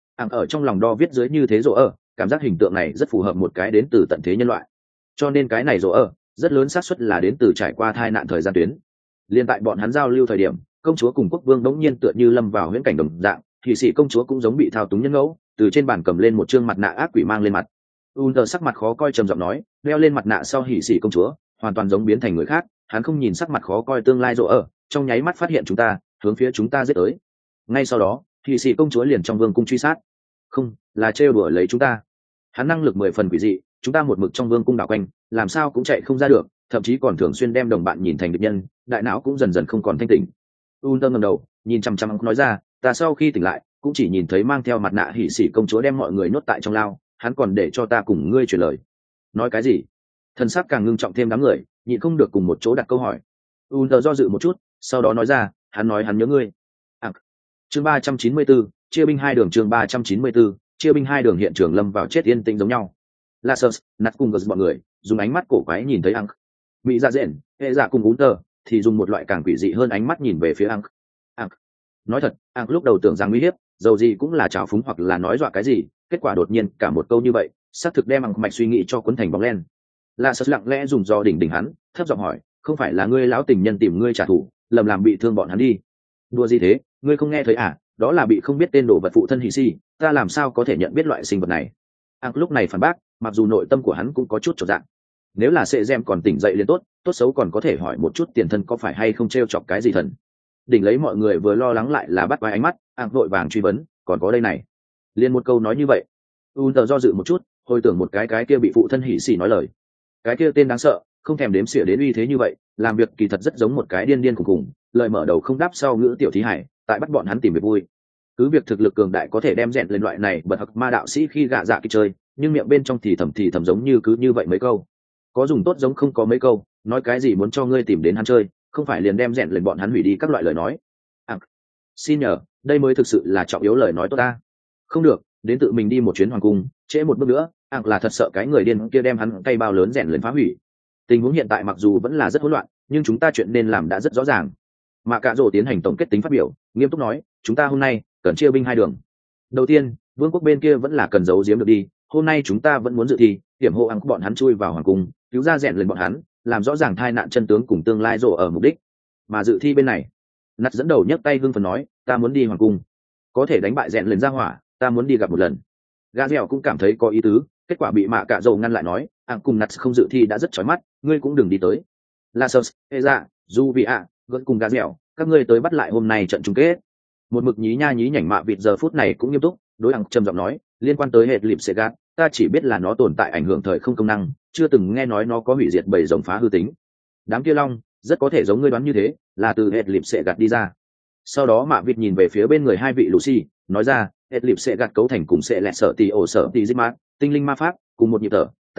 Ở trong lòng đo viết dưới như thế rỗ ở, cảm giác hình tượng này rất phù hợp một cái đến từ tận thế nhân loại, cho nên cái này rỗ ở rất lớn xác suất là đến từ trải qua tai nạn thời gian tuyến. Liên tại bọn hắn giao lưu thời điểm, công chúa cùng quốc vương đống nhiên tựa như lâm vào huyễn cảnh đồng dạng, thì sĩ công chúa cũng giống bị thao túng nhân ngẫu, từ trên bàn cầm lên một trương mặt nạ ác quỷ mang lên mặt. Unter sắc mặt khó coi trầm giọng nói, đeo lên mặt nạ sau hỉ sĩ công chúa hoàn toàn giống biến thành người khác. Hắn không nhìn sắc mặt khó coi tương lai rỗ ở, trong nháy mắt phát hiện chúng ta, hướng phía chúng ta giết tới. Ngay sau đó, hỉ sĩ công chúa liền trong vương cung truy sát. Không, là trêu đùa lấy chúng ta. Hắn năng lực 10 phần quỷ dị, chúng ta một mực trong vương cung đảo quanh, làm sao cũng chạy không ra được, thậm chí còn thường xuyên đem đồng bạn nhìn thành địch nhân, đại não cũng dần dần không còn thanh tỉnh. Unter ngẩng đầu, nhìn chăm chăm nói ra, ta sau khi tỉnh lại, cũng chỉ nhìn thấy mang theo mặt nạ hỉ sĩ công chúa đem mọi người nhốt tại trong lao, hắn còn để cho ta cùng ngươi truyền lời. Nói cái gì? Thần sắc càng ngưng trọng thêm đám người, nhịn không được cùng một chỗ đặt câu hỏi. Unter do dự một chút, sau đó nói ra, hắn nói hắn nhớ ngươi. Chương 394, chia binh hai đường. Chương 394, chia binh hai đường. Hiện trường lâm vào chết yên tĩnh giống nhau. Lasers, nạt cùng gật bọn người dùng ánh mắt cổ quái nhìn thấy Ang. Mỹ Dạ Dện, hệ dạ cùng Unter thì dùng một loại càng quỷ dị hơn ánh mắt nhìn về phía Ang. Nói thật, Ang lúc đầu tưởng rằng nguy hiếp, dầu gì cũng là trào phúng hoặc là nói dọa cái gì, kết quả đột nhiên cả một câu như vậy, xác thực đem Ang mạch suy nghĩ cho cuốn thành bóng len. Lasers lặng lẽ dùng do đỉnh hắn, thấp giọng hỏi, không phải là ngươi lão tình nhân tìm ngươi trả thù, lầm làm bị thương bọn hắn đi? Đùa gì thế, ngươi không nghe thấy à? Đó là bị không biết tên đồ vật phụ thân hỉ si, ta làm sao có thể nhận biết loại sinh vật này? Ang lúc này phản bác, mặc dù nội tâm của hắn cũng có chút chột dạ. Nếu là sệ gem còn tỉnh dậy liền tốt, tốt xấu còn có thể hỏi một chút tiền thân có phải hay không trêu chọc cái gì thần. Đỉnh lấy mọi người vừa lo lắng lại là bắt vai ánh mắt, Ang vội vàng truy vấn, còn có đây này. Liên một câu nói như vậy. Unter do dự một chút, hồi tưởng một cái kia bị phụ thân hỉ xỉ nói lời. Cái kia tên đáng sợ, không thèm đếm xỉa đến uy thế như vậy, làm việc kỳ thật rất giống một cái điên điên khùng khùng, lời mở đầu không đáp sau ngữ tiểu thí hải, tại bắt bọn hắn tìm việc vui. Cứ việc thực lực cường đại có thể đem rèn lên loại này bật hặc ma đạo sĩ khi gạ dạ khi chơi, nhưng miệng bên trong thì thầm giống như cứ như vậy mấy câu. Có dùng tốt giống không có mấy câu, nói cái gì muốn cho ngươi tìm đến hắn chơi, không phải liền đem rèn lên bọn hắn hủy đi các loại lời nói. Xin nhờ, đây mới thực sự là trọng yếu lời nói tốt ta. Không được, đến tự mình đi một chuyến hoàng cung, trễ một bước nữa, là thật sợ cái người điên kia đem hắn cây bao lớn rèn lên phá hủy. Tình huống hiện tại mặc dù vẫn là rất hỗn loạn, nhưng chúng ta chuyện nên làm đã rất rõ ràng. Mà Cạ Dỗ tiến hành tổng kết tính phát biểu, nghiêm túc nói, chúng ta hôm nay cần chia binh hai đường. Đầu tiên, vương quốc bên kia vẫn là cần giấu giếm được đi, hôm nay chúng ta vẫn muốn dự thi, hiểm hộ bọn hắn chui vào hoàng cung, cứu ra rèn lên bọn hắn, làm rõ ràng tai nạn chân tướng cùng tương lai rồ ở mục đích. Mà dự thi bên này, Nat dẫn đầu nhấc tay hưng phấn nói, ta muốn đi hoàng cung, có thể đánh bại rèn lên ra hỏa, ta muốn đi gặp một lần. Gabriel cũng cảm thấy có ý tứ, kết quả bị Mạ Cạ Dỗ ngăn lại nói, cùng Nat không dự thi đã rất chói mắt, ngươi cũng đừng đi tới. Lasers, Eza, Juvia, gần cùng Gabriel, các ngươi tới bắt lại hôm nay trận chung kết. Một mực nhí nha nhí nhảnh Mạ Vịt giờ phút này cũng nghiêm túc, đối trầm giọng nói, liên quan tới hệ lịp sẽ gạt, ta chỉ biết là nó tồn tại ảnh hưởng thời không công năng, chưa từng nghe nói nó có hủy diệt bầy rồng phá hư tính. Đám kia long rất có thể giống ngươi đoán như thế, là từ hệ lịp sẽ gạt đi ra. Sau đó Mạ Vịt nhìn về phía bên người hai vị Lucy, nói ra, hệ lịp sẽ gạt cấu thành cùng sẽ lẹ sở tì ổ sở tì dích mát, tinh linh ma pháp cùng một nhịp thở, ta nghĩ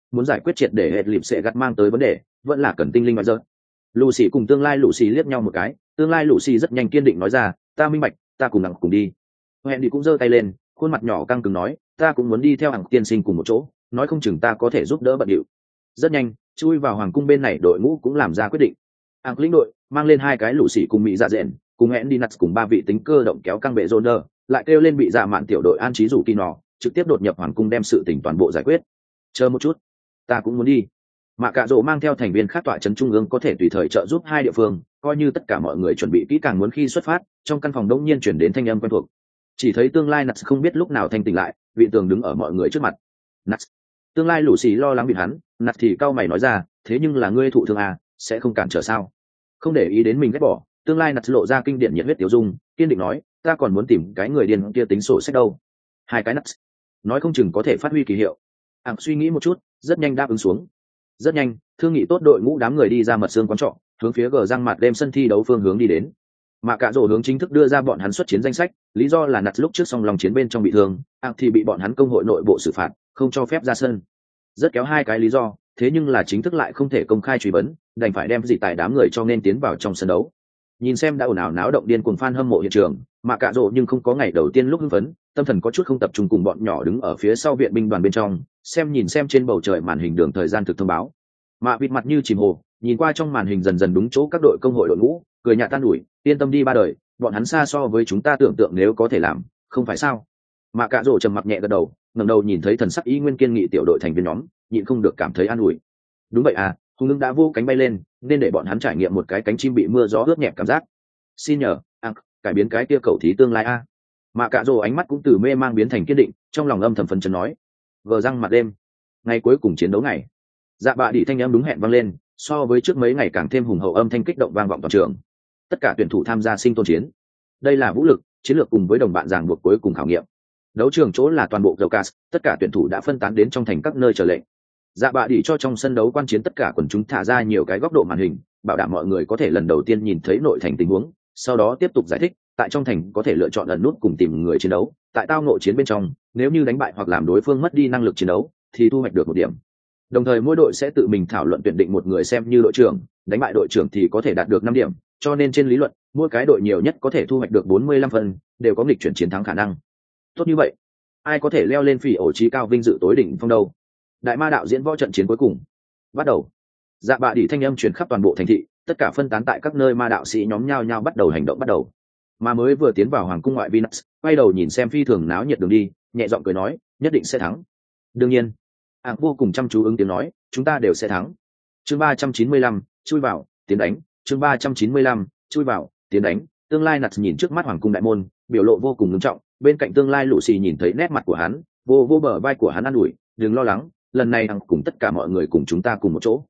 muốn giải quyết triệt để hệ lịp sẽ gắt mang tới vấn đề vẫn là cần tinh linh ngoại dơ. Lucy cùng tương lai Lucy liếc nhau một cái, tương lai Lucy rất nhanh kiên định nói ra, ta minh bạch, ta cùng cùng đi. Hẹn đi cũng giơ tay lên, khuôn mặt nhỏ căng cứng nói, ta cũng muốn đi theo hàng tiên sinh cùng một chỗ, nói không chừng ta có thể giúp đỡ bận điệu. Rất nhanh, chui vào hoàng cung bên này đội ngũ cũng làm ra quyết định. Hàng lĩnh đội mang lên 2 cái Lucy cùng mỹ dạ dẹn, cùng hẹn đi nặt cùng 3 vị tính cơ động kéo căng bệ Joner, lại kêu lên bị dạ mạn tiểu đội an trí rủ kỳ nọ, trực tiếp đột nhập hoàng cung đem sự tình toàn bộ giải quyết. Chờ một chút, ta cũng muốn đi. Mạ Cạ Dỗ mang theo thành viên khác tọa trấn trung ương có thể tùy thời trợ giúp 2 địa phương, coi như tất cả mọi người chuẩn bị kỹ càng muốn khi xuất phát, trong căn phòng đống nhiên chuyển đến thanh âm quen thuộc. Chỉ thấy tương lai Nuts không biết lúc nào thanh tỉnh lại, vị tường đứng ở mọi người trước mặt. Nuts. Tương lai Lucy lo lắng bị hắn, Nuts thì cau mày nói ra, thế nhưng là ngươi thụ thương à, sẽ không cản trở sao? Không để ý đến mình ghét bỏ, tương lai Nuts lộ ra kinh điển nhiệt huyết tiểu dung, kiên định nói, ta còn muốn tìm cái người điên kia tính sổ sách đâu. 2 cái Nuts, nói không chừng có thể phát huy kỳ hiệu. Suy nghĩ một chút, rất nhanh đáp ứng xuống. Rất nhanh, thương nghị tốt đội ngũ đám người đi ra mật xương quán trọ, hướng phía gờ răng mặt đêm sân thi đấu phương hướng đi đến. Mà Cạ Dỗ hướng chính thức đưa ra bọn hắn xuất chiến danh sách, lý do là Nuts lúc trước song lòng chiến bên trong bị thương, thì bị bọn hắn công hội nội bộ xử phạt, không cho phép ra sân. Rất kéo 2 cái lý do, thế nhưng là chính thức lại không thể công khai truy vấn, đành phải đem dị tài đám người cho nên tiến vào trong sân đấu. Nhìn xem đã ồn ào náo động điên cuồng fan hâm mộ hiện trường, mà Cạ Dỗ nhưng không có ngày đầu tiên lúc hưng phấn, tâm thần có chút không tập trung cùng bọn nhỏ đứng ở phía sau viện binh đoàn bên trong, nhìn xem trên bầu trời màn hình đường thời gian thực thông báo. Mạ vịt mặt như chìm hồ, nhìn qua trong màn hình dần dần đúng chỗ các đội công hội đội ngũ, cười nhạt tan ủi, yên tâm đi ba đời, bọn hắn xa so với chúng ta tưởng tượng nếu có thể làm, không phải sao? Mạ Cạ Dỗ trầm mặc nhẹ gật đầu, ngẩng đầu nhìn thấy thần sắc y nguyên kiên nghị tiểu đội thành viên nhóm, nhịn không được cảm thấy an ủi. Đúng vậy à, hùng ưng đã vô cánh bay lên, nên để bọn hắn trải nghiệm một cái cánh chim bị mưa gió ướt nhẹp cảm giác. Xin nhờ, cải biến cái kia cầu thí tương lai a. Mạ Cạ Dỗ ánh mắt cũng từ mê mang biến thành kiên định, trong lòng âm thầm phấn chấn nói. Gờ răng mặt đêm, ngày cuối cùng chiến đấu ngày. Dạ bạ đi thanh âm đúng hẹn vang lên, so với trước mấy ngày càng thêm hùng hậu âm thanh kích động vang vọng toàn trường. Tất cả tuyển thủ tham gia sinh tồn chiến. Đây là vũ lực, chiến lược cùng với đồng bạn ràng buộc cuối cùng khảo nghiệm. Đấu trường chỗ là toàn bộ Dầu tất cả tuyển thủ đã phân tán đến trong thành các nơi chờ lệnh. Dạ bạ đi cho trong sân đấu quan chiến tất cả quần chúng thả ra nhiều cái góc độ màn hình, bảo đảm mọi người có thể lần đầu tiên nhìn thấy nội thành tình huống, sau đó tiếp tục giải thích, tại trong thành có thể lựa chọn ẩn nút cùng tìm người chiến đấu, tại tao nội chiến bên trong, nếu như đánh bại hoặc làm đối phương mất đi năng lực chiến đấu, thì thu hoạch được 1 điểm. Đồng thời mỗi đội sẽ tự mình thảo luận tuyển định một người xem như đội trưởng, đánh bại đội trưởng thì có thể đạt được 5 điểm, cho nên trên lý luận, mỗi cái đội nhiều nhất có thể thu hoạch được 45 phần, đều có nghịch chuyển chiến thắng khả năng. Tốt như vậy, ai có thể leo lên phỉ ổ chí cao vinh dự tối đỉnh phong đâu? Đại ma đạo diễn võ trận chiến cuối cùng bắt đầu. Dạ bạ đi thanh âm truyền khắp toàn bộ thành thị, tất cả phân tán tại các nơi ma đạo sĩ nhóm nhao nhao bắt đầu hành động bắt đầu. Mà mới vừa tiến vào hoàng cung ngoại Venus, quay đầu nhìn xem phi thường náo nhiệt đường đi, nhẹ giọng cười nói, nhất định sẽ thắng. Đương nhiên, vô cùng chăm chú ứng tiếng nói, chúng ta đều sẽ thắng. Chương 395, chui vào, tiến đánh. Chương 395, chui vào, tiến đánh. Tương lai Nuts nhìn trước mắt hoàng cung đại môn, biểu lộ vô cùng nghiêm trọng, bên cạnh tương lai Lucy nhìn thấy nét mặt của hắn, vô bờ vai của hắn an ủi, đừng lo lắng, lần này cùng tất cả mọi người cùng chúng ta cùng một chỗ.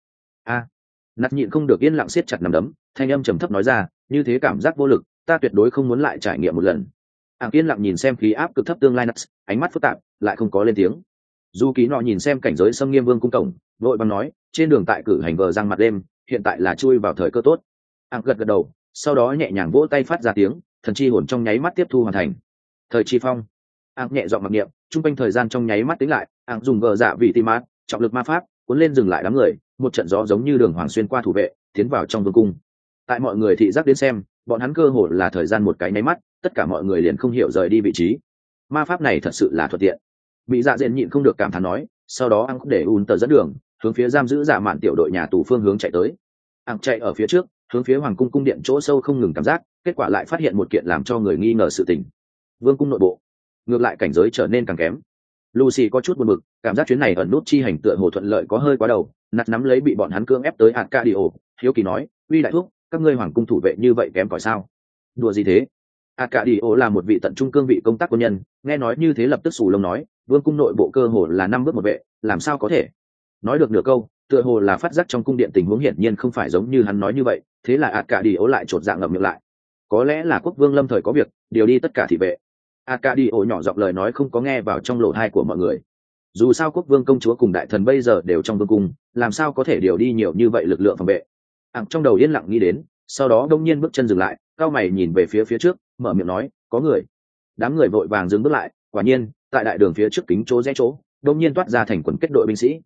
Nuts nhịn không được yên lặng siết chặt nắm đấm, thanh âm trầm thấp nói ra, như thế cảm giác vô lực, ta tuyệt đối không muốn lại trải nghiệm một lần. Yên lặng nhìn xem khí áp cực thấp tương lai Nuts, ánh mắt phức tạp, lại không có lên tiếng. Du Ký nọ nhìn xem cảnh giới xâm nghiêm vương cung cổng, vội bằng nói, trên đường tại cử hành vờ răng mặt đêm, hiện tại là chui vào thời cơ tốt. Gật gật đầu, sau đó nhẹ nhàng vỗ tay phát ra tiếng, thần chi hồn trong nháy mắt tiếp thu hoàn thành. Thời chi phong. Nhẹ giọng mặc niệm, trung quanh thời gian trong nháy mắt tính lại, dùng gờ dạ vị tim mát, trọng lực ma pháp, cuốn lên dừng lại đám người, một trận gió giống như đường hoàng xuyên qua thủ vệ, tiến vào trong vương cung. Tại mọi người thị giác đến xem, bọn hắn cơ hồ là thời gian một cái nháy mắt, tất cả mọi người liền không hiểu rời đi vị trí. Ma pháp này thật sự là thuận tiện. Bị dạ diện nhịn không được cảm thán nói, sau đó để un tờ dẫn đường, hướng phía giam giữ dạ mạn tiểu đội nhà tù phương hướng chạy tới. Chạy ở phía trước, hướng phía hoàng cung cung điện chỗ sâu không ngừng cảm giác, kết quả lại phát hiện một kiện làm cho người nghi ngờ sự tình. Vương cung nội bộ, ngược lại cảnh giới trở nên càng kém. Lucy có chút buồn bực, cảm giác chuyến này ẩn nút chi hành tựa hồ thuận lợi có hơi quá đầu, nạt nắm lấy bị bọn hắn cưỡng ép tới Arcadio, hiếu kỳ nói, uy đại thúc, các ngươi hoàng cung thủ vệ như vậy kém cỏi sao? Đùa gì thế? Arcadio là một vị tận trung cương vị công tác quân nhân, nghe nói như thế lập tức sù lông nói, vương cung nội bộ cơ hồ là 5 bước một vệ, làm sao có thể? Nói được nửa câu, tựa hồ là phát giác trong cung điện tình huống hiển nhiên không phải giống như hắn nói như vậy, thế là Arcadio lại chột dạ ngậm miệng lại. Có lẽ là quốc vương lâm thời có việc, điều đi tất cả thị vệ. Arcadio nhỏ giọng lời nói không có nghe vào trong lỗ tai của mọi người. Dù sao quốc vương công chúa cùng đại thần bây giờ đều trong vương cung, làm sao có thể điều đi nhiều như vậy lực lượng phòng vệ? Trong đầu yên lặng nghĩ đến, sau đó đông nhiên bước chân dừng lại, cao mày nhìn về phía trước, mở miệng nói, có người. Đám người vội vàng dừng bước lại, quả nhiên, tại đại đường phía trước kính chỗ rẽ chỗ, đông nhiên toát ra thành quần kết đội binh sĩ.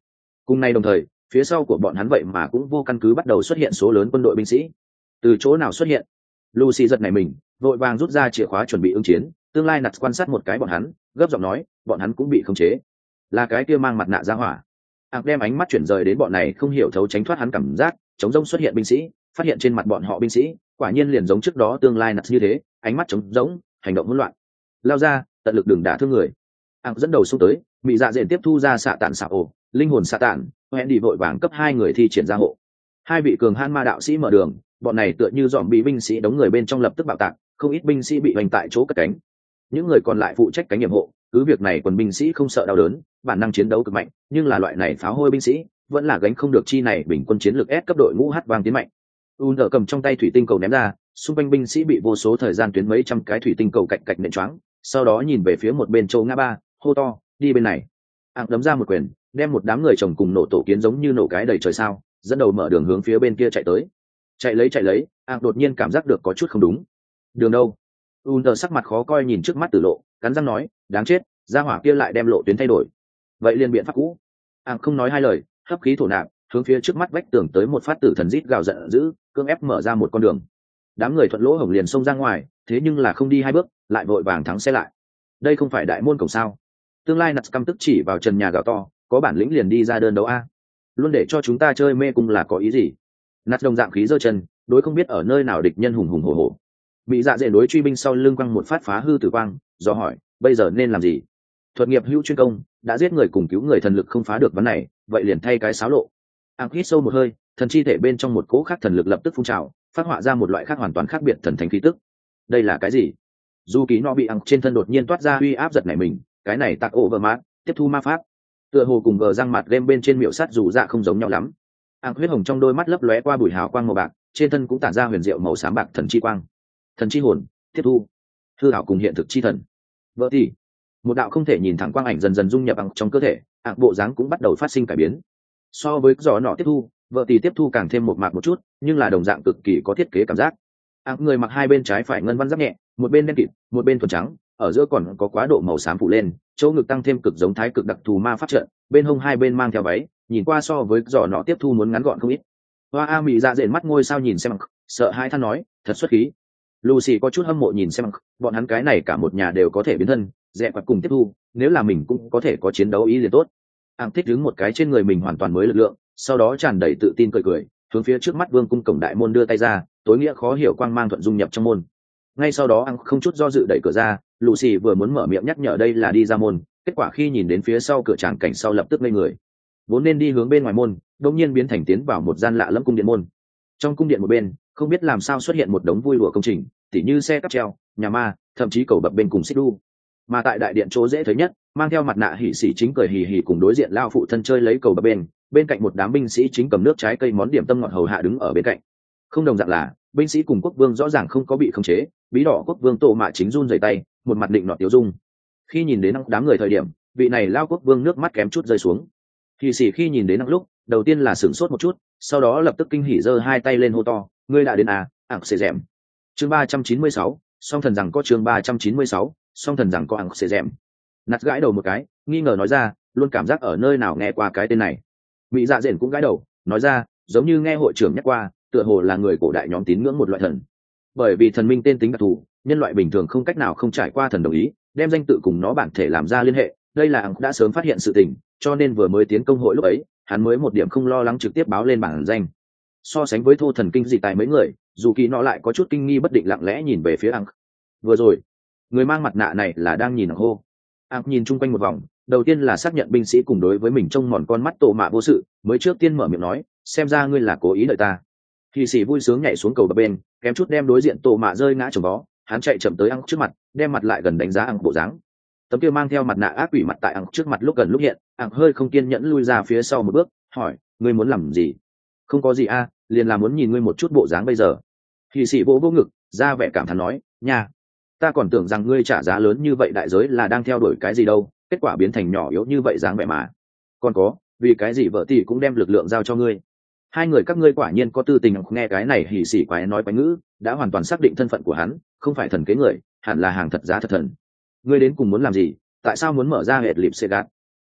Cùng nay đồng thời, phía sau của bọn hắn vậy mà cũng vô căn cứ bắt đầu xuất hiện số lớn quân đội binh sĩ. Từ chỗ nào xuất hiện? Lucy giật nảy mình, vội vàng rút ra chìa khóa chuẩn bị ứng chiến. Tương lai nặt quan sát một cái bọn hắn, gấp giọng nói, bọn hắn cũng bị khống chế. Là cái kia mang mặt nạ ra hỏa. Đem ánh mắt chuyển rời đến bọn này không hiểu thấu tránh thoát hắn cảm giác, chống rỗng xuất hiện binh sĩ, phát hiện trên mặt bọn họ binh sĩ, quả nhiên liền giống trước đó tương lai nặt như thế, ánh mắt trống rỗng, hành động hỗn loạn. Lao ra, tận lực đừng đả thương người. Dẫn đầu xông tới, bị dạ dện tiếp thu ra xạ tản xạ ổ, linh hồn xạ tản, hẹn đi vội vàng cấp 2 người thi triển ra hộ. Hai vị cường han ma đạo sĩ mở đường, bọn này tựa như dòm bị binh sĩ đóng người bên trong lập tức bạo tạc, không ít binh sĩ bị hoành tại chỗ cất cánh. Những người còn lại phụ trách cánh nhiệm hộ, cứ việc này quần binh sĩ không sợ đau đớn, bản năng chiến đấu cực mạnh, nhưng là loại này pháo hôi binh sĩ vẫn là gánh không được chi này bình quân chiến lược S cấp đội ngũ hát vang tiến mạnh. Under cầm trong tay thủy tinh cầu ném ra, xung quanh binh sĩ bị vô số thời gian tuyến mấy trăm cái thủy tinh cầu cạch cạch nện choáng, sau đó nhìn về phía một bên châu ngã ba, hô to, đi bên này. Đấm ra một quyền, đem một đám người chồng cùng nổ tổ kiến giống như nổ cái đầy trời sao, dẫn đầu mở đường hướng phía bên kia chạy tới. Chạy lấy, đột nhiên cảm giác được có chút không đúng. Đường đâu? Under sắc mặt khó coi nhìn trước mắt Tử Lộ, cắn răng nói, đáng chết, gia hỏa kia lại đem lộ tuyến thay đổi. Vậy liền biện pháp cũ. Không nói hai lời, hấp khí thổ nạp, hướng phía trước mắt vách tường tới một phát tử thần rít gào giận dữ, cưỡng ép mở ra một con đường. Đám người thuận lỗ hổng liền xông ra ngoài, thế nhưng là không đi hai bước, lại vội vàng thắng xe lại. Đây không phải đại môn cổng sao? Tương lai nặt căm tức chỉ vào trần nhà gào to, có bản lĩnh liền đi ra đơn đấu a. Luôn để cho chúng ta chơi mê cung là có ý gì? Nặt đồng dạng khí giơ chân, đối không biết ở nơi nào địch nhân hùng hùng hổ hổ. Bị dạ dễ đối truy binh sau lưng quăng một phát phá hư tử quang, do hỏi, bây giờ nên làm gì? Thuật nghiệp hữu chuyên công, đã giết người cùng cứu người thần lực không phá được vấn này, vậy liền thay cái xáo lộ. Hít sâu một hơi, thần chi thể bên trong một cỗ khác thần lực lập tức phun trào, phát họa ra một loại khác hoàn toàn khác biệt thần thánh khí tức. Đây là cái gì? Du ký nó bị trên thân đột nhiên toát ra uy áp giật nảy mình, cái này tạc ổ vợ mát, tiếp thu ma pháp. Tựa hồ cùng gờ răng mặt game bên trên miệu sắt dù dạ không giống nhau lắm. Huyết hồng trong đôi mắt lấp lóe qua bụi hào quang màu bạc, trên thân cũng tản ra huyền diệu màu xám bạc thần chi quang. Thần chi hồn, tiếp thu. Hư ảo cùng hiện thực chi thần. Vợ thì một đạo không thể nhìn thẳng quang ảnh dần dần dung nhập trong cơ thể, bộ dáng cũng bắt đầu phát sinh cải biến. So với gió nọ tiếp thu, vợ thì tiếp thu càng thêm một mạc một chút, nhưng là đồng dạng cực kỳ có thiết kế cảm giác. Người mặc hai bên trái phải ngân văn giáp nhẹ, một bên đen kịt, một bên thuần trắng, ở giữa còn có quá độ màu xám phủ lên, chỗ ngực tăng thêm cực giống thái cực đặc thù ma pháp trận, bên hông hai bên mang theo váy, nhìn qua so với giỏ nọ tiếp thu muốn ngắn gọn không ít. Hoa A Mị dạ dện mắt ngôi sao nhìn xem, sợ hai than nói, thật xuất khí. Lucy có chút hâm mộ nhìn xem, bọn hắn cái này cả một nhà đều có thể biến thân, dẹ quạt cùng tiếp thu, nếu là mình cũng có thể có chiến đấu ý liền tốt. Thích đứng một cái trên người mình hoàn toàn mới lực lượng, sau đó tràn đầy tự tin cười cười, hướng phía trước mắt vương cung cổng đại môn đưa tay ra, tối nghĩa khó hiểu quang mang thuận dung nhập trong môn. Ngay sau đó không chút do dự đẩy cửa ra, Lucy vừa muốn mở miệng nhắc nhở đây là đi ra môn, kết quả khi nhìn đến phía sau cửa tràng cảnh sau lập tức ngây người. Vốn nên đi hướng bên ngoài môn, đột nhiên biến thành tiến vào một gian lạ lẫm cung điện môn. Trong cung điện một bên, không biết làm sao xuất hiện một đống vui lụa công trình, tỉ như xe cáp treo, nhà ma, thậm chí cầu bập bên cùng xích đu. Mà tại đại điện chỗ dễ thấy nhất, mang theo mặt nạ hỉ xỉ chính cười hì hì cùng đối diện lao phụ thân chơi lấy cầu bập bên cạnh một đám binh sĩ chính cầm nước trái cây món điểm tâm ngọt hầu hạ đứng ở bên cạnh. Không đồng dạng là, binh sĩ cùng quốc vương rõ ràng không có bị khống chế, bí đỏ quốc vương Tô Mạ chính run rẩy tay, một mặt định nọt tiêu dung. Khi nhìn đến đám người thời điểm, vị này lao quốc vương nước mắt kém chút rơi xuống. Hỉ xỉ khi nhìn đến lúc, đầu tiên là sửng sốt một chút, sau đó lập tức kinh hỉ giơ hai tay lên hô to, ngươi đã đến à, xệ dẻm. Chương 396, song thần rằng có chương 396, song thần rằng có xệ dẻm. Nạt gãi đầu một cái, nghi ngờ nói ra, luôn cảm giác ở nơi nào nghe qua cái tên này. Mỹ dạ dện cũng gãi đầu, nói ra, giống như nghe hội trưởng nhắc qua, tựa hồ là người cổ đại nhóm tín ngưỡng một loại thần. Bởi vì thần minh tên tính đặc thù, nhân loại bình thường không cách nào không trải qua thần đồng ý, đem danh tự cùng nó bản thể làm ra liên hệ, đây là đã sớm phát hiện sự tình, cho nên vừa mới tiến công hội lúc ấy, hắn mới một điểm không lo lắng trực tiếp báo lên bảng danh. So sánh với thô thần kinh dị tại mấy người, dù kỳ nó lại có chút kinh nghi bất định lặng lẽ nhìn về phía vừa rồi người mang mặt nạ này là đang nhìn hô. Nhìn chung quanh một vòng, đầu tiên là xác nhận binh sĩ cùng đối với mình trông mòn con mắt Tô Mạ vô sự, mới trước tiên mở miệng nói, xem ra ngươi là cố ý đợi ta. Thì sĩ vui sướng nhảy xuống cầu bập bên, kém chút đem đối diện Tô Mạ rơi ngã chồng vó, hắn chạy chậm tới trước mặt, đem mặt lại gần đánh giá bộ dáng. Tấm kia mang theo mặt nạ ác quỷ mặt tại trước mặt lúc gần lúc hiện, hơi không kiên nhẫn lui ra phía sau một bước, hỏi, ngươi muốn làm gì? Không có gì a, liền là muốn nhìn ngươi một chút bộ dáng bây giờ. Thì sĩ vỗ vỗ ngực, ra vẻ cảm thán nói, nha, ta còn tưởng rằng ngươi trả giá lớn như vậy đại giới là đang theo đuổi cái gì đâu, kết quả biến thành nhỏ yếu như vậy dáng vẻ mà. Còn có, vì cái gì vợ tỷ cũng đem lực lượng giao cho ngươi. Hai người các ngươi quả nhiên có tư tình. Nghe cái này hỉ xỉ quái nói quái ngữ, đã hoàn toàn xác định thân phận của hắn, không phải thần kế người, hẳn là hàng thật giá thật thần. Ngươi đến cùng muốn làm gì? Tại sao muốn mở ra hệ lịp xe gạt? À,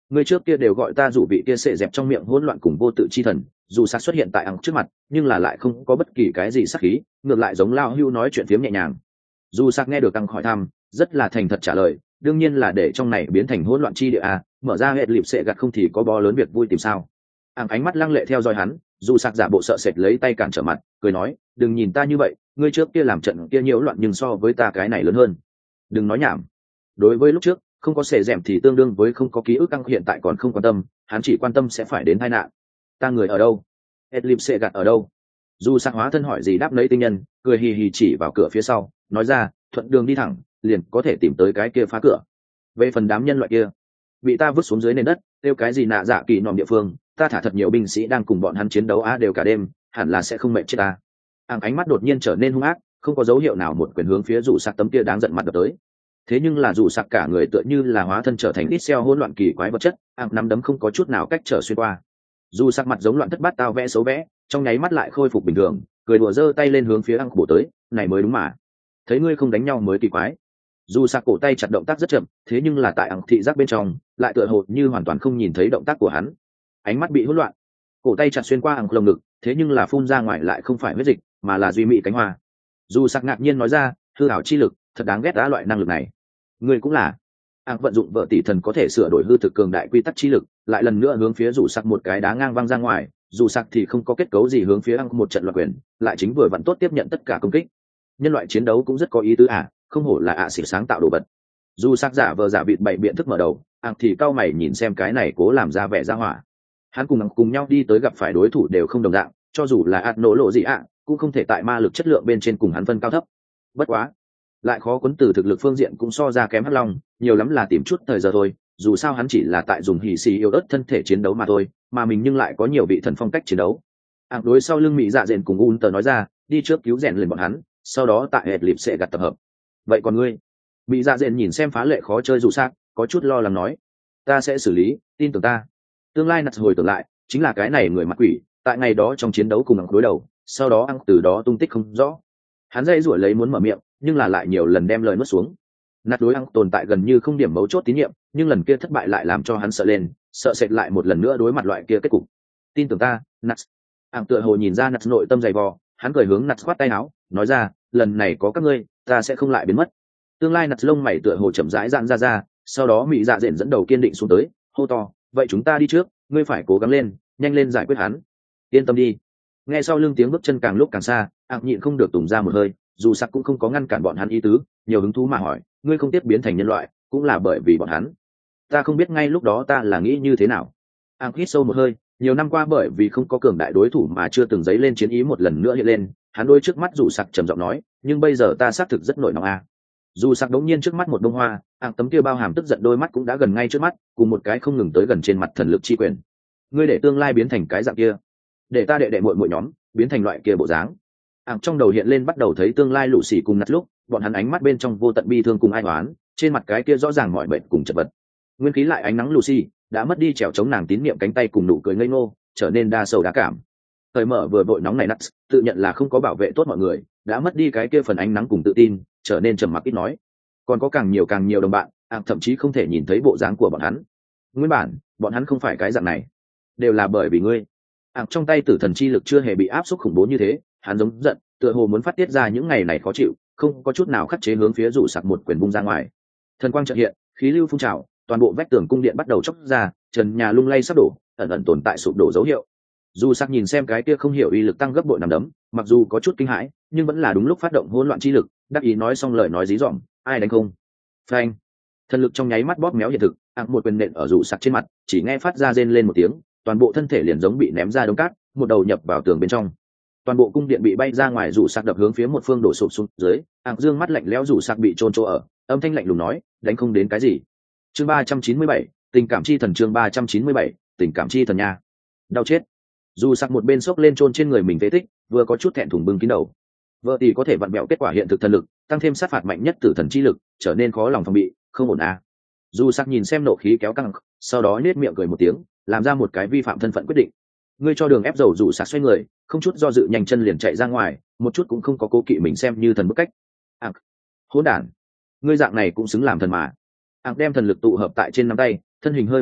Người trước kia đều gọi ta rủ vị kia sệ dẹp trong miệng hỗn loạn cùng vô tự chi thần, dù sắc xuất hiện tại ăng trước mặt nhưng là lại không có bất kỳ cái gì sắc khí, ngược lại giống lao hưu nói chuyện phiếm nhẹ nhàng. Dù sắc nghe được ăng hỏi thăm rất là thành thật trả lời, đương nhiên là để trong này biến thành hỗn loạn chi địa à, mở ra hệ lịp sệ gặt không thì có bó lớn việc vui tìm sao. Ăng ánh mắt lăng lệ theo dõi hắn, dù sắc giả bộ sợ sệt lấy tay cản trở mặt, cười nói, đừng nhìn ta như vậy, ngươi trước kia làm trận kia nhiễu loạn nhưng so với ta cái này lớn hơn. Đừng nói nhảm. Đối với lúc trước không có xẻ dẻm thì tương đương với không có ký ức, căng hiện tại còn không quan tâm, hắn chỉ quan tâm sẽ phải đến tai nạn. Ta người ở đâu? Edlip sẽ gạt ở đâu? Dù sắc hóa thân hỏi gì đáp lấy tinh nhân, cười hì hì chỉ vào cửa phía sau, nói ra, thuận đường đi thẳng, liền có thể tìm tới cái kia phá cửa. Về phần đám nhân loại kia, bị ta vứt xuống dưới nền đất, tiêu cái gì nạ dạ kỳ nòm địa phương, ta thả thật nhiều binh sĩ đang cùng bọn hắn chiến đấu đều cả đêm, hẳn là sẽ không mệt chết ta. Ánh mắt đột nhiên trở nên hung ác, không có dấu hiệu nào một quyền hướng phía dù sắc tấm kia đáng giận mặt đập tới. Thế nhưng là dù sạc cả người tựa như là hóa thân trở thành ít xeo hỗn loạn kỳ quái vật chất, nắm đấm không có chút nào cách trở xuyên qua. Dù sạc mặt giống loạn thất bát tao vẽ xấu vẽ, trong nháy mắt lại khôi phục bình thường, cười đùa giơ tay lên hướng phía ăng bổ tới, này mới đúng mà. Thấy ngươi không đánh nhau mới kỳ quái. Dù sạc cổ tay chặt động tác rất chậm, thế nhưng là tại ăng thị giác bên trong, lại tựa hồ như hoàn toàn không nhìn thấy động tác của hắn. Ánh mắt bị hỗn loạn, cổ tay chặt xuyên qua ăng lồng ngực, thế nhưng là phun ra ngoài lại không phải huyết dịch, mà là duy mị cánh hoa. Dù sạc ngạc nhiên nói ra, hư ảo chi lực, thật đáng ghét đã loại năng lực này. Ngươi cũng là. Vận dụng vợ tỷ thần có thể sửa đổi hư thực cường đại quy tắc chi lực, lại lần nữa hướng phía dù sặc một cái đá ngang văng ra ngoài, dù sặc thì không có kết cấu gì hướng phía một trận loạt quyền, lại chính vừa vặn tốt tiếp nhận tất cả công kích. Nhân loại chiến đấu cũng rất có ý tứ không hổ là xỉ sáng tạo đồ vật. Dù sặc giả vờ giả vịt bậy biện thức mở đầu, thì cao mày nhìn xem cái này cố làm ra vẻ ra hỏa. Hắn cùng nhau đi tới gặp phải đối thủ đều không đồng dạng, cho dù là nổ lộ gì cũng không thể tại ma lực chất lượng bên trên cùng hắn phân cao thấp. Bất quá lại khó quấn từ thực lực phương diện cũng so ra kém hắc long, nhiều lắm là tìm chút thời giờ thôi, dù sao hắn chỉ là tại dùng hỉ xì yêu ớt thân thể chiến đấu mà thôi, mà mình nhưng lại có nhiều vị thần phong cách chiến đấu. Đối sau lưng mỹ dạ dện cùng Unter nói ra, đi trước cứu rèn lên bọn hắn, sau đó tại hệt lịp sẽ gặt tập hợp. Vậy còn ngươi? Mỹ dạ dện nhìn xem phá lệ khó chơi dù xác, có chút lo lắng nói, ta sẽ xử lý, tin tưởng ta. Tương lai nặt hồi tưởng lại, chính là cái này người mặt quỷ, tại ngày đó trong chiến đấu cùng đối đầu, sau đó từ đó tung tích không rõ. Hắn dây rủi lấy muốn mở miệng, nhưng là lại nhiều lần đem lời nuốt xuống. Nạt đối tồn tại gần như không điểm mấu chốt tín nhiệm, nhưng lần kia thất bại lại làm cho hắn sợ lên, sợ sệt lại một lần nữa đối mặt loại kia kết cục. Tin tưởng ta, Nat. Tựa hồ nhìn ra Nat nội tâm dày vò, hắn cười hướng Nat khoát tay áo, nói ra, lần này có các ngươi, ta sẽ không lại biến mất. Tương lai Nat lông mày tựa hồ chậm rãi giãn ra, sau đó mỹ dạ dện dẫn đầu kiên định xuống tới, hô to, vậy chúng ta đi trước, ngươi phải cố gắng lên, nhanh lên giải quyết hắn. Yên tâm đi. Nghe sau lưng tiếng bước chân càng lúc càng xa, nhịn không được tùng ra một hơi, dù sắc cũng không có ngăn cản bọn hắn ý tứ, nhiều hứng thú mà hỏi, ngươi không tiếp biến thành nhân loại cũng là bởi vì bọn hắn. Ta không biết ngay lúc đó ta là nghĩ như thế nào. Hít sâu một hơi, nhiều năm qua bởi vì không có cường đại đối thủ mà chưa từng dấy lên chiến ý một lần nữa hiện lên, hắn đôi trước mắt dù sặc trầm giọng nói, nhưng bây giờ ta xác thực rất nổi nóng dù sặc đống nhiên trước mắt một bông hoa, tấm kia bao hàm tức giận đôi mắt cũng đã gần ngay trước mắt, cùng một cái không ngừng tới gần trên mặt thần lực chi quyền. Ngươi để tương lai biến thành cái dạng kia, để ta đệ muội muội nhóm biến thành loại kia bộ dáng. Trong đầu hiện lên bắt đầu thấy tương lai lũ xỉ cùng nặt lúc, bọn hắn ánh mắt bên trong vô tận bi thương cùng ai oán, trên mặt cái kia rõ ràng mọi bệnh cùng chật vật. Nguyên khí lại ánh nắng Lucy đã mất đi trèo chống nàng tín niệm cánh tay cùng nụ cười ngây ngô, trở nên đa sầu đa cảm. Thời mở vừa vội nóng này nắt, tự nhận là không có bảo vệ tốt mọi người, đã mất đi cái kia phần ánh nắng cùng tự tin, trở nên trầm mặc ít nói. Còn có càng nhiều đồng bạn, thậm chí không thể nhìn thấy bộ dáng của bọn hắn. Nguyên bản, bọn hắn không phải cái dạng này, đều là bởi vì ngươi. Trong tay tử thần chi lực chưa hề bị áp suất khủng bố như thế, hắn giống giận, tựa hồ muốn phát tiết ra những ngày này khó chịu, không có chút nào khắc chế hướng phía rủ sặc một quyền bung ra ngoài. Thần quang chợt hiện, khí lưu phun trào, toàn bộ vách tường cung điện bắt đầu chóc ra, trần nhà lung lay sắp đổ, ẩn ẩn tồn tại sụp đổ dấu hiệu. Dù sặc nhìn xem cái kia không hiểu uy lực tăng gấp bội nằm đấm, mặc dù có chút kinh hãi, nhưng vẫn là đúng lúc phát động hỗn loạn chi lực, đắc ý nói xong lời nói dí dỏm, ai đánh không? Phanh! Thần lực trong nháy mắt bóp méo hiện thực, một quyền nện ở rủ sặc trên mặt, chỉ nghe phát ra rên lên một tiếng, toàn bộ thân thể liền giống bị ném ra đống cát, một đầu nhập vào tường bên trong. Toàn bộ cung điện bị bay ra ngoài, rủ sặc đập hướng phía một phương đổ sụp xuống dưới, dương mắt lạnh lẽo, rủ sặc bị trôn chỗ ở, âm thanh lạnh lùng nói, đánh không đến cái gì. Chương 397, tình cảm chi thần. Chương 397, tình cảm chi thần nha. Đau chết. Dù sặc một bên xốc lên trôn trên người mình phế tích, vừa có chút thẹn thùng bưng kín đầu. Vợ tỷ có thể vặn bẹo kết quả hiện thực thần lực, tăng thêm sát phạt mạnh nhất tử thần chi lực, trở nên khó lòng phòng bị, không ổn Dù sặc nhìn xem nộ khí kéo căng, sau đó nhếch miệng cười một tiếng, làm ra một cái vi phạm thân phận quyết định. Ngươi cho đường ép dầu, rủ sặc xoay người, không chút do dự nhanh chân liền chạy ra ngoài, một chút cũng không có cố kỵ mình xem như thần bức cách. Hỗn đản, ngươi dạng này cũng xứng làm thần mà. Đem thần lực tụ hợp tại trên nắm tay, thân hình hơi vặn mèo,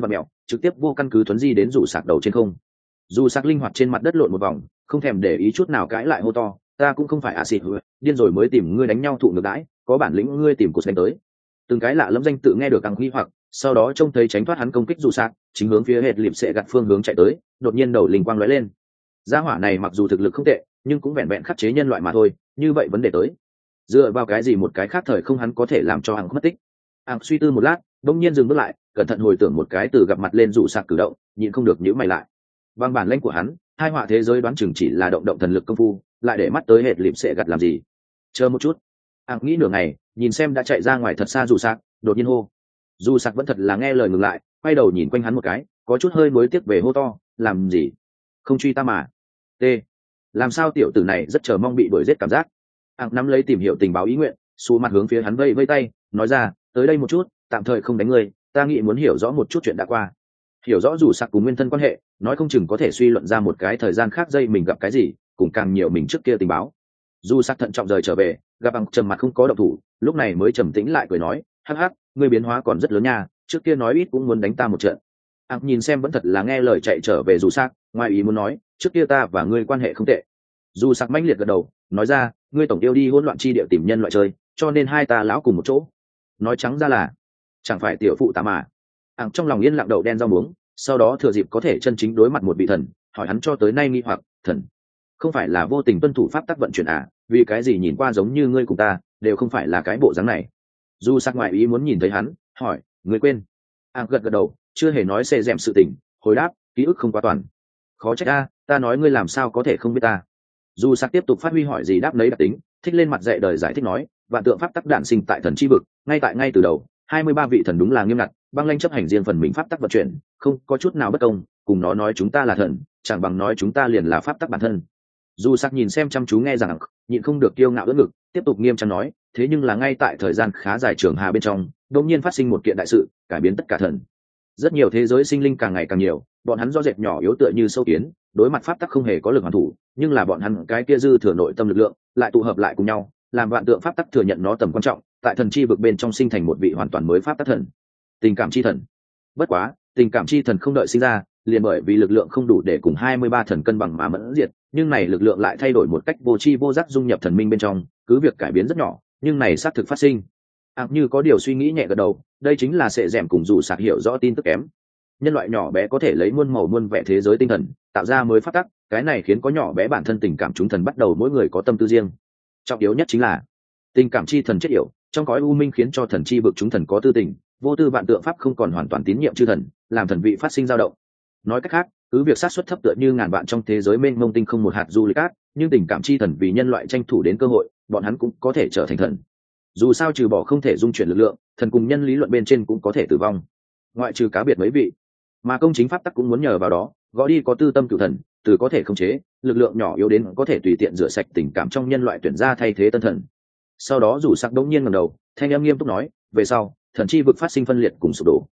trực tiếp vô căn cứ thuấn di đến rủ sạc đầu trên không. Dù sạc linh hoạt trên mặt đất lộn một vòng, không thèm để ý chút nào cãi lại hô to, ta cũng không phải acid điên rồi mới tìm ngươi đánh nhau thụ ngược đãi, có bản lĩnh ngươi tìm cột đánh tới. Từng cái lạ lẫm danh tự nghe được càng nghi hoặc, sau đó trông thấy tránh thoát hắn công kích dù sạc, chính hướng phía hệt lịp sẽ gạt phương hướng chạy tới, đột nhiên đầu linh quang lóe lên. Gia hỏa này mặc dù thực lực không tệ, nhưng cũng vẹn vẹn khắc chế nhân loại mà thôi, như vậy vấn đề tới, dựa vào cái gì một cái khác thời không hắn có thể làm cho hắn mất tích. Hắn suy tư một lát, đột nhiên dừng bước lại, cẩn thận hồi tưởng một cái từ gặp mặt lên dù sạc cử động, nhịn không được nhíu mày lại. Bằng bản lĩnh của hắn, hai họa thế giới đoán chừng chỉ là động động thần lực công phu, lại để mắt tới hệt lịp sẽ gạt làm gì? Chờ một chút. Hắn nghĩ nửa ngày, nhìn xem đã chạy ra ngoài thật xa dù sạc, đột nhiên hô. Dù sạc vẫn thật là nghe lời ngừng lại, quay đầu nhìn quanh hắn một cái, có chút hơi nuối tiếc về hô to, làm gì? Không truy ta mà. T. Làm sao tiểu tử này rất chờ mong bị đuổi giết cảm giác. Hắn nắm lấy tìm hiểu tình báo ý nguyện, xù mặt hướng phía hắn vây vây tay, nói ra, tới đây một chút, tạm thời không đánh ngươi, ta nghĩ muốn hiểu rõ một chút chuyện đã qua. Hiểu rõ dù sạc cùng nguyên thân quan hệ, nói không chừng có thể suy luận ra một cái thời gian khác dây mình gặp cái gì, cùng càng nhiều mình trước kia tình báo. Dù sạc thận trọng rời trở về, gặp bằng trầm mặt không có động thủ, lúc này mới trầm tĩnh lại cười nói, hắc hắc, ngươi biến hóa còn rất lớn nha, trước kia nói ít cũng muốn đánh ta một trận. Nhìn xem vẫn thật là nghe lời chạy trở về dù sạc, ngoài ý muốn nói, trước kia ta và ngươi quan hệ không tệ. Dù sạc mãnh liệt gật đầu, nói ra, ngươi tổng yêu đi hỗn loạn chi địa tìm nhân loại chơi, cho nên hai ta lão cùng một chỗ. Nói trắng ra là, chẳng phải tiểu phụ ta mà. Trong lòng yên lặng đậu đen rau muống, sau đó thừa dịp có thể chân chính đối mặt một vị thần, hỏi hắn cho tới nay nghi hoặc, thần không phải là vô tình tuân thủ pháp tắc vận chuyển à, vì cái gì nhìn qua giống như ngươi cùng ta đều không phải là cái bộ dáng này. Dù sắc ngoại ý muốn nhìn thấy hắn, hỏi, ngươi quên? Gật gật đầu, chưa hề nói xê dẻm sự tình, hồi đáp, ký ức không quá toàn. Khó trách a, ta nói ngươi làm sao có thể không biết ta. Dù sắc tiếp tục phát huy hỏi gì đáp lấy đặc tính, thích lên mặt dạy đời giải thích nói, vạn tượng pháp tắc đản sinh tại thần chi vực, ngay từ đầu 23 vị thần đúng là nghiêm ngặt, băng lãnh chấp hành riêng phần mình pháp tắc vận chuyển, không có chút nào bất công, cùng nó nói chúng ta là thần, chẳng bằng nói chúng ta liền là pháp tắc bản thân. Dù sắc nhìn xem chăm chú nghe rằng, nhịn không được kiêu ngạo ưỡn ngực, tiếp tục nghiêm trang nói, thế nhưng là ngay tại thời gian khá dài trường hà bên trong, đột nhiên phát sinh một kiện đại sự, cải biến tất cả thần. Rất nhiều thế giới sinh linh càng ngày càng nhiều, bọn hắn do dệt nhỏ yếu tựa như sâu kiến, đối mặt pháp tắc không hề có lực hoàn thủ, nhưng là bọn hắn cái kia dư thừa nội tâm lực lượng, lại tụ hợp lại cùng nhau, làm vạn tượng pháp tắc thừa nhận nó tầm quan trọng, tại thần chi vực bên trong sinh thành một vị hoàn toàn mới pháp tắc thần, tình cảm chi thần. Bất quá, tình cảm chi thần không đợi sinh ra, liền bởi vì lực lượng không đủ để cùng 23 thần cân bằng mà mẫn diệt, nhưng này lực lượng lại thay đổi một cách vô tri vô giác dung nhập thần minh bên trong, cứ việc cải biến rất nhỏ, nhưng này xác thực phát sinh. Như có điều suy nghĩ nhẹ gật đầu, đây chính là sệ dẻm cùng dù sạc hiểu rõ tin tức kém. Nhân loại nhỏ bé có thể lấy muôn màu muôn vẻ thế giới tinh thần, tạo ra mới pháp tắc, cái này khiến có nhỏ bé bản thân tình cảm chúng thần bắt đầu mỗi người có tâm tư riêng. Trọng yếu nhất chính là tình cảm chi thần chết yểu, trong cõi u minh khiến cho thần chi vực chúng thần có tư tình, vô tư vạn tượng pháp không còn hoàn toàn tín nhiệm chư thần, làm thần vị phát sinh dao động. Nói cách khác, cứ việc sát suất thấp tựa như ngàn vạn trong thế giới mênh mông tinh không một hạt du lịch cát, nhưng tình cảm chi thần vì nhân loại tranh thủ đến cơ hội, bọn hắn cũng có thể trở thành thần. Dù sao trừ bỏ không thể dung chuyển lực lượng, thần cùng nhân lý luận bên trên cũng có thể tử vong, ngoại trừ cá biệt mấy vị, mà công chính pháp tắc cũng muốn nhờ vào đó, gõ đi có tư tâm cựu thần, từ có thể khống chế lực lượng nhỏ yếu đến có thể tùy tiện rửa sạch tình cảm trong nhân loại tuyển ra thay thế tân thần. Sau đó rủ sắc đống nhiên ngẩng đầu, thanh âm nghiêm túc nói, về sau thần chi vực phát sinh phân liệt cùng sụp đổ.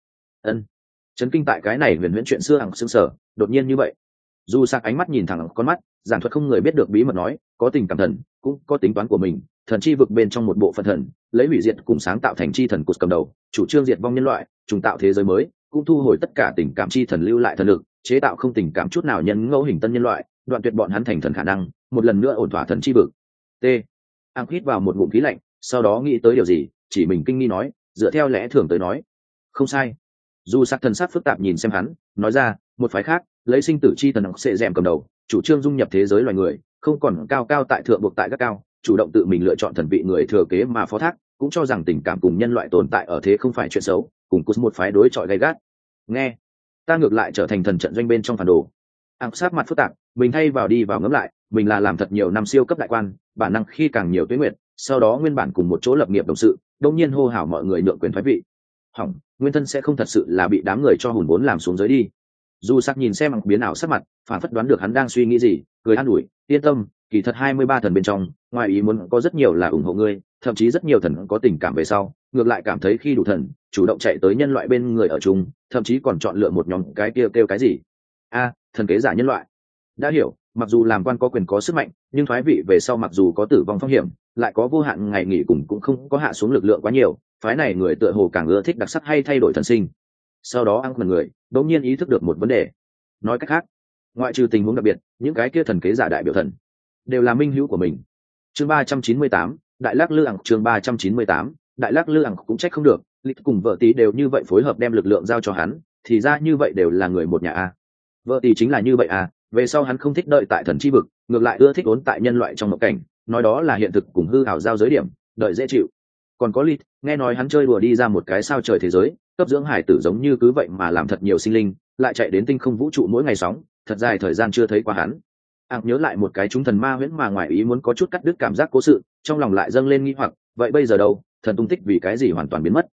Chấn kinh tại cái này huyền huyễn chuyện xưa sững sờ, đột nhiên như vậy. Dù sắc ánh mắt nhìn thẳng con mắt, giảng thuật không người biết được bí mật nói, có tình cảm thần, cũng có tính toán của mình, thần chi vực bên trong một bộ phận thần, lấy hủy diệt cùng sáng tạo thành chi thần cột cầm đầu, chủ trương diệt vong nhân loại, trùng tạo thế giới mới, cũng thu hồi tất cả tình cảm chi thần lưu lại thần lực, chế tạo không tình cảm chút nào nhân ngẫu hình tân nhân loại, đoạn tuyệt bọn hắn thành thần khả năng, một lần nữa ổn thỏa thần chi vực. T. Hít vào một ngụm khí lạnh, sau đó nghĩ tới điều gì, chỉ mình kinh nghi nói, dựa theo lẽ thường tới nói, không sai. Dù sắc thần sắc phức tạp nhìn xem hắn, nói ra, một phái khác, lấy sinh tử chi thần sẽ dẻm cầm đầu, chủ trương dung nhập thế giới loài người, không còn cao cao tại thượng buộc tại các cao, chủ động tự mình lựa chọn thần vị người thừa kế mà phó thác, cũng cho rằng tình cảm cùng nhân loại tồn tại ở thế không phải chuyện xấu, cùng cút một phái đối chọi gay gắt. Nghe, ta ngược lại trở thành thần trận doanh bên trong phản đồ. Sát mặt phức tạp, mình thay vào đi vào ngẫm lại, mình là làm thật nhiều năm siêu cấp đại quan, bản năng khi càng nhiều tuế nguyện, sau đó nguyên bản cùng một chỗ lập nghiệp đồng sự, đông nhiên hô hào mọi người nhượng quyền thoái vị. Hỏng, nguyên thân sẽ không thật sự là bị đám người cho hùn vốn làm xuống dưới đi. Dù sắc nhìn xem biến ảo sắc mặt, phản phất đoán được hắn đang suy nghĩ gì, cười an ủi, yên tâm, kỳ thật 23 thần bên trong, ngoài ý muốn có rất nhiều là ủng hộ ngươi, thậm chí rất nhiều thần có tình cảm về sau, ngược lại cảm thấy khi đủ thần, chủ động chạy tới nhân loại bên người ở chung, thậm chí còn chọn lựa một nhóm cái kia kêu cái gì? Thần kế giả nhân loại. Đã hiểu, mặc dù làm quan có quyền có sức mạnh, nhưng thoái vị về sau mặc dù có tử vong phong hiểm, lại có vô hạn ngày nghỉ cùng cũng không có hạ xuống lực lượng quá nhiều, phái này người tựa hồ càng ưa thích đặc sắc hay thay đổi thần sinh. Sau đó ăn phần người đột nhiên ý thức được một vấn đề. Nói cách khác, ngoại trừ tình huống đặc biệt, những cái kia thần kế giả đại biểu thần đều là minh hữu của mình. Chương 398, đại lắc lư ẳng. Chương 398, đại lắc lư ẳng. Cũng trách không được, lịch cùng vợ tí đều như vậy phối hợp đem lực lượng giao cho hắn, thì ra như vậy đều là người một nhà a. Vợ tí chính là như vậy a, về sau hắn không thích đợi tại thần chi vực, ngược lại ưa thích ốn tại nhân loại trong mộng cảnh, nói đó là hiện thực cùng hư ảo giao giới điểm, đợi dễ chịu. Còn có lịch, nghe nói hắn chơi đùa đi ra một cái sao trời thế giới, cấp dưỡng hải tử giống như cứ vậy mà làm thật nhiều sinh linh, lại chạy đến tinh không vũ trụ mỗi ngày sóng, thật dài thời gian chưa thấy qua hắn. Nhớ lại một cái chúng thần ma huyễn mà ngoài ý muốn có chút cắt đứt cảm giác cố sự, trong lòng lại dâng lên nghi hoặc, vậy bây giờ đâu, thần tung tích vì cái gì hoàn toàn biến mất?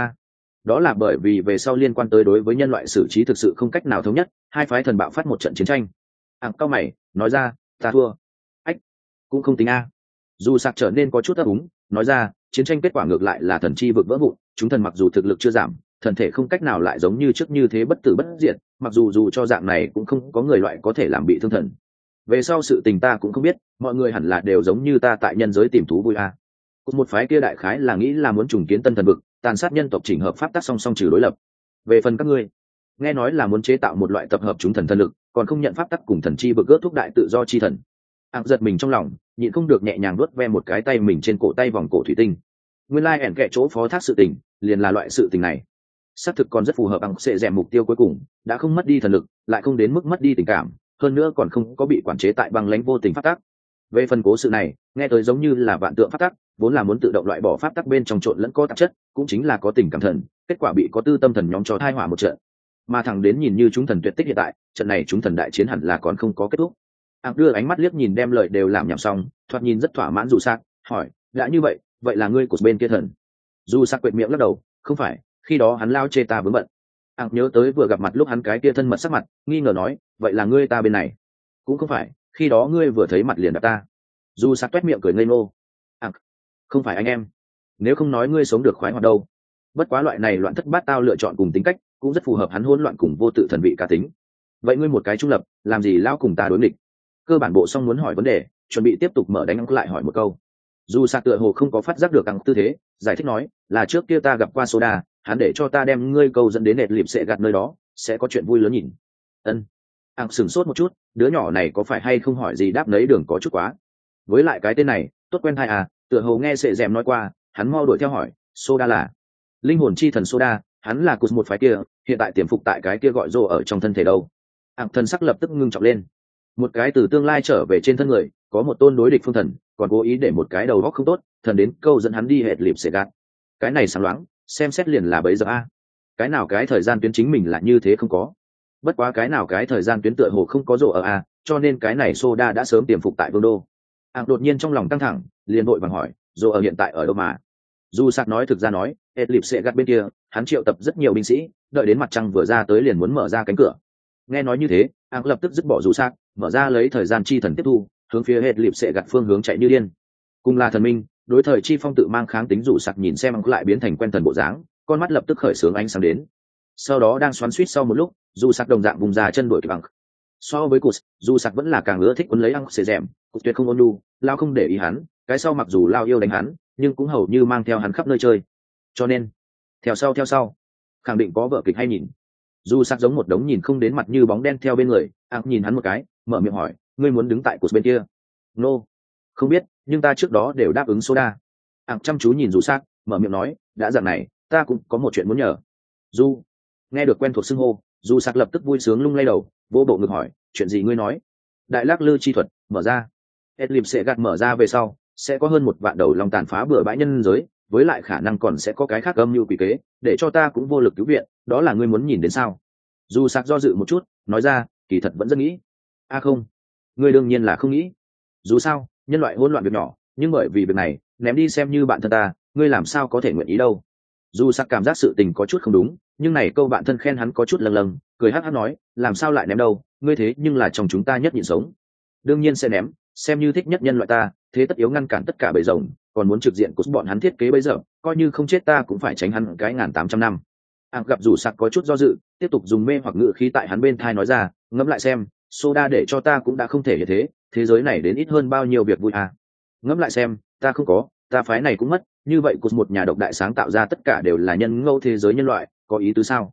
Đó là bởi vì về sau liên quan tới đối với nhân loại xử trí thực sự không cách nào thống nhất, hai phái thần bạo phát một trận chiến tranh. Cao mày nói ra, ta thua. Cũng không tính Dù sạc trở nên có chút ấp úng, nói ra, chiến tranh kết quả ngược lại là thần chi vực vỡ vụn, chúng thần mặc dù thực lực chưa giảm, thần thể không cách nào lại giống như trước như thế bất tử bất diệt, mặc dù cho dạng này cũng không có người loại có thể làm bị thương thần. Về sau sự tình ta cũng không biết, mọi người hẳn là đều giống như ta tại nhân giới tìm thú vui một phái kia đại khái là nghĩ là muốn trùng kiến tân thần vực, tàn sát nhân tộc chỉnh hợp pháp tắc song song trừ đối lập. Về phần các ngươi, nghe nói là muốn chế tạo một loại tập hợp chúng thần thần lực, còn không nhận pháp tắc cùng thần chi vực ước thúc đại tự do chi thần. Giật mình trong lòng, nhịn không được nhẹ nhàng nuốt ve một cái tay mình trên cổ tay vòng cổ thủy tinh. Nguyên lai ẻn kệ chỗ phó thác sự tình, liền là loại sự tình này. Xác thực còn rất phù hợp sẽ rèm mục tiêu cuối cùng, đã không mất đi thần lực, lại không đến mức mất đi tình cảm, hơn nữa còn không có bị quản chế tại băng lãnh vô tình pháp tắc. Về phần cố sự này, nghe tới giống như là vạn tượng pháp tắc, vốn là muốn tự động loại bỏ pháp tắc bên trong trộn lẫn có tạp chất, cũng chính là có tình cảm thần, kết quả bị có tư tâm thần nhóm cho thai hỏa một trận. Mà thẳng đến nhìn như chúng thần tuyệt tích hiện tại, trận này chúng thần đại chiến hẳn là còn không có kết thúc. Đưa ánh mắt liếc nhìn đem lời đều làm nhảm xong, thoạt nhìn rất thỏa mãn. Dù Sạc hỏi, đã như vậy, vậy là ngươi của bên kia thần? Dù Sạc quệt miệng lắc đầu, không phải, khi đó hắn lao chê ta vướng bận. Nhớ tới vừa gặp mặt lúc hắn cái kia thân mật sắc mặt, nghi ngờ nói, vậy là ngươi ta bên này? Cũng không phải, khi đó ngươi vừa thấy mặt liền đạp ta. Dù Sạc toét miệng cười ngây ngô. Không phải anh em, nếu không nói ngươi sống được khoái hoạt đâu. Bất quá loại này loạn thất bát tao lựa chọn cùng tính cách cũng rất phù hợp hắn hỗn loạn cùng vô tự thần vị cá tính. Vậy ngươi một cái trung lập, làm gì lao cùng ta đối nghịch? Cơ bản bộ xong muốn hỏi vấn đề, chuẩn bị tiếp tục mở đánh lại hỏi một câu. Dù Sạc tựa hồ không có phát giác được tư thế, giải thích nói, là trước kia ta gặp qua Soda, hắn để cho ta đem ngươi câu dẫn đến nệt lịp sẽ gạt nơi đó, sẽ có chuyện vui lớn nhìn. Sửng sốt một chút, đứa nhỏ này có phải hay không hỏi gì đáp nấy đường có chút quá. Với lại cái tên này tốt quen thai tựa hồ nghe sệ dèm nói qua, hắn mau đuổi theo hỏi, Soda là linh hồn chi thần Soda, hắn là cột một phái kia, hiện tại tiềm phục tại cái kia gọi rô ở trong thân thể đâu? Thần sắc lập tức ngưng trọng lên. Một cái từ tương lai trở về trên thân người, có một tôn đối địch phương thần, còn cố ý để một cái đầu góc không tốt, thần đến câu dẫn hắn đi hệt lịp sẽ gạt. Cái này sáng loáng, xem xét liền là bấy giờ cái nào cái thời gian tuyến chính mình là như thế không có. Bất quá cái nào cái thời gian tuyến tựa hồ không có rộ ở cho nên cái này Soda đã sớm tiềm phục tại vương đô. Đột nhiên trong lòng căng thẳng, liền vội vàng hỏi, rộ ở hiện tại ở đâu mà? Dù Sạc nói thực ra nói, hệt lịp sẽ gạt bên kia, hắn triệu tập rất nhiều binh sĩ, đợi đến mặt trăng vừa ra tới liền muốn mở ra cánh cửa. Nghe nói như thế, lập tức dứt bỏ Dù Sạc, mở ra lấy thời gian chi thần tiếp thu, hướng phía hệt lịp sẽ gạt phương hướng chạy như điên. Cùng là thần minh, đối thời chi phong tự mang kháng tính. Dù Sạc nhìn xem lại biến thành quen thần bộ dáng, con mắt lập tức khởi sướng ánh sáng đến. Sau đó đang xoắn xuýt sau một lúc, Dù Sạc đồng dạng vùng ra chân đuổi kịp bằng. So với Cụt, Dù Sạc vẫn là càng ưa thích quấn lấy xề rèm, Cụt tuyệt không ôn nhu, lao không để ý hắn, cái sau mặc dù lao yêu đánh hắn, nhưng cũng hầu như mang theo hắn khắp nơi chơi. Cho nên, theo sau, khẳng định có vở kịch hay nhìn. Dù Sạc giống một đống nhìn không đến mặt như bóng đen theo bên người, nhìn hắn một cái, mở miệng hỏi, ngươi muốn đứng tại Cụt bên kia? Nô, không biết, nhưng ta trước đó đều đáp ứng Soda. Chăm chú nhìn Dù Sạc, mở miệng nói, đã dạng này, ta cũng có một chuyện muốn nhờ. Du, nghe được quen thuộc xưng hô, Dù Sạc lập tức vui sướng lung lay đầu, vỗ bộ ngực hỏi, chuyện gì ngươi nói? Đại lắc lư chi thuật mở ra. Edlib sẽ gạt mở ra về sau, sẽ có hơn 1 vạn đầu long tàn phá bừa bãi nhân giới, với lại khả năng còn sẽ có cái khác âm mưu quỷ kế, để cho ta cũng vô lực cứu viện, đó là ngươi muốn nhìn đến sao? Dù Sạc do dự một chút, nói ra, kỳ thật vẫn rất nghĩ. Không, ngươi đương nhiên là không nghĩ. Dù sao, nhân loại hỗn loạn việc nhỏ, nhưng bởi vì việc này, ném đi xem như bạn thân ta, ngươi làm sao có thể nguyện ý đâu? Dù Sạc cảm giác sự tình có chút không đúng, nhưng này câu bạn thân khen hắn có chút lâng lâng, cười hắc hắc nói, làm sao lại ném đâu, ngươi thế nhưng là trong chúng ta nhất nhịn sống. Đương nhiên sẽ ném, xem như thích nhất nhân loại ta, thế tất yếu ngăn cản tất cả bầy rồng, còn muốn trực diện của bọn hắn thiết kế bây giờ, coi như không chết ta cũng phải tránh hắn cái 1800 năm. Gặp Dù Sạc có chút do dự, tiếp tục dùng mê hoặc ngữ khí tại hắn bên thai nói ra, ngẫm lại xem, Soda để cho ta cũng đã không thể như thế, thế giới này đến ít hơn bao nhiêu việc vui ngẫm lại xem, ta không có, ta phái này cũng mất, như vậy của một nhà độc đại sáng tạo ra tất cả đều là nhân ngẫu thế giới nhân loại, có ý tứ sao?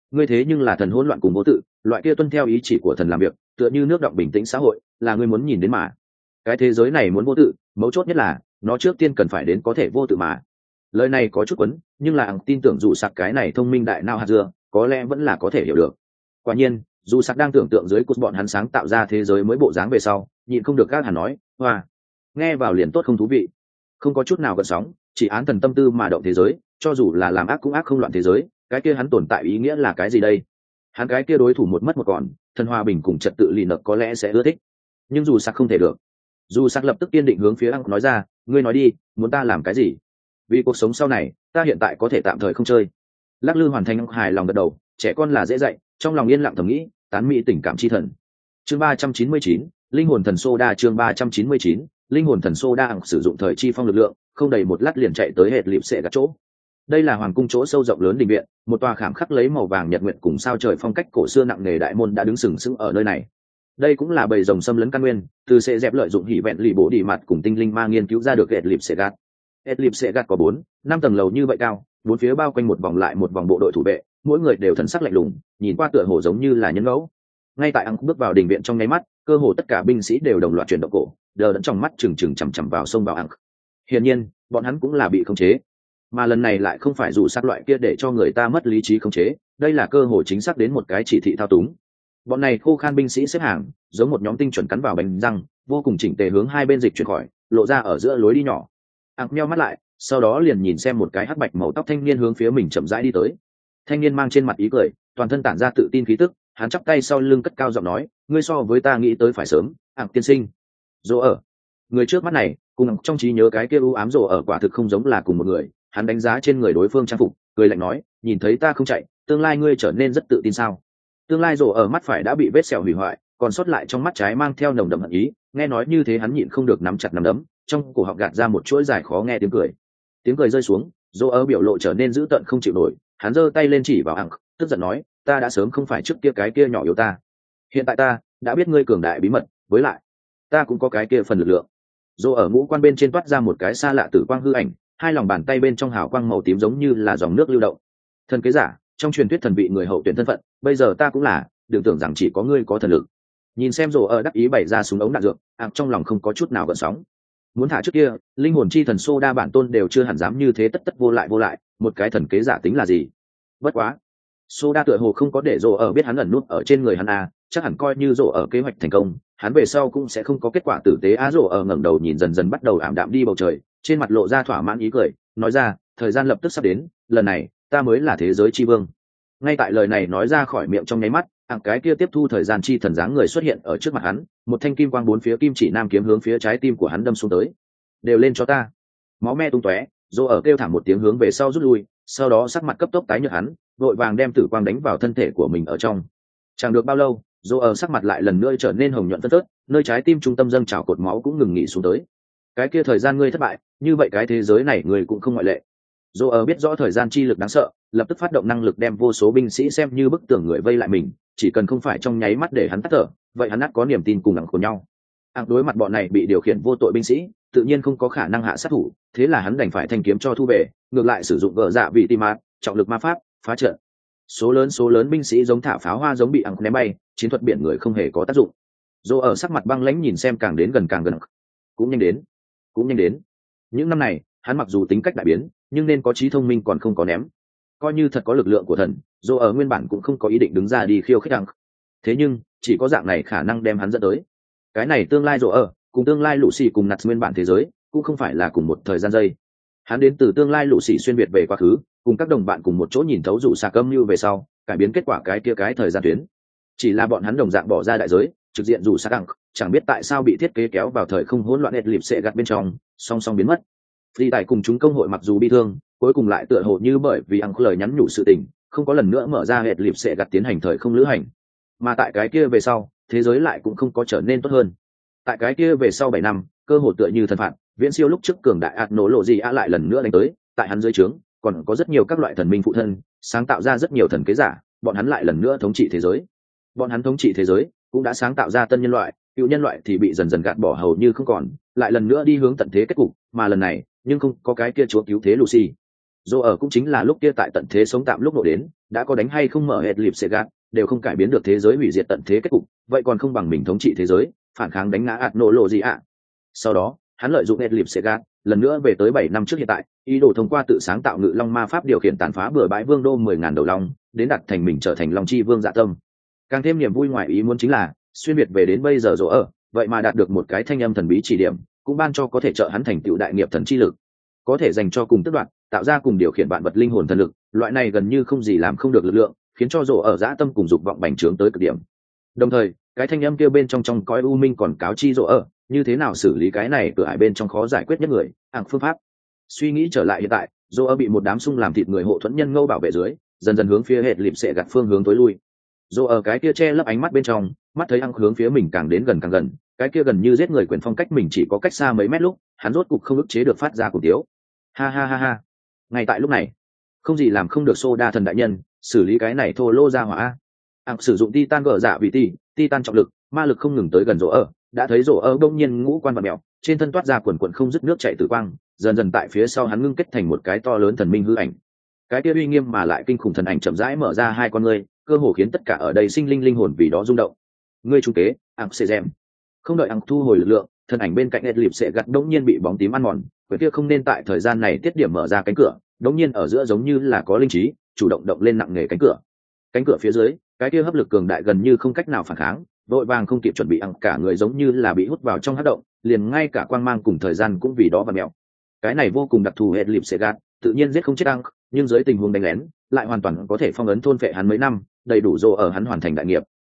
ngươi thế nhưng là thần hỗn loạn cùng vô tự, loại kia tuân theo ý chỉ của thần làm việc, tựa như nước động bình tĩnh xã hội, là ngươi muốn nhìn đến mà. Cái thế giới này muốn vô tự, mấu chốt nhất là nó trước tiên cần phải đến có thể vô tự mà. Lời này có chút quấn, nhưng là tin tưởng dù sạc cái này thông minh đại não hạt dưa, có lẽ vẫn là có thể hiểu được. Quả nhiên, dù sạc đang tưởng tượng dưới cột bọn hắn sáng tạo ra thế giới mới bộ dáng về sau, nhịn không được các hẳn nói, hoa, nghe vào liền tốt không thú vị, không có chút nào gợn sóng, chỉ án thần tâm tư mà động thế giới, cho dù là làm ác cũng ác không loạn thế giới, cái kia hắn tồn tại ý nghĩa là cái gì đây? Hắn cái kia đối thủ một mất một còn, thần hòa bình cùng trật tự lì nợ có lẽ sẽ ưa thích, nhưng dù sạc không thể được. Dù sạc lập tức kiên định hướng phía ăn nói ra, ngươi nói đi, muốn ta làm cái gì? Vì cuộc sống sau này, ta hiện tại có thể tạm thời không chơi. Lắc lư hoàn thành hài lòng gật đầu, trẻ con là dễ dạy, trong lòng yên lặng thầm nghĩ, tán mỹ tình cảm chi thần. Chương 399, linh hồn thần soda. Chương 399, linh hồn thần soda sử dụng thời chi phong lực lượng, không đầy một lát liền chạy tới hệt lịp xệ gạt chỗ. Đây là hoàng cung chỗ sâu rộng lớn đình viện, một tòa khảm khắc lấy màu vàng nhật nguyệt cùng sao trời phong cách cổ xưa nặng nề đại môn đã đứng sừng sững ở nơi này. Đây cũng là bầy rồng xâm lấn căn nguyên, từ sẽ dẹp lợi dụng hỉ vẹn lì bố đi mặt cùng tinh linh ma nghiên cứu ra được hệt lịp xệ gạt. Hệt lịp xệ gạt có 4-5 tầng lầu như vậy cao, bốn phía bao quanh một vòng lại một vòng bộ đội thủ vệ, mỗi người đều thần sắc lạnh lùng, nhìn qua tựa hồ giống như là nhân ngẫu. Ngay tại bước vào đình viện trong nháy mắt, cơ hồ tất cả binh sĩ đều đồng loạt chuyển động cổ, đờ đẫn trong mắt trừng trừng chằm chằm vào sông vào ăng. Hiển nhiên, bọn hắn cũng là bị khống chế, mà lần này lại không phải dù sát loại kia để cho người ta mất lý trí khống chế, đây là cơ hội chính xác đến một cái chỉ thị thao túng. Bọn này khô khan binh sĩ xếp hàng, giống một nhóm tinh chuẩn cắn vào bánh răng, vô cùng chỉnh tề hướng hai bên dịch chuyển khỏi, lộ ra ở giữa lối đi nhỏ. Ăng nheo mắt lại, sau đó liền nhìn xem một cái hắc bạch màu tóc thanh niên hướng phía mình chậm rãi đi tới. Thanh niên mang trên mặt ý cười, toàn thân tản ra tự tin khí tức, hắn chắp tay sau lưng cất cao giọng nói, ngươi so với ta nghĩ tới phải sớm, tiên sinh. Dỗ ở, người trước mắt này cùng trong trí nhớ cái kia u ám Dỗ ở quả thực không giống là cùng một người. Hắn đánh giá trên người đối phương trang phục, cười lạnh nói, nhìn thấy ta không chạy, tương lai ngươi trở nên rất tự tin sao? Tương lai Dỗ ở mắt phải đã bị vết sẹo hủy hoại, còn sót lại trong mắt trái mang theo nồng đậm hận ý. Nghe nói như thế hắn nhịn không được nắm chặt nắm đấm, trong cổ họng gạt ra một chuỗi dài khó nghe tiếng cười. Tiếng cười rơi xuống, Dỗ ở biểu lộ trở nên dữ tợn không chịu nổi, hắn giơ tay lên chỉ vào ẳng, tức giận nói, ta đã sớm không phải trước kia cái kia nhỏ yếu ta, hiện tại ta đã biết ngươi cường đại bí mật, với lại ta cũng có cái kia phần lực lượng. Dỗ ở ngũ quan bên trên toát ra một cái xa lạ tử quang hư ảnh, hai lòng bàn tay bên trong hào quang màu tím giống như là dòng nước lưu động. Thần kế giả, trong truyền thuyết thần vị người hậu tuyển thân phận, bây giờ ta cũng là, đừng tưởng rằng chỉ có ngươi có thần lực. Nhìn xem Dỗ ở đắc ý bày ra súng ống đạn dược, trong lòng không có chút nào gợn sóng. Muốn thả trước kia, linh hồn chi thần Soda bản tôn đều chưa hẳn dám như thế tất vô lại, một cái thần kế giả tính là gì? Bất quá, Soda tựa hồ không có để Dỗ ở biết hắn ẩn nút ở trên người hắn chắc hẳn coi như Dỗ ở kế hoạch thành công, hắn về sau cũng sẽ không có kết quả tử tế. Dỗ ở ngẩng đầu nhìn dần dần bắt đầu ảm đạm đi bầu trời, trên mặt lộ ra thỏa mãn ý cười, nói ra, thời gian lập tức sắp đến, lần này ta mới là thế giới chi vương. Ngay tại lời này nói ra khỏi miệng trong nháy mắt, cái kia tiếp thu thời gian chi thần dáng người xuất hiện ở trước mặt hắn, một thanh kim quang bốn phía kim chỉ nam kiếm hướng phía trái tim của hắn đâm xuống tới. Đều lên cho ta! Máu me tung tóe, Dỗ ở kêu thảm một tiếng hướng về sau rút lui, sau đó sắc mặt cấp tốc tái nhợt, hắn vội vàng đem tử quang đánh vào thân thể của mình ở trong. Chẳng được bao lâu, Dỗ ở sắc mặt lại lần nữa trở nên hồng nhuận phân phớt, nơi trái tim trung tâm dâng trào cột máu cũng ngừng nghỉ xuống tới. Cái kia thời gian ngươi thất bại, như vậy cái thế giới này ngươi cũng không ngoại lệ. Dỗ ở biết rõ thời gian chi lực đáng sợ, lập tức phát động năng lực đem vô số binh sĩ xem như bức tường người vây lại mình, chỉ cần không phải trong nháy mắt để hắn tắt thở, vậy hắn ắt có niềm tin cùng ẳng của nhau. Đối mặt bọn này bị điều khiển vô tội binh sĩ, tự nhiên không có khả năng hạ sát thủ, thế là hắn đành phải thanh kiếm cho thu về, ngược lại sử dụng gờ dạ vị tim mát, trọng lực ma pháp, phá trận. Số lớn binh sĩ giống thả pháo hoa giống bị ẳng ném bay, chiến thuật biển người không hề có tác dụng. Dỗ ở sắc mặt băng lãnh nhìn xem càng đến gần càng gần. Cũng nhanh đến. Những năm này, hắn mặc dù tính cách đại biến, nhưng nên có trí thông minh còn không có ném. Coi như thật có lực lượng của thần, Dỗ ở nguyên bản cũng không có ý định đứng ra đi khiêu khích ẳng. Thế nhưng, chỉ có dạng này khả năng đem hắn dẫn tới. Cái này tương lai Dỗ ở, cùng tương lai Lũ Xì cùng Nats nguyên bản thế giới, cũng không phải là cùng một thời gian giây. Hắn đến từ tương lai Lũ Xì xuyên việt về quá khứ, cùng các đồng bạn cùng một chỗ nhìn thấu rủ xà cơm như về sau, cải biến kết quả cái thời gian tuyến. Chỉ là bọn hắn đồng dạng bỏ ra đại giới, trực diện rủ xà căng, chẳng biết tại sao bị thiết kế kéo vào thời không hỗn loạn hệt lịp xệ gạt bên trong, song song biến mất. Phi tại cùng chúng công hội mặc dù bị thương, cuối cùng lại tựa hồ như bởi vì ăn lời nhắn nhủ sự tình, không có lần nữa mở ra hệt lịp xệ gạt tiến hành thời không lữ hành. Mà tại cái kia về sau, thế giới lại cũng không có trở nên tốt hơn. Tại cái kia về sau 7 năm, cơ hội tựa như thần phạt, viễn siêu lúc trước cường đại ạt nổ lộ gì lại lần nữa đánh tới, tại hắn dưới trướng, còn có rất nhiều các loại thần minh phụ thân, sáng tạo ra rất nhiều thần kế giả, bọn hắn lại lần nữa thống trị thế giới. Bọn hắn thống trị thế giới, cũng đã sáng tạo ra tân nhân loại, cựu nhân loại thì bị dần dần gạt bỏ hầu như không còn, lại lần nữa đi hướng tận thế kết cục, mà lần này, nhưng không có cái kia chúa cứu thế Lucy. Dỗ ở cũng chính là lúc kia tại tận thế sống tạm lúc nổ đến, đã có đánh hay không mở hệt lịp xệ gạt đều không cải biến được thế giới hủy diệt tận thế kết cục, vậy còn không bằng mình thống trị thế giới, phản kháng đánh ngã ạt nổ lộ gì ạ. Sau đó hắn lợi dụng hệt lịp xệ gạt lần nữa về tới 7 năm trước hiện tại, ý đồ thông qua tự sáng tạo ngự long ma pháp điều khiển tàn phá bừa bãi vương đô 10.000 đầu long, đến đặt thành mình trở thành long chi vương dạ tâm. Càng thêm niềm vui ngoài ý muốn chính là xuyên việt về đến bây giờ rỗ ở, vậy mà đạt được một cái thanh âm thần bí chỉ điểm, cũng ban cho có thể trợ hắn thành tựu đại nghiệp thần chi lực, có thể dành cho cùng tức đoạn tạo ra cùng điều khiển vạn vật linh hồn thần lực. Loại này gần như không gì làm không được lực lượng, khiến cho rỗ ở dã tâm cùng dục vọng bành trướng tới cực điểm. Đồng thời cái thanh âm kia bên trong cõi u minh còn cáo chi rỗ ở như thế nào xử lý cái này cửa ải bên trong khó giải quyết nhất người phương pháp. Suy nghĩ trở lại hiện tại, rỗ ở bị một đám sung làm thịt người hộ thuẫn nhân ngâu bảo vệ dưới, dần dần hướng phía hệt lịp xệ gạt phương hướng tối lui. Rỗ ở cái kia che lấp ánh mắt bên trong, mắt thấy hướng phía mình càng đến gần càng gần, cái kia gần như giết người quyền phong cách mình chỉ có cách xa mấy mét lúc, hắn rốt cục không ức chế được phát ra cùng tiếu. Ha ha ha ha. Ngay tại lúc này, không gì làm không được Soda thần đại nhân, xử lý cái này thô lô ra hỏa. Sử dụng titan gở dạ vị titan trọng lực, ma lực không ngừng tới gần rỗ ở, đã thấy rỗ ở đông nhiên ngũ quan vặn mèo, trên thân toát ra quần quần không dứt nước chảy tử quang, dần dần tại phía sau hắn ngưng kết thành một cái to lớn thần minh hư ảnh. Cái kia uy nghiêm mà lại kinh khủng thần ảnh chậm rãi mở ra hai con ngươi, cơ hồ khiến tất cả ở đây sinh linh linh hồn vì đó rung động. Ngươi trung kế, Sezem. Không đợi thu hồi lực lượng, thần ảnh bên cạnh Edlip sẽ gặt đống nhiên bị bóng tím ăn mòn, bởi kia không nên tại thời gian này tiết điểm mở ra cánh cửa, đống nhiên ở giữa giống như là có linh trí, chủ động động lên nặng nề cánh cửa. Cánh cửa phía dưới, cái kia hấp lực cường đại gần như không cách nào phản kháng, vội vàng không kịp chuẩn bị cả người giống như là bị hút vào trong hắc động, liền ngay cả quang mang cùng thời gian cũng vì đó và mèo. Cái này vô cùng đặc thù Edlip sẽ gặt, tự nhiên giết không chết nhưng dưới tình huống đánh lén, lại hoàn toàn có thể phong ấn thôn phệ hắn mấy năm, đầy đủ dồ ở hắn hoàn thành đại nghiệp.